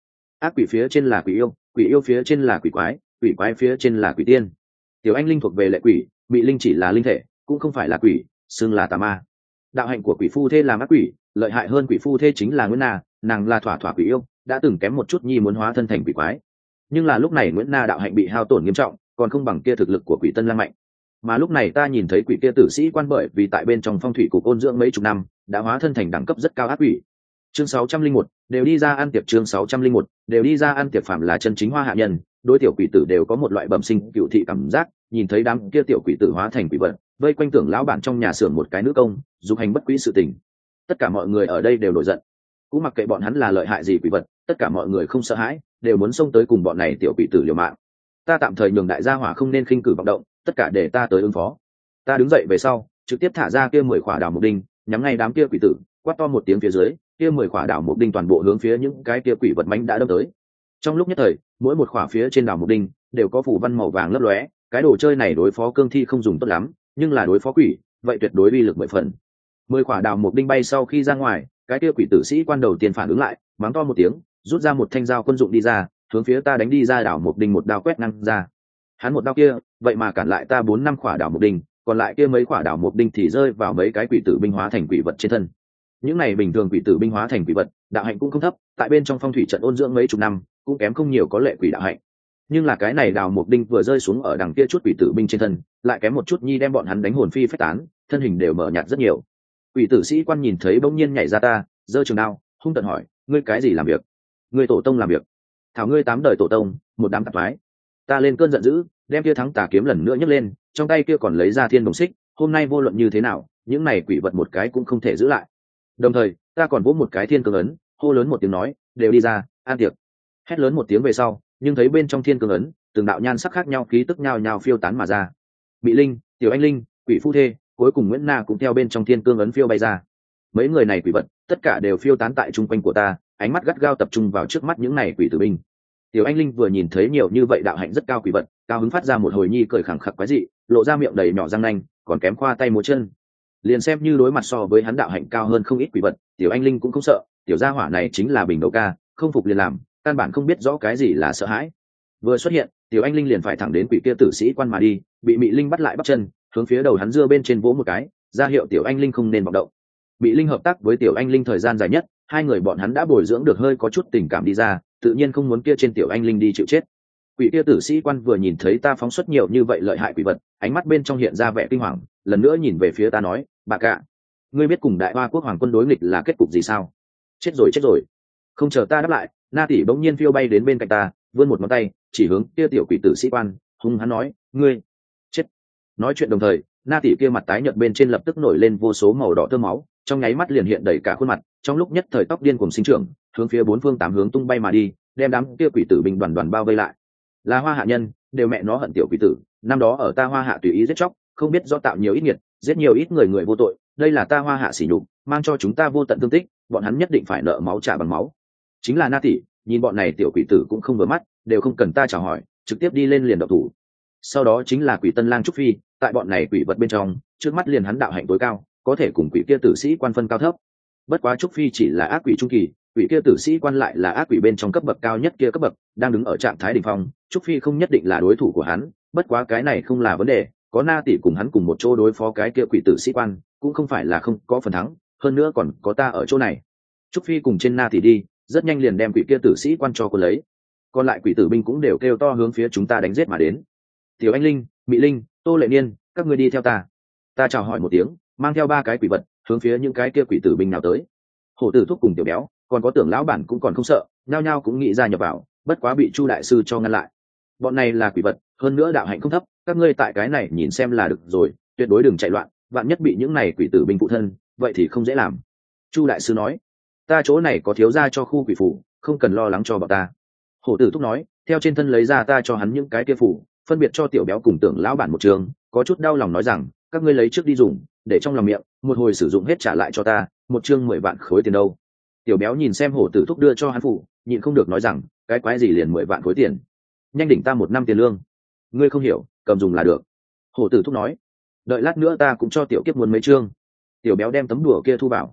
[SPEAKER 1] ác quỷ phía trên là quỷ yêu phía trên là quỷ quái phía trên là quỷ tiên. Tiểu anh linh thuộc về lệ quỷ, mị linh chỉ là linh thể, cũng không phải là quỷ, xưng là tà ma. Đạo hạnh của quỷ phu thê làm ác quỷ, lợi hại hơn quỷ phu thê chính là Nguyễn Na, nàng là thỏa thỏa quỷ yêu, đã từng kém một chút nhi muốn hóa thân thành quỷ quái. Nhưng là lúc này Nguyễn Na đạo hạnh bị hao tổn nghiêm trọng, còn không bằng kia thực lực của quỷ Tân Lang mạnh. Mà lúc này ta nhìn thấy quỷ kia tử sĩ quan bởi vì tại bên trong phong thủy cục ôn dưỡng mấy chục năm, đã hóa thân thành đẳng cấp rất cao ác quỷ. Chương 601, đều đi ra ăn tiệc. Chương 601, đều đi ra ăn tiệc. Phạm là chân chính hoa hạ nhân, đối tiểu quỷ tử đều có một loại bẩm sinh cựu thị cảm giác, nhìn thấy đám kia tiểu quỷ tử hóa thành quỷ vật, vây quanh tưởng lão bản trong nhà xưởng một cái nữ công, dục hành bất quý sự tình. Tất cả mọi người ở đây đều nổi giận, cũng mặc kệ bọn hắn là lợi hại gì quỷ vật, tất cả mọi người không sợ hãi, đều muốn xông tới cùng bọn này tiểu quỷ tử liều mạng. Ta tạm thời nhường đại gia hỏa không nên khinh cử vọng động, tất cả để ta tới ứng phó. Ta đứng dậy về sau, trực tiếp thả ra kia 10 quả đào mục đinh, nhắm ngay đám kia quỷ tử, quát to một tiếng phía dưới, kia 10 quả đào mục đinh toàn bộ hướng phía những cái kia quỷ vật mãnh đã đâm tới. Trong lúc nhất thời, mỗi một quả phía trên đào mục đinh đều có phủ văn màu vàng lấp lóe, cái đồ chơi này đối phó cương thi không dùng tốt lắm, nhưng là đối phó quỷ, vậy tuyệt đối uy lực 10 phần. 10 quả đào mục đinh bay sau khi ra ngoài, cái kia quỷ tử sĩ quan đầu tiên phản ứng lại, mắng to một tiếng, rút ra một thanh dao quân dụng đi ra, hướng phía ta đánh đi ra đào mục đinh một đao quét ngang ra. Hắn một đao kia, vậy mà cản lại ta 4-5 quả đào mục đinh, còn lại kia mấy quả đào mục đinh thì rơi vào mấy cái quỷ tử binh hóa thành quỷ vật trên thân. Những này bình thường quỷ tử binh hóa thành quỷ vật, đạo hạnh cũng không thấp, tại bên trong phong thủy trận ôn dưỡng mấy chục năm, cũng kém không nhiều có lệ quỷ đạo hạnh. Nhưng là cái này đào mục đinh vừa rơi xuống ở đằng kia chút quỷ tử binh trên thân, lại kém một chút nhi đem bọn hắn đánh hồn phi phách tán, thân hình đều mở nhạt rất nhiều. Quỷ tử sĩ quan nhìn thấy bỗng nhiên nhảy ra ta, giơ trường đao, hung tợn hỏi, ngươi cái gì làm việc? Ngươi tổ tông làm việc? Thảo ngươi 8 đời tổ tông, một đám tạp thoái. Ta lên cơn giận dữ, đem kia thắng tà kiếm lần nữa nhấc lên, trong tay kia còn lấy ra thiên đồng xích, hôm nay vô luận như thế nào, những này quỷ vật một cái cũng không thể giữ lại. Đồng thời, ta còn vỗ một cái thiên cương ấn, hô lớn một tiếng nói, đều đi ra, ăn tiệc. Hét lớn một tiếng về sau, nhưng thấy bên trong thiên cương ấn, từng đạo nhan sắc khác nhau khí tức nhao nhao phiêu tán mà ra. Mị Linh, Tiểu Anh Linh, quỷ phu thê, cuối cùng Nguyễn Na cũng theo bên trong thiên cương ấn phiêu bay ra. Mấy người này quỷ vật, tất cả đều phiêu tán tại trung quanh của ta, ánh mắt gắt gao tập trung vào trước mắt những này quỷ tử binh. Tiểu Anh Linh vừa nhìn thấy nhiều như vậy đạo hạnh rất cao quỷ vật, cao hứng phát ra một hồi nhi cười khẳng khặc quái dị, lộ ra miệng đầy nhỏ răng nanh, còn kém khoa tay múa chân. Liền xem như đối mặt so với hắn đạo hạnh cao hơn không ít quỷ vật, Tiểu Anh Linh cũng không sợ, tiểu gia hỏa này chính là bình đầu ca, không phục liền làm, căn bản không biết rõ cái gì là sợ hãi. Vừa xuất hiện, Tiểu Anh Linh liền phải thẳng đến quỷ kia tử sĩ quan mà đi, bị Mị Linh bắt lại bắp chân, hướng phía đầu hắn dưa bên trên vỗ một cái, ra hiệu Tiểu Anh Linh không nên vọng động. Mị Linh hợp tác với Tiểu Anh Linh thời gian dài nhất, hai người bọn hắn đã bồi dưỡng được hơi có chút tình cảm đi ra, tự nhiên không muốn kia trên Tiểu Anh Linh đi chịu chết. Quỷ kia tử sĩ quan vừa nhìn thấy ta phóng xuất nhiều như vậy lợi hại quỷ vật, ánh mắt bên trong hiện ra vẻ kinh hoàng, lần nữa nhìn về phía ta nói, bà cả, ngươi biết cùng Đại Hoa quốc hoàng quân đối nghịch là kết cục gì sao? Chết rồi. Không chờ ta đáp lại, Na tỷ bỗng nhiên phiêu bay đến bên cạnh ta, vươn một ngón tay chỉ hướng kia tiểu quỷ tử sĩ quan, hung hắn nói, ngươi chết. Nói chuyện đồng thời, Na tỷ kia mặt tái nhợt bên trên lập tức nổi lên vô số màu đỏ tơ máu, trong nháy mắt liền hiện đầy cả khuôn mặt, trong lúc nhất thời tóc điên cuồng sinh trưởng, hướng phía 4 phương 8 hướng tung bay mà đi, đem đám kia quỷ tử binh đoàn bao vây lại. Là Hoa hạ nhân, đều mẹ nó hận tiểu quỷ tử, năm đó ở ta Hoa hạ tùy ý giết chóc, không biết do tạo nhiều ít nghiệt, giết nhiều ít người vô tội, đây là ta Hoa hạ sỉ nhục, mang cho chúng ta vô tận thương tích, bọn hắn nhất định phải nợ máu trả bằng máu. Chính là Na tỷ, nhìn bọn này tiểu quỷ tử cũng không vừa mắt, đều không cần ta chào hỏi, trực tiếp đi lên liền động thủ. Sau đó chính là quỷ Tân Lang Trúc Phi, tại bọn này quỷ vật bên trong, trước mắt liền hắn đạo hạnh tối cao, có thể cùng quỷ kia tử sĩ quan phân cao thấp. Bất quá Trúc Phi chỉ là ác quỷ trung kỳ, quỷ kia tử sĩ quan lại là ác quỷ bên trong cấp bậc cao nhất kia cấp bậc, đang đứng ở trạng thái đỉnh phong, Trúc Phi không nhất định là đối thủ của hắn, bất quá cái này không là vấn đề, có Na tỷ cùng hắn cùng một chỗ đối phó cái kia quỷ tử sĩ quan, cũng không phải là không có phần thắng, hơn nữa còn có ta ở chỗ này. Trúc Phi cùng trên Na tỷ đi, rất nhanh liền đem quỷ kia tử sĩ quan cho cô lấy. Còn lại quỷ tử binh cũng đều kêu to hướng phía chúng ta đánh giết mà đến. Tiểu Anh Linh, Mị Linh, Tô Lệ Niên, các ngươi đi theo ta. Ta chào hỏi một tiếng, mang theo 3 cái quỷ vật, hướng phía những cái kia quỷ tử binh nào tới. Hổ Tử Thúc cùng Tiểu Béo, còn có Tưởng lão bản cũng còn không sợ, nhao nhao cũng nghĩ ra nhập vào, bất quá bị Chu đại sư cho ngăn lại. Bọn này là quỷ vật, hơn nữa đạo hạnh không thấp, các ngươi tại cái này nhìn xem là được rồi, tuyệt đối đừng chạy loạn, vạn nhất bị những này quỷ tử binh phụ thân, vậy thì không dễ làm. Chu đại sư nói, ta chỗ này có thiếu gia cho khu quỷ phủ, không cần lo lắng cho bọn ta. Hổ Tử Thúc nói, theo trên thân lấy ra ta cho hắn những cái kia phủ, phân biệt cho Tiểu Béo cùng Tưởng lão bản một trường, có chút đau lòng nói rằng, các ngươi lấy trước đi dùng, để trong lòng miệng, một hồi sử dụng hết trả lại cho ta, một chương 10 vạn khối tiền đâu. Tiểu Béo nhìn xem Hổ Tử Thúc đưa cho hắn phủ, nhịn không được nói rằng, cái quái gì liền 10 vạn khối tiền, nhanh đỉnh ta 1 năm tiền lương. Ngươi không hiểu, cầm dùng là được. Hổ Tử Thúc nói, đợi lát nữa ta cũng cho Tiểu Kiếp muốn mấy chương. Tiểu Béo đem tấm đùa kia thu vào.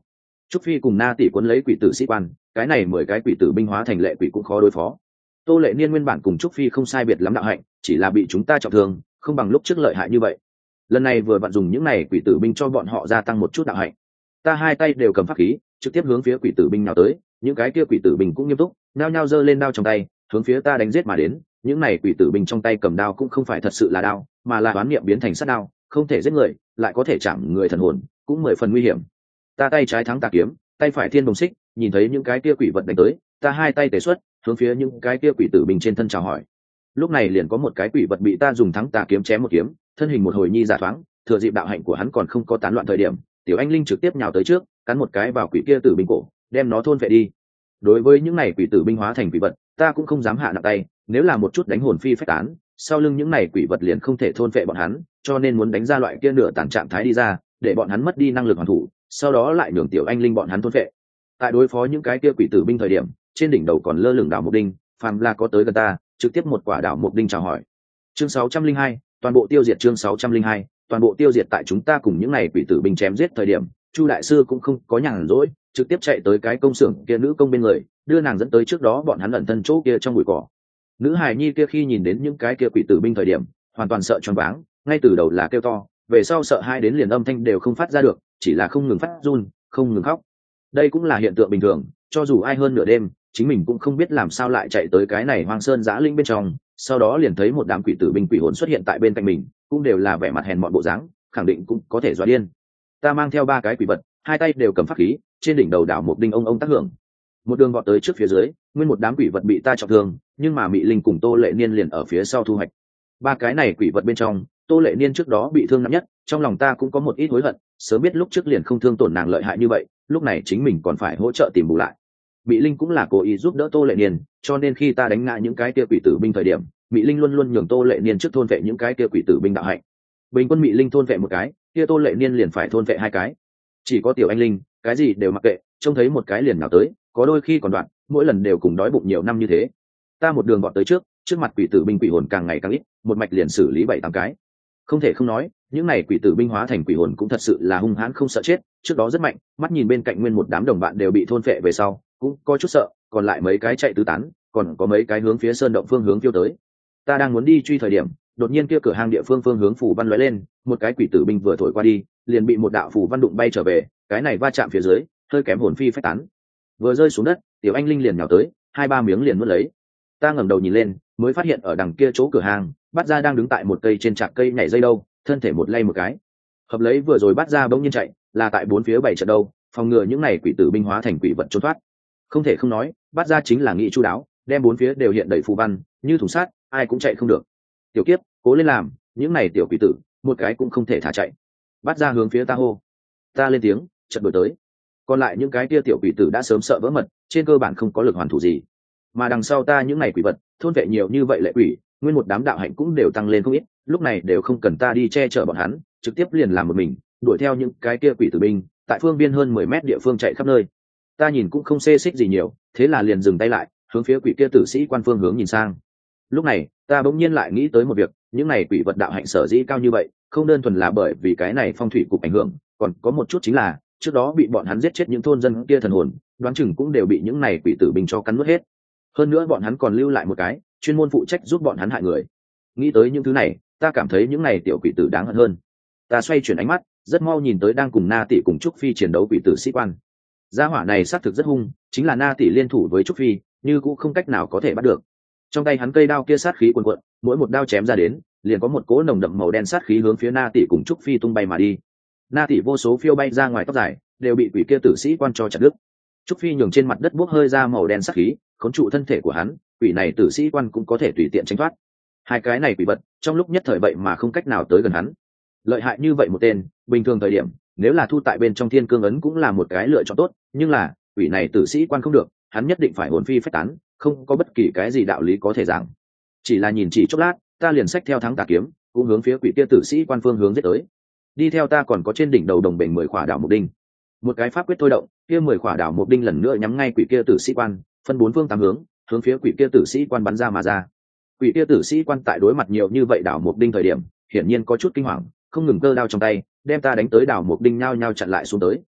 [SPEAKER 1] Trúc Phi cùng Na tỷ cuốn lấy quỷ tử sĩ quan, cái này 10 cái quỷ tử binh hóa thành lệ quỷ cũng khó đối phó. Tô Lệ Niên nguyên bản cùng Trúc Phi không sai biệt lắm đạo hạnh, chỉ là bị chúng ta trọng thương, không bằng lúc trước lợi hại như vậy. Lần này vừa vặn dùng những này quỷ tử binh cho bọn họ gia tăng một chút đạo hạnh. Ta hai tay đều cầm pháp khí, trực tiếp hướng phía quỷ tử binh nào tới, những cái kia quỷ tử binh cũng nghiêm túc, nhao nhao giơ lên đao trong tay, hướng phía ta đánh giết mà đến. Những này quỷ tử binh trong tay cầm đao cũng không phải thật sự là đao, mà là đoán niệm biến thành sát đao, không thể giết người, lại có thể chạm người thần hồn, cũng 10 phần nguy hiểm. Ta tay trái thắng tà kiếm, tay phải thiên đồng xích, nhìn thấy những cái kia quỷ vật đánh tới, ta hai tay tề xuất, hướng phía những cái kia quỷ tử binh trên thân chào hỏi. Lúc này liền có một cái quỷ vật bị ta dùng thắng tà kiếm chém một kiếm, thân hình một hồi nhi giả thoáng, thừa dịp đạo hạnh của hắn còn không có tán loạn thời điểm, tiểu anh linh trực tiếp nhào tới trước, cắn một cái vào quỷ kia tử binh cổ, đem nó thôn phệ đi. Đối với những này quỷ tử binh hóa thành quỷ vật, ta cũng không dám hạ nặng tay, nếu là một chút đánh hồn phi phách tán, sau lưng những này quỷ vật liền không thể thôn phệ bọn hắn, cho nên muốn đánh ra loại kia nửa tàn trạng thái đi ra, để bọn hắn mất đi năng lực hoàn thủ, sau đó lại nhường tiểu anh linh bọn hắn thôn phệ. Tại đối phó những cái kia quỷ tử binh thời điểm, trên đỉnh đầu còn lơ lửng đảo mục đinh, phàm là có tới gần ta, trực tiếp một quả đảo mục đinh chào hỏi. Chương 602, toàn bộ tiêu diệt. Chương 602, toàn bộ tiêu diệt. Tại chúng ta cùng những này quỷ tử binh chém giết thời điểm, Chu đại sư cũng không có nhàn rỗi, trực tiếp chạy tới cái công xưởng kia nữ công bên người, đưa nàng dẫn tới trước đó bọn hắn ẩn thân chỗ kia trong bụi cỏ. Nữ hài nhi kia khi nhìn đến những cái kia quỷ tử binh thời điểm, hoàn toàn sợ choáng váng, ngay từ đầu là kêu to, về sau sợ hai đến liền âm thanh đều không phát ra được, chỉ là không ngừng phát run, không ngừng khóc. Đây cũng là hiện tượng bình thường, cho dù ai hơn nửa đêm, chính mình cũng không biết làm sao lại chạy tới cái này hoang sơn giã linh bên trong, sau đó liền thấy một đám quỷ tử binh quỷ hồn xuất hiện tại bên cạnh mình, cũng đều là vẻ mặt hèn mọn bộ dáng, khẳng định cũng có thể dọa điên. Ta mang theo 3 cái quỷ vật, hai tay đều cầm pháp khí, trên đỉnh đầu đảo một đinh ông tác hưởng. Một đường vọt tới trước phía dưới, nguyên một đám quỷ vật bị ta trọng thương, nhưng mà Mị Linh cùng Tô Lệ Niên liền ở phía sau thu hoạch. 3 cái này quỷ vật bên trong, Tô Lệ Niên trước đó bị thương nặng nhất, trong lòng ta cũng có một ít hối hận, sớm biết lúc trước liền không thương tổn nàng lợi hại như vậy, lúc này chính mình còn phải hỗ trợ tìm bù lại. Mị Linh cũng là cố ý giúp đỡ Tô Lệ Niên, cho nên khi ta đánh ngã những cái kia quỷ tử binh thời điểm, Mị Linh luôn luôn nhường Tô Lệ Niên trước thôn vệ những cái kia quỷ tử binh đạo hạnh. Bình quân Mị Linh thôn vệ một cái, kia Tô Lệ Niên liền phải thôn vệ 2 cái. Chỉ có tiểu anh linh, cái gì đều mặc kệ, trông thấy một cái liền nào tới, có đôi khi còn đoạn, mỗi lần đều cùng đói bụng nhiều năm như thế. Ta một đường vọt tới trước mặt quỷ tử binh quỷ hồn càng ngày càng ít, một mạch liền xử lý 7-8 cái. Không thể không nói, những này quỷ tử binh hóa thành quỷ hồn cũng thật sự là hung hãn không sợ chết, trước đó rất mạnh, mắt nhìn bên cạnh nguyên một đám đồng bạn đều bị thôn phệ về sau, cũng có chút sợ, còn lại mấy cái chạy tứ tán, còn có mấy cái hướng phía sơn động phương hướng phiêu tới. Ta đang muốn đi truy thời điểm, đột nhiên kia cửa hàng địa phương hướng phủ văn lóe lên, một cái quỷ tử binh vừa thổi qua đi, liền bị một đạo phủ văn đụng bay trở về, cái này va chạm phía dưới, hơi kém hồn phi phách tán. Vừa rơi xuống đất, tiểu anh linh liền nhào tới, 2-3 miếng liền nuốt lấy. Ta ngẩng đầu nhìn lên, mới phát hiện ở đằng kia chỗ cửa hàng, Bát Gia đang đứng tại một cây trên trạc cây nhảy dây đâu, thân thể một lay một cái. Hợp lấy vừa rồi Bát Gia bỗng nhiên chạy, là tại 4 phía 7 trận đâu, phòng ngừa những này quỷ tử binh hóa thành quỷ vật trốn thoát. Không thể không nói, Bát Gia chính là nghị chu đáo, đem 4 phía đều hiện đầy phù văn, như thùng sắt, ai cũng chạy không được. Tiểu Kiếp, cố lên làm, những này tiểu quỷ tử, một cái cũng không thể thả chạy. Bát Gia hướng phía ta hô. Ta lên tiếng, chợt đuổi tới. Còn lại những cái kia tiểu quỷ tử đã sớm sợ vỡ mật, trên cơ bản không có lực hoàn thủ gì. Mà đằng sau ta những này quỷ vật, thôn vệ nhiều như vậy lệ quỷ, nguyên một đám đạo hạnh cũng đều tăng lên không ít, lúc này đều không cần ta đi che chở bọn hắn, trực tiếp liền làm một mình, đuổi theo những cái kia quỷ tử binh, tại phương viên hơn 10 mét địa phương chạy khắp nơi. Ta nhìn cũng không xê xích gì nhiều, thế là liền dừng tay lại, hướng phía quỷ kia tử sĩ quan phương hướng nhìn sang. Lúc này, ta bỗng nhiên lại nghĩ tới một việc, những này quỷ vật đạo hạnh sở dĩ cao như vậy, không đơn thuần là bởi vì cái này phong thủy cục ảnh hưởng, còn có một chút chính là trước đó bị bọn hắn giết chết những thôn dân kia thần hồn, đoán chừng cũng đều bị những này quỷ tử binh cho cắn nuốt hết. Hơn nữa bọn hắn còn lưu lại một cái chuyên môn phụ trách giúp bọn hắn hại người. Nghĩ tới những thứ này, ta cảm thấy những này tiểu quỷ tử đáng hận hơn. Ta xoay chuyển ánh mắt, rất mau nhìn tới đang cùng Na Tỷ cùng Trúc Phi chiến đấu quỷ tử sĩ quan. Gia hỏa này xác thực rất hung, chính là Na Tỷ liên thủ với Trúc Phi, nhưng cũng không cách nào có thể bắt được. Trong tay hắn cây đao kia sát khí cuồn cuộn, mỗi một đao chém ra đến, liền có một cỗ nồng đậm màu đen sát khí hướng phía Na Tỷ cùng Trúc Phi tung bay mà đi. Na Tỷ vô số phiêu bay ra ngoài tóc dài, đều bị quỷ kia tử sĩ quan cho chặt đứt. Trúc Phi nhường trên mặt đất bốc hơi ra màu đen sát khí, khốn trụ thân thể của hắn, quỷ này tử sĩ quan cũng có thể tùy tiện tránh thoát. Hai cái này quỷ vật, trong lúc nhất thời vậy mà không cách nào tới gần hắn. Lợi hại như vậy một tên, bình thường thời điểm, nếu là thu tại bên trong thiên cương ấn cũng là một cái lựa chọn tốt, nhưng là, quỷ này tử sĩ quan không được, hắn nhất định phải hồn phi phách tán, không có bất kỳ cái gì đạo lý có thể giảng. Chỉ là nhìn chỉ chốc lát, ta liền xách theo thắng tà kiếm, cũng hướng phía quỷ kia tử sĩ quan phương hướng giết tới. Đi theo ta còn có trên đỉnh đầu đồng bền 10 khỏa đảo mục đinh. Một cái pháp quyết thôi động, kia 10 khỏa đảo mục đinh lần nữa nhắm ngay quỷ kia tử sĩ quan, phân 4 phương 8 hướng phía quỷ kia tử sĩ quan bắn ra mà ra. Quỷ kia tử sĩ quan tại đối mặt nhiều như vậy đảo mục đinh thời điểm, hiển nhiên có chút kinh hoàng, không ngừng cơ đao trong tay, đem ta đánh tới đảo mục đinh nhao nhao chặn lại xuống tới.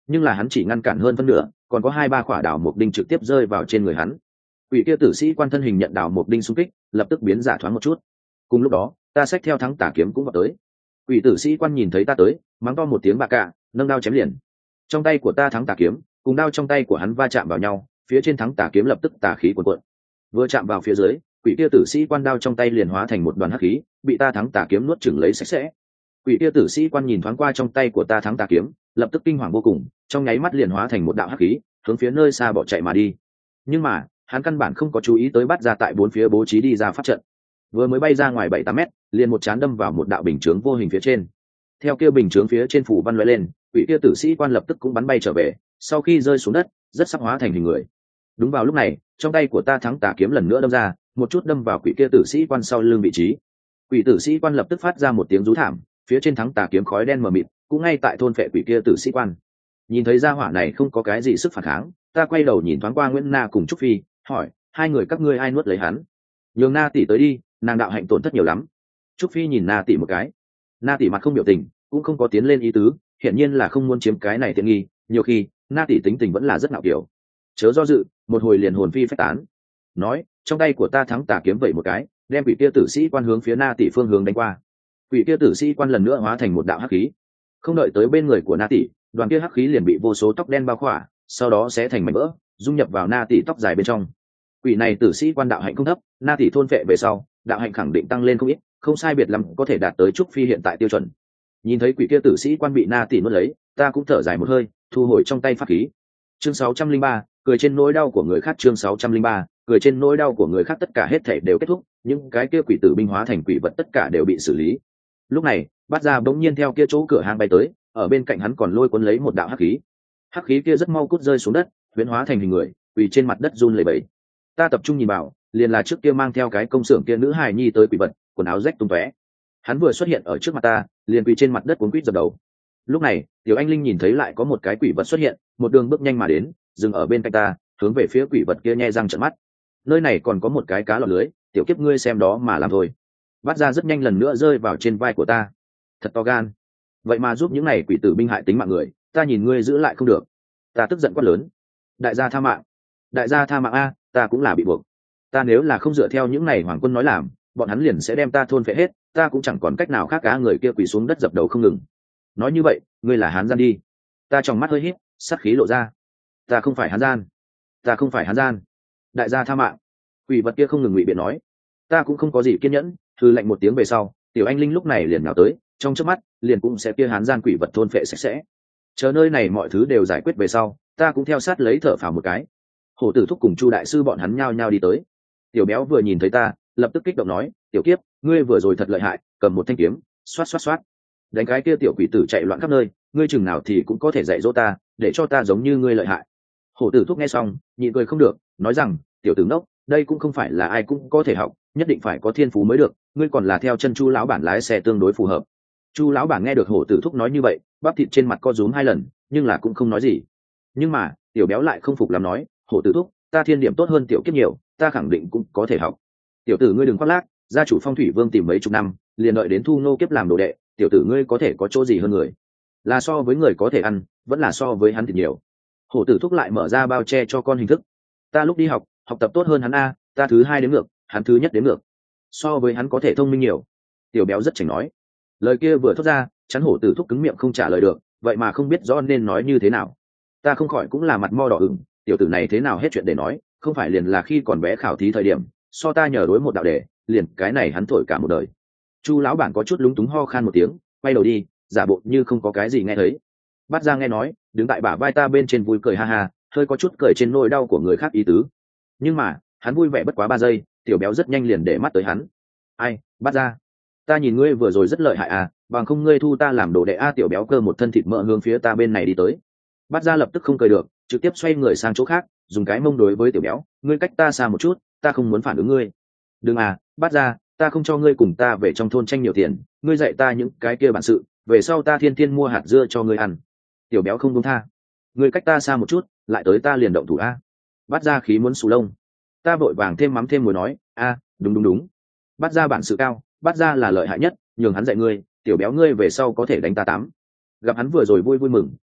[SPEAKER 1] nhưng là hắn chỉ ngăn cản hơn phân nửa, còn có 2-3 quả đào mục đinh trực tiếp rơi vào trên người hắn. Quỷ kia tử sĩ quan thân hình nhận đào mục đinh xung kích, lập tức biến giả thoáng một chút. Cùng lúc đó, ta xách theo thắng tà kiếm cũng vào tới. Quỷ tử sĩ quan nhìn thấy ta tới, mắng to một tiếng bạ cạ, nâng đao chém liền. Trong tay của ta thắng tà kiếm, cùng đao trong tay của hắn va chạm vào nhau, phía trên thắng tà kiếm lập tức tà khí cuồn cuộn. Vừa chạm vào phía dưới, quỷ kia tử sĩ quan đao trong tay liền hóa thành một đoàn hắc khí, bị ta thắng tà kiếm nuốt chửng lấy sạch sẽ. Quỷ kia tử sĩ quan nhìn thoáng qua trong tay của ta thắng tà kiếm, lập tức kinh hoàng vô cùng, trong nháy mắt liền hóa thành một đạo hắc khí, hướng phía nơi xa bỏ chạy mà đi. Nhưng mà, hắn căn bản không có chú ý tới bắt ra tại bốn phía bố trí đi ra pháp trận. Vừa mới bay ra ngoài 7-8 mét, liền một chán đâm vào một đạo bình chướng vô hình phía trên. Theo kia bình chướng phía trên phủ văn lóe lên, quỷ kia tử sĩ quan lập tức cũng bắn bay trở về, sau khi rơi xuống đất, rất sắp hóa thành hình người. Đúng vào lúc này, trong tay của ta thắng tà kiếm lần nữa đâm ra, một chút đâm vào quỷ kia tử sĩ quan sau lưng vị trí. Quỷ tử sĩ quan lập tức phát ra một tiếng rú thảm, phía trên thắng tà kiếm khói đen mờ mịt, cũng ngay tại thôn phệ quỷ kia tử sĩ quan. Nhìn thấy gia hỏa này không có cái gì sức phản kháng, ta quay đầu nhìn thoáng qua Nguyễn Na cùng Trúc Phi, hỏi, hai người các ngươi ai nuốt lấy hắn? Nhường Na tỷ tới đi, nàng đạo hạnh tổn thất nhiều lắm. Trúc Phi nhìn Na tỷ một cái. Na tỷ mặt không biểu tình, cũng không có tiến lên ý tứ, hiển nhiên là không muốn chiếm cái này tiện nghi. Nhiều khi, Na tỷ tính tình vẫn là rất ngạo kiểu. Chớ do dự, một hồi liền hồn phi phách tán. Nói, trong tay của ta thắng tà kiếm vậy một cái, đem quỷ kia tử sĩ quan hướng phía Na tỷ phương hướng đánh qua. Quỷ kia tử sĩ quan lần nữa hóa thành một đạo hắc khí. Không đợi tới bên người của Na tỷ, đoàn kia hắc khí liền bị vô số tóc đen bao khỏa, sau đó sẽ thành mảnh vỡ, dung nhập vào Na tỷ tóc dài bên trong. Quỷ này tử sĩ quan đạo hạnh không thấp, Na tỷ thôn phệ về sau, đạo hạnh khẳng định tăng lên không ít, không sai biệt lắm có thể đạt tới Trúc Phi hiện tại tiêu chuẩn. Nhìn thấy quỷ kia tử sĩ quan bị Na tỷ nuốt lấy, ta cũng thở dài một hơi, thu hồi trong tay pháp khí. Chương 603, cười trên nỗi đau của người khác. Chương 603, cười trên nỗi đau của người khác. Tất cả hết thảy đều kết thúc, những cái kia quỷ tử binh hóa thành quỷ vật tất cả đều bị xử lý. Lúc này, Bát Gia bỗng nhiên theo kia chỗ cửa hang bay tới, ở bên cạnh hắn còn lôi cuốn lấy một đạo hắc khí. Hắc khí kia rất mau cút rơi xuống đất, huyễn hóa thành hình người, quỳ trên mặt đất run lẩy bẩy. Ta tập trung nhìn vào, liền là trước kia mang theo cái công xưởng kia nữ hài nhi tới quỷ vật, quần áo rách tung tóe. Hắn vừa xuất hiện ở trước mặt ta, liền quỳ trên mặt đất cuống quýt dập đầu. Lúc này, Tiểu Anh Linh nhìn thấy lại có một cái quỷ vật xuất hiện, một đường bước nhanh mà đến, dừng ở bên cạnh ta, hướng về phía quỷ vật kia nhe răng trợn mắt. Nơi này còn có một cái cá lọt lưới, tiểu kiếp ngươi xem đó mà làm thôi. Bắt ra rất nhanh lần nữa rơi vào trên vai của ta. Thật to gan, vậy mà giúp những này quỷ tử binh hại tính mạng người, ta nhìn ngươi giữ lại không được. Ta tức giận quát lớn, đại gia tha mạng, đại gia tha mạng a, ta cũng là bị buộc. Ta nếu là không dựa theo những này hoàng quân nói làm, bọn hắn liền sẽ đem ta thôn phệ hết, ta cũng chẳng còn cách nào khác cá. Người kia quỳ xuống đất dập đầu không ngừng. Nói như vậy, ngươi là hán gian đi. Ta trong mắt hơi híp, sát khí lộ ra. Ta không phải hán gian, ta không phải hán gian, đại gia tha mạng. Quỷ vật kia không ngừng ngụy biện nói. Ta cũng không có gì kiên nhẫn, thư lệnh một tiếng về sau, Tiểu Anh Linh lúc này liền nào tới, trong chớp mắt liền cũng sẽ kia hán gian quỷ vật thôn phệ sạch sẽ. Chờ nơi này mọi thứ đều giải quyết về sau, ta cũng theo sát lấy thở phào một cái. Hổ tử thúc cùng Chu đại sư bọn hắn nhao nhao đi tới. Tiểu béo vừa nhìn thấy ta, lập tức kích động nói, tiểu kiếp, ngươi vừa rồi thật lợi hại, cầm một thanh kiếm, xoát xoát xoát, đánh cái kia tiểu quỷ tử chạy loạn khắp nơi, ngươi chừng nào thì cũng có thể dạy dỗ ta, để cho ta giống như ngươi lợi hại. Hổ tử thúc nghe xong, nhịn cười không được, nói rằng, tiểu tử ngốc, đây cũng không phải là ai cũng có thể học, nhất định phải có thiên phú mới được, ngươi còn là theo chân Chu lão bản lái xe tương đối phù hợp. Chu lão bản nghe được hổ tử thúc nói như vậy, bắp thịt trên mặt co rúm 2 lần, nhưng là cũng không nói gì. Nhưng mà tiểu béo lại không phục làm nói, hổ tử thúc, ta thiên điểm tốt hơn tiểu kiếp nhiều, ta khẳng định cũng có thể học. Tiểu tử ngươi đừng khoác lác, gia chủ Phong Thủy Vương tìm mấy chục năm, liền đợi đến thu nô kiếp làm đồ đệ, tiểu tử ngươi có thể có chỗ gì hơn người? Là so với người có thể ăn, vẫn là so với hắn thì nhiều. Hổ tử thúc lại mở ra bao che cho con hình thức. Ta lúc đi học, học tập tốt hơn hắn a, ta thứ 2 đến ngược, hắn thứ nhất đến ngược. So với hắn có thể thông minh nhiều. Tiểu béo rất chảnh nói. Lời kia vừa thốt ra, chắn hổ tử thúc cứng miệng không trả lời được, vậy mà không biết rõ nên nói như thế nào. Ta không khỏi cũng là mặt mo đỏ ửng, tiểu tử này thế nào hết chuyện để nói, không phải liền là khi còn bé khảo thí thời điểm, so ta nhờ đối một đạo đề, liền cái này hắn thổi cả một đời. Chu lão bản có chút lúng túng ho khan một tiếng, quay đầu đi, giả bộ như không có cái gì nghe thấy. Bắt ra nghe nói, đứng tại bả vai ta bên trên vui cười ha ha, hơi có chút cười trên nỗi đau của người khác ý tứ. Nhưng mà hắn vui vẻ bất quá 3 giây, tiểu béo rất nhanh liền để mắt tới hắn. Ai, bắt ra, ta nhìn ngươi vừa rồi rất lợi hại à, bằng không ngươi thu ta làm đồ đệ a. Tiểu béo cơ một thân thịt mỡ hướng phía ta bên này đi tới. Bắt ra lập tức không cười được, trực tiếp xoay người sang chỗ khác, dùng cái mông đối với tiểu béo, ngươi cách ta xa một chút, ta không muốn phản ứng ngươi. Đừng à, bắt ra, ta không cho ngươi cùng ta về trong thôn tranh nhiều tiền, ngươi dạy ta những cái kia bản sự, về sau ta thiên thiên mua hạt dưa cho ngươi ăn. Tiểu béo không buông tha, ngươi cách ta xa một chút, lại tới ta liền động thủ a. Bắt ra khí muốn xù lông. Ta vội vàng thêm mắm thêm muối nói, a, đúng đúng đúng, bắt ra bản sự cao, bắt ra là lợi hại nhất, nhường hắn dạy ngươi, tiểu béo ngươi về sau có thể đánh ta 8. Gặp hắn vừa rồi vui vui mừng,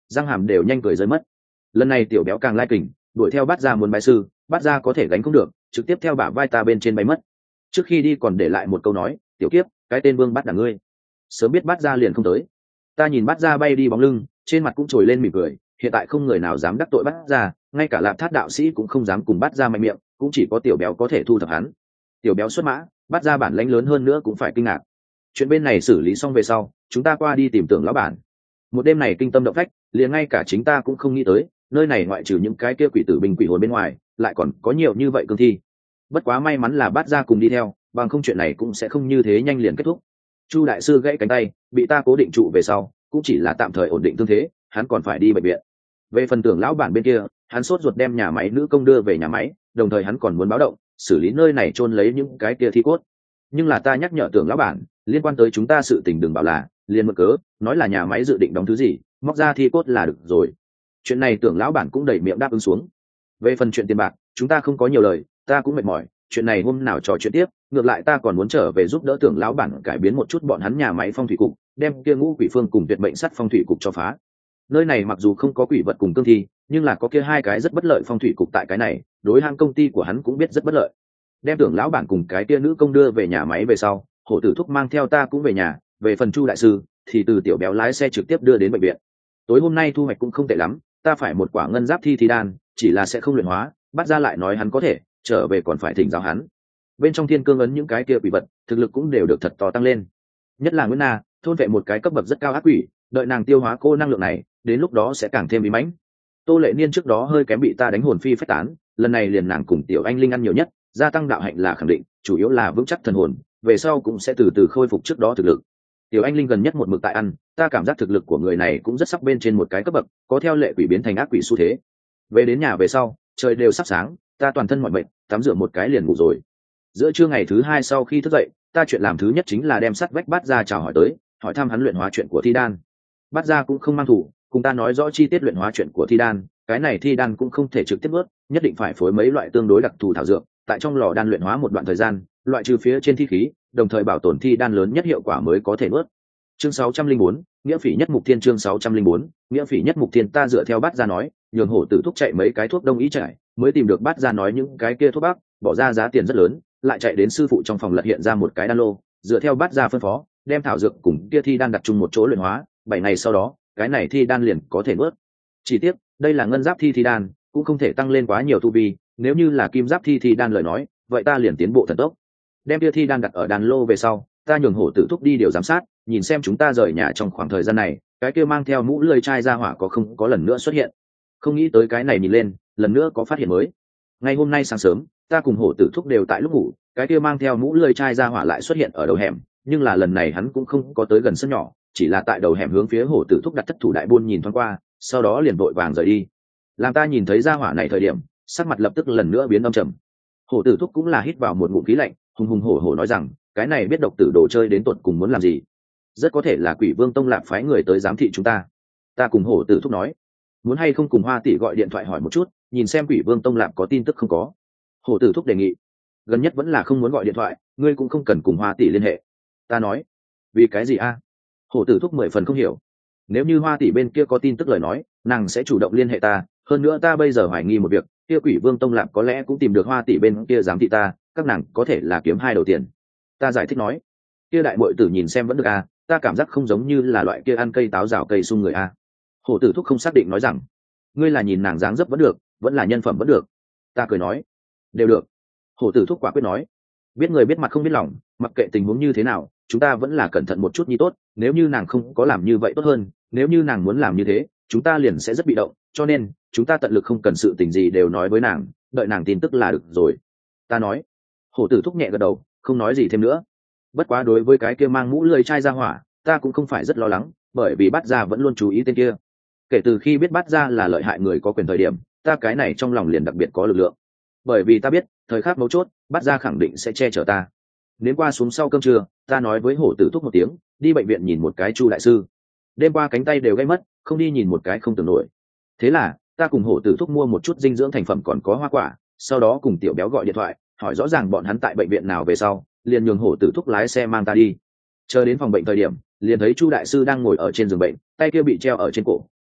[SPEAKER 1] răng hàm đều nhanh cười rơi mất. Lần này tiểu béo càng lai kình, đuổi theo Bát Gia muốn bái sư, Bát Gia có thể gánh không được, trực tiếp theo bả vai ta bên trên bay mất. Trước khi đi còn để lại một câu nói, tiểu kiếp, cái tên Vương Bát là ngươi. Sớm biết Bát Gia liền không tới. Ta nhìn Bát Gia bay đi bóng lưng, trên mặt cũng trồi lên mỉm cười, hiện tại không người nào dám đắc tội Bát Gia, ngay cả Lạp Thát đạo sĩ cũng không dám cùng Bát Gia mạnh miệng, cũng chỉ có tiểu béo có thể thu thập hắn. Tiểu béo xuất mã, Bát Gia bản lãnh lớn hơn nữa cũng phải kinh ngạc. Chuyện bên này xử lý xong về sau, chúng ta qua đi tìm Tưởng lão bản. Một đêm này kinh tâm động phách, liền ngay cả chính ta cũng không nghĩ tới, nơi này ngoại trừ những cái kia quỷ tử binh quỷ hồn bên ngoài, lại còn có nhiều như vậy cương thi. Bất quá may mắn là Bát Gia cùng đi theo, bằng không chuyện này cũng sẽ không như thế nhanh liền kết thúc. Chu đại sư gãy cánh tay, bị ta cố định trụ về sau, cũng chỉ là tạm thời ổn định thương thế, hắn còn phải đi bệnh viện. Về phần Tưởng lão bản bên kia, hắn sốt ruột đem nhà máy nữ công đưa về nhà máy, đồng thời hắn còn muốn báo động, xử lý nơi này chôn lấy những cái kia thi cốt. Nhưng là ta nhắc nhở Tưởng lão bản, liên quan tới chúng ta sự tình đừng bảo là liền mượn cớ, nói là nhà máy dự định đóng thứ gì, móc ra thi cốt là được rồi. Chuyện này Tưởng lão bản cũng đẩy miệng đáp ứng xuống. Về phần chuyện tiền bạc, chúng ta không có nhiều lời, ta cũng mệt mỏi, chuyện này hôm nào trò chuyện tiếp, ngược lại ta còn muốn trở về giúp đỡ Tưởng lão bản cải biến một chút bọn hắn nhà máy phong thủy cục, đem kia ngũ quỷ phương cùng tuyệt mệnh sắt phong thủy cục cho phá. Nơi này mặc dù không có quỷ vật cùng cương thi, nhưng là có kia hai cái rất bất lợi phong thủy cục tại cái này, đối hãng công ty của hắn cũng biết rất bất lợi. Đem Tưởng lão bản cùng cái kia nữ công đưa về nhà máy về sau, Hổ Tử Thúc mang theo ta cũng về nhà, về phần Chu đại sư thì từ tiểu béo lái xe trực tiếp đưa đến bệnh viện. Tối hôm nay thu hoạch cũng không tệ lắm, ta phải một quả ngân giáp thi đan, chỉ là sẽ không luyện hóa, Bắt Ra lại nói hắn có thể, trở về còn phải thỉnh giáo hắn. Bên trong thiên cương ấn những cái kia quỷ vật, thực lực cũng đều được thật to tăng lên. Nhất là Nguyễn Na, thôn vệ một cái cấp bậc rất cao ác quỷ, đợi nàng tiêu hóa cô năng lượng này, đến lúc đó sẽ càng thêm bí mãnh. Tô Lệ Niên trước đó hơi kém bị ta đánh hồn phi phách tán, lần này liền nàng cùng tiểu anh linh ăn nhiều nhất, gia tăng đạo hạnh là khẳng định, chủ yếu là vững chắc thần hồn, về sau cũng sẽ từ từ khôi phục trước đó thực lực. Tiểu anh linh gần nhất một mực tại ăn, ta cảm giác thực lực của người này cũng rất sắp bên trên một cái cấp bậc, có theo lệ quỷ biến thành ác quỷ xu thế. Về đến nhà về sau, trời đều sắp sáng, ta toàn thân mỏi mệt, tắm rửa một cái liền ngủ rồi. Giữa trưa ngày thứ hai sau khi thức dậy, ta chuyện làm thứ nhất chính là đem sắt vách Bát Gia chào hỏi tới, hỏi thăm hắn luyện hóa chuyện của thi đan. Bát Gia cũng không mang thủ, cùng ta nói rõ chi tiết luyện hóa chuyện của thi đan, cái này thi đan cũng không thể trực tiếp ướt, nhất định phải phối mấy loại tương đối đặc thù thảo dược, tại trong lò đan luyện hóa một đoạn thời gian, loại trừ phía trên thi khí, đồng thời bảo tồn thi đan lớn nhất hiệu quả mới có thể ướt. Chương 604, nghĩa phỉ nhất mục thiên. Chương 604, nghĩa phỉ nhất mục thiên. Ta dựa theo Bát Gia nói, nhường Hổ Tử Thúc chạy mấy cái thuốc đông y trải, mới tìm được Bát Gia nói những cái kia thuốc bắc, bỏ ra giá tiền rất lớn, lại chạy đến sư phụ trong phòng lật hiện ra một cái đan lô, dựa theo Bát Gia phân phó, đem thảo dược cùng kia thi đan đặt chung một chỗ luyện hóa, 7 ngày sau đó, cái này thi đan liền có thể nuốt. Chỉ tiếc, đây là ngân giáp thi đan, cũng không thể tăng lên quá nhiều tu vi, nếu như là kim giáp thi đan lời nói, vậy ta liền tiến bộ thần tốc. Đem kia thi đan đặt ở đan lô về sau, ta nhường Hổ Tử Thúc đi điều giám sát, nhìn xem chúng ta rời nhà trong khoảng thời gian này, cái kia mang theo mũ lưỡi chai ra hỏa có không có lần nữa xuất hiện. Không nghĩ tới cái này nhìn lên, lần nữa có phát hiện mới. Ngày hôm nay sáng sớm, ta cùng Hổ Tử Thúc đều tại lúc ngủ, cái kia mang theo mũ lưỡi chai ra hỏa lại xuất hiện ở đầu hẻm, nhưng là lần này hắn cũng không có tới gần sân nhỏ, chỉ là tại đầu hẻm hướng phía Hổ Tử Thúc đặt thất thủ đại buôn nhìn thoáng qua, sau đó liền vội vàng rời đi. Làm ta nhìn thấy ra hỏa này thời điểm, sắc mặt lập tức lần nữa biến âm trầm. Hổ Tử Thúc cũng là hít vào một ngụm khí lạnh, hùng hùng hổ hổ nói rằng, cái này biết độc tử đồ chơi đến tột cùng muốn làm gì? Rất có thể là Quỷ Vương Tông Lạp phái người tới giám thị chúng ta. Ta cùng Hổ Tử Thúc nói, muốn hay không cùng Hoa tỷ gọi điện thoại hỏi một chút, nhìn xem Quỷ Vương Tông Lạp có tin tức không có. Hổ Tử Thúc đề nghị, gần nhất vẫn là không muốn gọi điện thoại, ngươi cũng không cần cùng Hoa tỷ liên hệ. Ta nói, vì cái gì a? Hổ Tử Thúc 10 phần không hiểu. Nếu như Hoa tỷ bên kia có tin tức lời nói, nàng sẽ chủ động liên hệ ta, hơn nữa ta bây giờ hoài nghi một việc, kia Quỷ Vương Tông Lạp có lẽ cũng tìm được Hoa tỷ bên kia giám thị ta, các nàng có thể là kiếm hai đầu tiền. Ta giải thích nói, kia đại muội tử nhìn xem vẫn được a, ta cảm giác không giống như là loại kia ăn cây táo rào cây sung người a. Hổ Tử Thúc không xác định nói rằng, ngươi là nhìn nàng dáng dấp vẫn được, vẫn là nhân phẩm vẫn được. Ta cười nói, đều được. Hổ Tử Thúc quả quyết nói, biết người biết mặt không biết lòng, mặc kệ tình huống như thế nào, chúng ta vẫn là cẩn thận một chút nhi tốt, nếu như nàng không có làm như vậy tốt hơn, nếu như nàng muốn làm như thế, chúng ta liền sẽ rất bị động, cho nên chúng ta tận lực không cần sự tình gì đều nói với nàng, đợi nàng tin tức là được rồi. Ta nói. Hổ Tử Thúc nhẹ gật đầu, không nói gì thêm nữa. Bất quá đối với cái kia mang mũ lưỡi chai ra hỏa, ta cũng không phải rất lo lắng, bởi vì Bát Gia vẫn luôn chú ý tên kia. Kể từ khi biết Bát Gia là lợi hại người có quyền thời điểm, ta cái này trong lòng liền đặc biệt có lực lượng. Bởi vì ta biết, thời khắc mấu chốt, Bát Gia khẳng định sẽ che chở ta. Đến qua xuống sau cơm trưa, ta nói với Hổ Tử Thúc một tiếng, đi bệnh viện nhìn một cái Chu đại sư. Đêm qua cánh tay đều gãy mất, không đi nhìn một cái không tưởng nổi. Thế là, ta cùng Hổ Tử Thúc mua một chút dinh dưỡng thành phẩm còn có hoa quả, sau đó cùng Tiểu Béo gọi điện thoại, hỏi rõ ràng bọn hắn tại bệnh viện nào về sau, liền nhường Hổ Tử Thúc lái xe mang ta đi. Chờ đến phòng bệnh thời điểm, liền thấy Chu đại sư đang ngồi ở trên giường bệnh, tay kia bị treo ở trên cổ,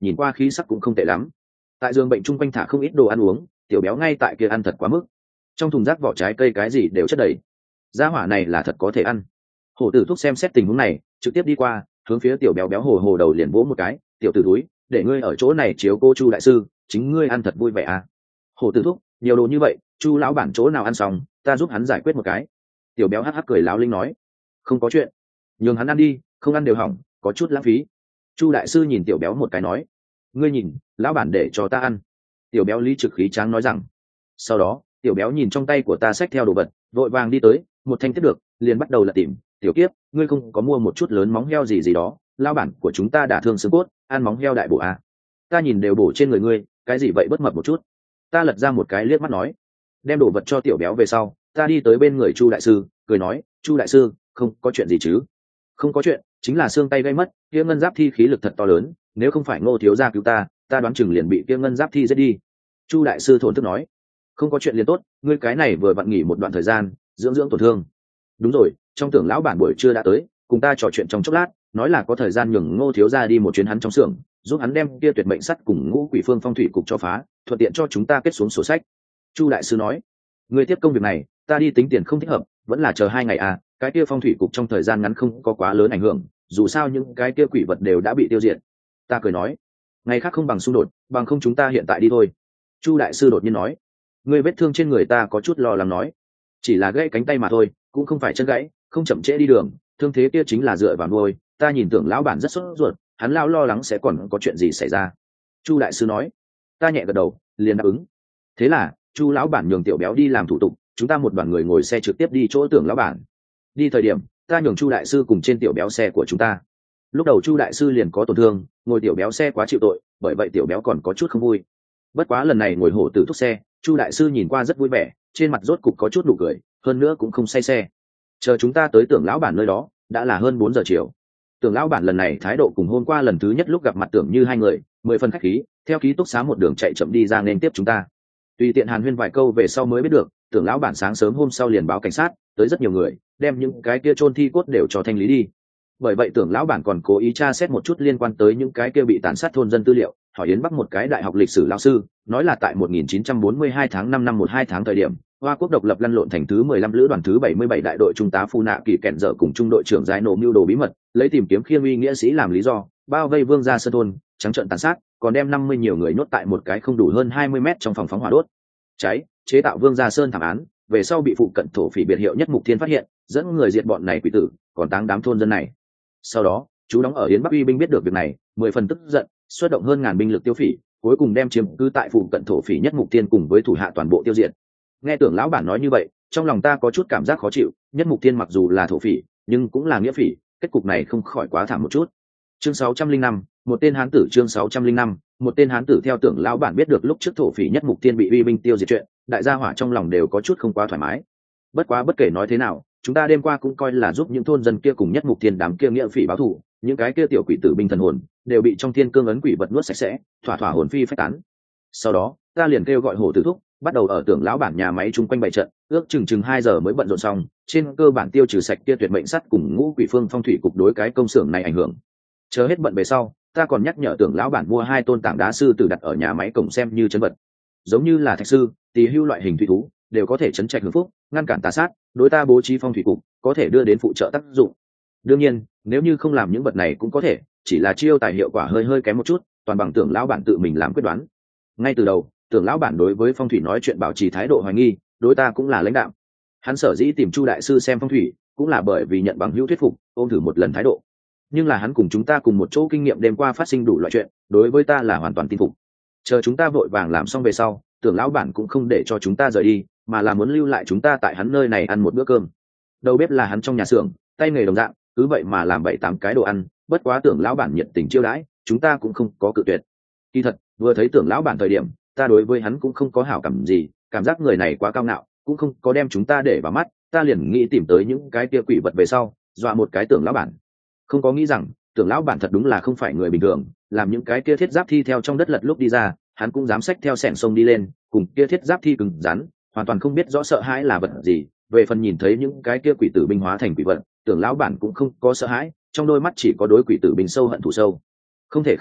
[SPEAKER 1] nhìn qua khí sắc cũng không tệ lắm. Tại giường bệnh chung quanh thả không ít đồ ăn uống, tiểu béo ngay tại kia ăn thật quá mức. Trong thùng rác vỏ trái cây cái gì đều chất đầy, gia hỏa này là thật có thể ăn. Hổ tử thúc xem xét tình huống này, trực tiếp đi qua, hướng phía tiểu béo béo hồ đầu liền vỗ một cái, tiểu tử túi, để ngươi ở chỗ này chiếu cô Chu đại sư, chính ngươi ăn thật vui vẻ à. Hổ tử thúc, nhiều đồ như vậy, Chu lão bản chỗ nào ăn xong, ta giúp hắn giải quyết một cái. Tiểu béo hắc hắc cười láo linh nói, không có chuyện, nhường hắn ăn đi, không ăn đều hỏng, có chút lãng phí. Chu đại sư nhìn tiểu béo một cái nói, ngươi nhìn, lão bản để cho ta ăn. Tiểu béo lý trực khí tráng nói rằng. Sau đó tiểu béo nhìn trong tay của ta xách theo đồ vật, vội vàng đi tới, một thanh tiếp được, liền bắt đầu là tìm. Tiểu kiếp, ngươi không có mua một chút lớn móng heo gì gì đó, lão bản của chúng ta đả thương xương cốt, ăn móng heo đại bổ à. Ta nhìn đều bổ trên người ngươi, cái gì vậy bất mập một chút. Ta lật ra một cái liếc mắt nói, đem đồ vật cho tiểu béo về sau, ta đi tới bên người Chu đại sư, cười nói, Chu đại sư, không có chuyện gì chứ? Không có chuyện, chính là xương tay gây mất, kia ngân giáp thi khí lực thật to lớn, nếu không phải Ngô thiếu gia cứu ta, ta đoán chừng liền bị kia ngân giáp thi giết đi. Chu đại sư thổn thức nói, không có chuyện liền tốt, ngươi cái này vừa vặn nghỉ một đoạn thời gian, dưỡng dưỡng tổn thương. Đúng rồi, trong tưởng lão bản buổi trưa đã tới, cùng ta trò chuyện trong chốc lát, nói là có thời gian nhường Ngô thiếu gia đi một chuyến hắn trong xưởng, giúp hắn đem kia tuyệt mệnh sắt cùng ngũ quỷ phương phong thủy cục cho phá, thuận tiện cho chúng ta kết xuống sổ sách. Chu đại sư nói, ngươi tiếp công việc này, ta đi tính tiền không thích hợp, vẫn là chờ 2 ngày à, cái kia phong thủy cục trong thời gian ngắn không có quá lớn ảnh hưởng, dù sao những cái kia quỷ vật đều đã bị tiêu diệt. Ta cười nói, ngày khác không bằng xung đột, bằng không chúng ta hiện tại đi thôi. Chu đại sư đột nhiên nói, ngươi vết thương trên người ta có chút lo lắng nói, chỉ là gãy cánh tay mà thôi, cũng không phải chân gãy, không chậm trễ đi đường, thương thế kia chính là dựa vào nuôi. Ta nhìn tưởng lão bản rất sốt ruột, hắn lao lo lắng sẽ còn có chuyện gì xảy ra. Chu đại sư nói. Ta nhẹ gật đầu, liền đáp ứng. Thế là Chu lão bản nhường tiểu béo đi làm thủ tục, chúng ta một đoàn người ngồi xe trực tiếp đi chỗ tưởng lão bản. Đi thời điểm ta nhường Chu đại sư cùng trên tiểu béo xe của chúng ta. Lúc đầu Chu đại sư liền có tổn thương, ngồi tiểu béo xe quá chịu tội, bởi vậy tiểu béo còn có chút không vui. Bất quá lần này ngồi hổ tử thúc xe, Chu đại sư nhìn qua rất vui vẻ, trên mặt rốt cục có chút nụ cười, hơn nữa cũng không say xe. Chờ chúng ta tới tưởng lão bản nơi đó, đã là hơn 4 giờ chiều. Tưởng lão bản lần này thái độ cùng hôm qua lần thứ nhất lúc gặp mặt tưởng như hai người, 10 phần khách khí, theo ký túc xá một đường chạy chậm đi ra nên tiếp chúng ta. Tùy tiện hàn huyên vài câu về sau mới biết được, tưởng lão bản sáng sớm hôm sau liền báo cảnh sát, tới rất nhiều người, đem những cái kia chôn thi cốt đều cho thanh lý đi. Bởi vậy tưởng lão bản còn cố ý tra xét một chút liên quan tới những cái kia bị tàn sát thôn dân tư liệu, hỏi Yến Bắc một cái đại học lịch sử lão sư, nói là tại 1942 tháng 5 năm 12 tháng thời điểm, Hoa quốc độc lập lăn lộn thành thứ 15 lữ đoàn thứ 77 đại đội trung tá Phu Nạ Kỳ kẹn dở cùng trung đội trưởng Giai nổ mưu đồ bí mật, lấy tìm kiếm khiêng uy nghĩa sĩ làm lý do, bao vây Vương gia sơn thôn, trắng trợn tàn sát, còn đem 50 nhiều người nhốt tại một cái không đủ hơn 20 mét trong phòng phóng hỏa đốt cháy, chế tạo Vương gia sơn thảm án, về sau bị phụ cận thổ phỉ biệt hiệu Nhất Mục Thiên phát hiện, dẫn người diệt bọn này quỷ tử, còn táng đám thôn dân này. Sau đó, chú đóng ở Yến Bắc uy binh biết được việc này, 10 phần tức giận, xuất động hơn ngàn binh lực tiêu phỉ, cuối cùng đem chiếm cứ tại phụ cận thổ phỉ Nhất Mục Thiên cùng với thủ hạ toàn bộ tiêu diệt. Nghe tưởng lão bản nói như vậy, trong lòng ta có chút cảm giác khó chịu, Nhất Mục Thiên mặc dù là thổ phỉ, nhưng cũng là nghĩa phỉ, kết cục này không khỏi quá thảm một chút. Chương 605, một tên hán tử. Chương 605, một tên hán tử. Theo tưởng lão bản biết được lúc trước thổ phỉ Nhất Mục Thiên bị uy binh tiêu diệt chuyện, đại gia hỏa trong lòng đều có chút không quá thoải mái. Bất quá bất kể nói thế nào, chúng ta đêm qua cũng coi là giúp những thôn dân kia cùng Nhất Mục Thiên đám kia nghĩa phỉ báo thù, những cái kia tiểu quỷ tử binh thần hồn đều bị trong thiên cương ấn quỷ vật nuốt sạch sẽ, thỏa thỏa hồn phi phách tán. Sau đó ta liền kêu gọi hổ tử thúc, bắt đầu ở tưởng lão bản nhà máy chung quanh bày trận, ước chừng 2 giờ mới bận rộn xong, trên cơ bản tiêu trừ sạch kia tuyệt mệnh sắt cùng ngũ quỷ phương phong thủy cục đối cái công xưởng này ảnh hưởng. Chờ hết bận về sau, ta còn nhắc nhở tưởng lão bản mua 2 tôn tảng đá sư tử đặt ở nhà máy cổng xem như trấn vật, giống như là thạch sư, tỳ hưu loại hình thủy thú đều có thể trấn trạch hưởng phúc, ngăn cản tà sát, đối ta bố trí phong thủy cục có thể đưa đến phụ trợ tác dụng. Đương nhiên nếu như không làm những vật này cũng có thể, chỉ là chiêu tài hiệu quả hơi kém một chút, toàn bằng tưởng lão bản tự mình làm quyết đoán. Ngay từ đầu tưởng lão bản đối với phong thủy nói chuyện bảo trì thái độ hoài nghi, đối ta cũng là lãnh đạm. Hắn sở dĩ tìm Chu đại sư xem phong thủy cũng là bởi vì nhận bằng hữu thuyết phục, ôm thử một lần thái độ. Nhưng là hắn cùng chúng ta cùng một chỗ kinh nghiệm đêm qua phát sinh đủ loại chuyện, đối với ta là hoàn toàn tin phục. Chờ chúng ta vội vàng làm xong về sau, tưởng lão bản cũng không để cho chúng ta rời đi, mà là muốn lưu lại chúng ta tại hắn nơi này ăn một bữa cơm. Đầu bếp là hắn trong nhà xưởng, tay nghề đồng dạng, cứ vậy mà làm 7-8 cái đồ ăn, bất quá tưởng lão bản nhiệt tình chiêu đãi, chúng ta cũng không có cự tuyệt. Kỳ thật vừa thấy tưởng lão bản thời điểm, ta đối với hắn cũng không có hảo cảm gì, cảm giác người này quá cao ngạo, cũng không có đem chúng ta để vào mắt. Ta liền nghĩ tìm tới những cái kia quỷ vật về sau, dọa một cái tưởng lão bản. Không có nghĩ rằng tưởng lão bản thật đúng là không phải người bình thường, làm những cái kia thiết giáp thi theo trong đất lật lúc đi ra, hắn cũng dám xách theo xẻng sông đi lên, cùng kia thiết giáp thi cứng rắn, hoàn toàn không biết rõ sợ hãi là vật gì. Về phần nhìn thấy những cái kia quỷ tử binh hóa thành quỷ vật, tưởng lão bản cũng không có sợ hãi, trong đôi mắt chỉ có đối quỷ tử binh sâu hận thù sâu. Không thể không nói,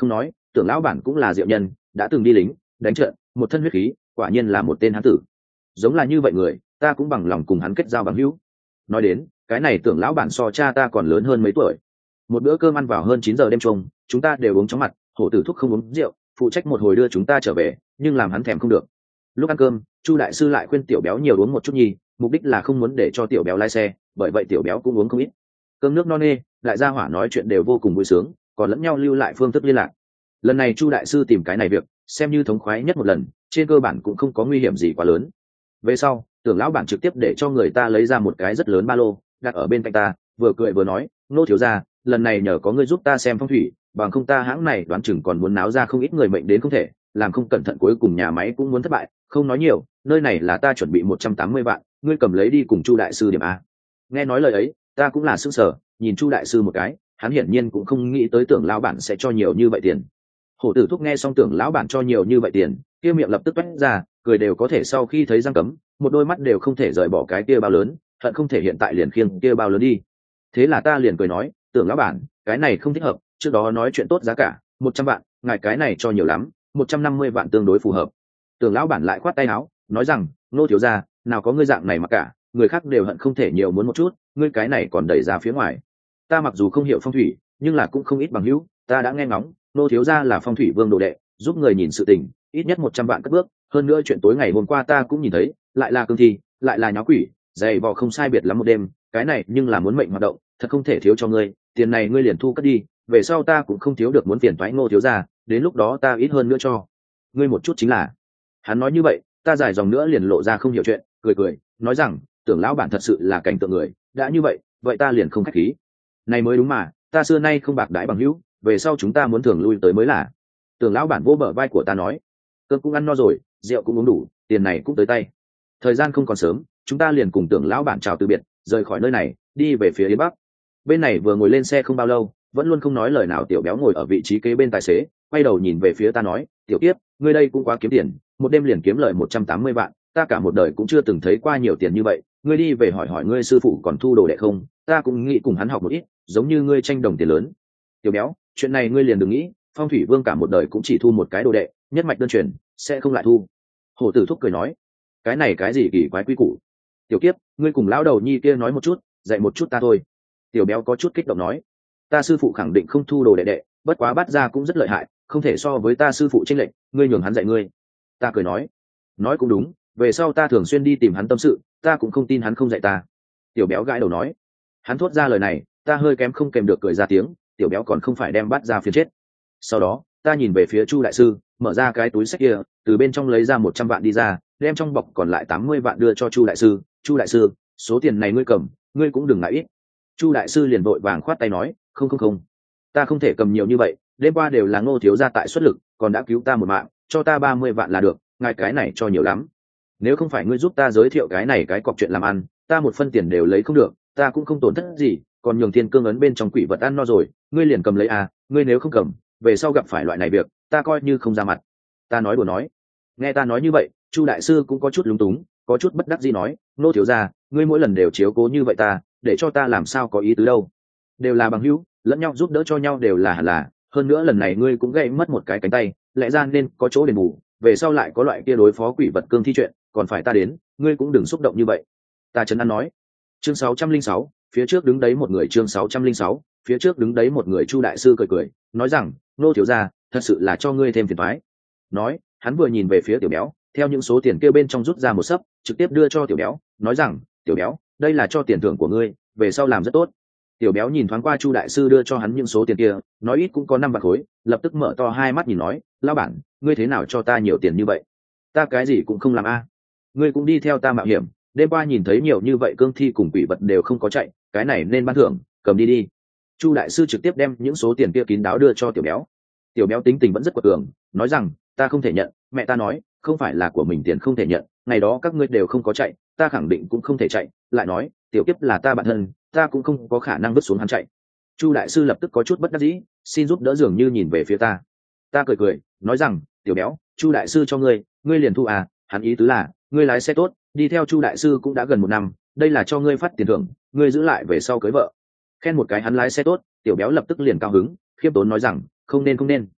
[SPEAKER 1] tưởng lão bản cũng là diệu nhân, đã từng đi lính đánh trận, một thân huyết khí, quả nhiên là một tên hán tử. Giống là như vậy người, ta cũng bằng lòng cùng hắn kết giao bằng hữu. Nói đến cái này, tưởng lão bản so cha ta còn lớn hơn mấy tuổi. Một bữa cơm ăn vào hơn 9 giờ đêm trông, chúng ta đều uống chóng mặt. Hổ tử thúc không uống rượu, phụ trách một hồi đưa chúng ta trở về, nhưng làm hắn thèm không được. Lúc ăn cơm, Chu đại sư lại khuyên tiểu béo nhiều uống một chút nhi, mục đích là không muốn để cho tiểu béo lái xe, bởi vậy tiểu béo cũng uống không ít. Cơm nước no nê, đại gia hỏa nói chuyện đều vô cùng vui sướng, còn lẫn nhau lưu lại phương thức liên lạc. Lần này Chu đại sư tìm cái này việc, xem như thống khoái nhất một lần, trên cơ bản cũng không có nguy hiểm gì quá lớn. Về sau, tưởng lão bản trực tiếp để cho người ta lấy ra một cái rất lớn ba lô, đặt ở bên cạnh ta, vừa cười vừa nói, Nô thiếu gia, lần này nhờ có ngươi giúp ta xem phong thủy, bằng không ta hãng này đoán chừng còn muốn náo ra không ít người mệnh đến không thể, làm không cẩn thận cuối cùng nhà máy cũng muốn thất bại. Không nói nhiều, nơi này là ta chuẩn bị 180 vạn, ngươi cầm lấy đi cùng Chu đại sư điểm a. Nghe nói lời ấy, ta cũng là sững sờ, nhìn Chu đại sư một cái, hắn hiển nhiên cũng không nghĩ tới tưởng lão bản sẽ cho nhiều như vậy tiền. Hổ tử thúc nghe xong tưởng lão bản cho nhiều như vậy tiền, kia miệng lập tức toét ra, cười đều có thể sau khi thấy răng cấm, một đôi mắt đều không thể rời bỏ cái kia bao lớn, hận không thể hiện tại liền khiêng kia bao lớn đi. Thế là ta liền cười nói, tưởng lão bản, cái này không thích hợp, trước đó nói chuyện tốt giá cả 100 vạn, ngài cái này cho nhiều lắm, 150 vạn tương đối phù hợp. Tưởng lão bản lại khoát tay áo, nói rằng, Nô thiếu gia, nào có ngươi dạng này mà cả, người khác đều hận không thể nhiều muốn một chút, ngươi cái này còn đẩy ra phía ngoài. Ta mặc dù không hiểu phong thủy, nhưng là cũng không ít bằng hữu, ta đã nghe ngóng, Nô thiếu gia là phong thủy vương đồ đệ, giúp người nhìn sự tình, ít nhất 100 vạn cất bước. Hơn nữa chuyện tối ngày hôm qua ta cũng nhìn thấy, lại là cương thi, lại là nháo quỷ, dày vò không sai biệt lắm một đêm, cái này nhưng là muốn mệnh hoạt động, thật không thể thiếu cho ngươi, tiền này ngươi liền thu cất đi, về sau ta cũng không thiếu được muốn phiền toái Ngô thiếu gia, đến lúc đó ta ít hơn nữa cho ngươi một chút chính là. Hắn nói như vậy, ta dài dòng nữa liền lộ ra không hiểu chuyện, cười cười, nói rằng, tưởng lão bản thật sự là cảnh tượng người, đã như vậy, vậy ta liền không khách khí. Này mới đúng mà, ta xưa nay không bạc đãi bằng hữu, về sau chúng ta muốn thường lui tới mới là. Tưởng lão bản vỗ bờ vai của ta nói, cơm cũng ăn no rồi, rượu cũng uống đủ, tiền này cũng tới tay. Thời gian không còn sớm, chúng ta liền cùng tưởng lão bản chào từ biệt, rời khỏi nơi này, đi về phía Yến Bắc. Bên này vừa ngồi lên xe không bao lâu, vẫn luôn không nói lời nào tiểu béo ngồi ở vị trí kế bên tài xế, quay đầu nhìn về phía ta nói, tiểu tiếp, ngươi đây cũng quá kiếm tiền, một đêm liền kiếm lời 180 vạn, ta cả một đời cũng chưa từng thấy qua nhiều tiền như vậy, ngươi đi về hỏi hỏi ngươi sư phụ còn thu đồ đệ không, ta cũng nghĩ cùng hắn học một ít, giống như ngươi tranh đồng tiền lớn. Tiểu béo, chuyện này ngươi liền đừng nghĩ, phong thủy vương cả một đời cũng chỉ thu một cái đồ đệ, nhất mạch đơn truyền, sẽ không lại thu. Hổ tử thúc cười nói, cái này cái gì kỳ quái quy củ. Tiểu kiếp, ngươi cùng lão đầu nhi kia nói một chút, dạy một chút ta thôi. Tiểu béo có chút kích động nói, ta sư phụ khẳng định không thu đồ đệ đệ, bất quá bắt ra cũng rất lợi hại, không thể so với ta sư phụ chênh lệch, ngươi nhường hắn dạy ngươi. Ta cười nói cũng đúng, về sau ta thường xuyên đi tìm hắn tâm sự, ta cũng không tin hắn không dạy ta. Tiểu béo gãi đầu nói, hắn thốt ra lời này, ta hơi kém không kèm được cười ra tiếng, tiểu béo còn không phải đem bắt ra phiền chết. Sau đó ta nhìn về phía Chu đại sư, mở ra cái túi xách kia, từ bên trong lấy ra 100 vạn đi ra, đem trong bọc còn lại 80 vạn đưa cho Chu đại sư. Chu đại sư, số tiền này ngươi cầm, ngươi cũng đừng ngại ít. Chu đại sư liền vội vàng khoát tay nói, không, ta không thể cầm nhiều như vậy, đêm qua đều là Ngô thiếu gia tại xuất lực, còn đã cứu ta một mạng, cho ta 30 vạn là được, ngài cái này cho nhiều lắm. Nếu không phải ngươi giúp ta giới thiệu cái này cái cọc chuyện làm ăn, ta một phân tiền đều lấy không được, ta cũng không tổn thất gì, còn nhường thiên cương ấn bên trong quỷ vật ăn no rồi, ngươi liền cầm lấy à, ngươi nếu không cầm, về sau gặp phải loại này việc, ta coi như không ra mặt. Ta nói đùa nói. Nghe ta nói như vậy, Chu đại sư cũng có chút lúng túng, có chút bất đắc dĩ nói, Nô thiếu gia, ngươi mỗi lần đều chiếu cố như vậy ta, để cho ta làm sao có ý tứ đâu. Đều là bằng hữu, lẫn nhau giúp đỡ cho nhau đều là hẳn là, hơn nữa lần này ngươi cũng gãy mất một cái cánh tay, lẽ ra nên có chỗ đền bù, về sau lại có loại kia đối phó quỷ vật cương thi chuyện, còn phải ta đến, ngươi cũng đừng xúc động như vậy. Ta trấn an nói. Chương 606, phía trước đứng đấy một người. Chương 606, phía trước đứng đấy một người. Chu đại sư cười, nói rằng, Nô thiếu gia, thật sự là cho ngươi thêm phiền toái. Nói, hắn vừa nhìn về phía tiểu béo, theo những số tiền kia bên trong rút ra một sấp, trực tiếp đưa cho tiểu béo, nói rằng, tiểu béo, đây là cho tiền thưởng của ngươi, về sau làm rất tốt. Tiểu béo nhìn thoáng qua Chu đại sư đưa cho hắn những số tiền kia, nói ít cũng có 5 vạn khối, lập tức mở to hai mắt nhìn nói, lão bản, ngươi thế nào cho ta nhiều tiền như vậy? Ta cái gì cũng không làm a. Ngươi cũng đi theo ta mạo hiểm, đêm qua nhìn thấy nhiều như vậy cương thi cùng quỷ vật đều không có chạy, cái này nên ban thưởng, cầm đi đi. Chu đại sư trực tiếp đem những số tiền kia kín đáo đưa cho tiểu béo. Tiểu béo tính tình vẫn rất quật cường, nói rằng, ta không thể nhận, mẹ ta nói, không phải là của mình tiền không thể nhận, ngày đó các ngươi đều không có chạy, ta khẳng định cũng không thể chạy, lại nói, tiểu kiếp là ta bạn thân, ta cũng không có khả năng vứt xuống hắn chạy. Chu đại sư lập tức có chút bất đắc dĩ, xin giúp đỡ, dường như nhìn về phía ta. Ta cười, nói rằng, tiểu béo, Chu đại sư cho ngươi liền thu à, hắn ý tứ là, ngươi lái xe tốt, đi theo Chu đại sư cũng đã gần 1 năm, đây là cho ngươi phát tiền thưởng, ngươi giữ lại về sau cưới vợ. Khen một cái hắn lái xe tốt, tiểu béo lập tức liền cao hứng, khiêm tốn nói rằng, không nên.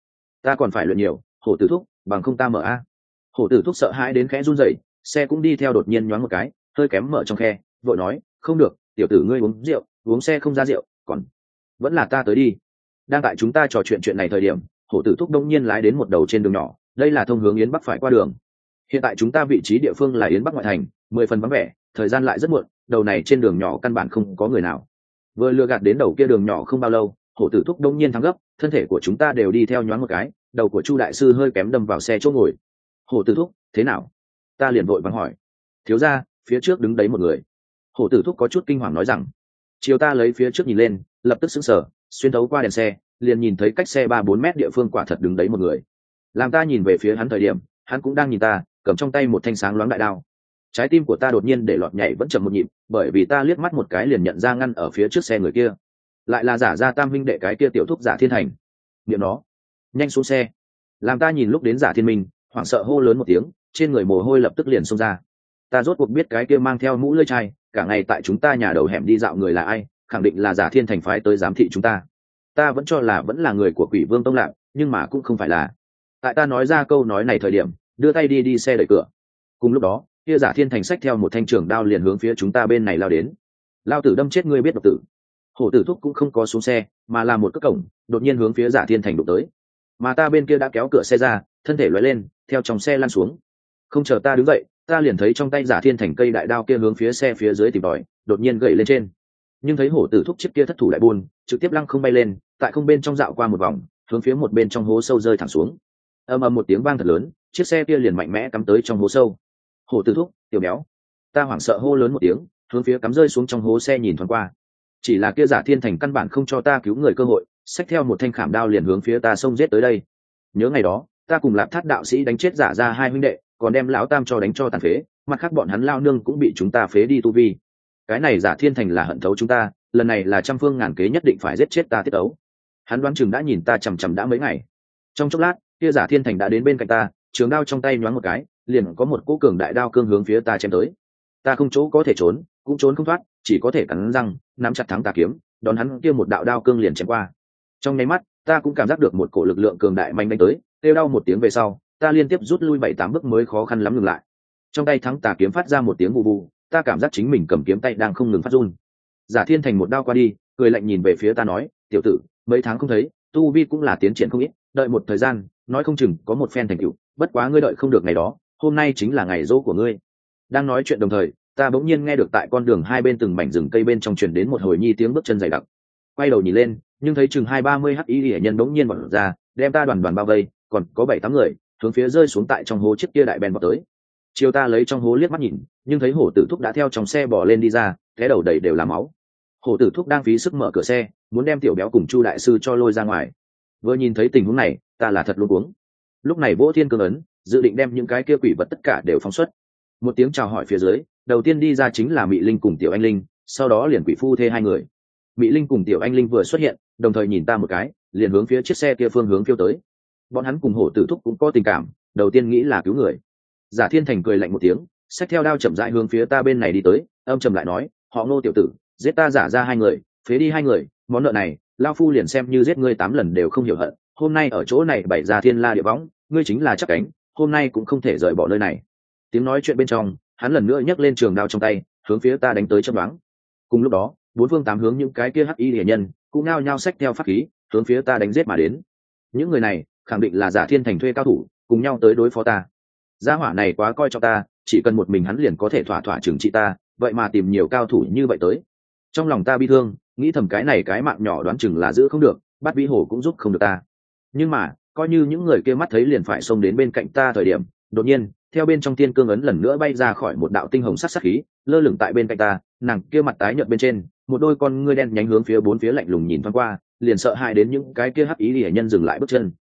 [SPEAKER 1] Ta còn phải luyện nhiều, hổ tử thúc bằng không ta mở a. Hổ tử thúc sợ hãi đến khẽ run rẩy, xe cũng đi theo đột nhiên nhoáng một cái, hơi kém mở trong khe, vội nói không được, tiểu tử ngươi uống rượu, uống xe không ra rượu, còn vẫn là ta tới đi. Đang tại chúng ta trò chuyện này thời điểm, hổ tử thúc đông nhiên lái đến một đầu trên đường nhỏ, đây là thông hướng Yến Bắc phải qua đường. Hiện tại chúng ta vị trí địa phương là Yến Bắc ngoại thành, 10 phần vắng vẻ, thời gian lại rất muộn, đầu này trên đường nhỏ căn bản không có người nào. Vừa lừa gạt đến đầu kia đường nhỏ không bao lâu, hổ tử thúc đông nhiên thắng gấp, thân thể của chúng ta đều đi theo nhoáng một cái, đầu của Chu đại sư hơi kém đâm vào xe chỗ ngồi. Hổ tử thúc, thế nào? Ta liền vội vàng hỏi. Thiếu gia, phía trước đứng đấy một người. Hổ tử thúc có chút kinh hoàng nói rằng. Chiều ta lấy phía trước nhìn lên, lập tức sững sờ, xuyên thấu qua đèn xe, liền nhìn thấy cách xe 3-4 mét địa phương quả thật đứng đấy một người. Làm ta nhìn về phía hắn thời điểm, hắn cũng đang nhìn ta, cầm trong tay một thanh sáng loáng đại đao. Trái tim của ta đột nhiên để lọt nhảy vẫn chậm một nhịp, bởi vì ta liếc mắt một cái liền nhận ra ngăn ở phía trước xe người kia, lại là giả gia tam huynh đệ cái kia tiểu thúc Giả Thiên Thành. Niệm nó, nhanh xuống xe. Làm ta nhìn lúc đến Giả Thiên Minh, hoảng sợ hô lớn một tiếng, trên người mồ hôi lập tức liền xông ra. Ta rốt cuộc biết cái kia mang theo mũ lưỡi chai, cả ngày tại chúng ta nhà đầu hẻm đi dạo người là ai, khẳng định là Giả Thiên Thành phái tới giám thị chúng ta. Ta vẫn cho là vẫn là người của Quỷ Vương Tông Lạc, nhưng mà cũng không phải là. Tại ta nói ra câu nói này thời điểm, đưa tay đi xe đẩy cửa. Cùng lúc đó, kia Giả Thiên Thành xách theo một thanh trường đao liền hướng phía chúng ta bên này lao đến. Lao tử đâm chết ngươi biết độc tử. Hổ tử thúc cũng không có xuống xe, mà là một cước cổng, đột nhiên hướng phía Giả Thiên Thành đụng tới. Mà ta bên kia đã kéo cửa xe ra, thân thể lóe lên, theo trong xe lăn xuống. Không chờ ta đứng dậy, ta liền thấy trong tay Giả Thiên Thành cây đại đao kia hướng phía xe phía dưới tìm tòi, đột nhiên gậy lên trên. Nhưng thấy hổ tử thúc chiếc kia thất thủ lại buồn, trực tiếp lăng không bay lên, tại không bên trong dạo qua một vòng, hướng phía một bên trong hố sâu rơi thẳng xuống. Ầm ầm một tiếng vang thật lớn, chiếc xe kia liền mạnh mẽ cắm tới trong hố sâu. Hổ tử thúc, tiểu béo. Ta hoảng sợ hô lớn một tiếng, hướng phía cắm rơi xuống trong hố xe nhìn thoáng qua. Chỉ là kia Giả Thiên Thành căn bản không cho ta cứu người cơ hội, xách theo một thanh khảm đao liền hướng phía ta xông giết tới đây. Nhớ ngày đó, ta cùng Lạp Thát đạo sĩ đánh chết Giả ra hai huynh đệ, còn đem lão tam cho đánh cho tàn phế, mặt khác bọn hắn lao nương cũng bị chúng ta phế đi tu vi. Cái này Giả Thiên Thành là hận thấu chúng ta, lần này là trăm phương ngàn kế nhất định phải giết chết ta tiết ấu. Hắn đoán chừng đã nhìn ta chằm chằm đã mấy ngày. Trong chốc lát, kia Giả Thiên Thành đã đến bên cạnh ta, trường đao trong tay nhoáng một cái, liền có một cỗ cường đại đao cương hướng phía ta chém tới. Ta không chỗ có thể trốn, cũng trốn không thoát, chỉ có thể cắn răng nắm chặt thắng tà kiếm, đón hắn kia một đạo đao cương liền chém qua. Trong nháy mắt, ta cũng cảm giác được một cổ lực lượng cường đại mạnh đánh tới, kêu đau một tiếng về sau, ta liên tiếp rút lui 7-8 bước mới khó khăn lắm ngừng lại. Trong tay thắng tà kiếm phát ra một tiếng bù bù, ta cảm giác chính mình cầm kiếm tay đang không ngừng phát run. Giả Thiên Thành một đao qua đi, cười lạnh nhìn về phía ta nói, tiểu tử, mấy tháng không thấy, tu vi cũng là tiến triển không ít, đợi một thời gian, nói không chừng có một phen thành tựu, bất quá ngươi đợi không được ngày đó, hôm nay chính là ngày dỗ của ngươi. Đang nói chuyện đồng thời, ta bỗng nhiên nghe được tại con đường hai bên từng mảnh rừng cây bên trong truyền đến một hồi nhi tiếng bước chân dày đặc. Quay đầu nhìn lên, nhưng thấy chừng 20-30 hắc y hệ nhân bỗng nhiên vọt ra, đem ta đoàn bao vây, còn có 7-8 người hướng phía rơi xuống tại trong hố chiếc kia đại bèn vọt tới. Chiều ta lấy trong hố liếc mắt nhìn, nhưng thấy hổ tử thúc đã theo trong xe bò lên đi ra, cái đầu đầy đều là máu. Hổ tử thúc đang phí sức mở cửa xe, muốn đem tiểu béo cùng Chu đại sư cho lôi ra ngoài. Vừa nhìn thấy tình huống này, ta là thật luống cuống. Lúc này vỗ thiên cương ấn, dự định đem những cái kia quỷ vật tất cả đều phóng xuất. Một tiếng chào hỏi phía dưới, đầu tiên đi ra chính là Mị Linh cùng Tiểu Anh Linh, sau đó liền quỷ phu thê hai người. Mị Linh cùng Tiểu Anh Linh vừa xuất hiện, đồng thời nhìn ta một cái, liền hướng phía chiếc xe kia phương hướng phiêu tới. Bọn hắn cùng hổ tử thúc cũng có tình cảm, đầu tiên nghĩ là cứu người. Giả Thiên Thành cười lạnh một tiếng, xách theo đao chậm rãi hướng phía ta bên này đi tới, âm trầm lại nói, họ Ngô tiểu tử, giết ta Giả ra hai người, phế đi hai người, món nợ này, lao phu liền xem như giết ngươi 8 lần đều không hiểu hận. Hôm nay ở chỗ này bày ra thiên la địa võng, ngươi chính là chắc cánh, hôm nay cũng không thể rời bỏ nơi này. Tiếng nói chuyện bên trong, hắn lần nữa nhấc lên trường đao trong tay, hướng phía ta đánh tới chớp nhoáng. Cùng lúc đó, 4 phương 8 hướng những cái kia hắc y liễu nhân cũng nao nhao xách theo pháp khí, hướng phía ta đánh giết mà đến. Những người này khẳng định là Giả Thiên Thành thuê cao thủ, cùng nhau tới đối phó ta. Gia hỏa này quá coi trọng ta, chỉ cần một mình hắn liền có thể thỏa thỏa trừng trị ta, vậy mà tìm nhiều cao thủ như vậy tới. Trong lòng ta bi thương, nghĩ thầm cái này cái mạng nhỏ đoán chừng là giữ không được, Bát Vĩ Hổ cũng giúp không được ta. Nhưng mà, coi như những người kia mắt thấy liền phải xông đến bên cạnh ta thời điểm, đột nhiên, theo bên trong tiên cương ấn lần nữa bay ra khỏi một đạo tinh hồng sắc sắc khí, lơ lửng tại bên cạnh ta, nàng kia mặt tái nhợt bên trên, một đôi con ngươi đen nhánh hướng phía bốn phía lạnh lùng nhìn thoáng qua, liền sợ hãi đến những cái kia hắc ý liễu nhân dừng lại bước chân.